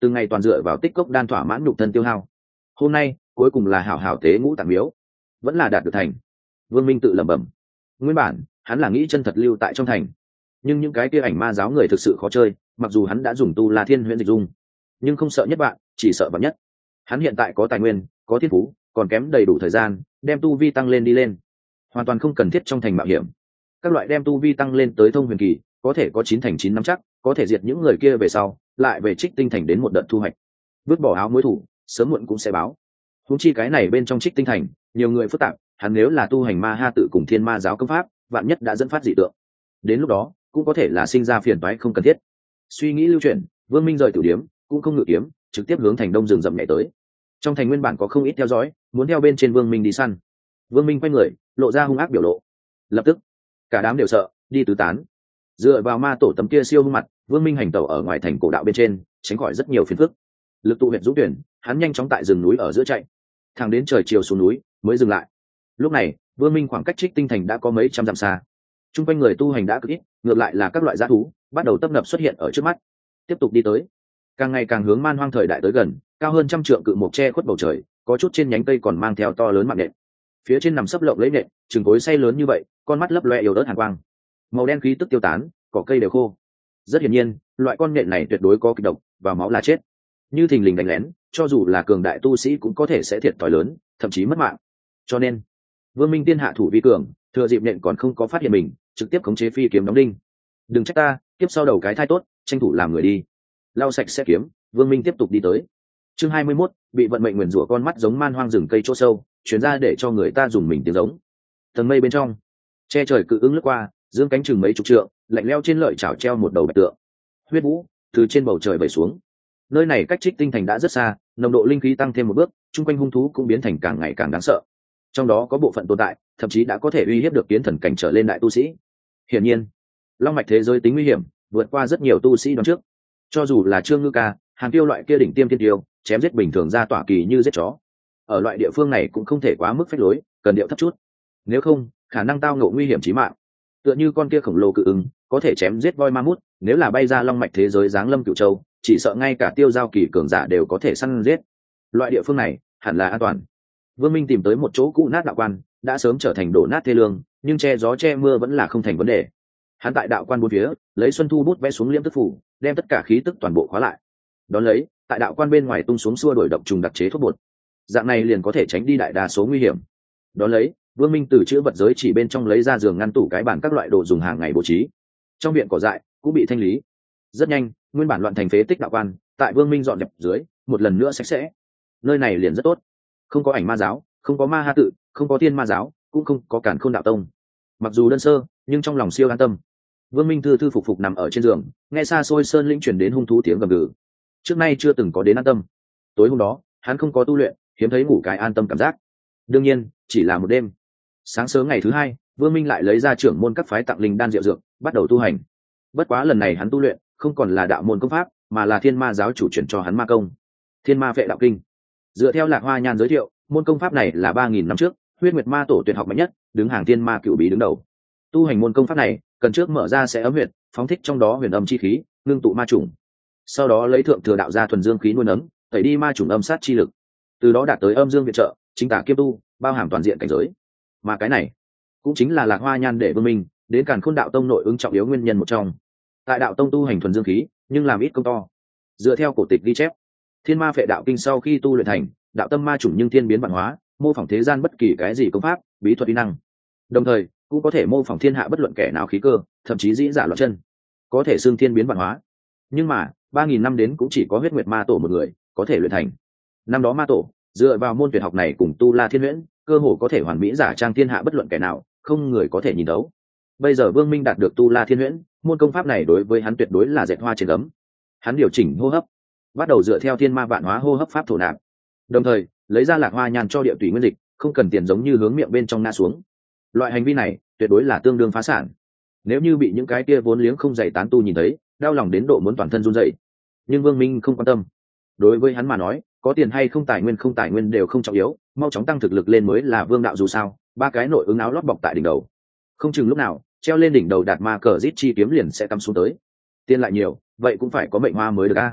từng ngày toàn dựa vào tích cốc đan thỏa mãn nhục thân tiêu hao. Hôm nay cuối cùng là hảo hảo tế ngũ tạng miếu, vẫn là đạt được thành. Vương Minh tự lẩm bẩm. Nguyên bản hắn là nghĩ chân thật lưu tại trong thành, nhưng những cái kia ảnh ma giáo người thực sự khó chơi, mặc dù hắn đã dùng tu la thiên huyễn dịch dung, nhưng không sợ nhất bạn, chỉ sợ bạn nhất. Hắn hiện tại có tài nguyên, có thiên phú, còn kém đầy đủ thời gian đem tu vi tăng lên đi lên, hoàn toàn không cần thiết trong thành mạo hiểm. Các loại đem tu vi tăng lên tới thông huyền kỳ, có thể có 9 thành 9 nắm chắc có thể diệt những người kia về sau, lại về Trích Tinh thành đến một đợt thu hoạch. Vứt bỏ áo mối thủ, sớm muộn cũng sẽ báo. Huống chi cái này bên trong Trích Tinh thành nhiều người phức tạp, hắn nếu là tu hành ma ha tự cùng thiên ma giáo công pháp, vạn nhất đã dẫn phát dị tượng, đến lúc đó cũng có thể là sinh ra phiền toái không cần thiết. Suy nghĩ lưu chuyển, Vương Minh rời tử điếm, cũng không ngự kiếm, trực tiếp hướng thành đông rừng rậm nhảy tới. Trong thành nguyên bản có không ít theo dõi, muốn theo bên trên Vương Minh đi săn. Vương Minh quay người, lộ ra hung ác biểu lộ. Lập tức cả đám đều sợ, đi tứ tán. Dựa vào ma tổ tấm kia siêu hung mặt, Vương Minh hành tẩu ở ngoài thành cổ đạo bên trên, tránh khỏi rất nhiều phiền phức. Lực tụ huyện dũng tuyển, hắn nhanh chóng tại rừng núi ở giữa chạy, thẳng đến trời chiều xuống núi mới dừng lại. Lúc này Vương Minh khoảng cách Trích Tinh thành đã có mấy trăm dặm xa, chung quanh người tu hành đã cực ít, ngược lại là các loại dã thú bắt đầu tấp nập xuất hiện ở trước mắt. Tiếp tục đi tới, càng ngày càng hướng man hoang thời đại tới gần, cao hơn 100 trượng cự mộc che khuất bầu trời, có chút trên nhánh cây còn mang theo to lớn mạng nện, phía trên nằm sấp lộng lấy nện, chừng cối xay lớn như vậy, con mắt lấp loe yếu ớt hàn quang, màu đen khí tức tiêu tán, cỏ cây đều khô. Rất hiển nhiên loại con nện này tuyệt đối có kịch độc, vào máu là chết. Như thình lình đánh lén, cho dù là cường đại tu sĩ cũng có thể sẽ thiệt thòi lớn, thậm chí mất mạng. Cho nên Vương Minh tiên hạ thủ vi cường, thừa dịp nện còn không có phát hiện mình, trực tiếp khống chế phi kiếm đóng đinh. Đừng trách ta, tiếp sau đầu cái thai tốt, tranh thủ làm người đi. Lau sạch sẽ kiếm, Vương Minh tiếp tục đi tới. Chương 21, bị vận mệnh nguyền rủa con mắt giống man hoang rừng cây chỗ sâu, chuyển ra để cho người ta dùng mình tiếng giống. Tầng mây bên trong, che trời cự ứng lướt qua, dương cánh chừng mấy chục trượng, lạnh leo trên lợi chảo treo một đầu bạch tượng. Huyết vũ từ trên bầu trời vẩy xuống. Nơi này cách Trích Tinh thành đã rất xa, nồng độ linh khí tăng thêm một bước, chung quanh hung thú cũng biến thành càng ngày càng đáng sợ. Trong đó có bộ phận tồn tại, thậm chí đã có thể uy hiếp được kiến thần cảnh trở lên đại tu sĩ. Hiển nhiên, long mạch thế giới tính nguy hiểm vượt qua rất nhiều tu sĩ đoán trước. Cho dù là Trương Ngư Ca, Hàn Tiêu loại kia đỉnh tiêm thiên tiêu, chém giết bình thường ra tỏa kỳ như giết chó. Ở loại địa phương này cũng không thể quá mức phách lối, cần điệu thấp chút. Nếu không, khả năng tao ngộ nguy hiểm chí mạng. Tựa như con kia khổng lồ cự ứng, có thể chém giết voi ma mút, nếu là bay ra long mạch thế giới giáng lâm Cửu Châu, chỉ sợ ngay cả tiêu giao kỳ cường giả đều có thể săn giết. Loại địa phương này hẳn là an toàn. Vương Minh tìm tới một chỗ cũ nát đạo quan, đã sớm trở thành đổ nát thê lương, nhưng che gió che mưa vẫn là không thành vấn đề. Hắn tại đạo quan bốn phía lấy xuân thu bút vẽ xuống liễm tức phủ, đem tất cả khí tức toàn bộ khóa lại. Đón lấy tại đạo quan bên ngoài tung xuống xua đuổi độc trùng đặc chế thuốc bột, dạng này liền có thể tránh đi đại đa số nguy hiểm. Đón lấy Vương Minh từ chữ vật giới chỉ bên trong lấy ra giường ngăn tủ cái bàn các loại đồ dùng hàng ngày bố trí. Trong viện cỏ dại cũng bị thanh lý. Rất nhanh nguyên bản loạn thành phế tích đạo quan tại Vương Minh dọn dẹp dưới một lần nữa sạch sẽ. Nơi này liền rất tốt, không có ảnh ma giáo, không có ma ha tự, không có thiên ma giáo, cũng không có cản khôn đạo tông. Mặc dù đơn sơ nhưng trong lòng siêu an tâm. Vương Minh thư thư phục phục nằm ở trên giường, nghe xa xôi sơn lĩnh truyền đến hung thú tiếng gầm gừ. Trước nay chưa từng có đến an tâm. Tối hôm đó hắn không có tu luyện, hiếm thấy ngủ cái an tâm cảm giác. Đương nhiên chỉ là một đêm. Sáng sớm ngày thứ hai, Vương Minh lại lấy ra trưởng môn các phái tặng linh đan diệu dược, bắt đầu tu hành. Bất quá lần này hắn tu luyện không còn là đạo môn công pháp, mà là thiên ma giáo chủ truyền cho hắn ma công, Thiên Ma Vệ Đạo Kinh. Dựa theo Lạc Hoa Nhan giới thiệu, môn công pháp này là 3000 năm trước Huyết Nguyệt Ma tổ tuyệt học mạnh nhất, đứng hàng thiên ma cựu bí đứng đầu. Tu hành môn công pháp này cần trước mở ra sẽ ấm huyệt, phóng thích trong đó huyền âm chi khí, ngưng tụ ma chủng, sau đó lấy thượng thừa đạo ra thuần dương khí nuôi nấng, tẩy đi ma chủng âm sát chi lực, từ đó đạt tới âm dương viện trợ, chính tả kiêm tu, bao hàm toàn diện cảnh giới. Mà cái này cũng chính là Lạc Hoa Nhan để Vương Minh đến Càn Khôn đạo tông nội ứng trọng yếu nguyên nhân một trong. Tại đạo tông tu hành thuần dương khí, nhưng làm ít công to. Dựa theo cổ tịch ghi chép, Thiên Ma Vệ Đạo Kinh sau khi tu luyện thành, đạo tâm ma chủng nhưng thiên biến vạn hóa, mô phỏng thế gian bất kỳ cái gì công pháp, bí thuật uy năng. Đồng thời, cũng có thể mô phỏng thiên hạ bất luận kẻ nào khí cơ, thậm chí dĩ giả loạn chân, có thể xương thiên biến vạn hóa. Nhưng mà 3000 năm đến cũng chỉ có Huyết Nguyệt Ma tổ một người có thể luyện thành. Năm đó ma tổ dựa vào môn tuyệt học này cùng tu La Thiên Huyễn, cơ hồ có thể hoàn mỹ giả trang thiên hạ bất luận kẻ nào, không người có thể nhìn thấu. Bây giờ Vương Minh đạt được tu La Thiên Huyễn, môn công pháp này đối với hắn tuyệt đối là dệt hoa trên gấm. Hắn điều chỉnh hô hấp, bắt đầu dựa theo thiên ma vạn hóa hô hấp pháp thổ nạp, đồng thời lấy ra Lạc Hoa Nhan cho địa tùy nguyên dịch, không cần tiền giống như hướng miệng bên trong ngã xuống. Loại hành vi này tuyệt đối là tương đương phá sản. Nếu như bị những cái kia vốn liếng không dày tán tu nhìn thấy, đau lòng đến độ muốn toàn thân run rẩy. Nhưng Vương Minh không quan tâm. Đối với hắn mà nói, có tiền hay không tài nguyên đều không trọng yếu, mau chóng tăng thực lực lên mới là vương đạo. Dù sao 3 cái nội ứng áo lót bọc tại đỉnh đầu, không chừng lúc nào treo lên đỉnh đầu đạt ma cờ rít chi kiếm liền sẽ cắm xuống tới. Tiền lại nhiều, vậy cũng phải có mệnh hoa mới được a.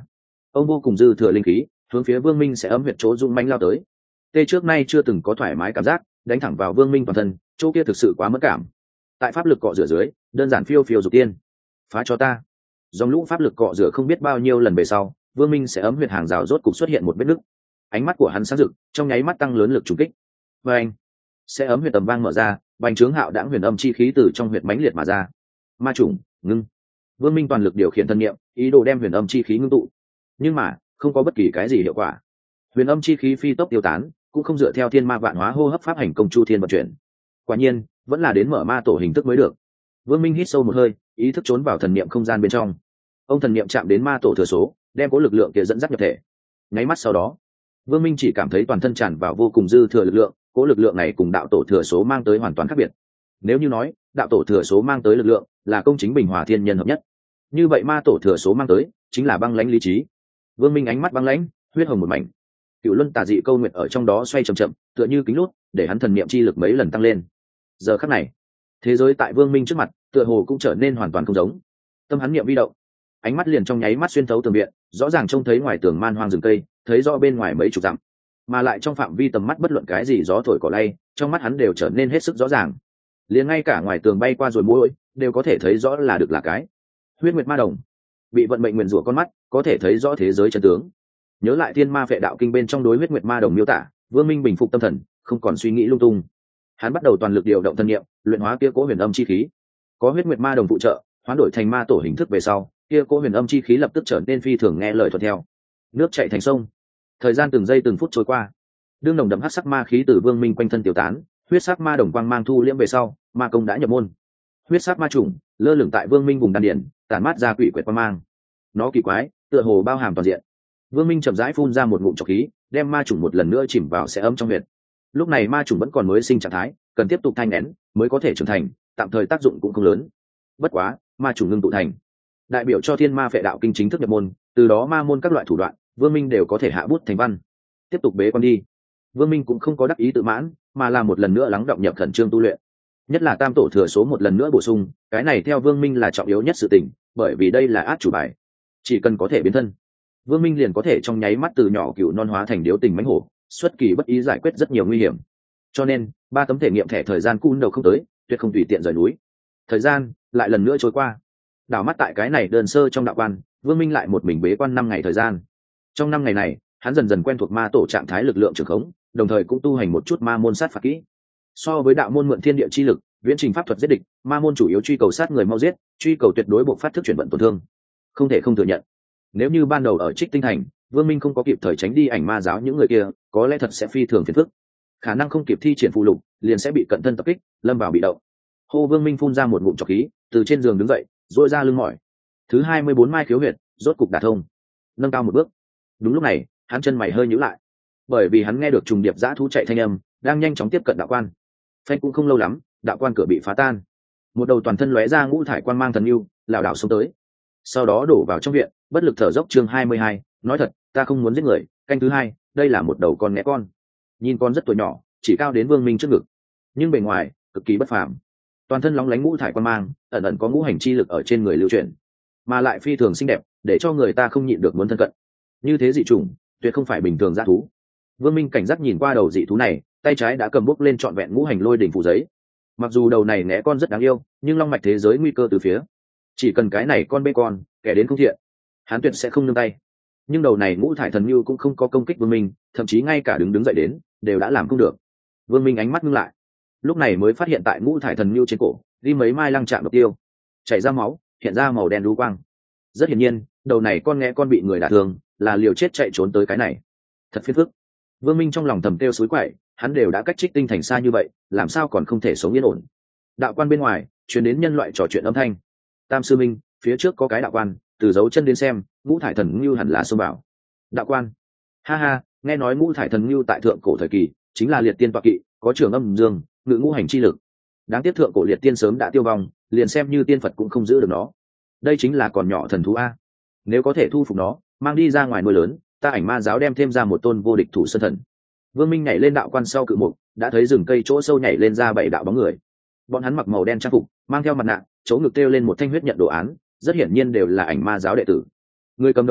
ông vô cùng dư thừa linh khí hướng phía Vương Minh sẽ ấm huyệt chỗ dung manh lao tới. Tê trước nay chưa từng có thoải mái cảm giác đánh thẳng vào Vương Minh toàn thân, chỗ kia thực sự quá mất cảm. Tại pháp lực cọ rửa dưới, đơn giản phiêu phiêu dục tiên. Phá cho ta. Dòng lũ pháp lực cọ rửa không biết bao nhiêu lần về sau, Vương Minh sẽ ấm huyệt hàng rào rốt cục xuất hiện một vết nứt. Ánh mắt của hắn sáng rực, trong nháy mắt tăng lớn lực trùng kích. Và anh sẽ ấm huyệt tầm vang mở ra, bành trướng hạo đãng huyền âm chi khí từ trong huyệt mãnh liệt mà ra. Ma trùng ngưng. Vương Minh toàn lực điều khiển thân niệm, ý đồ đem huyền âm chi khí ngưng tụ, nhưng mà không có bất kỳ cái gì hiệu quả. Huyền âm chi khí phi tốc tiêu tán, cũng không dựa theo thiên ma vạn hóa hô hấp pháp hành công chu thiên vận chuyển. Quả nhiên vẫn là đến mở ma tổ hình thức mới được. Vương Minh hít sâu một hơi, ý thức trốn vào thần niệm không gian bên trong. Ông thần niệm chạm đến ma tổ thừa số, đem cố lực lượng kia dẫn dắt nhập thể. Nháy mắt sau đó, Vương Minh chỉ cảm thấy toàn thân tràn vào vô cùng dư thừa lực lượng, cố lực lượng này cùng đạo tổ thừa số mang tới hoàn toàn khác biệt. Nếu như nói đạo tổ thừa số mang tới lực lượng là công chính bình hòa thiên nhân hợp nhất, như vậy ma tổ thừa số mang tới chính là băng lãnh lý trí. Vương Minh ánh mắt băng lãnh, huyết hồng một mảnh. Cựu luân tà dị câu nguyện ở trong đó xoay chậm chậm, tựa như kính lút, để hắn thần niệm chi lực mấy lần tăng lên. Giờ khắc này, thế giới tại Vương Minh trước mặt, tựa hồ cũng trở nên hoàn toàn không giống. Tâm hắn niệm vi động, ánh mắt liền trong nháy mắt xuyên thấu tường viện, rõ ràng trông thấy ngoài tường man hoang rừng cây, thấy rõ bên ngoài mấy chục dặm, mà lại trong phạm vi tầm mắt bất luận cái gì gió thổi cỏ lay, trong mắt hắn đều trở nên hết sức rõ ràng. Liền ngay cả ngoài tường bay qua rồi mũi, đều có thể thấy rõ là được là cái huyết nguyệt ma đồng. Bị vận mệnh nguyền rủa con mắt, có thể thấy rõ thế giới chân tướng. Nhớ lại thiên ma vệ đạo kinh bên trong đối huyết nguyệt ma đồng miêu tả, Vương Minh bình phục tâm thần, không còn suy nghĩ lung tung. Hắn bắt đầu toàn lực điều động thân niệm, luyện hóa kia cố huyền âm chi khí. Có huyết nguyệt ma đồng phụ trợ, hoán đổi thành ma tổ hình thức về sau, kia cố huyền âm chi khí lập tức trở nên phi thường nghe lời thuận theo. Nước chảy thành sông. Thời gian từng giây từng phút trôi qua, đương nồng đậm hắc sắc ma khí từ Vương Minh quanh thân tiêu tán, huyết sắc ma đồng quang mang thu liễm về sau, ma công đã nhập môn. Huyết sắc ma trùng lơ lửng tại Vương Minh vùng đan điển, tản mát ra quỷ quyệt quang mang. Nó kỳ quái, tựa hồ bao hàm toàn diện. Vương Minh chậm rãi phun ra một ngụm trọc khí, đem ma trùng một lần nữa chìm vào sẽ ấm trong huyệt. Lúc này ma trùng vẫn còn mới sinh trạng thái, cần tiếp tục thanh nén mới có thể trưởng thành, tạm thời tác dụng cũng không lớn. Bất quá, ma trùng ngưng tụ thành, đại biểu cho thiên ma phệ đạo kinh chính thức nhập môn, từ đó ma môn các loại thủ đoạn, Vương Minh đều có thể hạ bút thành văn. Tiếp tục bế quan đi. Vương Minh cũng không có đắc ý tự mãn, mà là một lần nữa lắng động nhập khẩn trương tu luyện. Nhất là tam tổ thừa số một lần nữa bổ sung, cái này theo Vương Minh là trọng yếu nhất sự tình, bởi vì đây là át chủ bài. Chỉ cần có thể biến thân, Vương Minh liền có thể trong nháy mắt từ nhỏ cựu non hóa thành điếu tình mãnh hổ, xuất kỳ bất ý giải quyết rất nhiều nguy hiểm. Cho nên, 3 tấm thể nghiệm thẻ thời gian cun đầu không tới, tuyệt không tùy tiện rời núi. Thời gian lại lần nữa trôi qua. Đảo mắt tại cái này đơn sơ trong đạo quan, Vương Minh lại một mình bế quan 5 ngày thời gian. Trong 5 ngày này, hắn dần dần quen thuộc ma tổ trạng thái lực lượng trường khống, đồng thời cũng tu hành một chút ma môn sát phạt kỹ. So với đạo môn mượn thiên địa chi lực, viễn trình pháp thuật giết địch, ma môn chủ yếu truy cầu sát người mau giết, truy cầu tuyệt đối buộc phát thức chuyển vận tổn thương. Không thể không thừa nhận, nếu như ban đầu ở Trích Tinh Thành, Vương Minh không có kịp thời tránh đi ảnh ma giáo những người kia, có lẽ thật sẽ phi thường phiền phức. Khả năng không kịp thi triển phụ lục, liền sẽ bị cận thân tập kích, lâm vào bị động. Hô Vương Minh phun ra một ngụm trọc khí, từ trên giường đứng dậy, duỗi ra lưng mỏi. Thứ 24 mai khiếu huyệt, rốt cục đả thông, nâng cao một bước. Đúng lúc này, hắn chân mày hơi nhíu lại, bởi vì hắn nghe được trùng điệp dã thú chạy thanh âm, đang nhanh chóng tiếp cận đạo quan. Phanh cũng không lâu lắm, đạo quan cửa bị phá tan, một đầu toàn thân lóe ra ngũ thải quang mang thần yêu, lảo đảo xông tới, sau đó đổ vào trong viện, bất lực thở dốc. Chương 22, nói thật, ta không muốn giết người. Canh thứ 2, đây là một đầu con né con. Nhìn con rất tuổi nhỏ, chỉ cao đến Vương Minh trước ngực, nhưng bề ngoài cực kỳ bất phàm, toàn thân lóng lánh ngũ thải quang mang, ẩn ẩn có ngũ hành chi lực ở trên người lưu chuyển, mà lại phi thường xinh đẹp, để cho người ta không nhịn được muốn thân cận. Như thế dị chủng, tuyệt không phải bình thường dã thú. Vương Minh cảnh giác nhìn qua đầu dị thú này, tay trái đã cầm bút lên trọn vẹn ngũ hành lôi đỉnh phủ giấy. Mặc dù đầu này né con rất đáng yêu, nhưng long mạch thế giới nguy cơ từ phía, chỉ cần cái này con bê con kẻ đến không thiện, hắn tuyệt sẽ không nương tay. Nhưng đầu này ngũ thải thần lưu cũng không có công kích Vương Minh, thậm chí ngay cả đứng dậy đến đều đã làm không được. Vương Minh ánh mắt ngưng lại, lúc này mới phát hiện tại ngũ thải thần lưu trên cổ ghi mấy mai lăng chạm độc tiêu, chảy ra máu, hiện ra màu đen đú quang. Rất hiển nhiên, đầu này con nghe con bị người đả thương, là liều chết chạy trốn tới cái này. Thật phiền phức. Vương Minh trong lòng thầm kêu suối quậy, hắn đều đã cách Trích Tinh Thành xa như vậy, làm sao còn không thể sống yên ổn. Đạo quan bên ngoài truyền đến nhân loại trò chuyện âm thanh. Tam sư minh, phía trước có cái đạo quan, từ dấu chân đến xem, ngũ thải thần ngưu hẳn là xông vào. Đạo quan? Ha ha, nghe nói ngũ thải thần ngưu tại thượng cổ thời kỳ chính là liệt tiên tọa kỵ, có trường âm dương, ngự ngũ hành chi lực. Đáng tiếc thượng cổ liệt tiên sớm đã tiêu vong, liền xem như tiên Phật cũng không giữ được nó. Đây chính là còn nhỏ thần thú a. Nếu có thể thu phục nó, mang đi ra ngoài nuôi lớn, ta ảnh ma giáo đem thêm ra một tôn vô địch thủ sơn thần. Vương Minh nhảy lên đạo quan sau cự mục, đã thấy rừng cây chỗ sâu nhảy lên ra 7 đạo bóng người. Bọn hắn mặc màu đen trang phục, mang theo mặt nạ, chỗ ngực treo lên một thanh huyết nhận đồ án, rất hiển nhiên đều là ảnh ma giáo đệ tử. Người cầm đầu kia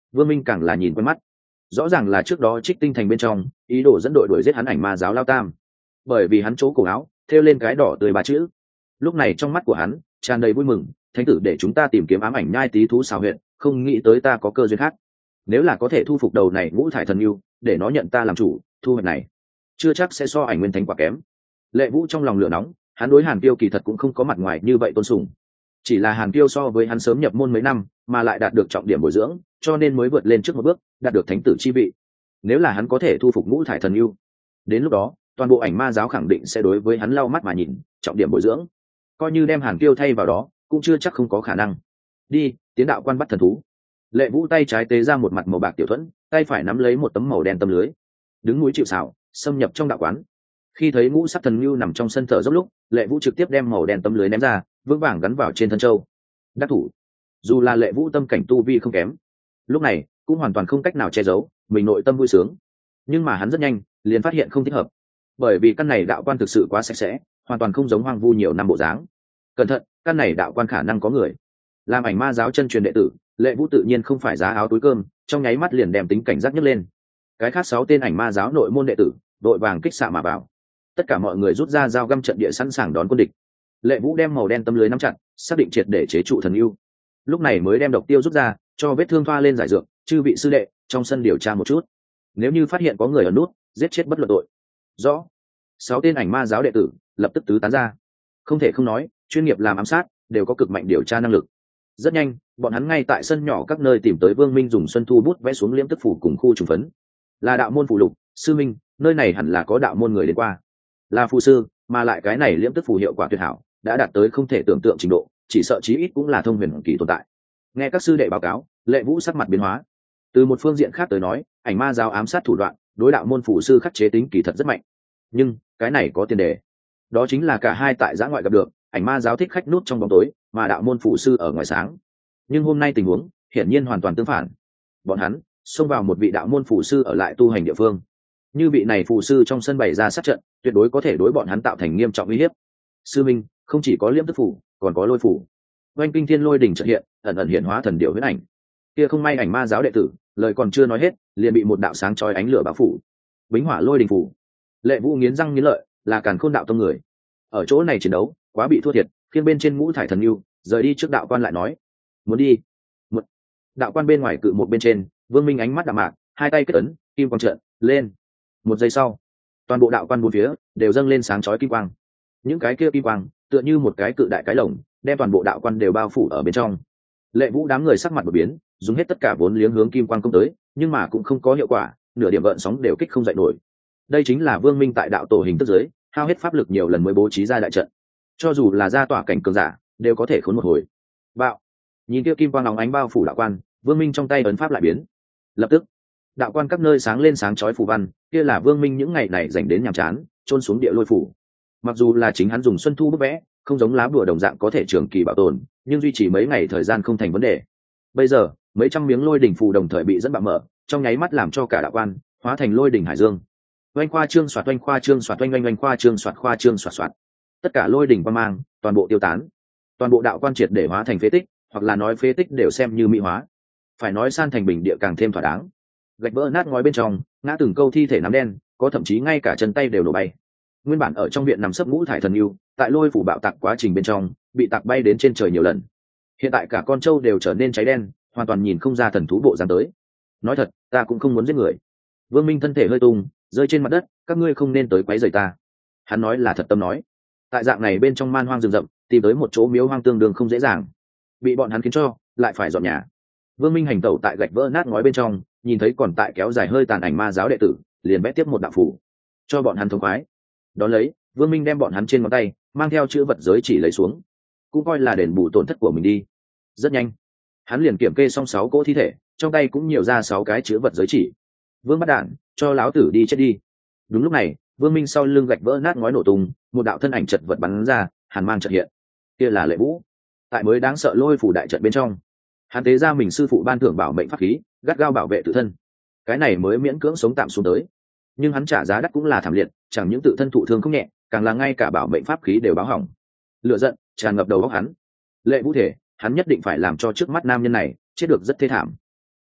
Vương Minh càng là nhìn quen mắt, rõ ràng là trước đó Trích Tinh thành bên trong ý đồ dẫn đội đuổi giết hắn ảnh ma giáo Lao Tam, bởi vì hắn chỗ cổ áo thêu lên cái đỏ tươi ba chữ. Lúc này trong mắt của hắn tràn đầy vui mừng, thánh tử để chúng ta tìm kiếm ám ảnh nhai tí thú xào huyện, không nghĩ tới ta có cơ duyên khác. Nếu là có thể thu phục đầu này ngũ thải thần yêu, để nó nhận ta làm chủ, thu hoạch này chưa chắc sẽ so ảnh nguyên thánh quả kém. Lệ Vũ trong lòng lửa nóng, hắn đối Hàn Tiêu kỳ thật cũng không có mặt ngoài như vậy tôn sùng, chỉ là Hàn Tiêu so với hắn sớm nhập môn mấy năm, mà lại đạt được trọng điểm bồi dưỡng, cho nên mới vượt lên trước một bước, đạt được thánh tử chi vị. Nếu là hắn có thể thu phục ngũ thải thần yêu, đến lúc đó toàn bộ ảnh ma giáo khẳng định sẽ đối với hắn lau mắt mà nhìn, trọng điểm bồi dưỡng. Coi như đem Hàn Tiêu thay vào đó, cũng chưa chắc không có khả năng. Đi, tiến đạo quan bắt thần thú. Lệ Vũ tay trái tế ra một mặt màu bạc tiểu thuẫn, tay phải nắm lấy một tấm màu đen tấm lưới, đứng núi chịu sào, xâm nhập trong đạo quán. Khi thấy ngũ sắc thần lưu nằm trong sân thở dốc lúc, Lệ Vũ trực tiếp đem màu đen tấm lưới ném ra, vững vàng gắn vào trên thân châu. Đắc thủ. Dù là Lệ Vũ tâm cảnh tu vi không kém, lúc này cũng hoàn toàn không cách nào che giấu mình nội tâm vui sướng. Nhưng mà hắn rất nhanh liền phát hiện không thích hợp, bởi vì căn này đạo quan thực sự quá sạch sẽ, hoàn toàn không giống hoang vu nhiều năm bộ dáng. Cẩn thận, căn này đạo quan khả năng có người. Làm ảnh ma giáo chân truyền đệ tử, Lệ Vũ tự nhiên không phải giá áo túi cơm, trong nháy mắt liền đem tính cảnh giác nhấc lên. Cái khác 6 tên ảnh ma giáo nội môn đệ tử đội vàng kích xạ mà vào. Tất cả mọi người rút ra dao găm trận địa sẵn sàng đón quân địch. Lệ Vũ đem màu đen tấm lưới nắm chặt, xác định triệt để chế trụ thần yêu. Lúc này mới đem độc tiêu rút ra, cho vết thương thoa lên giải dược, chư vị sư đệ trong sân điều tra một chút, nếu như phát hiện có người ở nút, giết chết bất luận tội. Rõ. 6 tên ảnh ma giáo đệ tử lập tức tứ tán ra. Không thể không nói, chuyên nghiệp làm ám sát đều có cực mạnh điều tra năng lực. Rất nhanh, bọn hắn ngay tại sân nhỏ các nơi tìm tới Vương Minh dùng xuân thu bút vẽ xuống liễm tức phủ cùng khu trùng phấn. Là đạo môn phụ lục, sư minh, nơi này hẳn là có đạo môn người đến qua. Là phù sư, mà lại cái này liễm tức phủ hiệu quả tuyệt hảo, đã đạt tới không thể tưởng tượng trình độ, chỉ sợ chí ít cũng là thông huyền kỳ tồn tại. Nghe các sư đệ báo cáo, Lệ Vũ sắc mặt biến hóa. Từ một phương diện khác tới nói, ảnh ma giáo ám sát thủ đoạn đối đạo môn phủ sư khắc chế tính kỳ thật rất mạnh, nhưng cái này có tiền đề, đó chính là cả hai tại giã ngoại gặp được, ảnh ma giáo thích khách nút trong bóng tối, mà đạo môn phủ sư ở ngoài sáng. Nhưng hôm nay tình huống hiển nhiên hoàn toàn tương phản, bọn hắn xông vào một vị đạo môn phủ sư ở lại tu hành địa phương. Như vị này phủ sư trong sân bày ra sát trận, tuyệt đối có thể đối bọn hắn tạo thành nghiêm trọng uy hiếp. Sư minh, không chỉ có liễm tức phủ, còn có lôi phủ. Oanh kinh thiên lôi đỉnh chợt hiện, ẩn ẩn hiện hóa thần điệu huyết ảnh. Kia không may ảnh ma giáo đệ tử, lời còn chưa nói hết, liền bị một đạo sáng chói ánh lửa bao phủ. Bính hỏa lôi đình phủ. Lệ Vũ nghiến răng nghiến lợi, là Càn Khôn đạo tông người. Ở chỗ này chiến đấu, quá bị thua thiệt, khiêng bên trên ngũ thải thần lưu, rời đi trước đạo quan lại nói, muốn đi. Một đạo quan bên ngoài cự một bên trên, Vương Minh ánh mắt đạm mạc, hai tay kết ấn, kim quang trận lên. Một giây sau, toàn bộ đạo quan bốn phía đều dâng lên sáng chói kim quang. Những cái kia kim quang tựa như một cái cự đại cái lồng, đem toàn bộ đạo quan đều bao phủ ở bên trong. Lệ Vũ đám người sắc mặt đột biến, dùng hết tất cả vốn liếng hướng kim quang công tới, nhưng mà cũng không có hiệu quả, nửa điểm gợn sóng đều kích không dậy nổi. Đây chính là Vương Minh tại đạo tổ hình thức dưới, hao hết pháp lực nhiều lần mới bố trí ra đại trận, cho dù là ra tỏa cảnh cường giả đều có thể khốn một hồi. Bạo. Nhìn kia kim quang óng ánh bao phủ đạo quan, Vương Minh trong tay ấn pháp lại biến. Lập tức, đạo quan các nơi sáng lên sáng chói phù văn, kia là Vương Minh những ngày này dành đến nhàm chán, trôn xuống địa lôi phủ. Mặc dù là chính hắn dùng xuân thu bút vẽ, không giống lá bùa đồng dạng có thể trường kỳ bảo tồn, nhưng duy trì mấy ngày thời gian không thành vấn đề. Bây giờ, mấy trăm miếng lôi đỉnh phù đồng thời bị dẫn bạo mở, trong nháy mắt làm cho cả đạo quan hóa thành lôi đỉnh hải dương. Oanh khoa trương soạt oanh khoa trương soạt oanh oanh oanh khoa trương soạt soạt. Tất cả lôi đỉnh quang mang, toàn bộ tiêu tán. Toàn bộ đạo quan triệt để hóa thành phế tích, hoặc là nói phế tích đều xem như mỹ hóa. Phải nói san thành bình địa càng thêm thỏa đáng. Gạch vỡ nát ngói bên trong, ngã từng câu thi thể nắm đen, có thậm chí ngay cả chân tay đều nổ bay. Nguyên bản ở trong viện nằm sấp ngũ thải thần yêu, tại lôi phủ bạo tạc quá trình bên trong, bị tạc bay đến trên trời nhiều lần. Hiện tại cả con trâu đều trở nên cháy đen, hoàn toàn nhìn không ra thần thú bộ dáng tới. Nói thật, ta cũng không muốn giết người. Vương Minh thân thể hơi tung, rơi trên mặt đất, các ngươi không nên tới quấy rầy ta. Hắn nói là thật tâm nói. Tại dạng này bên trong man hoang rừng rậm, tìm tới một chỗ miếu hoang tương đương không dễ dàng. Bị bọn hắn khiến cho, lại phải dọn nhà. Vương Minh hành tẩu tại gạch vỡ nát ngói bên trong, nhìn thấy còn tại kéo dài hơi tàn ảnh ma giáo đệ tử, liền vẽ tiếp một đạo phủ, cho bọn hắn thông khoái. Đón lấy, Vương Minh đem bọn hắn trên ngón tay mang theo chữ vật giới chỉ lấy xuống, cũng coi là đền bù tổn thất của mình đi. Rất nhanh, hắn liền kiểm kê xong 6 cỗ thi thể, trong tay cũng nhiều ra 6 cái chữ vật giới chỉ. Vương Bắt Đản, cho láo tử đi chết đi. Đúng lúc này, Vương Minh sau lưng gạch vỡ nát ngói nổ tung, một đạo thân ảnh chật vật bắn ra, hàn mang chợt hiện. Kia là Lệ Vũ. Tại mới đáng sợ lôi phủ đại trận bên trong, hắn tế ra mình sư phụ ban thưởng bảo mệnh pháp khí, gắt gao bảo vệ tự thân. Cái này mới miễn cưỡng sống tạm xuống tới. Nhưng hắn trả giá đắt cũng là thảm liệt, chẳng những tự thân thụ thương không nhẹ, càng là ngay cả bảo mệnh pháp khí đều báo hỏng. Lửa giận tràn ngập đầu óc hắn. Lệ Vũ thể, hắn nhất định phải làm cho trước mắt nam nhân này chết được rất thê thảm.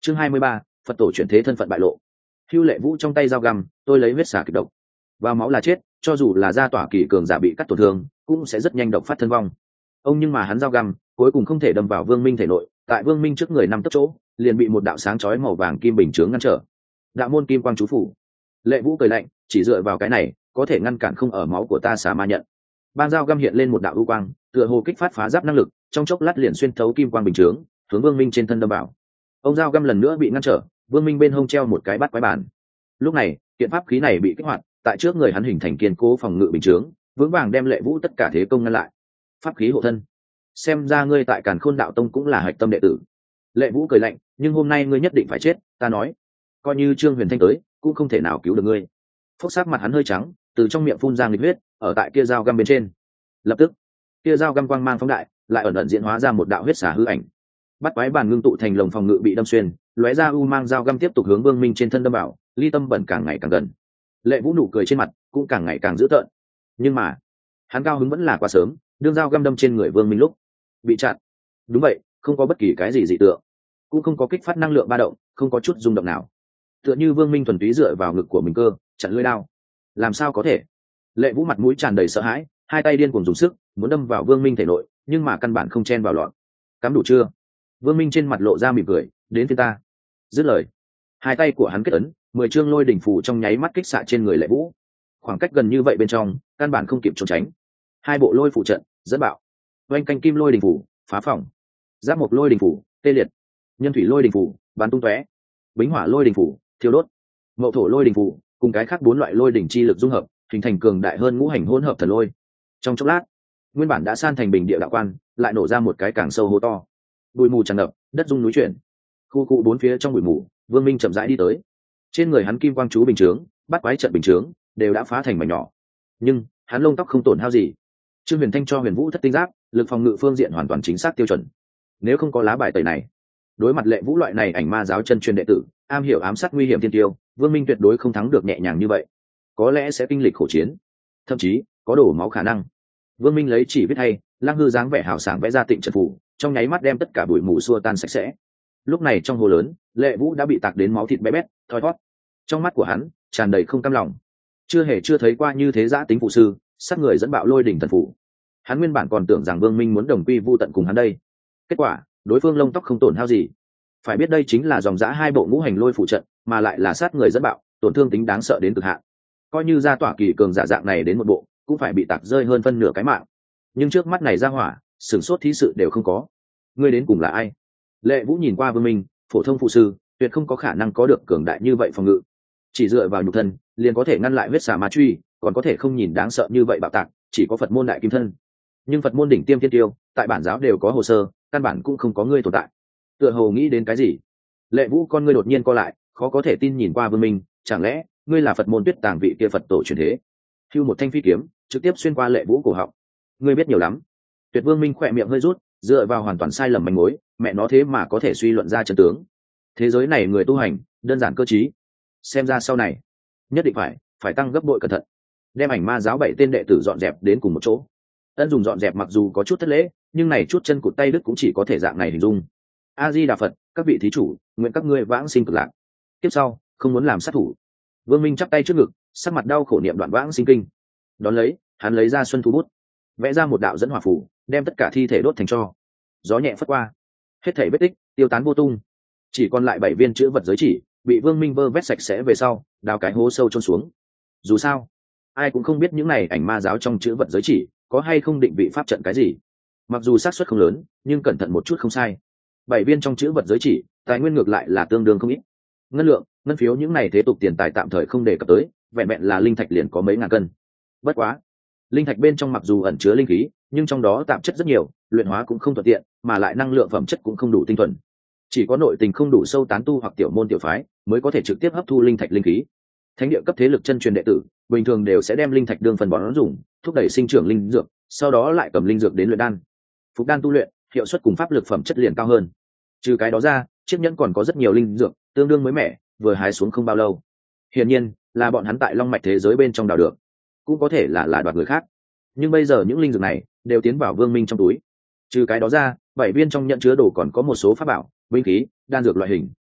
Chương 23, Phật tổ chuyển thế thân phận bại lộ. Hưu Lệ Vũ trong tay dao găm, tôi lấy huyết xà kịch độc. Vào máu là chết, cho dù là gia tỏa kỳ cường giả bị cắt tổn thương, cũng sẽ rất nhanh độc phát thân vong. Nhưng mà hắn dao găm cuối cùng không thể đâm vào Vương Minh thể nội, tại Vương Minh trước người 5 tấc chỗ, liền bị một đạo sáng chói màu vàng kim bình chướng ngăn trở. Đạo môn kim quang chú phủ. Lệ Vũ cười lạnh, chỉ dựa vào cái này, có thể ngăn cản không ở máu của ta xà ma nhận. Bang dao găm hiện lên một đạo ưu quang, tựa hồ kích phát phá giáp năng lực, trong chốc lát liền xuyên thấu kim quang bình chướng, hướng Vương Minh trên thân đâm vào. Ông dao găm lần nữa bị ngăn trở, Vương Minh bên hông treo một cái bát quái bản. Lúc này, kiện pháp khí này bị kích hoạt, tại trước người hắn hình thành kiên cố phòng ngự bình chướng, vững vàng đem Lệ Vũ tất cả thế công ngăn lại. Pháp khí hộ thân. Xem ra ngươi tại Càn Khôn Đạo Tông cũng là hạch tâm đệ tử. Lệ Vũ cười lạnh, nhưng hôm nay ngươi nhất định phải chết, ta nói. Coi như Trương Huyền Thanh tới, cũng không thể nào cứu được ngươi. Phốc sắc mặt hắn hơi trắng, từ trong miệng phun ra nghịch huyết, ở tại kia dao găm bên trên. Lập tức, kia dao găm quang mang phóng đại, lại ẩn ẩn diễn hóa ra một đạo huyết xà hư ảnh. Bắt quái bàn ngưng tụ thành lồng phòng ngự bị đâm xuyên, lóe ra u mang dao găm tiếp tục hướng Vương Minh trên thân đâm vào, ly tâm bẩn càng ngày càng gần. Lệ Vũ nụ cười trên mặt cũng càng ngày càng dữ tợn. Nhưng mà, hắn cao hứng vẫn là quá sớm, đương dao găm đâm trên người Vương Minh lúc bị chặn. Đúng vậy, không có bất kỳ cái gì dị tượng, cũng không có kích phát năng lượng ba động, không có chút rung động nào. Tựa như Vương Minh thuần túy dựa vào ngực của mình cơ, chặn lưỡi đao. Làm sao có thể? Lệ Vũ mặt mũi tràn đầy sợ hãi, hai tay điên cuồng dùng sức, muốn đâm vào Vương Minh thể nội, nhưng mà căn bản không chen vào lọt. Cắm đủ chưa? Vương Minh trên mặt lộ ra mỉm cười, đến phía ta. Dứt lời, hai tay của hắn kết ấn, 10 chương lôi đỉnh phù trong nháy mắt kích xạ trên người Lệ Vũ. Khoảng cách gần như vậy bên trong, căn bản không kịp trốn tránh. Hai bộ lôi phù trận, dẫn bạo. Oanh canh kim lôi đỉnh phù, phá phòng. Giáp mộc lôi đỉnh phù, tê liệt. Nhân thủy lôi đỉnh phù, bắn tung tóe. Bính hỏa lôi đỉnh phù, thiêu đốt. Mậu thổ lôi đỉnh phù, cùng cái khác 4 loại lôi đỉnh chi lực dung hợp, hình thành cường đại hơn ngũ hành hỗn hợp thần lôi. Trong chốc lát, nguyên bản đã san thành bình địa đạo quan, lại nổ ra một cái càng sâu hố to. Bụi mù tràn ngập, đất rung núi chuyển. Khu cụ bốn phía trong bụi mù, Vương Minh chậm rãi đi tới. Trên người hắn kim quang chú bình chướng, bắt quái trận bình chướng, đều đã phá thành mảnh nhỏ. Nhưng hắn lông tóc không tổn hao gì. Trương Huyền Thanh cho Huyền Vũ thất tinh giáp, lực phòng ngự phương diện hoàn toàn chính xác tiêu chuẩn. Nếu không có lá bài tẩy này, đối mặt Lệ Vũ loại này ảnh ma giáo chân truyền đệ tử, am hiểu ám sát nguy hiểm thiên tiêu, Vương Minh tuyệt đối không thắng được nhẹ nhàng như vậy. Có lẽ sẽ kinh lịch khổ chiến, thậm chí có đổ máu khả năng. Vương Minh lấy chỉ viết hay, Lăng Hư dáng vẻ hào sảng vẽ ra tịnh trận phủ, trong nháy mắt đem tất cả bụi mù xua tan sạch sẽ. Lúc này trong hồ lớn, Lệ Vũ đã bị tạc đến máu thịt bé bét, thoi thoát. Trong mắt của hắn tràn đầy không cam lòng. Chưa thấy qua như thế giã tính phụ sư, sát người dẫn bạo lôi đỉnh thần phủ. Hắn nguyên bản còn tưởng rằng Vương Minh muốn đồng quy vu tận cùng hắn đây. Kết quả, đối phương lông tóc không tổn hao gì. Phải biết đây chính là dòng dã 2 bộ ngũ hành lôi phụ trận, mà lại là sát người dẫn bạo, tổn thương tính đáng sợ đến cực hạn. Coi như ra tỏa kỳ cường giả dạng này đến một bộ, cũng phải bị tạc rơi hơn phân nửa cái mạng. Nhưng trước mắt này ra hỏa, sửng sốt thí sự đều không có. Ngươi đến cùng là ai? Lệ Vũ nhìn qua Vương Minh, phổ thông phụ sư, tuyệt không có khả năng có được cường đại như vậy phòng ngự. Chỉ dựa vào nhục thân, liền có thể ngăn lại huyết xà ma truy, còn có thể không nhìn đáng sợ như vậy bạo tạc, chỉ có Phật môn đại kim thân. Nhưng Phật môn đỉnh tiêm thiên tiêu, tại bản giáo đều có hồ sơ, căn bản cũng không có ngươi tồn tại. Tựa hồ nghĩ đến cái gì, Lệ Vũ con ngươi đột nhiên co lại, khó có thể tin nhìn qua Vương Minh, chẳng lẽ ngươi là Phật môn Tuyết Tàng vị kia Phật tổ truyền thế? Hưu một thanh phi kiếm, trực tiếp xuyên qua Lệ Vũ cổ họng. Ngươi biết nhiều lắm. Tuyệt Vương Minh khỏe miệng hơi rút, dựa vào hoàn toàn sai lầm manh mối, mẹ nó thế mà có thể suy luận ra chân tướng. Thế giới này người tu hành, đơn giản cơ trí. Xem ra sau này, nhất định phải tăng gấp bội cẩn thận. Đem ảnh ma giáo 7 tên đệ tử dọn dẹp đến cùng một chỗ. Ân dùng dọn dẹp mặc dù có chút thất lễ, nhưng này chút chân cụt tay đứt cũng chỉ có thể dạng này hình dung. A Di Đà Phật, các vị thí chủ, nguyện các ngươi vãng sinh cực lạc. Tiếp sau, không muốn làm sát thủ. Vương Minh chắp tay trước ngực, sắc mặt đau khổ niệm đoạn vãng sinh kinh. Đón lấy, hắn lấy ra xuân thu bút, vẽ ra một đạo dẫn hỏa phủ, đem tất cả thi thể đốt thành tro. Gió nhẹ phất qua, hết thảy vết tích tiêu tán vô tung, chỉ còn lại 7 viên chữ vật giới chỉ, bị Vương Minh vơ vét sạch sẽ về sau, đào cái hố sâu chôn xuống. Dù sao, ai cũng không biết những này ảnh ma giáo trong chữ vật giới chỉ có hay không định vị pháp trận cái gì. Mặc dù xác suất không lớn, nhưng cẩn thận một chút không sai. 7 viên trong chữ vật giới chỉ, tài nguyên ngược lại là tương đương không ít. Ngân lượng, ngân phiếu những này thế tục tiền tài tạm thời không đề cập tới, vẹn vẹn là linh thạch liền có mấy ngàn cân. Bất quá, linh thạch bên trong mặc dù ẩn chứa linh khí, nhưng trong đó tạp chất rất nhiều, luyện hóa cũng không thuận tiện, mà lại năng lượng phẩm chất cũng không đủ tinh thuần. Chỉ có nội tình không đủ sâu tán tu hoặc tiểu môn tiểu phái mới có thể trực tiếp hấp thu linh thạch linh khí. Thánh địa cấp thế lực chân truyền đệ tử bình thường đều sẽ đem linh thạch đương phần bón dùng, thúc đẩy sinh trưởng linh dược, sau đó lại cầm linh dược đến luyện đan. Phục đan tu luyện, hiệu suất cùng pháp lực phẩm chất liền cao hơn. Trừ cái đó ra, chiếc nhẫn còn có rất nhiều linh dược, tương đương mới mẻ, vừa hái xuống không bao lâu. Hiển nhiên, là bọn hắn tại long mạch thế giới bên trong đào được, cũng có thể là đoạt người khác. Nhưng bây giờ những linh dược này đều tiến vào Vương Minh trong túi. Trừ cái đó ra, 7 viên trong nhẫn chứa đồ còn có một số pháp bảo, binh khí, đan dược loại hình.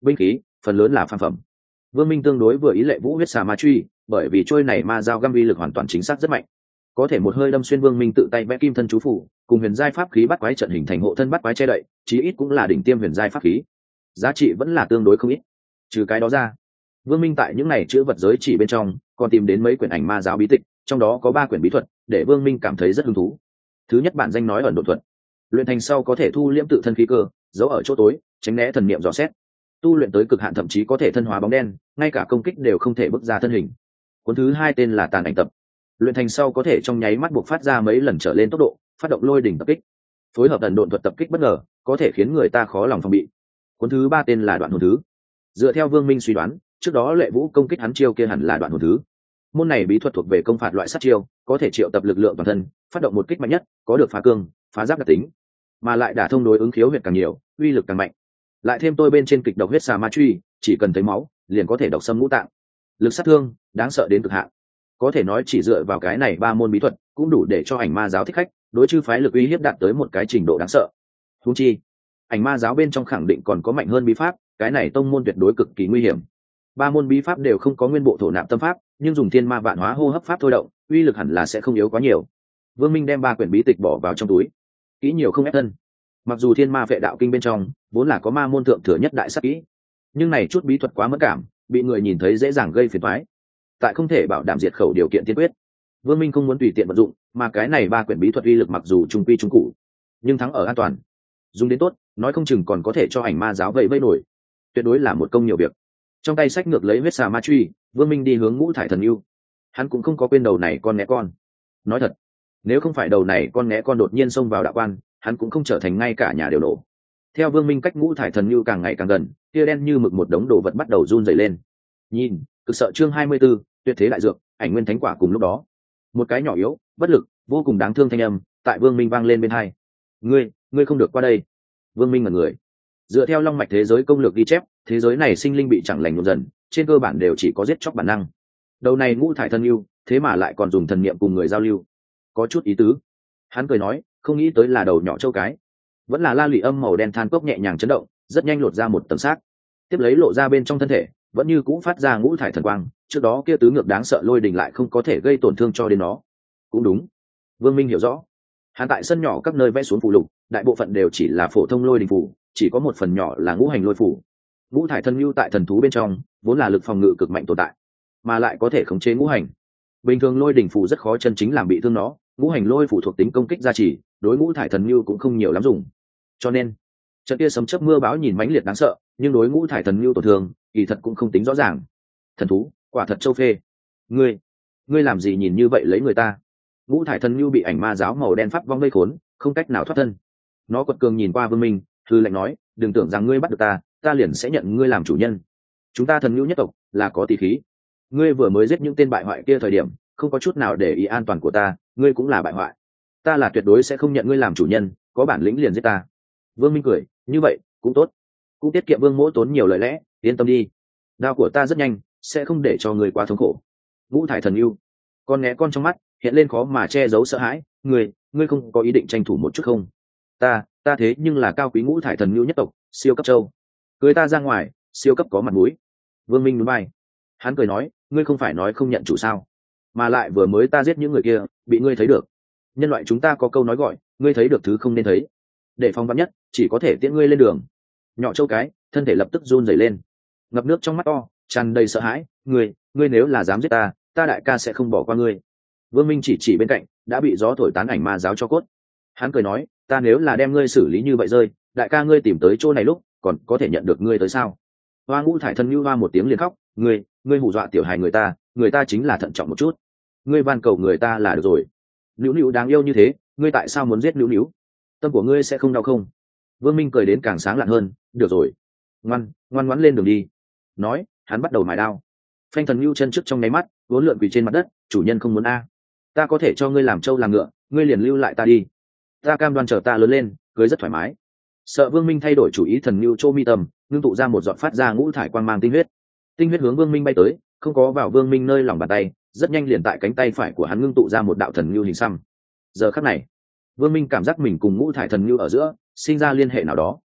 binh khí phần lớn là phàm phẩm. Vương Minh tương đối vừa ý Lệ Vũ huyết xà ma truy, bởi vì trôi này ma dao găm uy lực hoàn toàn chính xác rất mạnh, có thể một hơi đâm xuyên. Vương Minh tự tay vẽ kim thân chú phủ, cùng huyền giai pháp khí bắt quái trận hình thành hộ thân bắt quái che đậy, chí ít cũng là đỉnh tiêm huyền giai pháp khí, giá trị vẫn là tương đối không ít. Trừ cái đó ra, Vương Minh tại những này chữ vật giới chỉ bên trong còn tìm đến mấy quyển ảnh ma giáo bí tịch, trong đó có 3 quyển bí thuật để Vương Minh cảm thấy rất hứng thú. Thứ nhất bản danh nói ẩn độn thuật, luyện thành sau có thể thu liễm tự thân khí cơ, giấu ở chỗ tối, tránh né thần niệm dò xét, tu luyện tới cực hạn thậm chí có thể thân hóa bóng đen, ngay cả công kích đều không thể bước ra thân hình. Cuốn thứ 2 tên là tàn ảnh tập, luyện thành sau có thể trong nháy mắt buộc phát ra mấy lần trở lên tốc độ, phát động lôi đỉnh tập kích, phối hợp ẩn độn thuật tập kích bất ngờ, có thể khiến người ta khó lòng phòng bị. Cuốn thứ 3 tên là đoạn hồn thứ, dựa theo Vương Minh suy đoán, trước đó Lệ Vũ công kích hắn chiêu kia hẳn là đoạn hồn thứ. Môn này bí thuật thuộc về công phạt loại sát chiêu, có thể triệu tập lực lượng toàn thân, phát động một kích mạnh nhất, có được phá cương, phá giáp đặc tính, mà lại đả thông đối ứng khiếu huyệt càng nhiều, uy lực càng mạnh. Lại thêm tôi bên trên kịch độc huyết xà ma truy, chỉ cần thấy máu liền có thể độc xâm ngũ tạng, lực sát thương đáng sợ đến cực hạn. Có thể nói chỉ dựa vào cái này 3 môn bí thuật cũng đủ để cho ảnh ma giáo thích khách, đối chư phái lực uy hiếp đạt tới một cái trình độ đáng sợ. Huống chi ảnh ma giáo bên trong khẳng định còn có mạnh hơn bí pháp, cái này tông môn tuyệt đối cực kỳ nguy hiểm. 3 môn bí pháp đều không có nguyên bộ thổ nạp tâm pháp, nhưng dùng thiên ma vạn hóa hô hấp pháp thôi động, uy lực hẳn là sẽ không yếu quá nhiều. Vương Minh đem 3 quyển bí tịch bỏ vào trong túi, kỹ nhiều không ép thân. Mặc dù thiên ma vệ đạo kinh bên trong vốn là có ma môn thượng thừa nhất đại sát kỹ, nhưng này chút bí thuật quá mẫn cảm, bị người nhìn thấy dễ dàng gây phiền toái. Tại không thể bảo đảm diệt khẩu điều kiện tiên quyết, Vương Minh không muốn tùy tiện vận dụng, mà cái này 3 quyển bí thuật uy lực mặc dù trung quy trung cụ, nhưng thắng ở an toàn. Dùng đến tốt, nói không chừng còn có thể cho ảnh ma giáo vây nổi, tuyệt đối là một công nhiều việc. Trong tay sách ngược lấy huyết xà ma truy, Vương Minh đi hướng Ngũ Thải Thần Nưu. Hắn cũng không có quên đầu này con né con. Nói thật, nếu không phải đầu này con né con đột nhiên xông vào đạo quan, hắn cũng không trở thành ngay cả nhà đều nổ. Theo Vương Minh cách Ngũ Thải Thần Nưu càng ngày càng gần, kia đen như mực một đống đồ vật bắt đầu run rẩy lên. Nhìn, cực sợ chương 24, tuyệt thế đại dược, ảnh nguyên thánh quả. Cùng lúc đó, một cái nhỏ yếu, bất lực, vô cùng đáng thương thanh âm tại Vương Minh vang lên bên tai. Ngươi không được qua đây. Vương Minh ngẩn người. Dựa theo long mạch thế giới công lược ghi chép, thế giới này sinh linh bị chẳng lành nhuộm dần, trên cơ bản đều chỉ có giết chóc bản năng. Đầu này Ngũ Thải Thần Nưu, thế mà lại còn dùng thần niệm cùng người giao lưu, có chút ý tứ. Hắn cười nói, không nghĩ tới là đầu nhỏ châu cái. Vẫn là la lụy âm màu đen than cốc nhẹ nhàng chấn động, rất nhanh lột ra một tầng xác, tiếp lấy lộ ra bên trong thân thể, vẫn như cũ phát ra ngũ thải thần quang. Trước đó kia tứ ngược đáng sợ lôi đình lại không có thể gây tổn thương cho đến nó. Cũng đúng, Vương Minh hiểu rõ. Hắn tại sân nhỏ các nơi vẽ xuống phù lục, đại bộ phận đều chỉ là phổ thông lôi đình phù, chỉ có một phần nhỏ là ngũ hành lôi phù. Ngũ thải thần lưu tại thần thú bên trong vốn là lực phòng ngự cực mạnh tồn tại, mà lại có thể khống chế ngũ hành. Bình thường lôi đỉnh phù rất khó chân chính làm bị thương nó, ngũ hành lôi phù thuộc tính công kích gia trì, đối ngũ thải thần lưu cũng không nhiều lắm dùng. Cho nên trận kia sấm chớp mưa bão nhìn mãnh liệt đáng sợ, nhưng đối ngũ thải thần lưu tổn thương kỳ thật cũng không tính rõ ràng. Thần thú quả thật châu phê. Ngươi làm gì nhìn như vậy lấy người ta? Ngũ thải thần lưu bị ảnh ma giáo màu đen pháp vong vây khốn, không cách nào thoát thân. Nó quật cường nhìn qua Vương Minh, hư lạnh nói, đừng tưởng rằng ngươi bắt được ta liền sẽ nhận ngươi làm chủ nhân. Chúng ta thần lưu nhất tộc là có tỷ khí. Ngươi vừa mới giết những tên bại hoại kia thời điểm không có chút nào để ý an toàn của ta, ngươi cũng là bại hoại. Ta là tuyệt đối sẽ không nhận ngươi làm chủ nhân, có bản lĩnh liền giết ta. Vương Minh cười, như vậy cũng tốt, cũng tiết kiệm Vương Mỗ tốn nhiều lời lẽ, yên tâm đi, đao của ta rất nhanh, sẽ không để cho ngươi quá thống khổ. Ngũ thải thần lưu, con nghe con trong mắt hiện lên khó mà che giấu sợ hãi. Ngươi không có ý định tranh thủ một chút không? Ta thế nhưng là cao quý ngũ thải thần lưu nhất tộc, siêu cấp châu, cưới ta ra ngoài, siêu cấp có mặt mũi. Vương Minh núi bay, hắn cười nói, ngươi không phải nói không nhận chủ sao? Mà lại vừa mới ta giết những người kia bị ngươi thấy được. Nhân loại chúng ta có câu nói gọi, ngươi thấy được thứ không nên thấy, để phòng vắn nhất chỉ có thể tiễn ngươi lên đường. Nhỏ châu cái thân thể lập tức run rẩy lên, ngập nước trong mắt to tràn đầy sợ hãi. Ngươi nếu là dám giết ta đại ca sẽ không bỏ qua ngươi. Vương Minh chỉ bên cạnh đã bị gió thổi tán ảnh ma giáo cho cốt. Hắn cười nói, ta nếu là đem ngươi xử lý như vậy rơi, đại ca ngươi tìm tới chỗ này lúc còn có thể nhận được ngươi tới sao? Hoa ngũ thải thần lưu hoa một tiếng liền khóc, ngươi hù dọa tiểu hài người ta chính là thận trọng một chút, ngươi van cầu người ta là được rồi. Nữu nữu đáng yêu như thế, ngươi tại sao muốn giết nữu nữu? Tâm của ngươi sẽ không đau không? Vương Minh cười đến càng sáng lạn hơn, được rồi, ngoan ngoãn lên đường đi. Nói, hắn bắt đầu mài đao. Phanh thần lưu chân trước trong nháy mắt uốn lượn quỳ trên mặt đất, chủ nhân không muốn ta có thể cho ngươi làm trâu làm ngựa, ngươi liền lưu lại ta đi, ta cam đoan chờ ta lớn lên cưới rất thoải mái. Sợ Vương Minh thay đổi chủ ý, thần lưu chỗ mi tầm ngưng tụ ra một giọt phát ra ngũ thải quang mang tinh huyết hướng Vương Minh bay tới, không có vào Vương Minh nơi lòng bàn tay, rất nhanh liền tại cánh tay phải của hắn ngưng tụ ra một đạo thần lưu hình xăm. Giờ khắc này Vương Minh cảm giác mình cùng ngũ thải thần lưu ở giữa sinh ra liên hệ nào đó.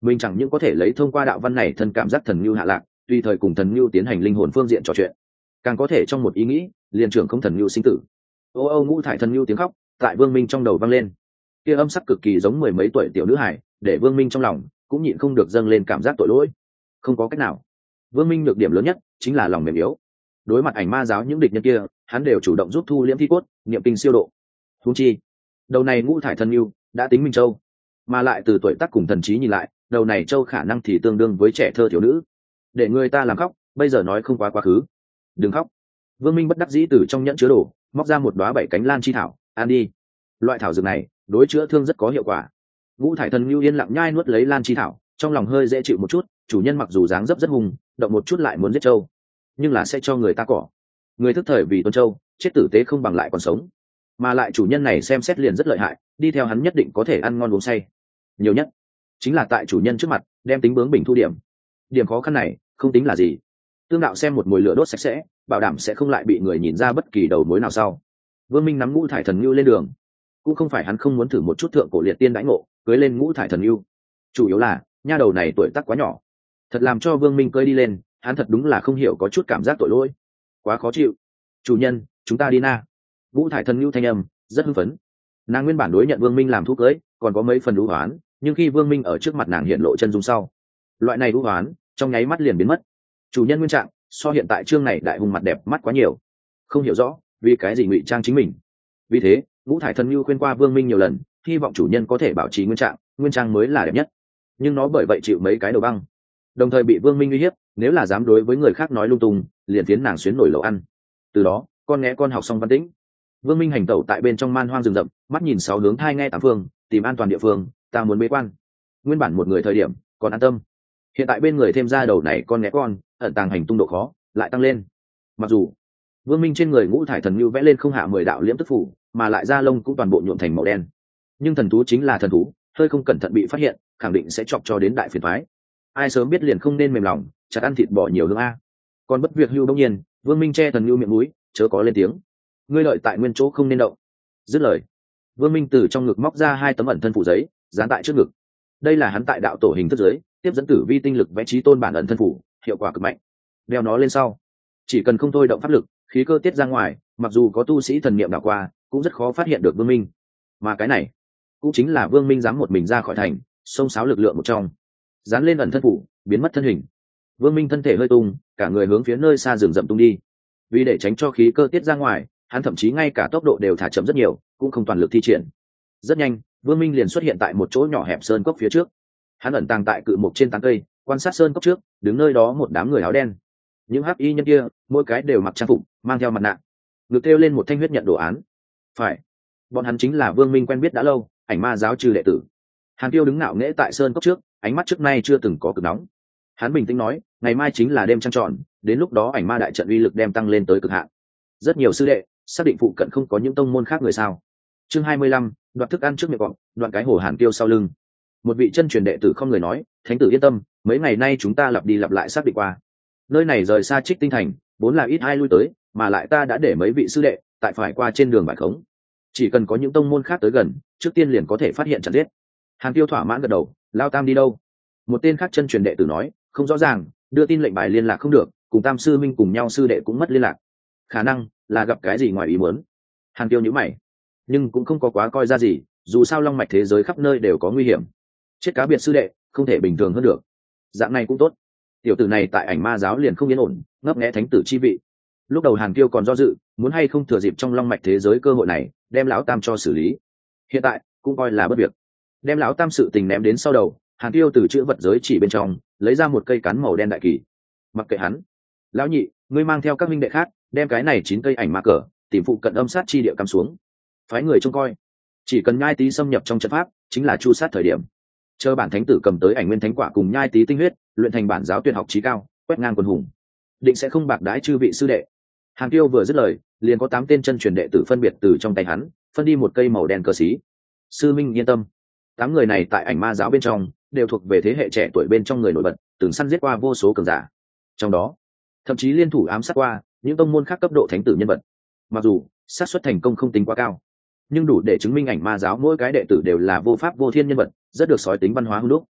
mình chẳng những có thể lấy thông qua đạo văn này thân cảm giác thần lưu hạ lạc, tùy thời cùng thần lưu tiến hành linh hồn phương diện trò chuyện, càng có thể trong một ý nghĩ liền trưởng không thần lưu sinh tử. Ô ngũ thải thần lưu tiếng khóc tại Vương Minh trong đầu vang lên, kia âm sắc cực kỳ giống mười mấy tuổi tiểu nữ hải, để Vương Minh trong lòng cũng nhịn không được dâng lên cảm giác tội lỗi. Không có cách nào, Vương Minh nhược điểm lớn nhất chính là lòng mềm yếu. Đối mặt ảnh ma giáo những địch nhân kia, hắn đều chủ động giúp thu liễm thi cốt, niệm kinh siêu độ. Huống chi đầu này ngũ thải thần lưu đã tính minh châu, mà lại từ tuổi tác cùng thần trí nhìn lại, đầu này châu khả năng thì tương đương với trẻ thơ thiếu nữ. Để người ta làm khóc, bây giờ nói không quá khứ. Đừng khóc. Vương Minh bất đắc dĩ từ trong nhẫn chứa đồ móc ra một đóa bảy cánh lan chi thảo, ăn đi. Loại thảo dược này đối chữa thương rất có hiệu quả. Ngũ thải thần lưu yên lặng nhai nuốt lấy lan chi thảo, trong lòng hơi dễ chịu một chút. Chủ nhân mặc dù dáng dấp rất hung, động một chút lại muốn giết châu, nhưng là sẽ cho người ta cỏ. Người thức thời vì tuân châu, chết tử tế không bằng lại còn sống. Mà lại chủ nhân này xem xét liền rất lợi hại, đi theo hắn nhất định có thể ăn ngon uống say. Nhiều nhất chính là tại chủ nhân trước mặt đem tính bướng bình thu điểm. Điểm khó khăn này không tính là gì. Tương đạo xem một mồi lửa đốt sạch sẽ, bảo đảm sẽ không lại bị người nhìn ra bất kỳ đầu mối nào sau. Vương Minh nắm ngũ thải thần lưu lên đường, cũng không phải hắn không muốn thử một chút thượng cổ liệt tiên đãi ngộ cưới lên ngũ thải thần lưu, chủ yếu là nha đầu này tuổi tác quá nhỏ, thật làm cho Vương Minh cưới đi lên, hắn thật đúng là không hiểu, có chút cảm giác tội lỗi, quá khó chịu. Chủ nhân, chúng ta đi na. Ngũ thải thần lưu thanh âm rất hưng phấn. Nàng nguyên bản đối nhận Vương Minh làm thú cưới còn có mấy phần đũ hoán, nhưng khi Vương Minh ở trước mặt nàng hiện lộ chân dung sau, loại này đũ hoán trong nháy mắt liền biến mất. Chủ nhân nguyên trạng so hiện tại chương này đại hùng mặt đẹp mắt quá nhiều, không hiểu rõ vì cái gì ngụy trang chính mình. Vì thế ngũ thải thần lưu khuyên qua Vương Minh nhiều lần, hy vọng chủ nhân có thể bảo trì nguyên trang mới là đẹp nhất, nhưng nó bởi vậy chịu mấy cái đầu băng, đồng thời bị Vương Minh uy hiếp, nếu là dám đối với người khác nói lung tung liền phiến nàng xuyến nổi lẩu ăn. Từ đó con nghe con học xong văn tĩnh. Vương Minh hành tẩu tại bên trong man hoang rừng rậm, mắt nhìn sáu hướng, thai nghe tám phương, tìm an toàn địa phương. Ta muốn bế quan. Nguyên bản một người thời điểm còn an tâm, hiện tại bên người thêm ra đầu này con nghe con, ẩn tàng hành tung độ khó lại tăng lên. Mặc dù Vương Minh trên người ngũ thải thần lưu vẽ lên không hạ 10 đạo liễm tức phủ, mà lại da lông cũng toàn bộ nhuộm thành màu đen, nhưng thần thú chính là thần thú, hơi không cẩn thận bị phát hiện khẳng định sẽ chọc cho đến đại phiền toái. Ai sớm biết liền không nên mềm lòng, chặt ăn thịt bò nhiều hương a. Còn bất việc hưu đông nhiên, Vương Minh che thần lưu miệng mũi, chớ có lên tiếng. Ngươi lợi tại nguyên chỗ không nên động. Dứt lời, Vương Minh từ trong ngực móc ra 2 tấm ẩn thân phủ giấy, dán tại trước ngực. Đây là hắn tại đạo tổ hình thức giới tiếp dẫn tử vi tinh lực vẽ trí tôn bản ẩn thân phủ, hiệu quả cực mạnh. Đeo nó lên sau, chỉ cần không thôi động pháp lực, khí cơ tiết ra ngoài, mặc dù có tu sĩ thần niệm đảo qua cũng rất khó phát hiện được Vương Minh. Mà cái này cũng chính là Vương Minh dám một mình ra khỏi thành, xông xáo lực lượng một trong. Dán lên ẩn thân phủ, biến mất thân hình. Vương Minh thân thể hơi tung, cả người hướng phía nơi xa rừng rậm tung đi. Vì để tránh cho khí cơ tiết ra ngoài, hắn thậm chí ngay cả tốc độ đều thả chậm rất nhiều, cũng không toàn lực thi triển. Rất nhanh, Vương Minh liền xuất hiện tại một chỗ nhỏ hẹp sơn cốc phía trước. Hắn ẩn tàng tại cự mục trên tán cây, quan sát sơn cốc trước, đứng nơi đó một đám người áo đen. Những hắc y nhân kia, mỗi cái đều mặc trang phục, mang theo mặt nạ, ngực treo lên một thanh huyết nhận đồ án. Phải, bọn hắn chính là Vương Minh quen biết đã lâu, ảnh ma giáo trừ đệ tử. Hàn Tiêu đứng ngạo nghễ tại sơn cốc trước, ánh mắt trước nay chưa từng có cực nóng. Hắn bình tĩnh nói, ngày mai chính là đêm trăng tròn, đến lúc đó ảnh ma đại trận uy lực đem tăng lên tới cực hạn. Rất nhiều sư đệ xác định phụ cận không có những tông môn khác người sao? Chương 25, đoạt thức ăn trước miệng cọp, đoạn cái hổ Hàn Tiêu sau lưng. Một vị chân truyền đệ tử không người nói, thánh tử yên tâm, mấy ngày nay chúng ta lặp đi lặp lại xác định qua. Nơi này rời xa Trích Tinh thành, vốn là ít ai lui tới, mà lại ta đã để mấy vị sư đệ tại phải qua trên đường bài khống. Chỉ cần có những tông môn khác tới gần, trước tiên liền có thể phát hiện chặn giết. Hàn Tiêu thỏa mãn gật đầu, Lao Tam đi đâu? Một tên khác chân truyền đệ tử nói, không rõ ràng, đưa tin lệnh bài liên lạc không được, cùng Tam sư minh cùng nhau sư đệ cũng mất liên lạc. Khả năng là gặp cái gì ngoài ý muốn. Hàn Tiêu nhíu mày, nhưng cũng không có quá coi ra gì, dù sao long mạch thế giới khắp nơi đều có nguy hiểm. Chết cá biệt sư đệ không thể bình thường hơn được. Dạng này cũng tốt. Tiểu tử này tại ảnh ma giáo liền không yên ổn, ngấp nghé thánh tử chi vị. Lúc đầu Hàn Tiêu còn do dự, muốn hay không thừa dịp trong long mạch thế giới cơ hội này đem lão Tam cho xử lý. Hiện tại cũng coi là bất việc. Đem lão Tam sự tình ném đến sau đầu, Hàn Tiêu từ chữ vật giới chỉ bên trong lấy ra một cây cán màu đen đại kỳ. Mặc kệ hắn, lão nhị, ngươi mang theo các minh đệ khác, đem cái này 9 cây ảnh ma cờ tìm phụ cận âm sát chi địa cắm xuống, phái người trông coi. Chỉ cần nhai tí xâm nhập trong trận pháp, chính là chu sát thời điểm. Chờ bản thánh tử cầm tới ảnh nguyên thánh quả cùng nhai tí tinh huyết, luyện thành bản giáo tuyệt học chí cao, quét ngang quần hùng, định sẽ không bạc đãi chư vị sư đệ. Hàn Tiêu vừa dứt lời, liền có 8 tên chân truyền đệ tử phân biệt từ trong tay hắn phân đi một cây màu đen cờ xí. Sư minh yên tâm, 8 người này tại ảnh ma giáo bên trong đều thuộc về thế hệ trẻ tuổi bên trong người nổi bật, từng săn giết qua vô số cường giả, trong đó thậm chí liên thủ ám sát qua những tông môn khác cấp độ thánh tử nhân vật. Mặc dù xác suất thành công không tính quá cao, nhưng đủ để chứng minh ảnh ma giáo mỗi cái đệ tử đều là vô pháp vô thiên nhân vật, rất được sói tính văn hóa hung đúc.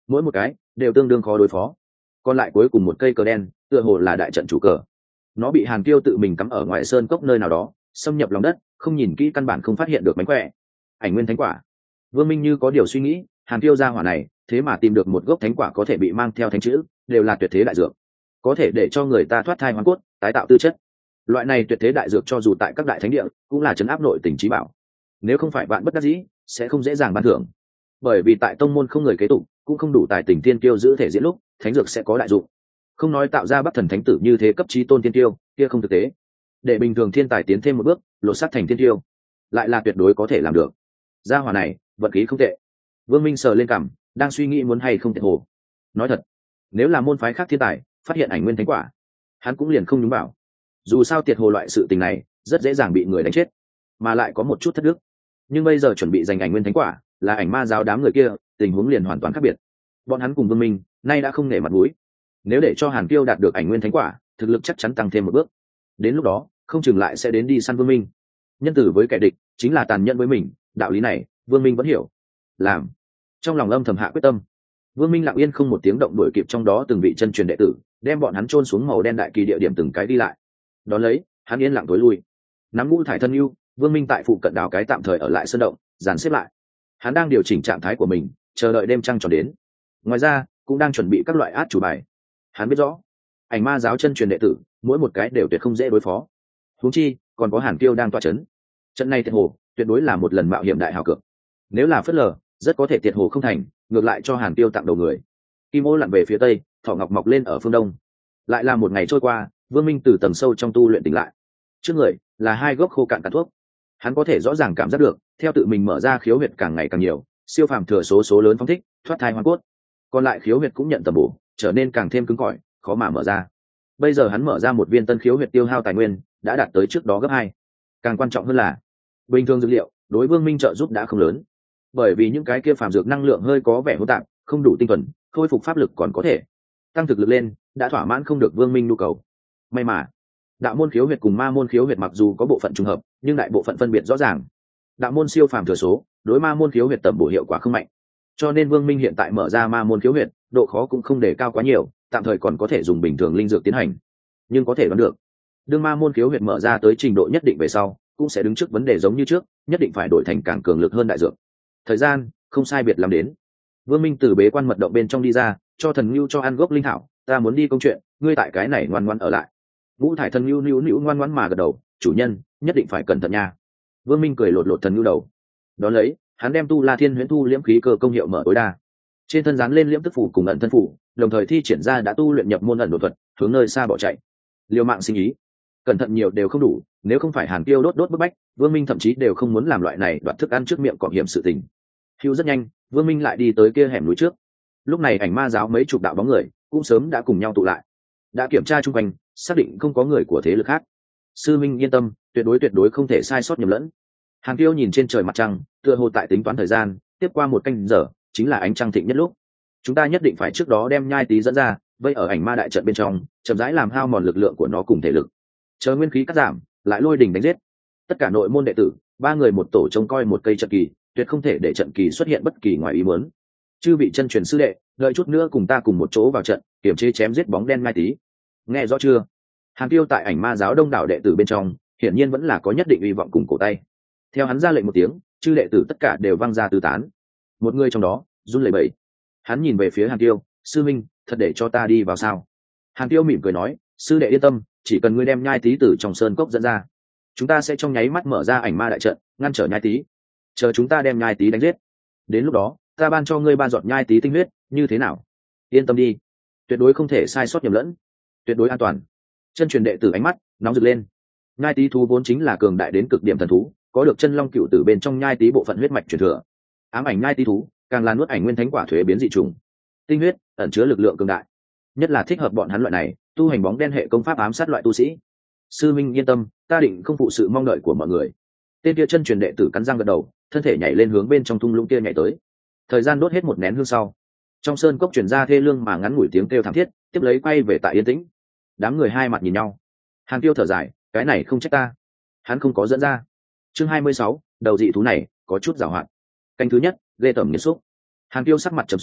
mỗi một cái đều tương đương khó đối phó. Còn lại cuối cùng một cây cờ đen tựa hồ là đại trận chủ cờ, nó bị Hàn Tiêu tự mình cắm ở ngoài sơn cốc nơi nào đó, xâm nhập lòng đất, không nhìn kỹ căn bản không phát hiện được mánh khỏe. Ảnh nguyên thánh quả. Vương Minh như có điều suy nghĩ, Hàn Tiêu ra hỏa này thế mà tìm được một gốc thánh quả có thể bị mang theo thánh chữ, đều là tuyệt thế đại dược, có thể để cho người ta thoát thai hoàn cốt, tái tạo tư chất. Loại này tuyệt thế đại dược cho dù tại các đại thánh địa cũng là trấn áp nội tình trí bảo, nếu không phải vạn bất đắc dĩ sẽ không dễ dàng ban thưởng. Bởi vì tại tông môn không người kế tục, cũng không đủ tài tình tiên tiêu giữ thể diễn lúc thánh dược sẽ có đại dụng. Không nói tạo ra bắc thần thánh tử như thế cấp trí tôn tiên tiêu kia không thực tế, để bình thường thiên tài tiến thêm một bước lột xác thành tiên tiêu lại là tuyệt đối có thể làm được. Gia hỏa này vận khí không tệ. Vương Minh sờ lên cằm, đang suy nghĩ muốn hay không tiệt hồ. Nói thật, nếu là môn phái khác thiên tài phát hiện ảnh nguyên thánh quả, hắn cũng liền không đúng bảo. Dù sao tiệt hồ loại sự tình này rất dễ dàng bị người đánh chết, mà lại có một chút thất đức. Nhưng bây giờ chuẩn bị giành ảnh nguyên thánh quả là ảnh ma giáo đám người kia, tình huống liền hoàn toàn khác biệt. Bọn hắn cùng Vương Minh nay đã không nể mặt mũi, nếu để cho Hàn Kiêu đạt được ảnh nguyên thánh quả, thực lực chắc chắn tăng thêm một bước. Đến lúc đó không chừng lại sẽ đến đi săn Vương Minh. Nhân tử với kẻ địch chính là tàn nhẫn với mình, đạo lý này Vương Minh vẫn hiểu. Làm trong lòng âm thầm hạ quyết tâm, Vương Minh lặng yên không một tiếng động đuổi kịp trong đó từng vị chân truyền đệ tử, đem bọn hắn chôn xuống màu đen đại kỳ địa điểm từng cái đi lại. Đón lấy hắn yên lặng tối lui, nắm ngũ thải thân yêu. Vương Minh tại phụ cận đào cái tạm thời ở lại sơn động, dàn xếp lại. Hắn đang điều chỉnh trạng thái của mình, chờ đợi đêm trăng tròn đến. Ngoài ra cũng đang chuẩn bị các loại át chủ bài. Hắn biết rõ ảnh ma giáo chân truyền đệ tử mỗi một cái đều tuyệt không dễ đối phó, huống chi còn có Hàn Kiêu đang tọa chấn. Trận này tiệt hồ tuyệt đối là một lần mạo hiểm đại hào cược, nếu là phớt lờ rất có thể tiệt hồ không thành, ngược lại cho Hàn Kiêu tặng đầu người. Kim ô lặn về phía tây, thỏ ngọc mọc lên ở phương đông. Lại là một ngày trôi qua, Vương Minh từ tầng sâu trong tu luyện tỉnh lại. Trước người là hai gốc khô cạn cạn thuốc. Hắn có thể rõ ràng cảm giác được theo tự mình mở ra khiếu huyệt càng ngày càng nhiều, siêu phàm thừa số lớn phóng thích, thoát thai hoàn cốt. Còn lại khiếu huyệt cũng nhận tầm bổ, trở nên càng thêm cứng cỏi, khó mà mở ra. Bây giờ hắn mở ra một viên tân khiếu huyệt tiêu hao tài nguyên đã đạt tới trước đó gấp 2. Càng quan trọng hơn là bình thường dược liệu đối Vương Minh trợ giúp đã không lớn, bởi vì những cái kia phàm dược năng lượng hơi có vẻ hỗn tạp, không đủ tinh thuần, khôi phục pháp lực còn có thể, tăng thực lực lên đã thỏa mãn không được Vương Minh nhu cầu. May mà đạo môn khiếu huyệt cùng ma môn khiếu huyệt mặc dù có bộ phận trùng hợp, nhưng đại bộ phận phân biệt rõ ràng. Đạo môn siêu phàm thừa số đối ma môn khiếu huyệt tầm bổ hiệu quả không mạnh, cho nên Vương Minh hiện tại mở ra ma môn khiếu huyệt độ khó cũng không để cao quá nhiều, tạm thời còn có thể dùng bình thường linh dược tiến hành. Nhưng có thể đoán được, đương ma môn khiếu huyệt mở ra tới trình độ nhất định về sau, cũng sẽ đứng trước vấn đề giống như trước, nhất định phải đổi thành càng cường lực hơn đại dược. Thời gian không sai biệt làm đến, Vương Minh từ bế quan mật động bên trong đi ra, cho thần Nưu cho ăn gốc linh thảo, ta muốn đi công chuyện, ngươi tại cái này ngoan ngoãn ở lại. Ngũ thải thần Nưu nữu ngoan ngoãn mà gật đầu, chủ nhân nhất định phải cẩn thận nha. Vương Minh cười lột lột thần Nưu đầu. Đón lấy hắn đem tu La Thiên Huyễn Thu liễm khí cơ công hiệu mở tối đa, trên thân dán lên liễm tức phủ cùng ẩn thân phủ, đồng thời thi triển ra đã tu luyện nhập môn ẩn đột thuật, hướng nơi xa bỏ chạy. Liều mạng sinh ý, cẩn thận nhiều đều không đủ, nếu không phải Hàn Kiêu đốt bức bách, Vương Minh thậm chí đều không muốn làm loại này đoạt thức ăn trước miệng cọp hiểm sự tình. Hưu rất nhanh, Vương Minh lại đi tới kia hẻm núi trước. Lúc này ảnh ma giáo mấy chục đạo bóng người cũng sớm đã cùng nhau tụ lại, đã kiểm tra chung quanh, xác định không có người của thế lực khác. Sư minh yên tâm, tuyệt đối không thể sai sót nhầm lẫn. Hàn Kiêu nhìn trên trời mặt trăng, tựa hồ tại tính toán thời gian, tiếp qua 1 canh giờ chính là ánh trăng thịnh nhất lúc. Chúng ta nhất định phải trước đó đem nhai tí dẫn ra, vây ở ảnh ma đại trận bên trong, chậm rãi làm hao mòn lực lượng của nó cùng thể lực. Chờ nguyên khí cắt giảm, lại lôi đình đánh giết. Tất cả nội môn đệ tử, 3 người một tổ trông coi một cây trận kỳ, tuyệt không thể để trận kỳ xuất hiện bất kỳ ngoài ý muốn. Chư vị chân truyền sư đệ, đợi chút nữa cùng ta cùng một chỗ vào trận, kiểm chế chém giết bóng đen nhai tí. Nghe rõ chưa? Hàn Kiêu tại ảnh ma giáo đông đảo đệ tử bên trong, hiển nhiên vẫn là có nhất định hy vọng cùng cổ tay. Theo hắn ra lệnh một tiếng, chư đệ tử tất cả đều văng ra tứ tán. Một người trong đó run lẩy bẩy, hắn nhìn về phía Hàn Kiêu, sư minh, thật để cho ta đi vào sao? Hàn Kiêu mỉm cười nói, sư đệ yên tâm, chỉ cần ngươi đem nhai tí từ trong sơn cốc dẫn ra, chúng ta sẽ trong nháy mắt mở ra ảnh ma đại trận, ngăn trở nhai tí. Chờ chúng ta đem nhai tí đánh giết, đến lúc đó ta ban cho ngươi 3 giọt nhai tí tinh huyết, như thế nào? Yên tâm đi, tuyệt đối không thể sai sót nhầm lẫn, tuyệt đối an toàn. Chân truyền đệ tử ánh mắt nóng rực lên. Nhai tí thú vốn chính là cường đại đến cực điểm thần thú, có được chân long cựu tử bên trong nhai tí bộ phận huyết mạch truyền thừa. Ám ảnh nhai tí thú càng là nuốt ảnh nguyên thánh quả thuế biến dị trùng, tinh huyết ẩn chứa lực lượng cường đại, nhất là thích hợp bọn hắn loại này tu hành bóng đen hệ công pháp ám sát loại tu sĩ. Sư minh yên tâm, ta định không phụ sự mong đợi của mọi người. Tên kia chân truyền đệ tử cắn răng gật đầu, thân thể nhảy lên hướng bên trong thung lũng kia nhảy tới. Thời gian đốt hết 1 nén hương sau, trong sơn cốc truyền ra thê lương mà ngắn ngủi tiếng kêu thảm thiết, tiếp lấy quay về tại yên tĩnh. Đám người hai mặt nhìn nhau. Hàn Kiêu thở dài, cái này không trách ta, hắn không có dẫn ra. Chương 26, đầu dị thú này có chút giàu hạn. Canh thứ nhất, ghê tởm nghiệt xúc. Hàn Kiêu sắc mặt trầm xuống,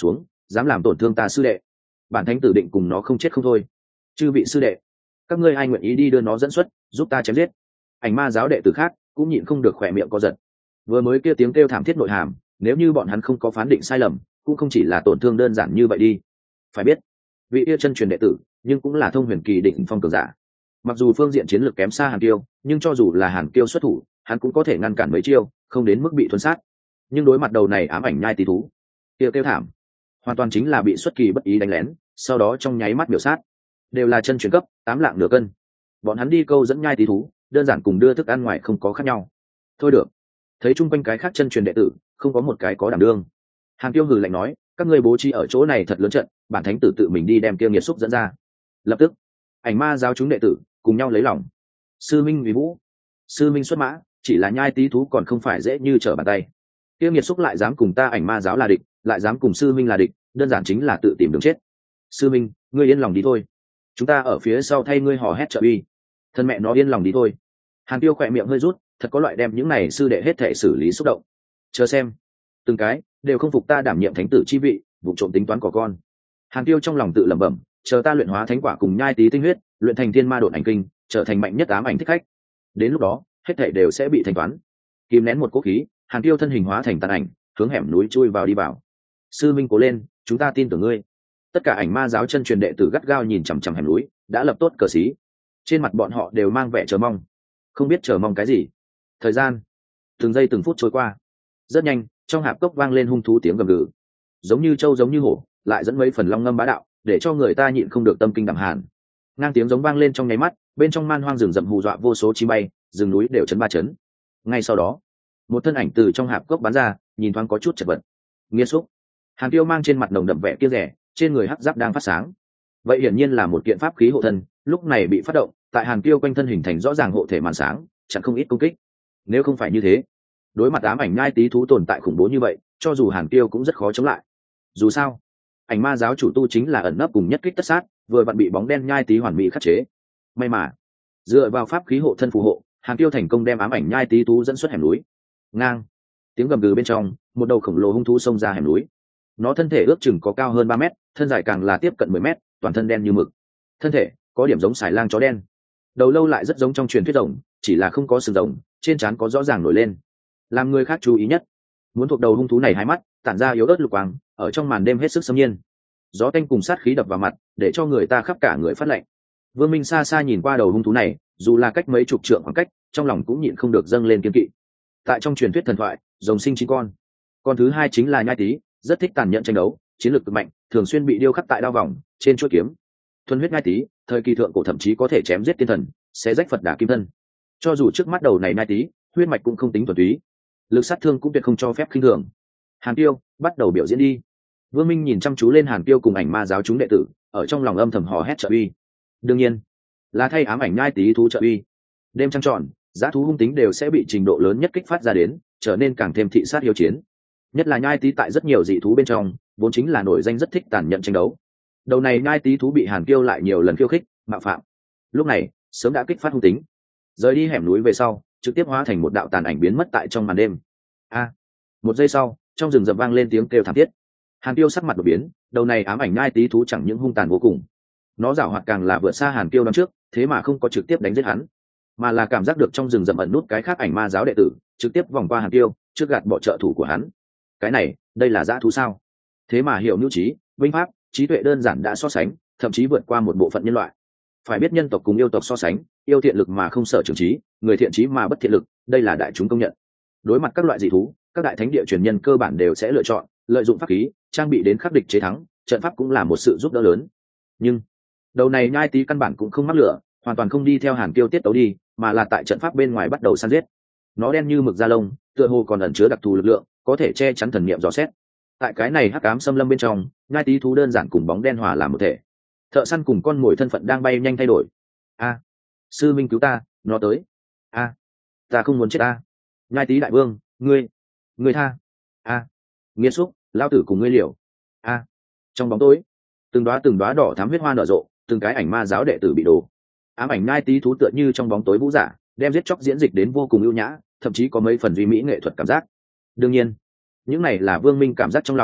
dám làm tổn thương ta sư đệ, bản thánh tử định cùng nó không chết không thôi. Chư vị sư đệ, các ngươi ai nguyện ý đi đưa nó dẫn xuất, giúp ta chém giết? Ảnh ma giáo đệ tử khác cũng nhịn không được khỏe miệng co giật. Vừa mới kia tiếng kêu thảm thiết nội hàm, nếu như bọn hắn không có phán định sai lầm, cũng không chỉ là tổn thương đơn giản như vậy đi. Phải biết, vị kia chân truyền đệ tử nhưng cũng là thông huyền kỳ định phong cường giả. Mặc dù phương diện chiến lược kém xa Hàn Kiêu, nhưng cho dù là Hàn Kiêu xuất thủ, hắn cũng có thể ngăn cản mấy chiêu, không đến mức bị thuần sát. Nhưng đối mặt đầu này ám ảnh nhai tí thú, kêu thảm, hoàn toàn chính là bị xuất kỳ bất ý đánh lén, sau đó trong nháy mắt biểu sát. Đều là chân truyền cấp 8 lạng nửa cân, bọn hắn đi câu dẫn nhai tí thú, đơn giản cùng đưa thức ăn ngoài không có khác nhau. Thôi được, thấy chung quanh cái khác chân truyền đệ tử không có một cái có đảm đương, Hàn Kiêu hừ lạnh nói, các ngươi bố trí ở chỗ này thật lớn trận, bản thánh tử tự mình đi đem kia nghiệt xúc dẫn ra. Lập tức, ảnh ma giáo chúng đệ tử cùng nhau lấy lòng. Sư minh vì vũ, sư minh xuất mã, chỉ là nhai tí thú còn không phải dễ như trở bàn tay. Kia nghiệt xúc lại dám cùng ta ảnh ma giáo là địch, lại dám cùng sư minh là địch, đơn giản chính là tự tìm đường chết. Sư minh, ngươi yên lòng đi thôi, chúng ta ở phía sau thay ngươi hò hét trợ uy. Thân mẹ nó yên lòng đi thôi. Hàn Tiêu khỏe miệng hơi rút, thật có loại đem những này sư đệ hết thể xử lý xúc động. Chờ xem, từng cái đều không phục ta đảm nhiệm thánh tử chi vị, vụ trộm tính toán của con. Hàn Tiêu trong lòng tự lẩm bẩm, chờ ta luyện hóa thánh quả cùng nhai tí tinh huyết, luyện thành thiên ma độn ảnh kinh, trở thành mạnh nhất ám ảnh thích khách. Đến lúc đó, hết thể đều sẽ bị thanh toán. Kìm nén một cố khí, Hàn Tiêu thân hình hóa thành tàn ảnh, hướng hẻm núi chui vào đi vào. Sư minh cố lên, chúng ta tin tưởng ngươi. Tất cả ảnh ma giáo chân truyền đệ tử gắt gao nhìn chằm chằm hẻm núi, đã lập tốt cờ xí. Trên mặt bọn họ đều mang vẻ chờ mong, không biết chờ mong cái gì. Thời gian từng giây từng phút trôi qua, rất nhanh trong hạp cốc vang lên hung thú tiếng gầm gừ, giống như trâu giống như hổ, lại dẫn mấy phần long ngâm bá đạo, để cho người ta nhịn không được tâm kinh đẳng hàn. Ngang tiếng giống vang lên trong nháy mắt, bên trong man hoang rừng rậm hù dọa vô số chim bay, rừng núi đều chấn ba chấn. Ngay sau đó, một thân ảnh từ trong hạp cốc bắn ra, nhìn thoáng có chút chật vật. Nghiên xúc. Hàn Tiêu mang trên mặt nồng đậm vẻ kia rẻ, trên người hắc giáp đang phát sáng. Vậy hiển nhiên là một kiện pháp khí hộ thân, lúc này bị phát động, tại Hàn Tiêu quanh thân hình thành rõ ràng hộ thể màn sáng, chẳng không ít công kích. Nếu không phải như thế, đối mặt ám ảnh nhai tí thú tồn tại khủng bố như vậy, cho dù Hàn Tiêu cũng rất khó chống lại. Dù sao, ảnh ma giáo chủ tu chính là ẩn nấp cùng nhất kích tất sát, vừa vặn bị bóng đen nhai tí hoàn mỹ khắc chế. May mà dựa vào pháp khí hộ thân phù hộ, Hàn Tiêu thành công đem ám ảnh nhai tí thú dẫn xuất hẻm núi. Ngang tiếng gầm gừ bên trong, một đầu khổng lồ hung thú xông ra hẻm núi. Nó thân thể ước chừng có cao hơn 3 mét, thân dài càng là tiếp cận 10 mét, toàn thân đen như mực. Thân thể có điểm giống sải lang chó đen, đầu lâu lại rất giống trong truyền thuyết rồng, chỉ là không có sừng rồng, trên trán có rõ ràng nổi lên. Làm người khác chú ý nhất, muốn thuộc đầu hung thú này hai mắt tản ra yếu ớt lục quang, ở trong màn đêm hết sức xâm nhiên. Gió tanh cùng sát khí đập vào mặt, để cho người ta khắp cả người phát lạnh. Vương Minh xa xa nhìn qua đầu hung thú này, dù là cách mấy chục trượng khoảng cách, trong lòng cũng nhịn không được dâng lên kiên kỵ. Tại trong truyền thuyết thần thoại, rồng sinh 9 con thứ hai chính là nhai tí, rất thích tàn nhẫn tranh đấu, chiến lược cực mạnh, thường xuyên bị điêu khắc tại đao vòng trên chuôi kiếm. Thuần huyết nhai tí, thời kỳ thượng cổ thậm chí có thể chém giết tiên thần, xé rách Phật đà kim thân. Cho dù trước mắt đầu này nhai tí, huyết mạch cũng không tính thuần túy, lực sát thương cũng tuyệt không cho phép khinh thường. Hàn Tiêu, bắt đầu biểu diễn đi. Vương Minh nhìn chăm chú lên Hàn Tiêu cùng ảnh ma giáo chúng đệ tử, ở trong lòng âm thầm hò hét trợ uy. Đương nhiên, là thay ám ảnh nhai tí thú trợ uy. Đêm trăng tròn, giá thú hung tính đều sẽ bị trình độ lớn nhất kích phát ra đến, trở nên càng thêm thị sát hiếu chiến. Nhất là nhai tí tại rất nhiều dị thú bên trong, vốn chính là nổi danh rất thích tàn nhẫn tranh đấu. Đầu này nhai tí thú bị Hàn Tiêu lại nhiều lần khiêu khích, mạo phạm. Lúc này, sớm đã kích phát hung tính. Rời đi hẻm núi về sau, trực tiếp hóa thành một đạo tàn ảnh biến mất tại trong màn đêm. Một giây sau, trong rừng rậm vang lên tiếng kêu thảm thiết. Hàn Tiêu sắc mặt đột biến, đầu này ám ảnh nhai tí thú chẳng những hung tàn vô cùng, nó giảo hoạt càng là vượt xa Hàn Tiêu năm trước, thế mà không có trực tiếp đánh giết hắn, mà là cảm giác được trong rừng rậm ẩn nút cái khác ảnh ma giáo đệ tử, trực tiếp vòng qua Hàn Tiêu, trước gạt bỏ trợ thủ của hắn. Cái này, đây là dã thú sao? Thế mà hiểu nhu trí, binh pháp, trí tuệ đơn giản đã so sánh, thậm chí vượt qua một bộ phận nhân loại. Phải biết nhân tộc cùng yêu tộc so sánh, yêu thiện lực mà không sợ trường trí, người thiện trí mà bất thiện lực, đây là đại chúng công nhận. Đối mặt các loại dị thú, các đại thánh địa truyền nhân cơ bản đều sẽ lựa chọn lợi dụng pháp khí, trang bị đến khắc địch chế thắng, trận pháp cũng là một sự giúp đỡ lớn. Nhưng đầu này nhai tí căn bản cũng không mắc lửa, hoàn toàn không đi theo Hàn Tiêu tiết tấu đi, mà là tại trận pháp bên ngoài bắt đầu săn giết. Nó đen như mực da lông, tựa hồ còn ẩn chứa đặc thù lực lượng, có thể che chắn thần niệm dò xét. Tại cái này hắc ám xâm lâm bên trong, nhai tí thú đơn giản cùng bóng đen hòa làm một thể. Thợ săn cùng con mồi thân phận đang bay nhanh thay đổi. Sư minh cứu ta, nó tới. Ta không muốn chết ta. Nhai tí đại vương, ngươi tha. Nghiên xúc, lao tử cùng ngươi liều. Trong bóng tối, từng đóa đỏ thắm huyết hoa nở rộ, từng cái ảnh ma giáo đệ tử bị đổ. Ám ảnh nhai tí thú tựa như trong bóng tối vũ giả, đem giết chóc diễn dịch đến vô cùng ưu nhã, thậm chí có mấy phần duy mỹ nghệ thuật cảm giác. Đương nhiên, những này là Vương Minh cảm giác trong lòng,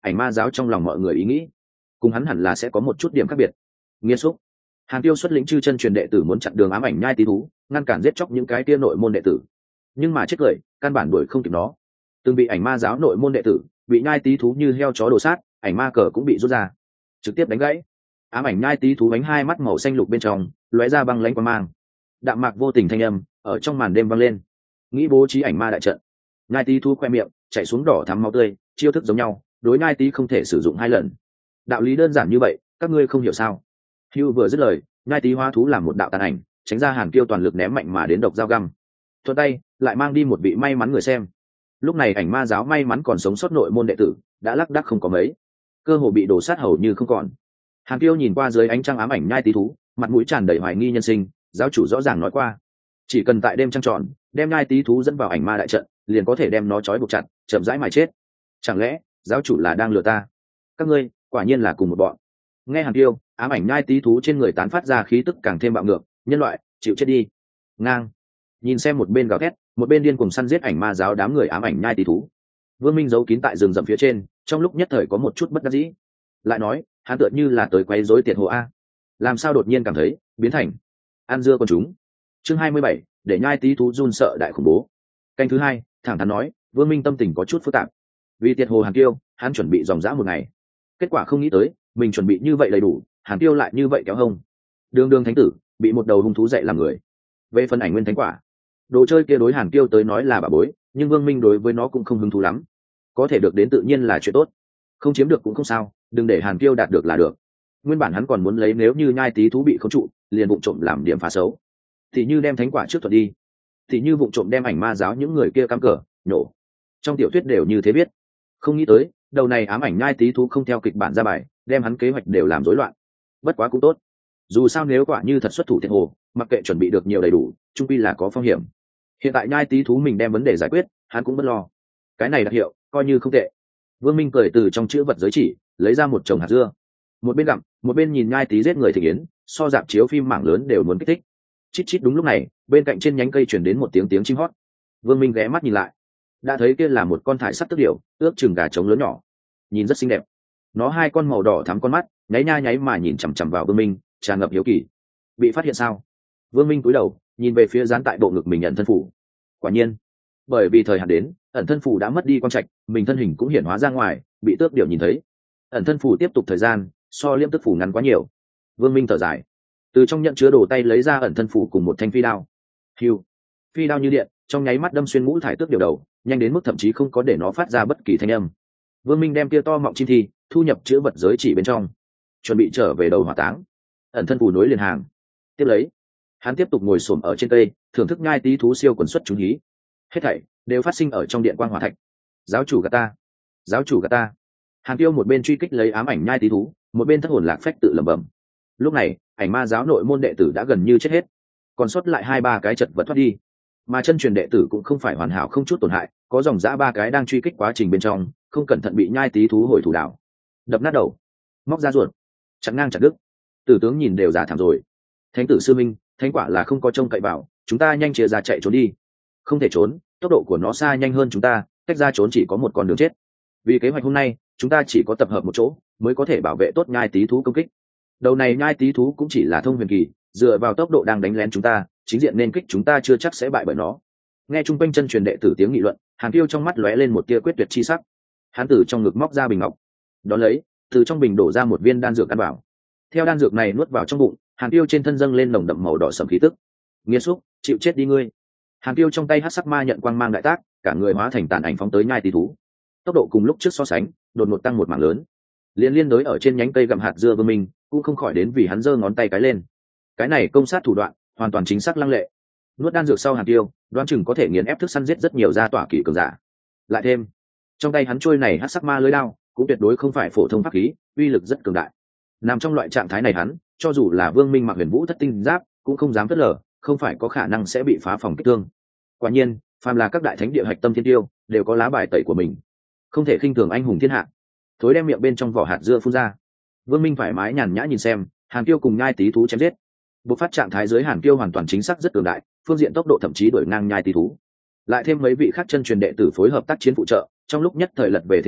ảnh ma giáo trong lòng mọi người ý nghĩ cùng hắn hẳn là sẽ có một chút điểm khác biệt. Nghiêm xúc, Hàn Tiêu xuất lĩnh chư chân truyền đệ tử muốn chặn đường ám ảnh nhai tí thú, ngăn cản giết chóc những cái kia nội môn đệ tử, nhưng mà chết cười, căn bản đuổi không kịp nó. Từng bị ảnh ma giáo nội môn đệ tử bị nhai tí thú như heo chó đồ sát, ảnh ma cờ cũng bị rút ra, trực tiếp đánh gãy. Ám ảnh nhai tí thú bánh hai mắt màu xanh lục bên trong lóe ra băng lãnh quang mang, đạm mạc vô tình thanh âm ở trong màn đêm vang lên. Nghĩ bố trí ảnh ma đại trận, nhai tí thú khoe miệng chảy xuống đỏ thắm máu tươi, chiêu thức giống nhau, đối nhai tí không thể sử dụng hai lần. Đạo lý đơn giản như vậy, các ngươi không hiểu sao? Hưu vừa dứt lời, nhai tí hóa thú làm một đạo tàn ảnh, tránh ra Hàn Kiêu toàn lực ném mạnh mà đến độc dao găm. Thuận tay lại mang đi một vị may mắn người xem. Lúc này ảnh ma giáo may mắn còn sống sót nội môn đệ tử đã lác đác không có mấy, cơ hồ bị đổ sát hầu như không còn. Hàn Kiêu nhìn qua dưới ánh trăng ám ảnh nhai tí thú, mặt mũi tràn đầy hoài nghi nhân sinh. Giáo chủ rõ ràng nói qua, chỉ cần tại đêm trăng tròn đem nhai tí thú dẫn vào ảnh ma đại trận, liền có thể đem nó trói buộc chặt, chậm rãi mà chết. Chẳng lẽ giáo chủ là đang lừa ta? Các ngươi quả nhiên là cùng một bọn. Nghe Hàn Kiêu, ám ảnh nhai tí thú trên người tán phát ra khí tức càng thêm bạo ngược. Nhân loại chịu chết đi. Ngang. Nhìn xem một bên gào thét, một bên điên cuồng săn giết ảnh ma giáo đám người ám ảnh nhai tí thú, Vương Minh giấu kín tại rừng rậm phía trên, trong lúc nhất thời có một chút bất đắc dĩ. Lại nói, hắn tựa như là tới quấy rối tiệt hồ a, làm sao đột nhiên cảm thấy biến thành ăn dưa con chúng. Chương 27, để nhai tí thú run sợ đại khủng bố. Canh thứ hai, thẳng thắn nói, Vương Minh tâm tình có chút phức tạp. Vì tiệt hồ Hàn Tiêu, hắn chuẩn bị dòng dã một ngày, kết quả không nghĩ tới mình chuẩn bị như vậy đầy đủ, Hàn Tiêu lại như vậy kéo hông. Đường đường thánh tử bị một đầu hung thú dạy làm người. Về phần ảnh nguyên thánh quả, đồ chơi kia đối Hàn Tiêu tới nói là bà bối, nhưng Vương Minh đối với nó cũng không hứng thú lắm. Có thể được đến tự nhiên là chuyện tốt, không chiếm được cũng không sao, đừng để Hàn Tiêu đạt được là được. Nguyên bản hắn còn muốn lấy nếu như nhai tí thú bị khống trụ, liền vụng trộm làm điểm phá xấu, thì như đem thánh quả trước thuật đi, thì như vụng trộm đem ảnh ma giáo những người kia cắm cờ nhổ. Trong tiểu thuyết đều như thế biết. Không nghĩ tới đầu này ám ảnh nhai tí thú không theo kịch bản ra bài, đem hắn kế hoạch đều làm rối loạn. Bất quá cũng tốt, dù sao nếu quả như thật xuất thủ thiệt hồ, mặc kệ chuẩn bị được nhiều đầy đủ, chung quy là có phong hiểm. Hiện tại nhai tí thú mình đem vấn đề giải quyết, hắn cũng bất lo. Cái này đặc hiệu coi như không tệ. Vương Minh cười từ trong chữ vật giới chỉ lấy ra một chồng hạt dưa, một bên gặm một bên nhìn nhai tí giết người thị yến, so dạp chiếu phim mảng lớn đều muốn kích thích. Chít chít, đúng lúc này bên cạnh trên nhánh cây chuyển đến một tiếng chim hót. Vương Minh ghé mắt nhìn lại, đã thấy kia là một con thải sắt tức điểu, ước chừng gà trống lớn nhỏ, nhìn rất xinh đẹp. Nó hai con màu đỏ thắm con mắt nháy nha nháy mà nhìn chằm chằm vào Vương Minh, tràn ngập hiếu kỳ. Bị phát hiện sao? Vương Minh cúi đầu nhìn về phía dán tại bộ ngực mình ẩn thân phủ. Quả nhiên, bởi vì thời hạn đến, ẩn thân phủ đã mất đi quang trạch, mình thân hình cũng hiển hóa ra ngoài, bị tước điểu nhìn thấy. Ẩn thân phủ tiếp tục thời gian so liêm tức phủ ngắn quá nhiều. Vương Minh thở dài, từ trong nhận chứa đồ tay lấy ra ẩn thân phủ cùng một thanh phi đao. Hiu, phi đao như điện, trong nháy mắt đâm xuyên ngũ thải tước điểu đầu, nhanh đến mức thậm chí không có để nó phát ra bất kỳ thanh âm. Vương Minh đem tia to mọng chim thi thu nhập chữ vật giới chỉ bên trong, chuẩn bị trở về đầu hỏa táng. Ẩn thân phủ nối liền hàng, tiếp lấy hắn tiếp tục ngồi xổm ở trên cây, thưởng thức nhai tí thú siêu quần xuất chúng hí. Hết thảy đều phát sinh ở trong điện quang hỏa thạch. Giáo chủ gạt ta, giáo chủ gạt ta. Hàn Tiêu một bên truy kích lấy ám ảnh nhai tí thú, một bên thất hồn lạc phách tự lẩm bẩm. Lúc này ảnh ma giáo nội môn đệ tử đã gần như chết hết, còn sót lại 2-3 cái chật vật thoát đi, mà chân truyền đệ tử cũng không phải hoàn hảo không chút tổn hại, có dòng dã 3 cái đang truy kích quá trình bên trong, không cẩn thận bị nhai tí thú hồi thủ đảo, đập nát đầu, móc ra ruột, chặn ngang chặt đứt. Tử tướng nhìn đều giả thảm rồi. Thánh tử sư minh, thánh quả là không có trông cậy vào, chúng ta nhanh chia ra chạy trốn đi. Không thể trốn, tốc độ của nó xa nhanh hơn chúng ta, cách ra trốn chỉ có một con đường chết. Vì kế hoạch hôm nay chúng ta chỉ có tập hợp một chỗ mới có thể bảo vệ tốt nhai tí thú công kích. Đầu này nhai tí thú cũng chỉ là thông huyền kỳ, dựa vào tốc độ đang đánh lén chúng ta, chính diện nên kích chúng ta chưa chắc sẽ bại bởi nó. Nghe chung quanh chân truyền đệ tử tiếng nghị luận, Hàn Tiêu trong mắt lóe lên một tia quyết tuyệt chi sắc. Hắn từ trong ngực móc ra bình ngọc, đón lấy từ trong bình đổ ra một viên đan dược ăn vào. Theo đan dược này nuốt vào trong bụng, Hàn Tiêu trên thân dâng lên nồng đậm màu đỏ sẫm khí tức. Nghiệt xúc, chịu chết đi ngươi. Hàn Tiêu trong tay hắc sắc ma nhận quang mang đại tác, cả người hóa thành tàn ảnh phóng tới nhai tí thú. Tốc độ cùng lúc trước so sánh đột ngột tăng một mảng lớn. Liên đối ở trên nhánh cây gặm hạt dưa Vương Minh cũng không khỏi đến vì hắn giơ ngón tay cái lên. Cái này công sát thủ đoạn hoàn toàn chính xác lăng lệ. Nuốt đan dược sau Hàn Tiêu đoán chừng có thể nghiền ép thức săn giết rất nhiều gia tỏa kỷ cường giả. Lại thêm trong tay hắn trôi này hắc sắc ma lưới đao cũng tuyệt đối không phải phổ thông pháp khí, uy lực rất cường đại. Nằm trong loại trạng thái này hắn, cho dù là Vương Minh mặc huyền vũ thất tinh giáp cũng không dám phớt lờ, không phải có khả năng sẽ bị phá phòng kích thương. Quả nhiên, phàm là các đại thánh địa hạch tâm thiên tiêu đều có lá bài tẩy của mình, không thể khinh thường anh hùng thiên hạ. Thối đem miệng bên trong vỏ hạt dưa phun ra. Vương Minh thoải mái nhàn nhã nhìn xem Hàn Tiêu cùng nhai tí thú chém giết. Bộc phát trạng thái dưới Hàn Tiêu hoàn toàn chính xác rất cường đại, phương diện tốc độ thậm chí đuổi ngang nhai tí thú. Lại thêm mấy vị khác chân truyền đệ tử phối hợp tác chiến phụ trợ, trong lúc nhất thời lật về thế yếu,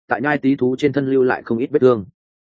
tại nhai tí thú trên thân lưu lại không ít vết thương.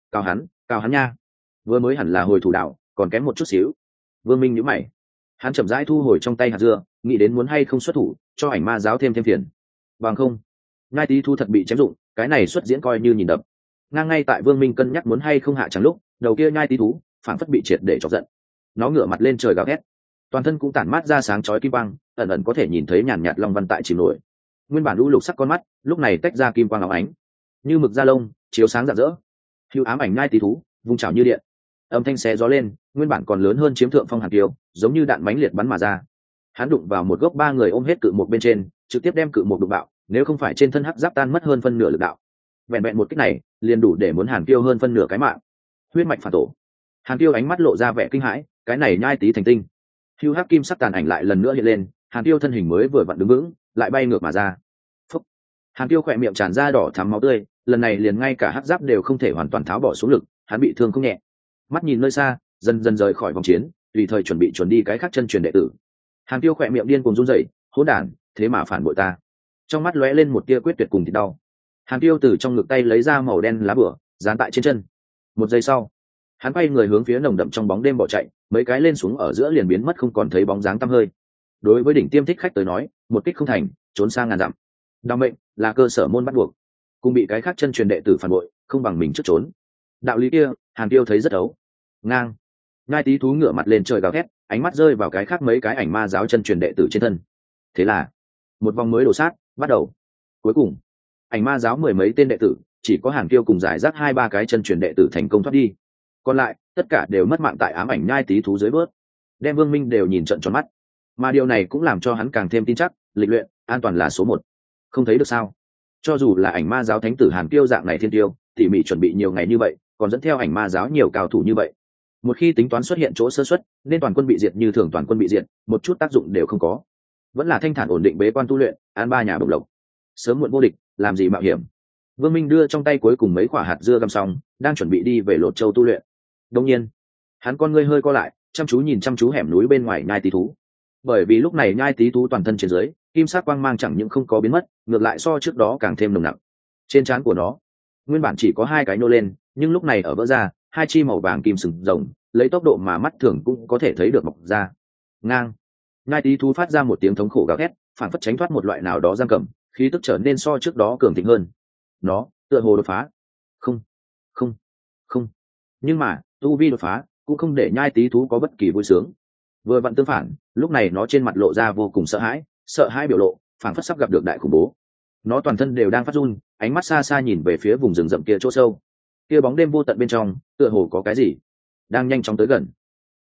Cào hắn nha. Vừa mới hẳn là hồi thủ đạo, còn kém một chút xíu. Vương Minh nhíu mày, hắn chậm rãi thu hồi trong tay hạt dưa, nghĩ đến muốn hay không xuất thủ cho ảnh ma giáo thêm phiền. Bằng không, nhai tí thú thật bị chém dụng, cái này xuất diễn coi như nhìn đập. Ngang ngay tại Vương Minh cân nhắc muốn hay không hạ chẳng lúc, đầu kia nhai tí thú phản phất bị triệt để chọc giận. Nó ngửa mặt lên trời gào thét, toàn thân cũng tản mát ra sáng chói kim quang, ẩn ẩn có thể nhìn thấy nhàn nhạt long văn tại chìm nổi. Nguyên bản lũ lục sắc con mắt lúc này tách ra kim quang óng ánh, như mực da lông chiếu sáng rạng rỡ. Hưu ám ảnh nhai tí thú vung chảo như điện, âm thanh xé gió lên, nguyên bản còn lớn hơn chiếm thượng phong hàn kiều, giống như đạn mãnh liệt bắn mà ra. Hắn đụng vào một gốc ba người ôm hết cự một bên trên, trực tiếp đem cự một đụng bạo, nếu không phải trên thân hắc giáp tan mất hơn phân nửa lực đạo, vẹn vẹn một kích này liền đủ để muốn hàn kiêu hơn phân nửa cái mạng. Huyết mạch phản tổ. Hàn kiêu ánh mắt lộ ra vẻ kinh hãi, cái này nhai tí thành tinh. Hưu hắc kim sắc tàn ảnh lại lần nữa hiện lên, hàn kiêu thân hình mới vừa vặn đứng vững, lại bay ngược mà ra. Phúc. Hàn kiêu khỏe miệng tràn ra đỏ thắm máu tươi, lần này liền ngay cả hắc giáp đều không thể hoàn toàn tháo bỏ xuống lực, hắn bị thương không nhẹ. Mắt nhìn nơi xa, dần dần rời khỏi vòng chiến, tùy thời chuẩn bị chuẩn đi cái khác chân truyền đệ tử. Hàn Tiêu khỏe miệng điên cuồng run rẩy, hỗn đản, thế mà phản bội ta. Trong mắt lóe lên một tia quyết tuyệt cùng thịt đau. Hàn Tiêu từ trong ngực tay lấy ra màu đen lá bửa, dán tại trên chân. Một giây sau, hắn quay người hướng phía nồng đậm trong bóng đêm bỏ chạy, mấy cái lên xuống ở giữa liền biến mất không còn thấy bóng dáng tăm hơi. Đối với đỉnh tiêm thích khách tới nói, một kích không thành, trốn sang ngàn dặm. Đao mệnh là cơ sở môn bắt buộc, cùng bị cái khác chân truyền đệ tử phản bội, không bằng mình trước trốn. Đạo lý kia, Hàn Tiêu thấy rất ấu. Ngang. Ngai tí thú ngửa mặt lên trời gào thét, ánh mắt rơi vào cái khác mấy cái ảnh ma giáo chân truyền đệ tử trên thân. Thế là một vòng mới đổ sát bắt đầu. Cuối cùng ảnh ma giáo mười mấy tên đệ tử, chỉ có Hàn Kiêu cùng giải rác hai ba cái chân truyền đệ tử thành công thoát đi, còn lại tất cả đều mất mạng tại ám ảnh nhai tí thú dưới bớt. Đem Vương Minh đều nhìn trận tròn mắt, mà điều này cũng làm cho hắn càng thêm tin chắc lịch luyện an toàn là số một. Không thấy được sao? Cho dù là ảnh ma giáo thánh tử Hàn Kiêu dạng này thiên tiêu, tỉ mỉ chuẩn bị nhiều ngày như vậy, còn dẫn theo ảnh ma giáo nhiều cao thủ như vậy, một khi tính toán xuất hiện chỗ sơ suất, nên toàn quân bị diệt như thường toàn quân bị diệt, một chút tác dụng đều không có. Vẫn là thanh thản ổn định bế quan tu luyện, an ba nhà bộc lộc, sớm muộn vô địch, làm gì mạo hiểm. Vương Minh đưa trong tay cuối cùng mấy quả hạt dưa găm xong, đang chuẩn bị đi về Lột Châu tu luyện. Đương nhiên, hắn con ngươi hơi co lại, chăm chú hẻm núi bên ngoài nhai tí thú. Bởi vì lúc này nhai tí thú toàn thân trên dưới, kim sắc quang mang chẳng những không có biến mất, ngược lại so trước đó càng thêm nồng nặc. Trên trán của nó, nguyên bản chỉ có hai cái nô lên, nhưng lúc này ở vỡ ra, hai chi màu vàng kim sừng rồng, lấy tốc độ mà mắt thường cũng có thể thấy được mọc ra. Ngang. Nhai tí thú phát ra một tiếng thống khổ gào thét, phản phất tránh thoát một loại nào đó giam cầm, khí tức trở nên so trước đó cường thịnh hơn. Nó tựa hồ đột phá. Không. Nhưng mà tu vi đột phá cũng không để nhai tí thú có bất kỳ vui sướng. Vừa vặn tương phản, lúc này nó trên mặt lộ ra vô cùng sợ hãi biểu lộ, phản phất sắp gặp được đại khủng bố. Nó toàn thân đều đang phát run, ánh mắt xa xa nhìn về phía vùng rừng rậm kia chỗ sâu. Kia bóng đêm vô tận bên trong, tựa hồ có cái gì đang nhanh chóng tới gần.